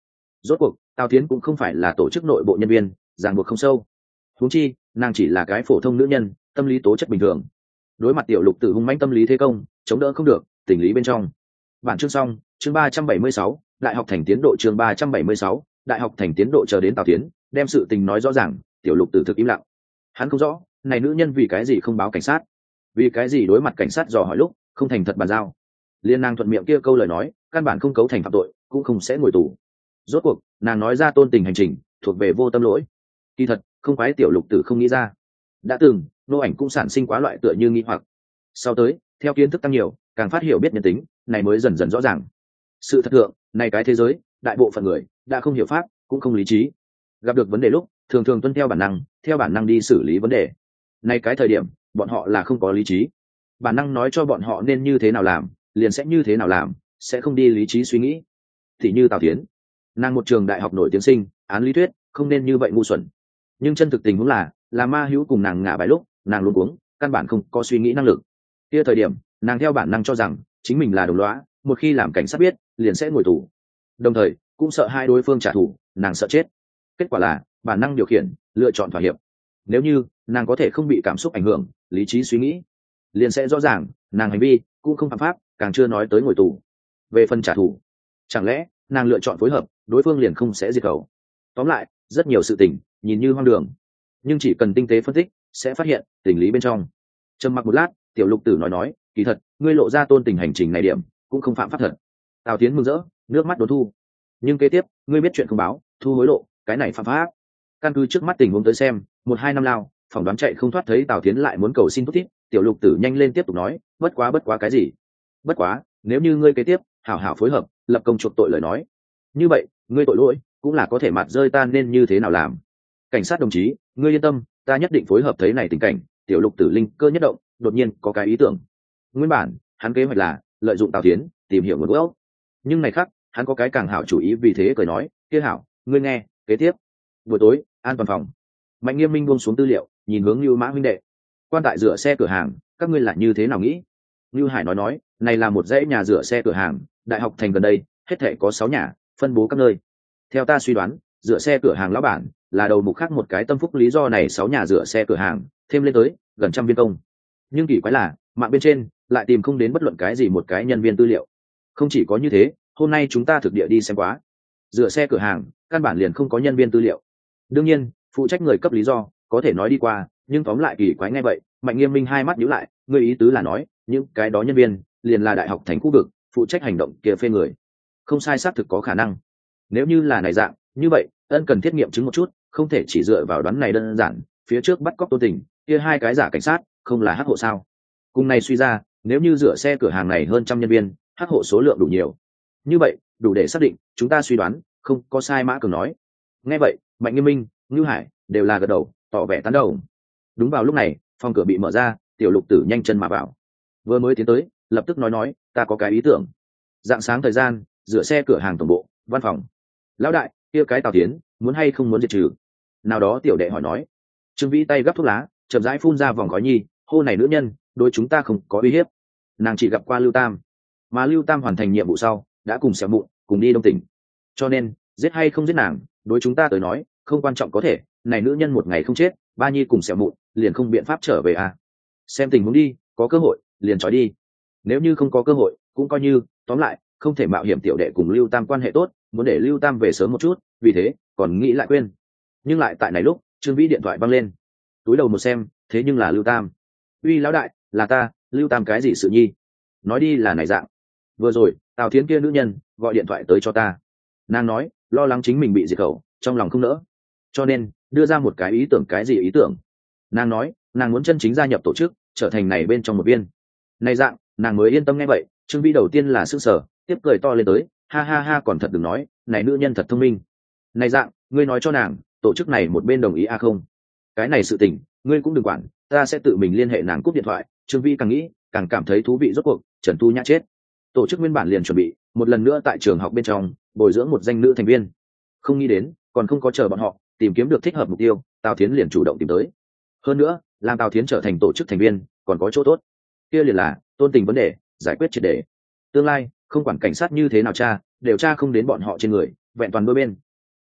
Rốt cuộc Tào Thiến cũng không phải là tổ chức nội bộ nhân viên, ràng buộc không sâu. Huống chi nàng chỉ là cái phổ thông nữ nhân, tâm lý tố chất bình thường. Đối mặt tiểu lục tử hung mãnh tâm lý thế công, chống đỡ không được, tình lý bên trong. Bản chương xong, chương 376, đại học thành tiến độ chương 376, đại học thành tiến độ. Chờ đến Tào Thiến đem sự tình nói rõ ràng, tiểu lục tử thực im lặng. Hắn không rõ, này nữ nhân vì cái gì không báo cảnh sát, vì cái gì đối mặt cảnh sát dò hỏi lúc không thành thật bàn giao. Liên nàng thuận miệng kia câu lời nói, căn bản không cấu thành phạm tội, cũng không sẽ ngồi tù. Rốt cuộc nàng nói ra tôn tình hành trình thuộc về vô tâm lỗi. Kỳ thật không phải tiểu lục tử không nghĩ ra, đã từng nô ảnh cũng sản sinh quá loại tựa như nghi hoặc. Sau tới theo kiến thức tăng nhiều, càng phát hiểu biết nhân tính này mới dần dần rõ ràng. Sự thật thượng này cái thế giới đại bộ phận người đã không hiểu pháp, cũng không lý trí, gặp được vấn đề lúc thường thường tuân theo bản năng đi xử lý vấn đề. Này cái thời điểm bọn họ là không có lý trí, bản năng nói cho bọn họ nên như thế nào làm liền sẽ như thế nào làm, sẽ không đi lý trí suy nghĩ. Thì như Tào Thiến, nàng một trường đại học nổi tiếng sinh, án lý thuyết không nên như vậy ngu xuẩn, nhưng chân thực tình huống là ma hữu cùng nàng ngả bài lúc nàng luôn cuống, căn bản không có suy nghĩ năng lực. Kia thời điểm nàng theo bản năng cho rằng chính mình là đồng lõa, một khi làm cảnh sát biết liền sẽ ngồi tù, đồng thời cũng sợ hai đối phương trả thù, nàng sợ chết. Kết quả là bản năng điều khiển lựa chọn thỏa hiệp. Nếu như nàng có thể không bị cảm xúc ảnh hưởng, lý trí suy nghĩ, liền sẽ rõ ràng nàng hành vi cũng không phạm pháp, càng chưa nói tới ngồi tù. Về phần trả thù, chẳng lẽ nàng lựa chọn phối hợp, đối phương liền không sẽ diệt khẩu. Tóm lại rất nhiều sự tình nhìn như hoang đường, nhưng chỉ cần tinh tế phân tích sẽ phát hiện tình lý bên trong. Trầm mặc một lát, tiểu lục tử nói kỳ thật ngươi lộ ra tôn tình hành trình này điểm cũng không phạm pháp thật. Tào Tiến mừng rỡ, nước mắt đốn thu. Nhưng kế tiếp ngươi biết chuyện không báo, thu hối lộ, cái này phạm pháp. Căn cứ trước mắt tình huống tới xem, 1-2 năm lao phỏng đoán chạy không thoát. Thấy Tào Tiến lại muốn cầu xin thúc thiết, tiểu lục tử nhanh lên tiếp tục nói, bất quá cái gì? Bất quá nếu như ngươi kế tiếp hảo hảo phối hợp, lập công chuộc tội lời nói, như vậy ngươi tội lỗi cũng là có thể mặt rơi. Ta nên như thế nào làm? Cảnh sát đồng chí, ngươi yên tâm, ta nhất định phối hợp. Thấy này tình cảnh, tiểu lục tử linh cơ nhất động, đột nhiên có cái ý tưởng. Nguyên bản hắn kế hoạch là lợi dụng Tào Tiến tìm hiểu nguồn gốc, nhưng này khác hắn có cái càng hảo chủ ý, vì thế cười nói, kia hảo, ngươi nghe kế tiếp. Buổi tối an toàn phòng, Mạnh Nghiêm Minh buông xuống tư liệu, nhìn hướng Lưu Mã huynh đệ. Quan tại rửa xe cửa hàng, các ngươi là như thế nào nghĩ? Lưu Hải nói, này là một dãy nhà rửa xe cửa hàng, đại học thành gần đây hết thảy có 6 nhà, phân bố các nơi. Theo ta suy đoán, rửa xe cửa hàng lão bản là đầu mục khác một cái tâm phúc. Lý do này 6 nhà rửa xe cửa hàng thêm lên tới gần 100 viên công, nhưng kỳ quái là mạng bên trên lại tìm không đến bất luận cái gì một cái nhân viên tư liệu. Không chỉ có như thế, hôm nay chúng ta thực địa đi xem quá, rửa xe cửa hàng căn bản liền không có nhân viên tư liệu. Đương nhiên phụ trách người cấp lý do có thể nói đi qua, nhưng tóm lại kỳ quái. nghe vậy Mạnh Nghiêm Minh hai mắt nhíu lại, người ý tứ là nói những cái đó nhân viên liền là đại học thành khu vực phụ trách hành động kia phê người? Không sai, xác thực có khả năng. Nếu như là này dạng, như vậy ân cần thiết nghiệm chứng một chút, không thể chỉ dựa vào đoán này đơn giản. Phía trước bắt cóc Tôn Tình kia 2 cái giả cảnh sát không là hắc hộ sao? Cùng này suy ra, nếu như rửa xe cửa hàng này hơn 100 nhân viên, hắc hộ số lượng đủ nhiều, như vậy đủ để xác định chúng ta suy đoán không có sai. Mã Cường nói. Nghe vậy Mạnh Nghiêm Minh, Ngưu Hải đều là gật đầu, tỏ vẻ tán đồng. Đúng vào lúc này phòng cửa bị mở ra, tiểu lục tử nhanh chân mà vào. Vừa mới tiến tới lập tức nói ta có cái ý tưởng. Dạng sáng thời gian, rửa xe cửa hàng tổng bộ văn phòng. Lão đại, kia cái Tào Tiến muốn hay không muốn diệt trừ? Nào đó tiểu đệ hỏi nói. Trương Vĩ tay gấp thuốc lá, chậm rãi phun ra vòng khói nhi, hô này nữ nhân đối chúng ta không có uy hiếp, nàng chỉ gặp qua Lưu Tam, mà Lưu Tam hoàn thành nhiệm vụ sau đã cùng Xẻo Mụn cùng đi Đông Tỉnh, cho nên giết hay không giết nàng đối chúng ta tới nói không quan trọng. Có thể này nữ nhân một ngày không chết, Ba Nhi cùng Xẻo Mụn liền không biện pháp trở về à? Xem tình huống đi, có cơ hội liền trói đi, nếu như không có cơ hội cũng coi như. Tóm lại không thể mạo hiểm tiểu đệ cùng Lưu Tam quan hệ tốt, muốn để Lưu Tam về sớm một chút, vì thế còn nghĩ lại quên. Nhưng lại tại này lúc Trương Vĩ điện thoại văng lên, túi đầu một xem, thế nhưng là Lưu Tam. Uy lão đại, là ta. Lưu Tam cái gì sự nhi? Nói đi là này dạng, vừa rồi Tào Thiến kia nữ nhân gọi điện thoại tới cho ta, nàng nói lo lắng chính mình bị diệt khẩu, trong lòng không nỡ, cho nên đưa ra một cái ý tưởng. cái gì ý tưởng? Nàng nói nàng muốn chân chính gia nhập tổ chức, trở thành này bên trong một viên. Này dạng nàng mới yên tâm. nghe vậy Trương Vĩ đầu tiên là sững sờ, tiếp cười to lên tới, ha ha ha, còn thật đừng nói, này nữ nhân thật thông minh. Này dạng ngươi nói cho nàng tổ chức này một bên đồng ý không? Cái này sự tình ngươi cũng đừng quản, ta sẽ tự mình liên hệ nàng. Cúp điện thoại, Trương Vĩ càng nghĩ càng cảm thấy thú vị. Rốt cuộc Trần Tu Nhã chết, tổ chức nguyên bản liền chuẩn bị một lần nữa tại trường học bên trong bồi dưỡng một danh nữ thành viên, không nghĩ đến còn không có chờ bọn họ tìm kiếm được thích hợp mục tiêu, Tào Thiến liền chủ động tìm tới. Hơn nữa làm Tào Thiến trở thành tổ chức thành viên còn có chỗ tốt, kia liền là Tôn Tình vấn đề giải quyết triệt để. Tương lai không quản cảnh sát như thế nào đều tra không đến bọn họ trên người, vẹn toàn đôi bên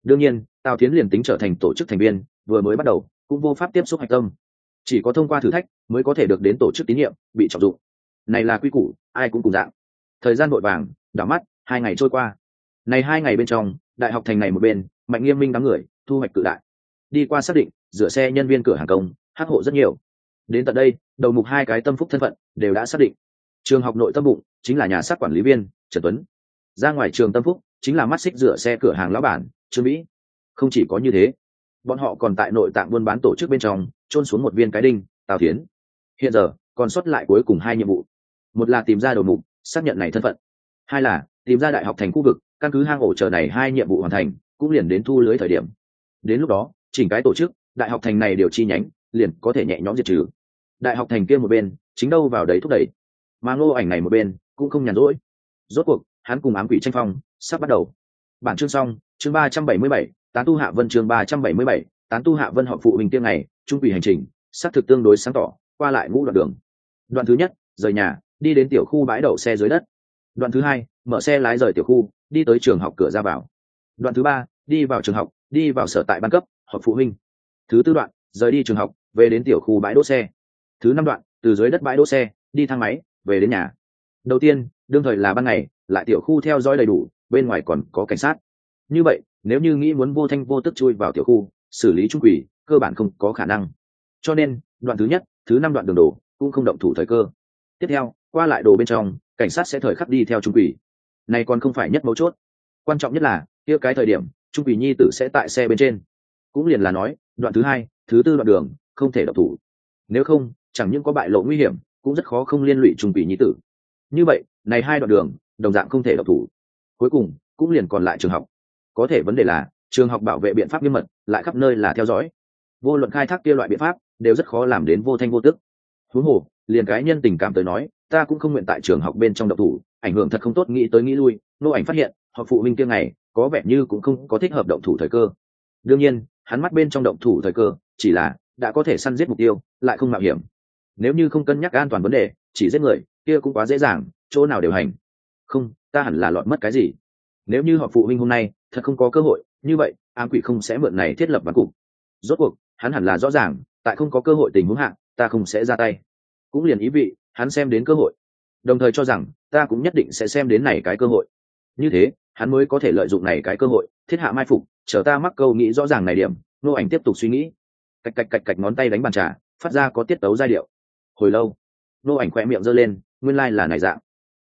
Đương nhiên Tào Thiến liền tính trở thành tổ chức thành viên vừa mới bắt đầu cũng vô pháp tiếp xúc hạch tâm, chỉ có thông qua thử thách mới có thể được đến tổ chức tín nhiệm bị trọng dụng. Này là quy củ, ai cũng cùng dạng. Thời gian vội vàng đảo mắt 2 ngày trôi qua. Này 2 ngày bên trong, đại học thành này một bên Mạnh Nghiêm Minh đám người thu hoạch cự đại. Đi qua xác định rửa xe nhân viên cửa hàng công hắc hộ rất nhiều. Đến tận đây đầu mục 2 cái tâm phúc thân phận đều đã xác định. Trường học nội tâm bụng chính là nhà xác quản lý viên Trần Tuấn, ra ngoài trường tâm phúc chính là mắt xích rửa xe cửa hàng lão bản Trương Mỹ. Không chỉ có như thế, bọn họ còn tại nội tạng buôn bán tổ chức bên trong chôn xuống một viên cái đinh Tào Thiến. Hiện giờ còn sót lại cuối cùng 2 nhiệm vụ, một là tìm ra đầu mục xác nhận này thân phận, 2 là tìm ra đại học thành khu vực, căn cứ hang ổ chờ này 2 nhiệm vụ hoàn thành cũng liền đến thu lưới thời điểm. Đến lúc đó chỉnh cái tổ chức đại học thành này đều chi nhánh liền có thể nhẹ nhõm diệt trừ. Đại học thành kia một bên chính đâu vào đấy thúc đẩy, mà Ngô Ảnh này một bên cũng không nhàn rỗi. Rốt cuộc hắn cùng ám quỷ tranh phong sắp bắt đầu. Bản chương xong, chương 377, tán tu Hạ Vân, chương 377, tán tu Hạ Vân họ phụ huynh tiêm ngày trung quỷ hành trình xác thực tương đối sáng tỏ, qua lại ngũ đoạn đường. Đoạn thứ nhất, rời nhà đi đến tiểu khu bãi đậu xe dưới đất. Đoạn thứ hai, mở xe lái rời tiểu khu đi tới trường học cửa ra vào. Đoạn thứ ba, đi vào trường học, đi vào sở tại ban cấp họp phụ huynh. Thứ tư đoạn, rời đi trường học về đến tiểu khu bãi đỗ xe. Thứ năm đoạn, từ dưới đất bãi đỗ xe đi thang máy về đến nhà. Đầu tiên đương thời là ban ngày, lại tiểu khu theo dõi đầy đủ, bên ngoài còn có cảnh sát. Như vậy nếu như nghĩ muốn vô thanh vô tức chui vào tiểu khu xử lý trung quỷ cơ bản không có khả năng, cho nên đoạn thứ nhất thứ năm đoạn đường đổ cũng không động thủ thời cơ. Tiếp theo qua lại đồ bên trong cảnh sát sẽ thời khắc đi theo trung quỷ, này còn không phải nhất mấu chốt. Quan trọng nhất là kia cái thời điểm trung quỷ nhi tử sẽ tại xe bên trên, cũng liền là nói đoạn thứ hai thứ tư đoạn đường không thể động thủ, nếu không chẳng những có bại lộ nguy hiểm cũng rất khó không liên lụy trung quỷ nhi tử. Như vậy này 2 đoạn đường đồng dạng không thể động thủ. Cuối cùng cũng liền còn lại trường học. Có thể vấn đề là trường học bảo vệ biện pháp nghiêm mật lại khắp nơi là theo dõi, vô luận khai thác kia loại biện pháp đều rất khó làm đến vô thanh vô tức. Huống hồ liền cái nhân tình cảm tới nói, ta cũng không nguyện tại trường học bên trong động thủ, ảnh hưởng thật không tốt. Nghĩ tới nghĩ lui, Nô Ảnh phát hiện họ phụ huynh kia ngày có vẻ như cũng không có thích hợp động thủ thời cơ. Đương nhiên hắn mắt bên trong động thủ thời cơ chỉ là đã có thể săn giết mục tiêu lại không mạo hiểm. Nếu như không cân nhắc an toàn vấn đề, chỉ giết người kia cũng quá dễ dàng, chỗ nào đều hành. Không, ta hẳn là lọt mất cái gì? Nếu như họ phụ huynh hôm nay thật không có cơ hội, như vậy ám quỷ không sẽ mượn này thiết lập ván cục. Rốt cuộc hắn hẳn là rõ ràng, tại không có cơ hội tình huống hạ ta không sẽ ra tay, cũng liền ý vị hắn xem đến cơ hội, đồng thời cho rằng ta cũng nhất định sẽ xem đến này cái cơ hội. Như thế hắn mới có thể lợi dụng này cái cơ hội thiết hạ mai phục, chờ ta mắc câu nghĩ rõ ràng này điểm. Nô Ảnh tiếp tục suy nghĩ, cạch cạch cạch cạch ngón tay đánh bàn trà phát ra có tiết tấu giai điệu. Hồi lâu Nô Ảnh khỏe miệng giơ lên, nguyên lai là này dạng.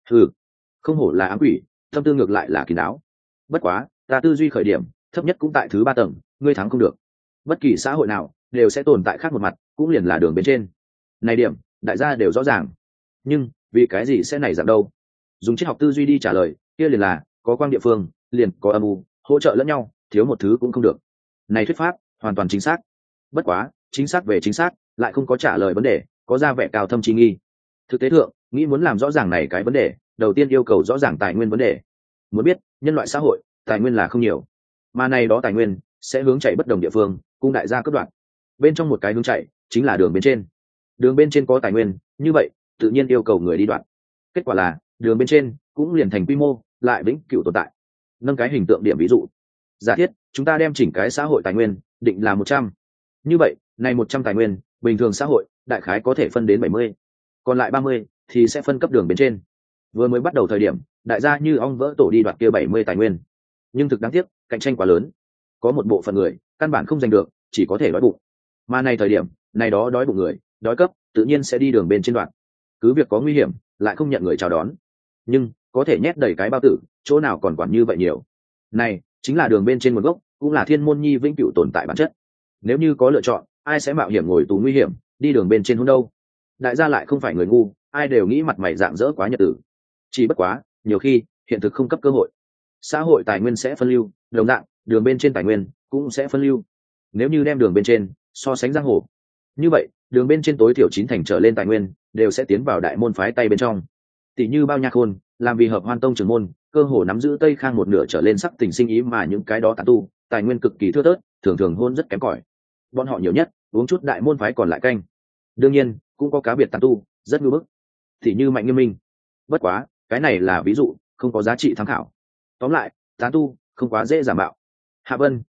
Không hổ là ám quỷ, tâm tư ngược lại là kín đáo. Bất quá ta tư duy khởi điểm thấp nhất cũng tại thứ 3 tầng, ngươi thắng không được. Bất kỳ xã hội nào đều sẽ tồn tại khác một mặt, cũng liền là đường bên trên này điểm đại gia đều rõ ràng. Nhưng vì cái gì sẽ này dạng đâu? Dùng triết học tư duy đi trả lời, kia liền là có quang địa phương liền có âm u, hỗ trợ lẫn nhau, thiếu một thứ cũng không được. Này thuyết pháp hoàn toàn chính xác. Bất quá chính xác về chính xác lại không có trả lời vấn đề, có ra vẻ cao thâm trí nghi. Thực tế thượng nghĩ muốn làm rõ ràng này cái vấn đề, đầu tiên yêu cầu rõ ràng tài nguyên vấn đề. Muốn biết nhân loại xã hội tài nguyên là không nhiều, mà này đó tài nguyên sẽ hướng chạy bất đồng địa phương, cung đại gia cấp đoạn. Bên trong một cái hướng chạy chính là đường bên trên. Đường bên trên có tài nguyên, như vậy tự nhiên yêu cầu người đi đoạn. Kết quả là đường bên trên cũng liền thành quy mô lại vĩnh cửu tồn tại. Nâng cái hình tượng điểm ví dụ, giả thiết chúng ta đem chỉnh cái xã hội tài nguyên định là 100. Như vậy này 100 tài nguyên bình thường xã hội đại khái có thể phân đến 70, còn lại 30 thì sẽ phân cấp đường bên trên. Vừa mới bắt đầu thời điểm đại gia như ong vỡ tổ đi đoạt kia 70 tài nguyên, nhưng thực đáng tiếc cạnh tranh quá lớn, có một bộ phận người căn bản không giành được, chỉ có thể đói bụng. Mà này thời điểm này đó đói bụng người đói cấp tự nhiên sẽ đi đường bên trên đoạn, cứ việc có nguy hiểm lại không nhận người chào đón, nhưng có thể nhét đầy cái bao tử, chỗ nào còn quản như vậy nhiều. Này chính là đường bên trên nguồn gốc, cũng là thiên môn nhi vĩnh cửu tồn tại bản chất. Nếu như có lựa chọn, ai sẽ mạo hiểm ngồi tù nguy hiểm đi đường bên trên hôn đâu? Đại gia lại không phải người ngu, ai đều nghĩ mặt mày rạng rỡ quá nhật tử. Chỉ bất quá nhiều khi hiện thực không cấp cơ hội, xã hội tài nguyên sẽ phân lưu, đồng dạng đường bên trên tài nguyên cũng sẽ phân lưu. Nếu như đem đường bên trên so sánh giang hồ, như vậy đường bên trên tối thiểu 9 thành trở lên tài nguyên đều sẽ tiến vào đại môn phái tay bên trong. Tỷ như Bao Nha Khôn làm vì Hợp Hoan Tông trưởng môn, cơ hồ nắm giữ Tây Khang một nửa trở lên sắc tình sinh ý, mà những cái đó tán tu tài nguyên cực kỳ thưa thớt, thường thường hôn rất kém cỏi. Bọn họ nhiều nhất uống chút đại môn phái còn lại canh. Đương nhiên cũng có cá biệt tán tu rất ngưỡng bức, tỷ như Mạnh Nghiêm Minh. Bất quá cái này là ví dụ, không có giá trị tham khảo. Tóm lại tán tu không quá dễ giả mạo. Hạ Vân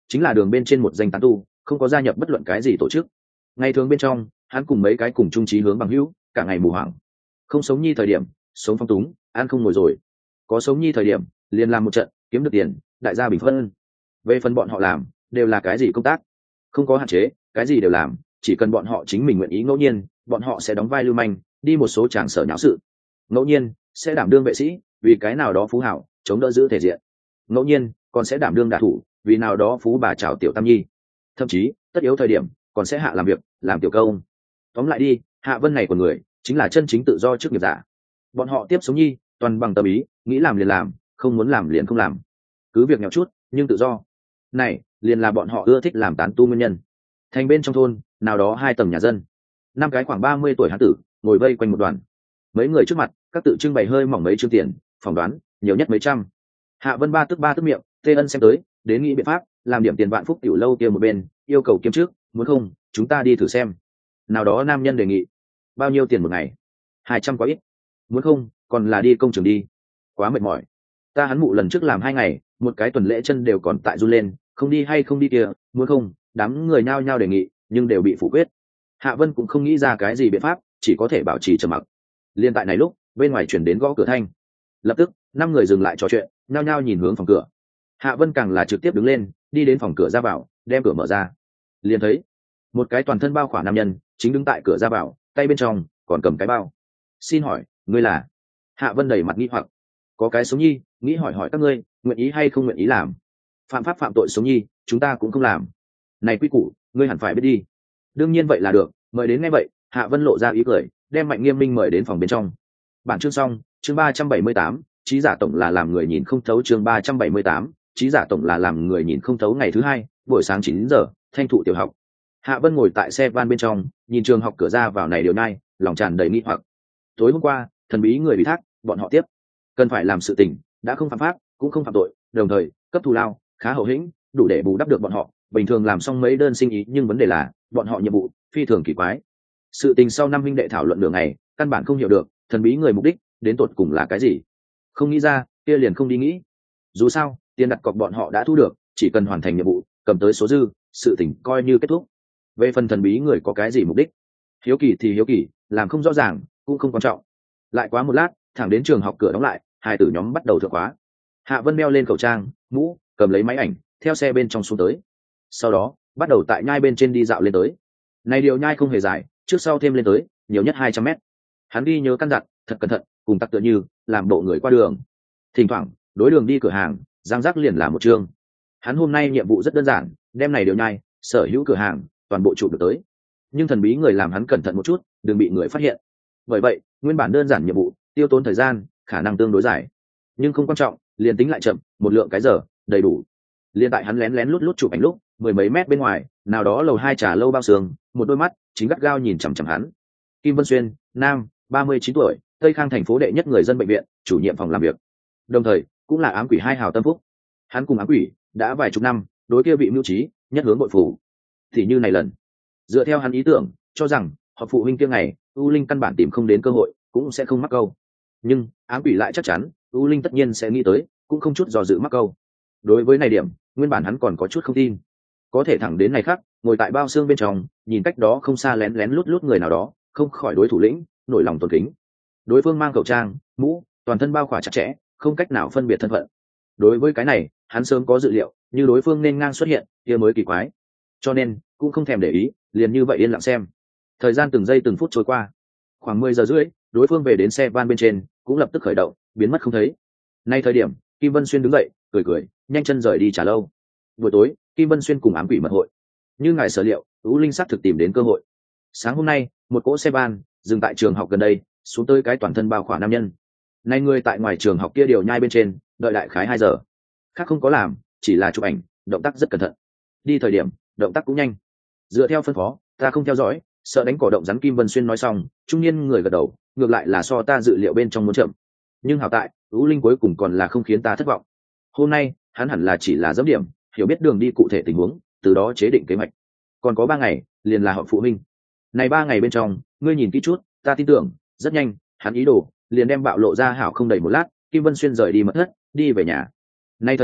chính là đường bên trên một danh tán tu, không có gia nhập bất luận cái gì tổ chức. Ngày thường bên trong hắn cùng mấy cái cùng chung chí hướng bằng hữu, cả ngày mù hoảng. Không sống nhi thời điểm sống phong túng, ăn không ngồi rồi. Có sống nhi thời điểm liền làm một trận, kiếm được tiền, đại gia bình phân. Về phần bọn họ làm đều là cái gì công tác, không có hạn chế, cái gì đều làm, chỉ cần bọn họ chính mình nguyện ý. Ngẫu nhiên bọn họ sẽ đóng vai lưu manh, đi một số tràng sở nháo sự. Ngẫu nhiên sẽ đảm đương vệ sĩ, vì cái nào đó phú hảo chống đỡ giữ thể diện. Ngẫu nhiên còn sẽ đảm đương đả thủ, vì nào đó phú bà chào tiểu tam nhi. Thậm chí tất yếu thời điểm còn sẽ hạ làm việc, làm tiểu công. Tóm lại đi, Hạ Vân này của người chính là chân chính tự do chức nghiệp giả. Bọn họ tiếp sống nhi toàn bằng tâm ý, nghĩ làm liền làm, không muốn làm liền không làm. Cứ việc nghèo chút nhưng tự do, này liền là bọn họ ưa thích làm tán tu nguyên nhân. Thành bên trong thôn nào đó 2 tầng nhà dân, 5 cái khoảng 30 tuổi hán tử ngồi vây quanh một đoàn. Mấy người trước mặt các tự trưng bày hơi mỏng mấy trương tiền, phỏng đoán nhiều nhất mấy trăm. Hạ Vân ba tức miệng, Tê Ân xem tới, đến nghĩ biện pháp làm điểm tiền vạn phúc tiểu lâu kia một bên, yêu cầu kiếm trước, muốn không chúng ta đi thử xem. Nào đó nam nhân đề nghị, bao nhiêu tiền một ngày? 200 quá ít. Muốn không còn là đi công trường đi, quá mệt mỏi. Ta hắn mụ lần trước làm 2 ngày, một cái tuần lễ chân đều còn tại run lên, không đi hay không đi kia, muốn không? Đám người nhao nhao đề nghị, nhưng đều bị phủ quyết. Hạ Vân cũng không nghĩ ra cái gì biện pháp, chỉ có thể bảo trì trầm mặc. Liên tại này lúc bên ngoài chuyển đến gõ cửa thanh, lập tức 5 người dừng lại trò chuyện, nhao nhao nhìn hướng phòng cửa. Hạ Vân càng là trực tiếp đứng lên, đi đến phòng cửa ra vào, đem cửa mở ra. Liền thấy một cái toàn thân bao khỏa nam nhân chính đứng tại cửa ra vào, tay bên trong còn cầm cái bao. Xin hỏi ngươi là? Hạ Vân đầy mặt nghi hoặc. Có cái sống nhi, nghĩ hỏi hỏi các ngươi nguyện ý hay không nguyện ý làm. Phạm pháp phạm tội sống nhi chúng ta cũng không làm, này quy củ ngươi hẳn phải biết đi. Đương nhiên vậy là được, mời đến ngay vậy. Hạ Vân lộ ra ý cười, đem Mạnh Nghiêm Minh mời đến phòng bên trong. Bản chương xong, chương 378, trí giả tổng là làm người nhìn không thấu. Chương 378, trí giả tổng là làm người nhìn không thấu. Ngày thứ 2, buổi sáng 9 giờ, Thanh Thụ tiểu học. Hạ Vân ngồi tại xe van bên trong, nhìn trường học cửa ra vào này điều nhai, lòng tràn đầy nghi hoặc. Tối hôm qua thần bí người bị thác bọn họ tiếp cần phải làm sự tình, đã không phạm pháp cũng không phạm tội, đồng thời cấp thù lao khá hậu hĩnh, đủ để bù đắp được bọn họ bình thường làm xong mấy đơn sinh ý. Nhưng vấn đề là bọn họ nhiệm vụ phi thường kỳ quái. Sự tình sau 5 huynh đệ thảo luận đường này, căn bản không hiểu được thần bí người mục đích đến tột cùng là cái gì. Không nghĩ ra kia liền không đi nghĩ. Dù sao tiền đặt cọc bọn họ đã thu được, chỉ cần hoàn thành nhiệm vụ cầm tới số dư, sự tình coi như kết thúc. Về phần thần bí người có cái gì mục đích, hiếu kỳ thì hiếu kỳ, làm không rõ ràng cũng không quan trọng. Lại quá một lát, thẳng đến trường học cửa đóng lại, hai tử nhóm bắt đầu thượng khóa. Hạ Vân đeo lên khẩu trang mũ, cầm lấy máy ảnh, theo xe bên trong xuống tới. Sau đó bắt đầu tại nhai bên trên đi dạo lên tới. Này điều nhai không hề dài, trước sau thêm lên tới nhiều nhất 200 mét. Hắn đi nhớ căn dặn thật cẩn thận, cùng tắc tựa như làm bộ người qua đường. Thỉnh thoảng đối đường đi cửa hàng, giang giác liền là một chương. Hắn hôm nay nhiệm vụ rất đơn giản, đem này điều nhai sở hữu cửa hàng toàn bộ chụp được tới. Nhưng thần bí người làm hắn cẩn thận một chút, đừng bị người phát hiện. Bởi vậy nguyên bản đơn giản nhiệm vụ tiêu tốn thời gian khả năng tương đối dài, nhưng không quan trọng, liền tính lại chậm một lượng cái giờ đầy đủ. Liên tại hắn lén lén lút lút chụp ảnh lúc, 10 mấy mét bên ngoài nào đó lầu 2 trà lâu bao sương, một đôi mắt chính gắt gao nhìn chằm chằm hắn. Kim Vân Xuyên, nam, 39 tuổi, Tây Khang thành phố đệ nhất người dân bệnh viện, chủ nhiệm phòng làm việc, đồng thời cũng là ám quỷ 2 hào tâm phúc. Hắn cùng ám quỷ đã vài chục năm, đối kia vị mưu trí nhất hướng bội phủ. Thì như này lần, dựa theo hắn ý tưởng cho rằng họp phụ huynh kia ngày U Linh căn bản tìm không đến cơ hội, cũng sẽ không mắc câu. Nhưng ám quỷ lại chắc chắn U Linh tất nhiên sẽ nghĩ tới, cũng không chút dò dự mắc câu. Đối với này điểm nguyên bản hắn còn có chút không tin, có thể thẳng đến này khác ngồi tại bao xương bên trong, nhìn cách đó không xa lén lén lút lút người nào đó, không khỏi đối thủ lĩnh nổi lòng tôn kính. Đối phương mang khẩu trang mũ, toàn thân bao khỏa chặt chẽ, không cách nào phân biệt thân phận. Đối với cái này hắn sớm có dự liệu, như đối phương nên ngang xuất hiện kia mới kỳ quái, cho nên cũng không thèm để ý, liền như vậy yên lặng xem. Thời gian từng giây từng phút trôi qua, khoảng 10 giờ rưỡi, đối phương về đến xe van bên trên, cũng lập tức khởi động biến mất không thấy. Nay thời điểm Kim Vân Xuyên đứng dậy cười cười, nhanh chân rời đi trà lâu. Buổi tối Kim Vân Xuyên cùng ám quỷ mật hội, như ngài sở liệu, U Linh sắc thực tìm đến cơ hội. Sáng hôm nay một cỗ xe van dừng tại trường học gần đây, xuống tới cái toàn thân bao khỏa nam nhân. Nay người tại ngoài trường học kia điều nhai bên trên đợi đại khái 2 giờ, khác không có làm, chỉ là chụp ảnh, động tác rất cẩn thận. Đi thời điểm động tác cũng nhanh, dựa theo phân phó ta không theo dõi, sợ đánh cỏ động rắn. Kim Vân Xuyên nói xong, trung niên người gật đầu, ngược lại là so ta dự liệu bên trong muốn chậm, nhưng hảo tại U Linh cuối cùng còn là không khiến ta thất vọng. Hôm nay hắn hẳn là chỉ là dẫm điểm, hiểu biết đường đi cụ thể tình huống, từ đó chế định kế hoạch. Còn có 3 ngày liền là họp phụ huynh, này 3 ngày bên trong ngươi nhìn kỹ chút, ta tin tưởng rất nhanh hắn ý đồ liền đem bạo lộ ra. Hảo không đầy một lát, Kim Vân Xuyên rời đi mật thất, đi về nhà. Nay thời điểm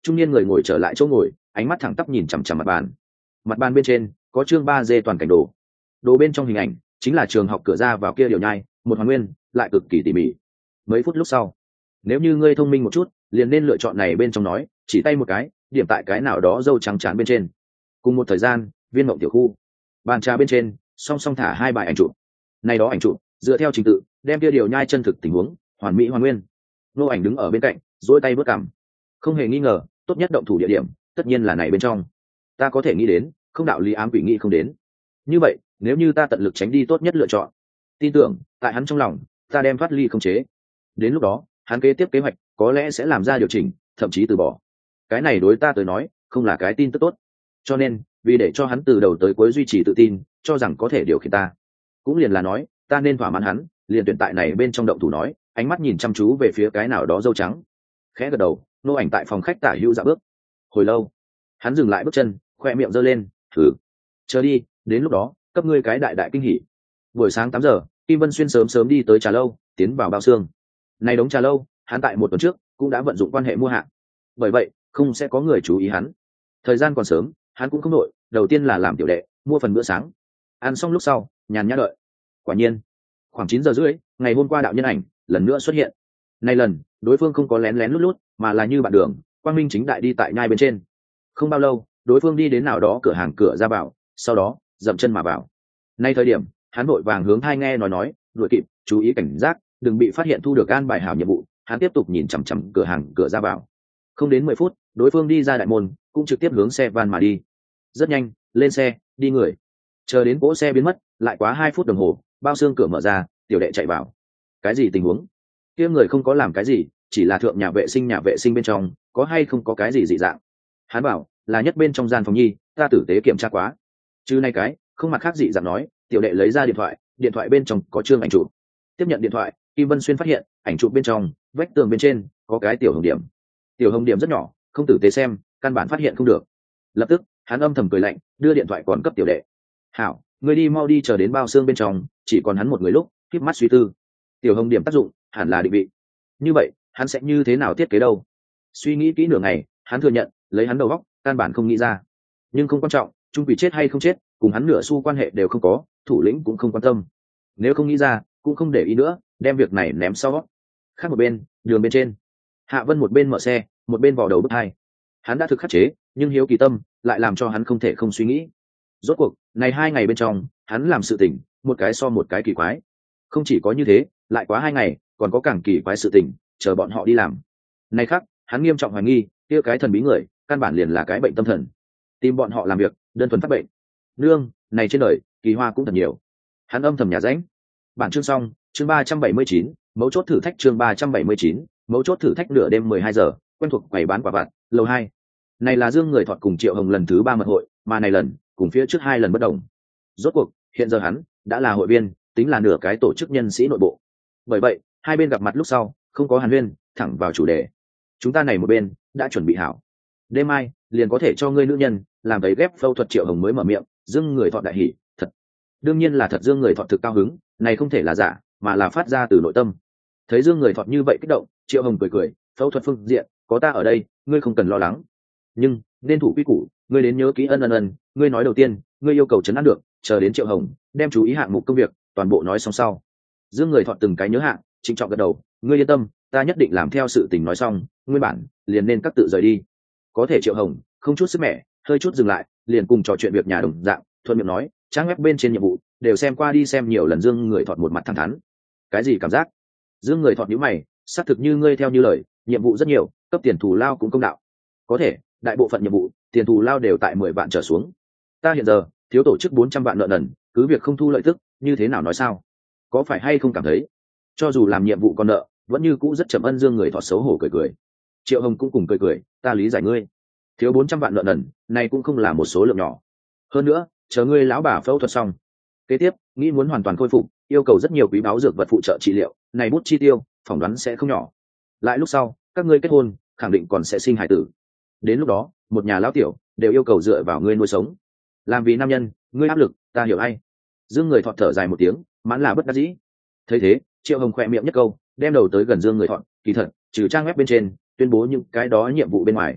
trung niên người ngồi trở lại chỗ ngồi, ánh mắt thẳng tắp nhìn chằm chằm mặt bàn bên trên có chương 3D toàn cảnh đồ bên trong hình ảnh chính là trường học cửa ra vào kia điều nhai, một hoàn nguyên lại cực kỳ tỉ mỉ. Mấy phút lúc sau, nếu như ngươi thông minh một chút liền nên lựa chọn này bên trong nói, chỉ tay một cái điểm tại cái nào đó dâu trắng trán bên trên. Cùng một thời gian, viên mộng tiểu khu bàn trà bên trên song song thả 2 bài ảnh chụp. Này đó ảnh chụp dựa theo trình tự đem kia điều nhai chân thực tình huống hoàn mỹ hoàn nguyên. Nô Ảnh đứng ở bên cạnh duỗi tay vớt cằm, không hề nghi ngờ tốt nhất động thủ địa điểm tất nhiên là này bên trong. Ta có thể nghĩ đến, không đạo lý ám quỷ nghĩ không đến. Như vậy nếu như ta tận lực tránh đi tốt nhất lựa chọn, tin tưởng tại hắn trong lòng ta đem thoát ly không chế. Đến lúc đó hắn kế tiếp kế hoạch có lẽ sẽ làm ra điều chỉnh, thậm chí từ bỏ. Cái này đối ta tới nói không là cái tin tức tốt, cho nên vì để cho hắn từ đầu tới cuối duy trì tự tin cho rằng có thể điều khiển ta, cũng liền là nói ta nên thỏa mãn hắn, liền tuyển tại này bên trong động thủ nói, ánh mắt nhìn chăm chú về phía cái nào đó dâu trắng. Khẽ gật đầu, Nô Ảnh tại phòng khách tả hữu dạo bước. Hồi lâu hắn dừng lại bước chân, khoe miệng giơ lên, thử chờ đi, đến lúc đó cấp ngươi cái đại đại kinh hỉ. Buổi sáng 8 giờ, Kim Vân Xuyên sớm sớm đi tới trà lâu, tiến vào bao xương. Này đống trà lâu hắn tại 1 tuần trước cũng đã vận dụng quan hệ mua hạ, bởi vậy không sẽ có người chú ý hắn. Thời gian còn sớm, hắn cũng không nội, đầu tiên là làm tiểu đệ mua phần bữa sáng, ăn xong lúc sau nhàn nhã đợi. Quả nhiên khoảng 9 giờ rưỡi, ngày hôm qua đạo nhân ảnh lần nữa xuất hiện. Này lần đối phương không có lén lén lút lút, mà là như bạn đường quang minh chính đại đi tại nhai bên trên. Không bao lâu đối phương đi đến nào đó cửa hàng cửa ra vào, sau đó dậm chân mà vào. Nay thời điểm hắn vội vàng hướng hai nghe nói đuổi kịp, chú ý cảnh giác đừng bị phát hiện thu được an bài hảo nhiệm vụ. Hắn tiếp tục nhìn chằm chằm cửa hàng cửa ra vào. Không đến 10 phút đối phương đi ra đại môn, cũng trực tiếp hướng xe van mà đi. Rất nhanh lên xe đi người, chờ đến cỗ xe biến mất lại quá 2 phút đồng hồ, bao xương cửa mở ra, tiểu đệ chạy vào. Cái gì tình huống? Kia người không có làm cái gì, chỉ là thượng nhà vệ sinh bên trong có hay không có cái gì dị dạng. Hắn bảo là nhất bên trong gian phòng nhi, ta tử tế kiểm tra quá, chứ này cái không mặt khác dị dạng. Nói tiểu đệ lấy ra điện thoại bên trong có chương ảnh chụp. Tiếp nhận điện thoại, Kim Vân Xuyên phát hiện ảnh chụp bên trong vách tường bên trên có cái tiểu hồng điểm rất nhỏ, không tử tế xem căn bản phát hiện không được. Lập tức hắn âm thầm cười lạnh, đưa điện thoại còn cấp tiểu đệ. Hảo, người đi mau đi, chờ đến bao xương bên trong chỉ còn hắn một người lúc, khép mắt suy tư. Tiểu hồng điểm tác dụng hẳn là định vị, như vậy hắn sẽ như thế nào thiết kế đâu? Suy nghĩ kỹ nửa ngày, hắn thừa nhận lấy hắn đầu óc căn bản không nghĩ ra. Nhưng không quan trọng, trung quỷ chết hay không chết cùng hắn nửa xu quan hệ đều không có, thủ lĩnh cũng không quan tâm. Nếu không nghĩ ra cũng không để ý nữa, đem việc này ném sau. Khác một bên đường bên trên, Hạ Vân một bên mở xe một bên vò đầu bứt tai. Hắn đã thực khắc chế, nhưng hiếu kỳ tâm lại làm cho hắn không thể không suy nghĩ. Rốt cuộc này 2 ngày bên trong hắn làm sự tình một cái so một cái kỳ quái. Không chỉ có như thế, lại quá 2 ngày còn có càng kỳ quái sự tình chờ bọn họ đi làm. Này khác hắn nghiêm trọng hoài nghi kia cái thần bí người căn bản liền là cái bệnh tâm thần, tìm bọn họ làm việc đơn thuần phát bệnh. Nương, này trên đời kỳ hoa cũng thật nhiều. Hắn âm thầm nhà rãnh. Bản chương xong, chương 379, mấu chốt thử thách. Chương 379, mấu chốt thử thách. Nửa đêm 12 giờ, quen thuộc quầy bán quả vặt lầu 2. Này là Dương Người Thọt cùng Triệu Hồng lần thứ 3 mật hội, mà này lần cùng phía trước 2 lần bất đồng. Rốt cuộc hiện giờ hắn đã là hội viên, tính là nửa cái tổ chức nhân sĩ nội bộ. Bởi vậy hai bên gặp mặt lúc sau không có hàn huyên, thẳng vào chủ đề. Chúng ta này một bên đã chuẩn bị hảo, đêm mai liền có thể cho ngươi nữ nhân làm tấy ghép phẫu thuật. Triệu Hồng mới mở miệng. Dương Người Thọt đại hỉ, thật, đương nhiên là thật. Dương Người Thọt thực cao hứng, này không thể là giả, mà là phát ra từ nội tâm. Thấy Dương Người Thọt như vậy kích động, Triệu Hồng cười, phẫu thuật phương diện có ta ở đây, ngươi không cần lo lắng. Nhưng nên thủ quy củ, ngươi đến nhớ kỹ. Ân. Ngươi nói đầu tiên ngươi yêu cầu chấn an được, chờ đến Triệu Hồng đem chú ý hạng mục công việc toàn bộ nói xong sau. Dương Người Thọt từng cái nhớ hạng, trịnh trọng gật đầu. Ngươi yên tâm, ta nhất định làm theo sự tình nói xong, nguyên bản liền nên các tự rời đi. Có thể Triệu Hồng không chút sức mẻ, hơi chút dừng lại liền cùng trò chuyện việc nhà đồng dạng, thuận miệng nói trang web bên trên nhiệm vụ đều xem qua đi xem nhiều lần. Dương Người Thọt một mặt thẳng thắn. Cái gì cảm giác? Dương Người Thọt nhíu mày, xác thực như ngươi theo như lời, nhiệm vụ rất nhiều, cấp tiền thù lao cũng công đạo. Có thể đại bộ phận nhiệm vụ tiền thù lao đều tại 10 vạn trở xuống. Ta hiện giờ thiếu tổ chức 400 vạn nợ nần, cứ việc không thu lợi tức, như thế nào nói sao? Có phải hay không cảm thấy cho dù làm nhiệm vụ còn nợ vẫn như cũ rất chậm? Ân. Dương Người Thọt xấu hổ cười. Triệu Hồng cũng cùng cười. Ta lý giải ngươi, thiếu 400 vạn nợ nần này cũng không là một số lượng nhỏ. Hơn nữa chờ ngươi lão bà phẫu thuật xong, kế tiếp nghĩ muốn hoàn toàn khôi phục yêu cầu rất nhiều quý báu dược vật phụ trợ trị liệu, này bút chi tiêu phỏng đoán sẽ không nhỏ. Lại lúc sau các ngươi kết hôn khẳng định còn sẽ sinh hải tử, đến lúc đó một nhà lão tiểu đều yêu cầu dựa vào ngươi nuôi sống. Làm vì nam nhân ngươi áp lực ta hiểu ai. Dương Người Thọt thở dài một tiếng, mãn là bất đắc dĩ. Thấy thế Triệu Hồng khỏe miệng nhất câu, đem đầu tới gần Dương Người Thọt. Kỳ thật trừ trang web bên trên tuyên bố những cái đó nhiệm vụ bên ngoài,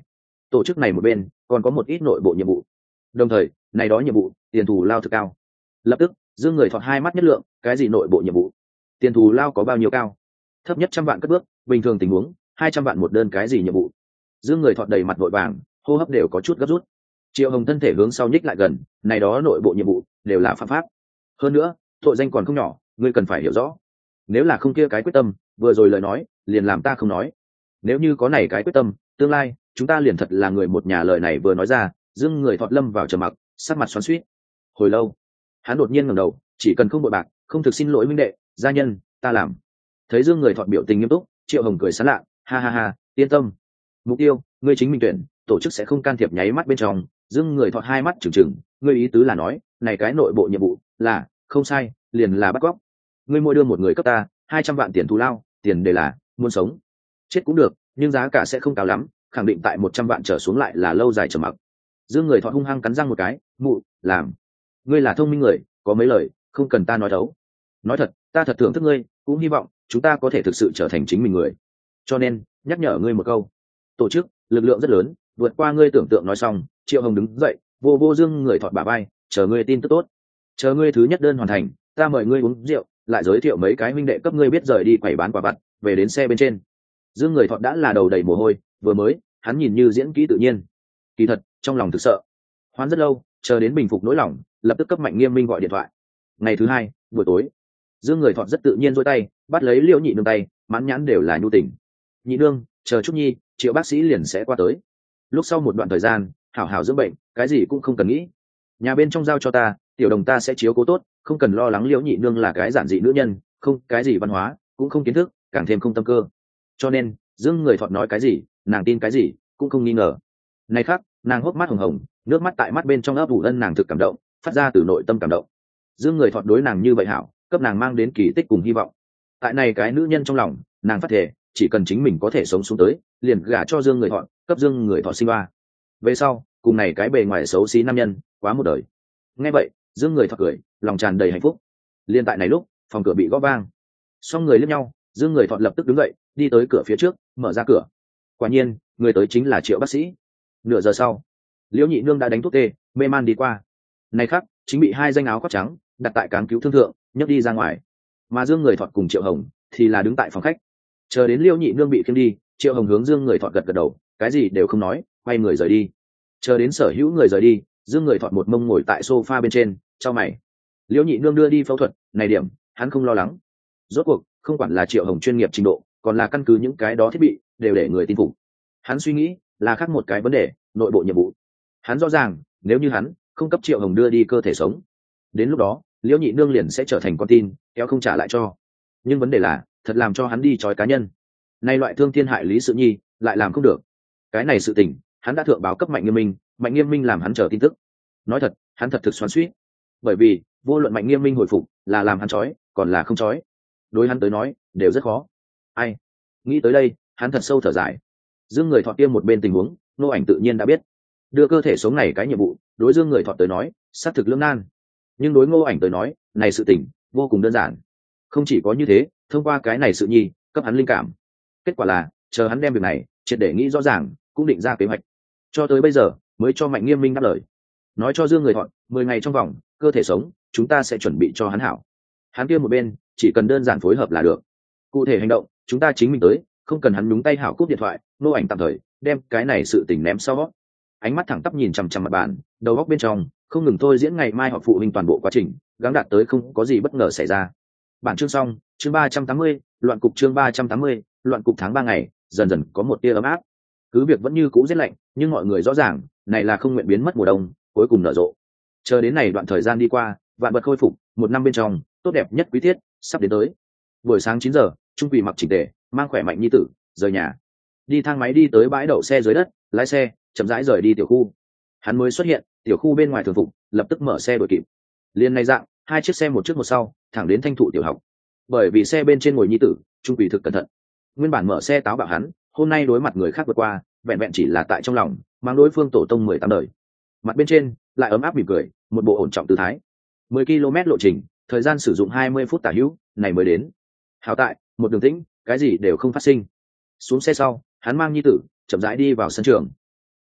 tổ chức này một bên còn có một ít nội bộ nhiệm vụ, đồng thời này đó nhiệm vụ tiền thù lao thực cao. Lập tức Dương Người Thọt hai mắt nhất lượng, cái gì nội bộ nhiệm vụ, tiền thù lao có bao nhiêu cao? Thấp nhất 100 vạn cất bước, bình thường tình huống 200 vạn một đơn, cái gì nhiệm vụ? Dương Người Thọt đầy mặt vội vàng, hô hấp đều có chút gấp rút. Triệu Hồng thân thể hướng sau nhích lại gần, này đó nội bộ nhiệm vụ đều là phạm pháp, hơn nữa tội danh còn không nhỏ, ngươi cần phải hiểu rõ. Nếu là không kia cái quyết tâm, vừa rồi lời nói liền làm ta không nói. Nếu như có này cái quyết tâm, tương lai chúng ta liền thật là người một nhà. Lời này vừa nói ra, Dương Người Thọt lâm vào trầm mặc, sắc mặt xoắn xuýt. Hồi lâu hắn đột nhiên ngẩng đầu, chỉ cần không bội bạc, không thực xin lỗi huynh đệ gia nhân, ta làm. Thấy Dương Người Thọt biểu tình nghiêm túc, Triệu Hồng cười sảng lạ, ha ha ha, yên tâm, mục tiêu ngươi chính mình tuyển, tổ chức sẽ không can thiệp. Nháy mắt bên trong, Dương Người Thọt hai mắt trừng trừng, ngươi ý tứ là nói này cái nội bộ nhiệm vụ là không sai, liền là bắt cóc. Ngươi mua đưa một người cấp ta 200 vạn tiền thù lao, tiền đề là muốn sống chết cũng được, nhưng giá cả sẽ không cao lắm, khẳng định tại 100 vạn trở xuống lại là lâu dài trầm mặc. Dương Người Thọt hung hăng cắn răng một cái, mụ làm, ngươi là thông minh người, có mấy lời không cần ta nói thấu. Nói thật, ta thật thưởng thức ngươi, cũng hy vọng chúng ta có thể thực sự trở thành chính mình người, cho nên nhắc nhở ngươi một câu, tổ chức lực lượng rất lớn, vượt qua ngươi tưởng tượng. Nói xong, Triệu Hồng đứng dậy, vô vô Dương Người Thọt bả vai, chờ ngươi tin tức tốt, chờ ngươi thứ nhất đơn hoàn thành, ta mời ngươi uống rượu, lại giới thiệu mấy cái huynh đệ cấp ngươi biết rời đi quầy bán quả vặt, về đến xe bên trên. Dương Người Thọt đã là đầu đầy mồ hôi, vừa mới hắn nhìn như diễn kỹ tự nhiên, kỳ thật trong lòng thực sợ. Hoán rất lâu, chờ đến bình phục nỗi lòng, lập tức cấp Mạnh Nghiêm Minh gọi điện thoại. Ngày thứ hai buổi tối, Dương Người Thọt rất tự nhiên giơ tay bắt lấy Liễu Nhị Nương tay, mãn nhãn đều là nhu tình. Nhị Nương, chờ chút nhi, Triệu bác sĩ liền sẽ qua tới. Lúc sau một đoạn thời gian hảo hảo dưỡng bệnh, cái gì cũng không cần nghĩ, nhà bên trong giao cho ta, tiểu đồng ta sẽ chiếu cố tốt, không cần lo lắng. Liễu Nhị Nương là cái giản dị nữ nhân, không cái gì văn hóa, cũng không kiến thức, càng thêm không tâm cơ, cho nên Dương Người Thọt nói cái gì nàng tin cái gì, cũng không nghi ngờ. Này khác, nàng hốc mắt hồng hồng, nước mắt tại mắt bên trong ấp ủ ân, nàng thực cảm động, phát ra từ nội tâm cảm động. Dương Người Thọt đối nàng như vậy hảo, cấp nàng mang đến kỳ tích cùng hy vọng. Tại này cái nữ nhân trong lòng, nàng phát thể chỉ cần chính mình có thể sống xuống tới, liền gả cho Dương Người Thọt, cấp Dương Người Thọt sinh ba. Về sau cùng này cái bề ngoài xấu xí nam nhân quá một đời. Nghe vậy, Dương Người Thọt cười, lòng tràn đầy hạnh phúc. Liên tại này lúc, phòng cửa bị gõ vang, song người liếc nhau, Dương Người Thọt lập tức đứng dậy, đi tới cửa phía trước, mở ra cửa. Quả nhiên người tới chính là Triệu bác sĩ. Nửa giờ sau, Liễu Nhị Nương đã đánh thuốc tê, mê man đi qua. Này khác chính bị hai danh áo khoác trắng đặt tại cáng cứu thương thượng, nhấc đi ra ngoài. Mà Dương Người Thọt cùng Triệu Hồng thì là đứng tại phòng khách, chờ đến Liễu Nhị Nương bị khiêng đi, Triệu Hồng hướng Dương Người Thọt gật gật đầu, cái gì đều không nói, quay người rời đi. Chờ đến sở hữu người rời đi, Dương Người Thọt một mông ngồi tại sofa bên trên, chau mày. Liễu Nhị Nương đưa đi phẫu thuật, này điểm hắn không lo lắng. Rốt cuộc không quản là Triệu Hồng chuyên nghiệp trình độ, còn là căn cứ những cái đó thiết bị, đều để người tin phục. Hắn suy nghĩ là khác một cái vấn đề, nội bộ nhiệm vụ. Hắn rõ ràng, nếu như hắn không cấp Triệu Hồng đưa đi cơ thể sống, đến lúc đó Liễu Nhị Nương liền sẽ trở thành con tin, kéo không trả lại cho. Nhưng vấn đề là, thật làm cho hắn đi trói cá nhân, nay loại thương thiên hại lý sự nhi lại làm không được. Cái này sự tình hắn đã thượng báo cấp Mạnh Nghiêm Minh, Mạnh Nghiêm Minh làm hắn chờ tin tức. Nói thật, hắn thật thực xoắn xuýt, bởi vì vô luận Mạnh Nghiêm Minh hồi phục là làm hắn trói, còn là không trói, đối hắn tới nói đều rất khó. Ai nghĩ tới đây, hắn thật sâu thở dài. Dương Người Thọt tiêm một bên tình huống, Ngô Ảnh tự nhiên đã biết. Đưa cơ thể sống này cái nhiệm vụ, đối Dương Người Thọt tới nói xác thực lưỡng nan, nhưng đối Ngô Ảnh tới nói, này sự tình vô cùng đơn giản. Không chỉ có như thế, thông qua cái này sự nhi cấp hắn linh cảm. Kết quả là, chờ hắn đem việc này triệt để nghĩ rõ ràng, cũng định ra kế hoạch. Cho tới bây giờ mới cho Mạnh Nghiêm Minh đáp lời, nói cho Dương Người Thọt 10 ngày trong vòng, cơ thể sống chúng ta sẽ chuẩn bị cho hắn hảo. Hắn kia một bên chỉ cần đơn giản phối hợp là được, cụ thể hành động chúng ta chính mình tới, không cần hắn nhúng tay. Hảo, cúp điện thoại, Ngô Ảnh tạm thời đem cái này sự tình ném sau. Ánh mắt thẳng tắp nhìn chằm chằm mặt bàn, đầu góc bên trong không ngừng thôi diễn ngày mai họp phụ huynh toàn bộ quá trình, gắng đạt tới không có gì bất ngờ xảy ra. Bản chương xong, chương 380, loạn cục. Chương 380, loạn cục. Tháng 3 ngày dần dần có một tia ấm áp. Cứ việc vẫn như cũ rét lạnh, nhưng mọi người rõ ràng này là không nguyện biến mất mùa đông cuối cùng nở rộ. Chờ đến này đoạn thời gian đi qua, vạn vật khôi phục, một năm bên trong tốt đẹp nhất quý tiết sắp đến tới. Buổi sáng 9 giờ, Trung Quỳ mặc chỉnh tề, mang khỏe mạnh nhi tử rời nhà, đi thang máy đi tới bãi đậu xe dưới đất, lái xe chậm rãi rời đi tiểu khu. Hắn mới xuất hiện, tiểu khu bên ngoài thường phục lập tức mở xe đuổi kịp. Liên này dạng, hai chiếc xe một trước một sau, thẳng đến Thanh Thụ tiểu học. Bởi vì xe bên trên ngồi nhi tử, Trung Quỳ thực cẩn thận. Nguyên bản mở xe táo bạo hắn, hôm nay đối mặt người khác vượt qua, vẹn vẹn chỉ là tại trong lòng mang đối phương tổ tông 18 đời. Mặt bên trên lại ấm áp mỉm cười, một bộ ổn trọng tư thái. 10 km lộ trình, thời gian sử dụng 20 phút tả hữu, này mới đến. Hảo tại một đường tĩnh, cái gì đều không phát sinh. Xuống xe sau, hắn mang nhi tử chậm rãi đi vào sân trường.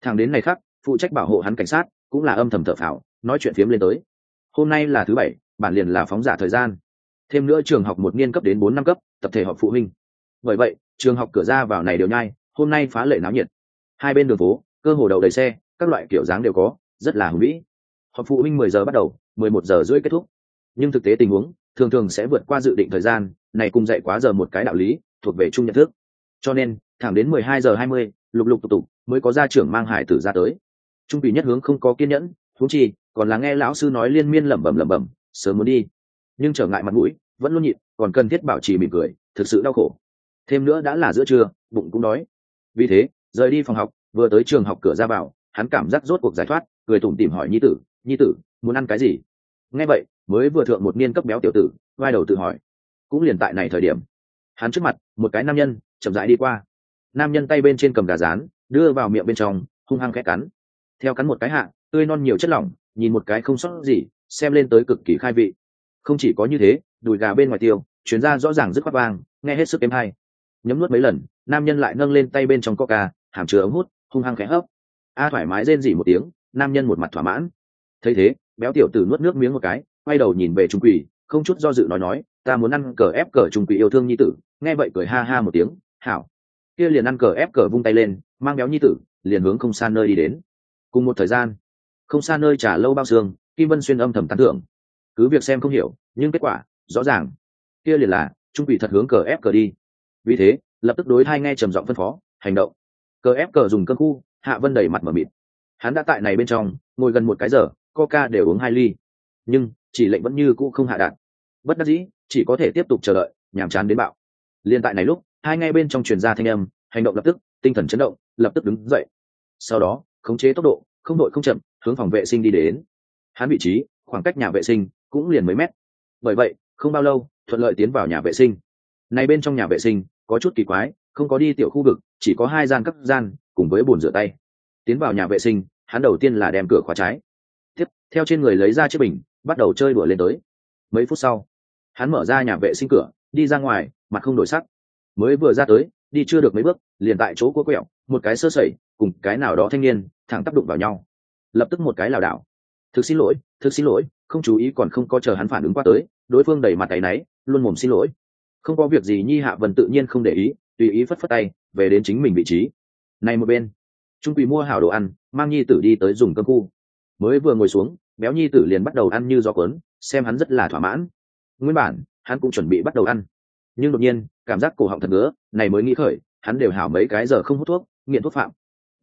Thằng đến này khác, phụ trách bảo hộ hắn cảnh sát cũng là âm thầm thở phào, nói chuyện phiếm lên tới. Hôm nay là thứ bảy, bản liền là phóng giả thời gian, thêm nữa trường học một niên cấp đến 4 năm cấp tập thể họp phụ huynh. Bởi vậy trường học cửa ra vào này đều nhai, hôm nay phá lệ náo nhiệt. Hai bên đường phố cơ hồ đầu đầy xe, các loại kiểu dáng đều có, rất là hùng vĩ. Họp phụ huynh 10 giờ bắt đầu, 11 giờ rưỡi kết thúc. Nhưng thực tế tình huống thường thường sẽ vượt qua dự định thời gian, này cùng dạy quá giờ một cái đạo lý, thuộc về chung nhận thức. Cho nên thẳng đến 12 giờ 20, lục lục tục tục mới có gia trưởng mang hải tử ra tới. Trung Bì nhất hướng không có kiên nhẫn, huống chi còn là nghe lão sư nói liên miên lẩm bẩm, sớm muốn đi, nhưng trở ngại mặt mũi vẫn luôn nhịn, còn cần thiết bảo trì mỉm cười, thực sự đau khổ. Thêm nữa đã là giữa trưa, bụng cũng đói. Vì thế rời đi phòng học, vừa tới trường học cửa ra vào, hắn cảm giác rốt cuộc giải thoát, cười tủm tỉm hỏi nhi tử muốn ăn cái gì. Nghe vậy mới vừa thượng một niên cấp béo tiểu tử vai đầu tự hỏi. Cũng liền tại này thời điểm, hắn trước mặt một cái nam nhân chậm rãi đi qua. Nam nhân tay bên trên cầm gà rán, đưa vào miệng bên trong, hung hăng khẽ cắn. Theo cắn một cái hạ, tươi non nhiều chất lỏng, nhìn một cái không sót gì, xem lên tới cực kỳ khai vị. Không chỉ có như thế, đùi gà bên ngoài tiêu chuyến ra rõ ràng dứt khoát vang, nghe hết sức êm hay. Nhấm nuốt mấy lần, nam nhân lại nâng lên tay bên trong coca hàm chứa ống hút, hung hăng khẽ hấp. Thoải mái rên rỉ một tiếng, nam nhân một mặt thỏa mãn. Thấy thế béo tiểu tử nuốt nước miếng một cái, quay đầu nhìn về Trung Quỷ, không chút do dự nói ta muốn ăn cờ ép cờ. Trung Quỷ yêu thương nhi tử, nghe vậy cười ha ha một tiếng, hảo. Kia liền ăn cờ ép cờ, vung tay lên mang béo nhi tử liền hướng không xa nơi đi đến. Cùng một thời gian, không xa nơi Trà Lâu bao xương, Kim Vân Xuyên âm thầm tán thưởng. Cứ việc xem không hiểu, nhưng kết quả rõ ràng. Kia liền là Trung Quỷ thật hướng cờ ép cờ đi. Vì thế lập tức đối thay nghe trầm giọng phân phó hành động. Cờ ép cờ dùng cơm khu, Hạ Vân đầy mặt mở mịt. Hắn đã tại này bên trong ngồi gần một cái giờ, coca đều uống 2 ly, nhưng chỉ lệnh vẫn như cũ không hạ đạn. Bất đắc dĩ chỉ có thể tiếp tục chờ đợi, nhàm chán đến bạo. Liên tại này lúc, hai ngay bên trong truyền ra thanh âm, hành động lập tức, tinh thần chấn động, lập tức đứng dậy. Sau đó khống chế tốc độ, không đội không chậm, hướng phòng vệ sinh đi đến. Hắn vị trí khoảng cách nhà vệ sinh cũng liền mấy mét, bởi vậy không bao lâu thuận lợi tiến vào nhà vệ sinh. Này bên trong nhà vệ sinh có chút kỳ quái, không có đi tiểu khu vực, chỉ có 2 gian cấp gian cùng với bồn rửa tay. Tiến vào nhà vệ sinh, hắn đầu tiên là đem cửa khóa trái, tiếp theo trên người lấy ra chiếc bình, bắt đầu chơi đùa lên tới. Mấy phút sau, hắn mở ra nhà vệ sinh cửa, đi ra ngoài, mặt không đổi sắc. Mới vừa ra tới, đi chưa được mấy bước, liền tại chỗ cua quẹo, một cái sơ sẩy cùng cái nào đó thanh niên thẳng tác đụng vào nhau, lập tức một cái lảo đảo. Thực xin lỗi, không chú ý, còn không có chờ hắn phản ứng qua tới, đối phương đầy mặt áy náy, luôn mồm xin lỗi. Không có việc gì nhi. Hạ Vân tự nhiên không để ý, tùy ý phất phất tay, về đến chính mình vị trí. Này một bên, Trung Quỳ mua hảo đồ ăn, mang nhi tử đi tới dùng cơm khu. Mới vừa ngồi xuống, béo nhi tử liền bắt đầu ăn như gió cuốn, xem hắn rất là thỏa mãn. Nguyên bản hắn cũng chuẩn bị bắt đầu ăn, nhưng đột nhiên cảm giác cổ họng thật ngứa, này mới nghĩ khởi hắn đều hảo mấy cái giờ không hút thuốc, nghiện thuốc phạm.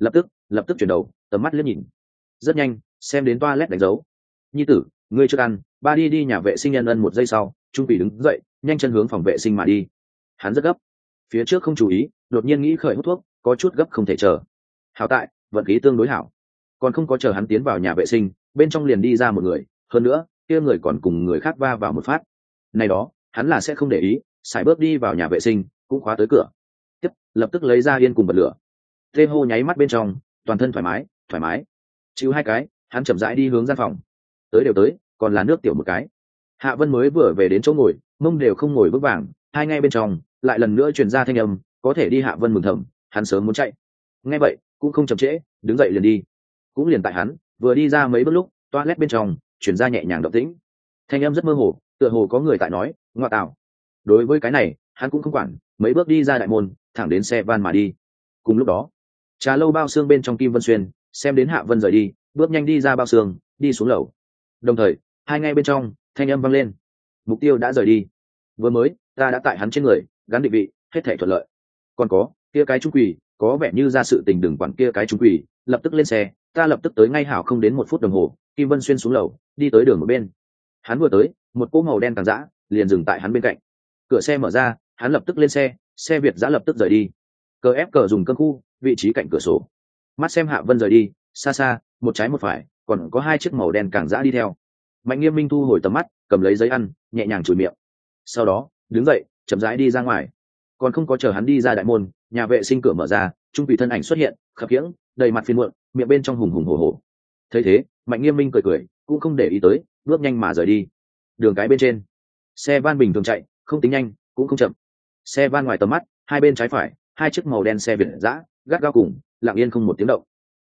Lập tức chuyển đầu, tầm mắt liếc nhìn, rất nhanh xem đến toilet đánh dấu. Nhi tử, ngươi chưa ăn, ba đi nhà vệ sinh. Nhân ân một giây sau, Trung Quỳ đứng dậy, nhanh chân hướng phòng vệ sinh mà đi. Hắn rất gấp, phía trước không chú ý, đột nhiên nghĩ khởi hút thuốc, có chút gấp không thể chờ. Hảo tại vận khí tương đối hảo, còn không có chờ hắn tiến vào nhà vệ sinh, bên trong liền đi ra một người, hơn nữa kia người còn cùng người khác va vào một phát. Này đó hắn là sẽ không để ý, sải bước đi vào nhà vệ sinh, cũng khóa tới cửa. Tiếp lập tức lấy ra yên cùng bật lửa. Tê hô nháy mắt bên trong, toàn thân thoải mái. Chịu 2 cái, hắn chậm rãi đi hướng gian phòng. Tới, còn là nước tiểu một cái. Hạ Vân mới vừa về đến chỗ ngồi, mông đều không ngồi vững vàng, hai ngay bên trong lại lần nữa truyền ra thanh âm, có thể đi. Hạ Vân mừng thầm, hắn sớm muốn chạy. Nghe vậy cũng không chậm trễ, đứng dậy liền đi. Cũng liền tại hắn vừa đi ra mấy bước lúc, toilet bên trong truyền ra nhẹ nhàng động tĩnh, thanh âm rất mơ hồ, tựa hồ có người tại nói ngoa tạo. Đối với cái này hắn cũng không quản, mấy bước đi ra đại môn, thẳng đến xe van mà đi. Cùng lúc đó, Trà Lâu bao xương bên trong Kim Vân Xuyên xem đến Hạ Vân rời đi, bước nhanh đi ra bao xương, đi xuống lầu. Đồng thời hai ngay bên trong thanh âm vang lên, mục tiêu đã rời đi, vừa mới ta đã tại hắn trên người gắn định vị, hết thảy thuận lợi. Còn có kia cái Trung Quỳ, có vẻ như ra sự tình, đừng quản kia cái Trung Quỳ, lập tức lên xe, ta lập tức tới ngay. Hảo không đến 1 phút đồng hồ, Kim Vân Xuyên xuống lầu, đi tới đường một bên. Hắn vừa tới, một cỗ màu đen càng dã liền dừng tại hắn bên cạnh. Cửa xe mở ra, hắn lập tức lên xe, xe Việt dã lập tức rời đi. Cờ ép cờ dùng cơm khu, vị trí cạnh cửa sổ. Mắt xem Hạ Vân rời đi, xa xa, một trái một phải, còn có 2 chiếc màu đen càng dã đi theo. Mạnh Nghiêm Minh thu hồi tầm mắt, cầm lấy giấy ăn, nhẹ nhàng chùi miệng. Sau đó đứng dậy, chậm rãi đi ra ngoài. Còn không có chờ hắn đi ra đại môn, nhà vệ sinh cửa mở ra, Trung Quỳ thân ảnh xuất hiện, khập khiễng, đầy mặt phiền muộn, miệng bên trong hùng hùng hổ hổ. Thấy thế Mạnh Nghiêm Minh cười, cũng không để ý tới, bước nhanh mà rời đi. Đường cái bên trên, xe van bình thường chạy, không tính nhanh cũng không chậm. Xe van ngoài tầm mắt, hai bên trái phải, 2 chiếc màu đen xe Việt dã gắt gao cùng, lặng yên không một tiếng động.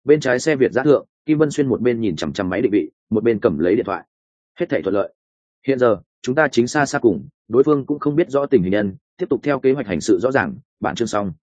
Bên trái xe Việt giã thượng, Kim Vân Xuyên một bên nhìn chằm chằm máy định vị, một bên cầm lấy điện thoại. Hết thảy thuận lợi. Hiện giờ chúng ta chính xa xa cùng, đối phương cũng không biết rõ tình hình nhân, tiếp tục theo kế hoạch hành sự rõ ràng. Bản chương xong.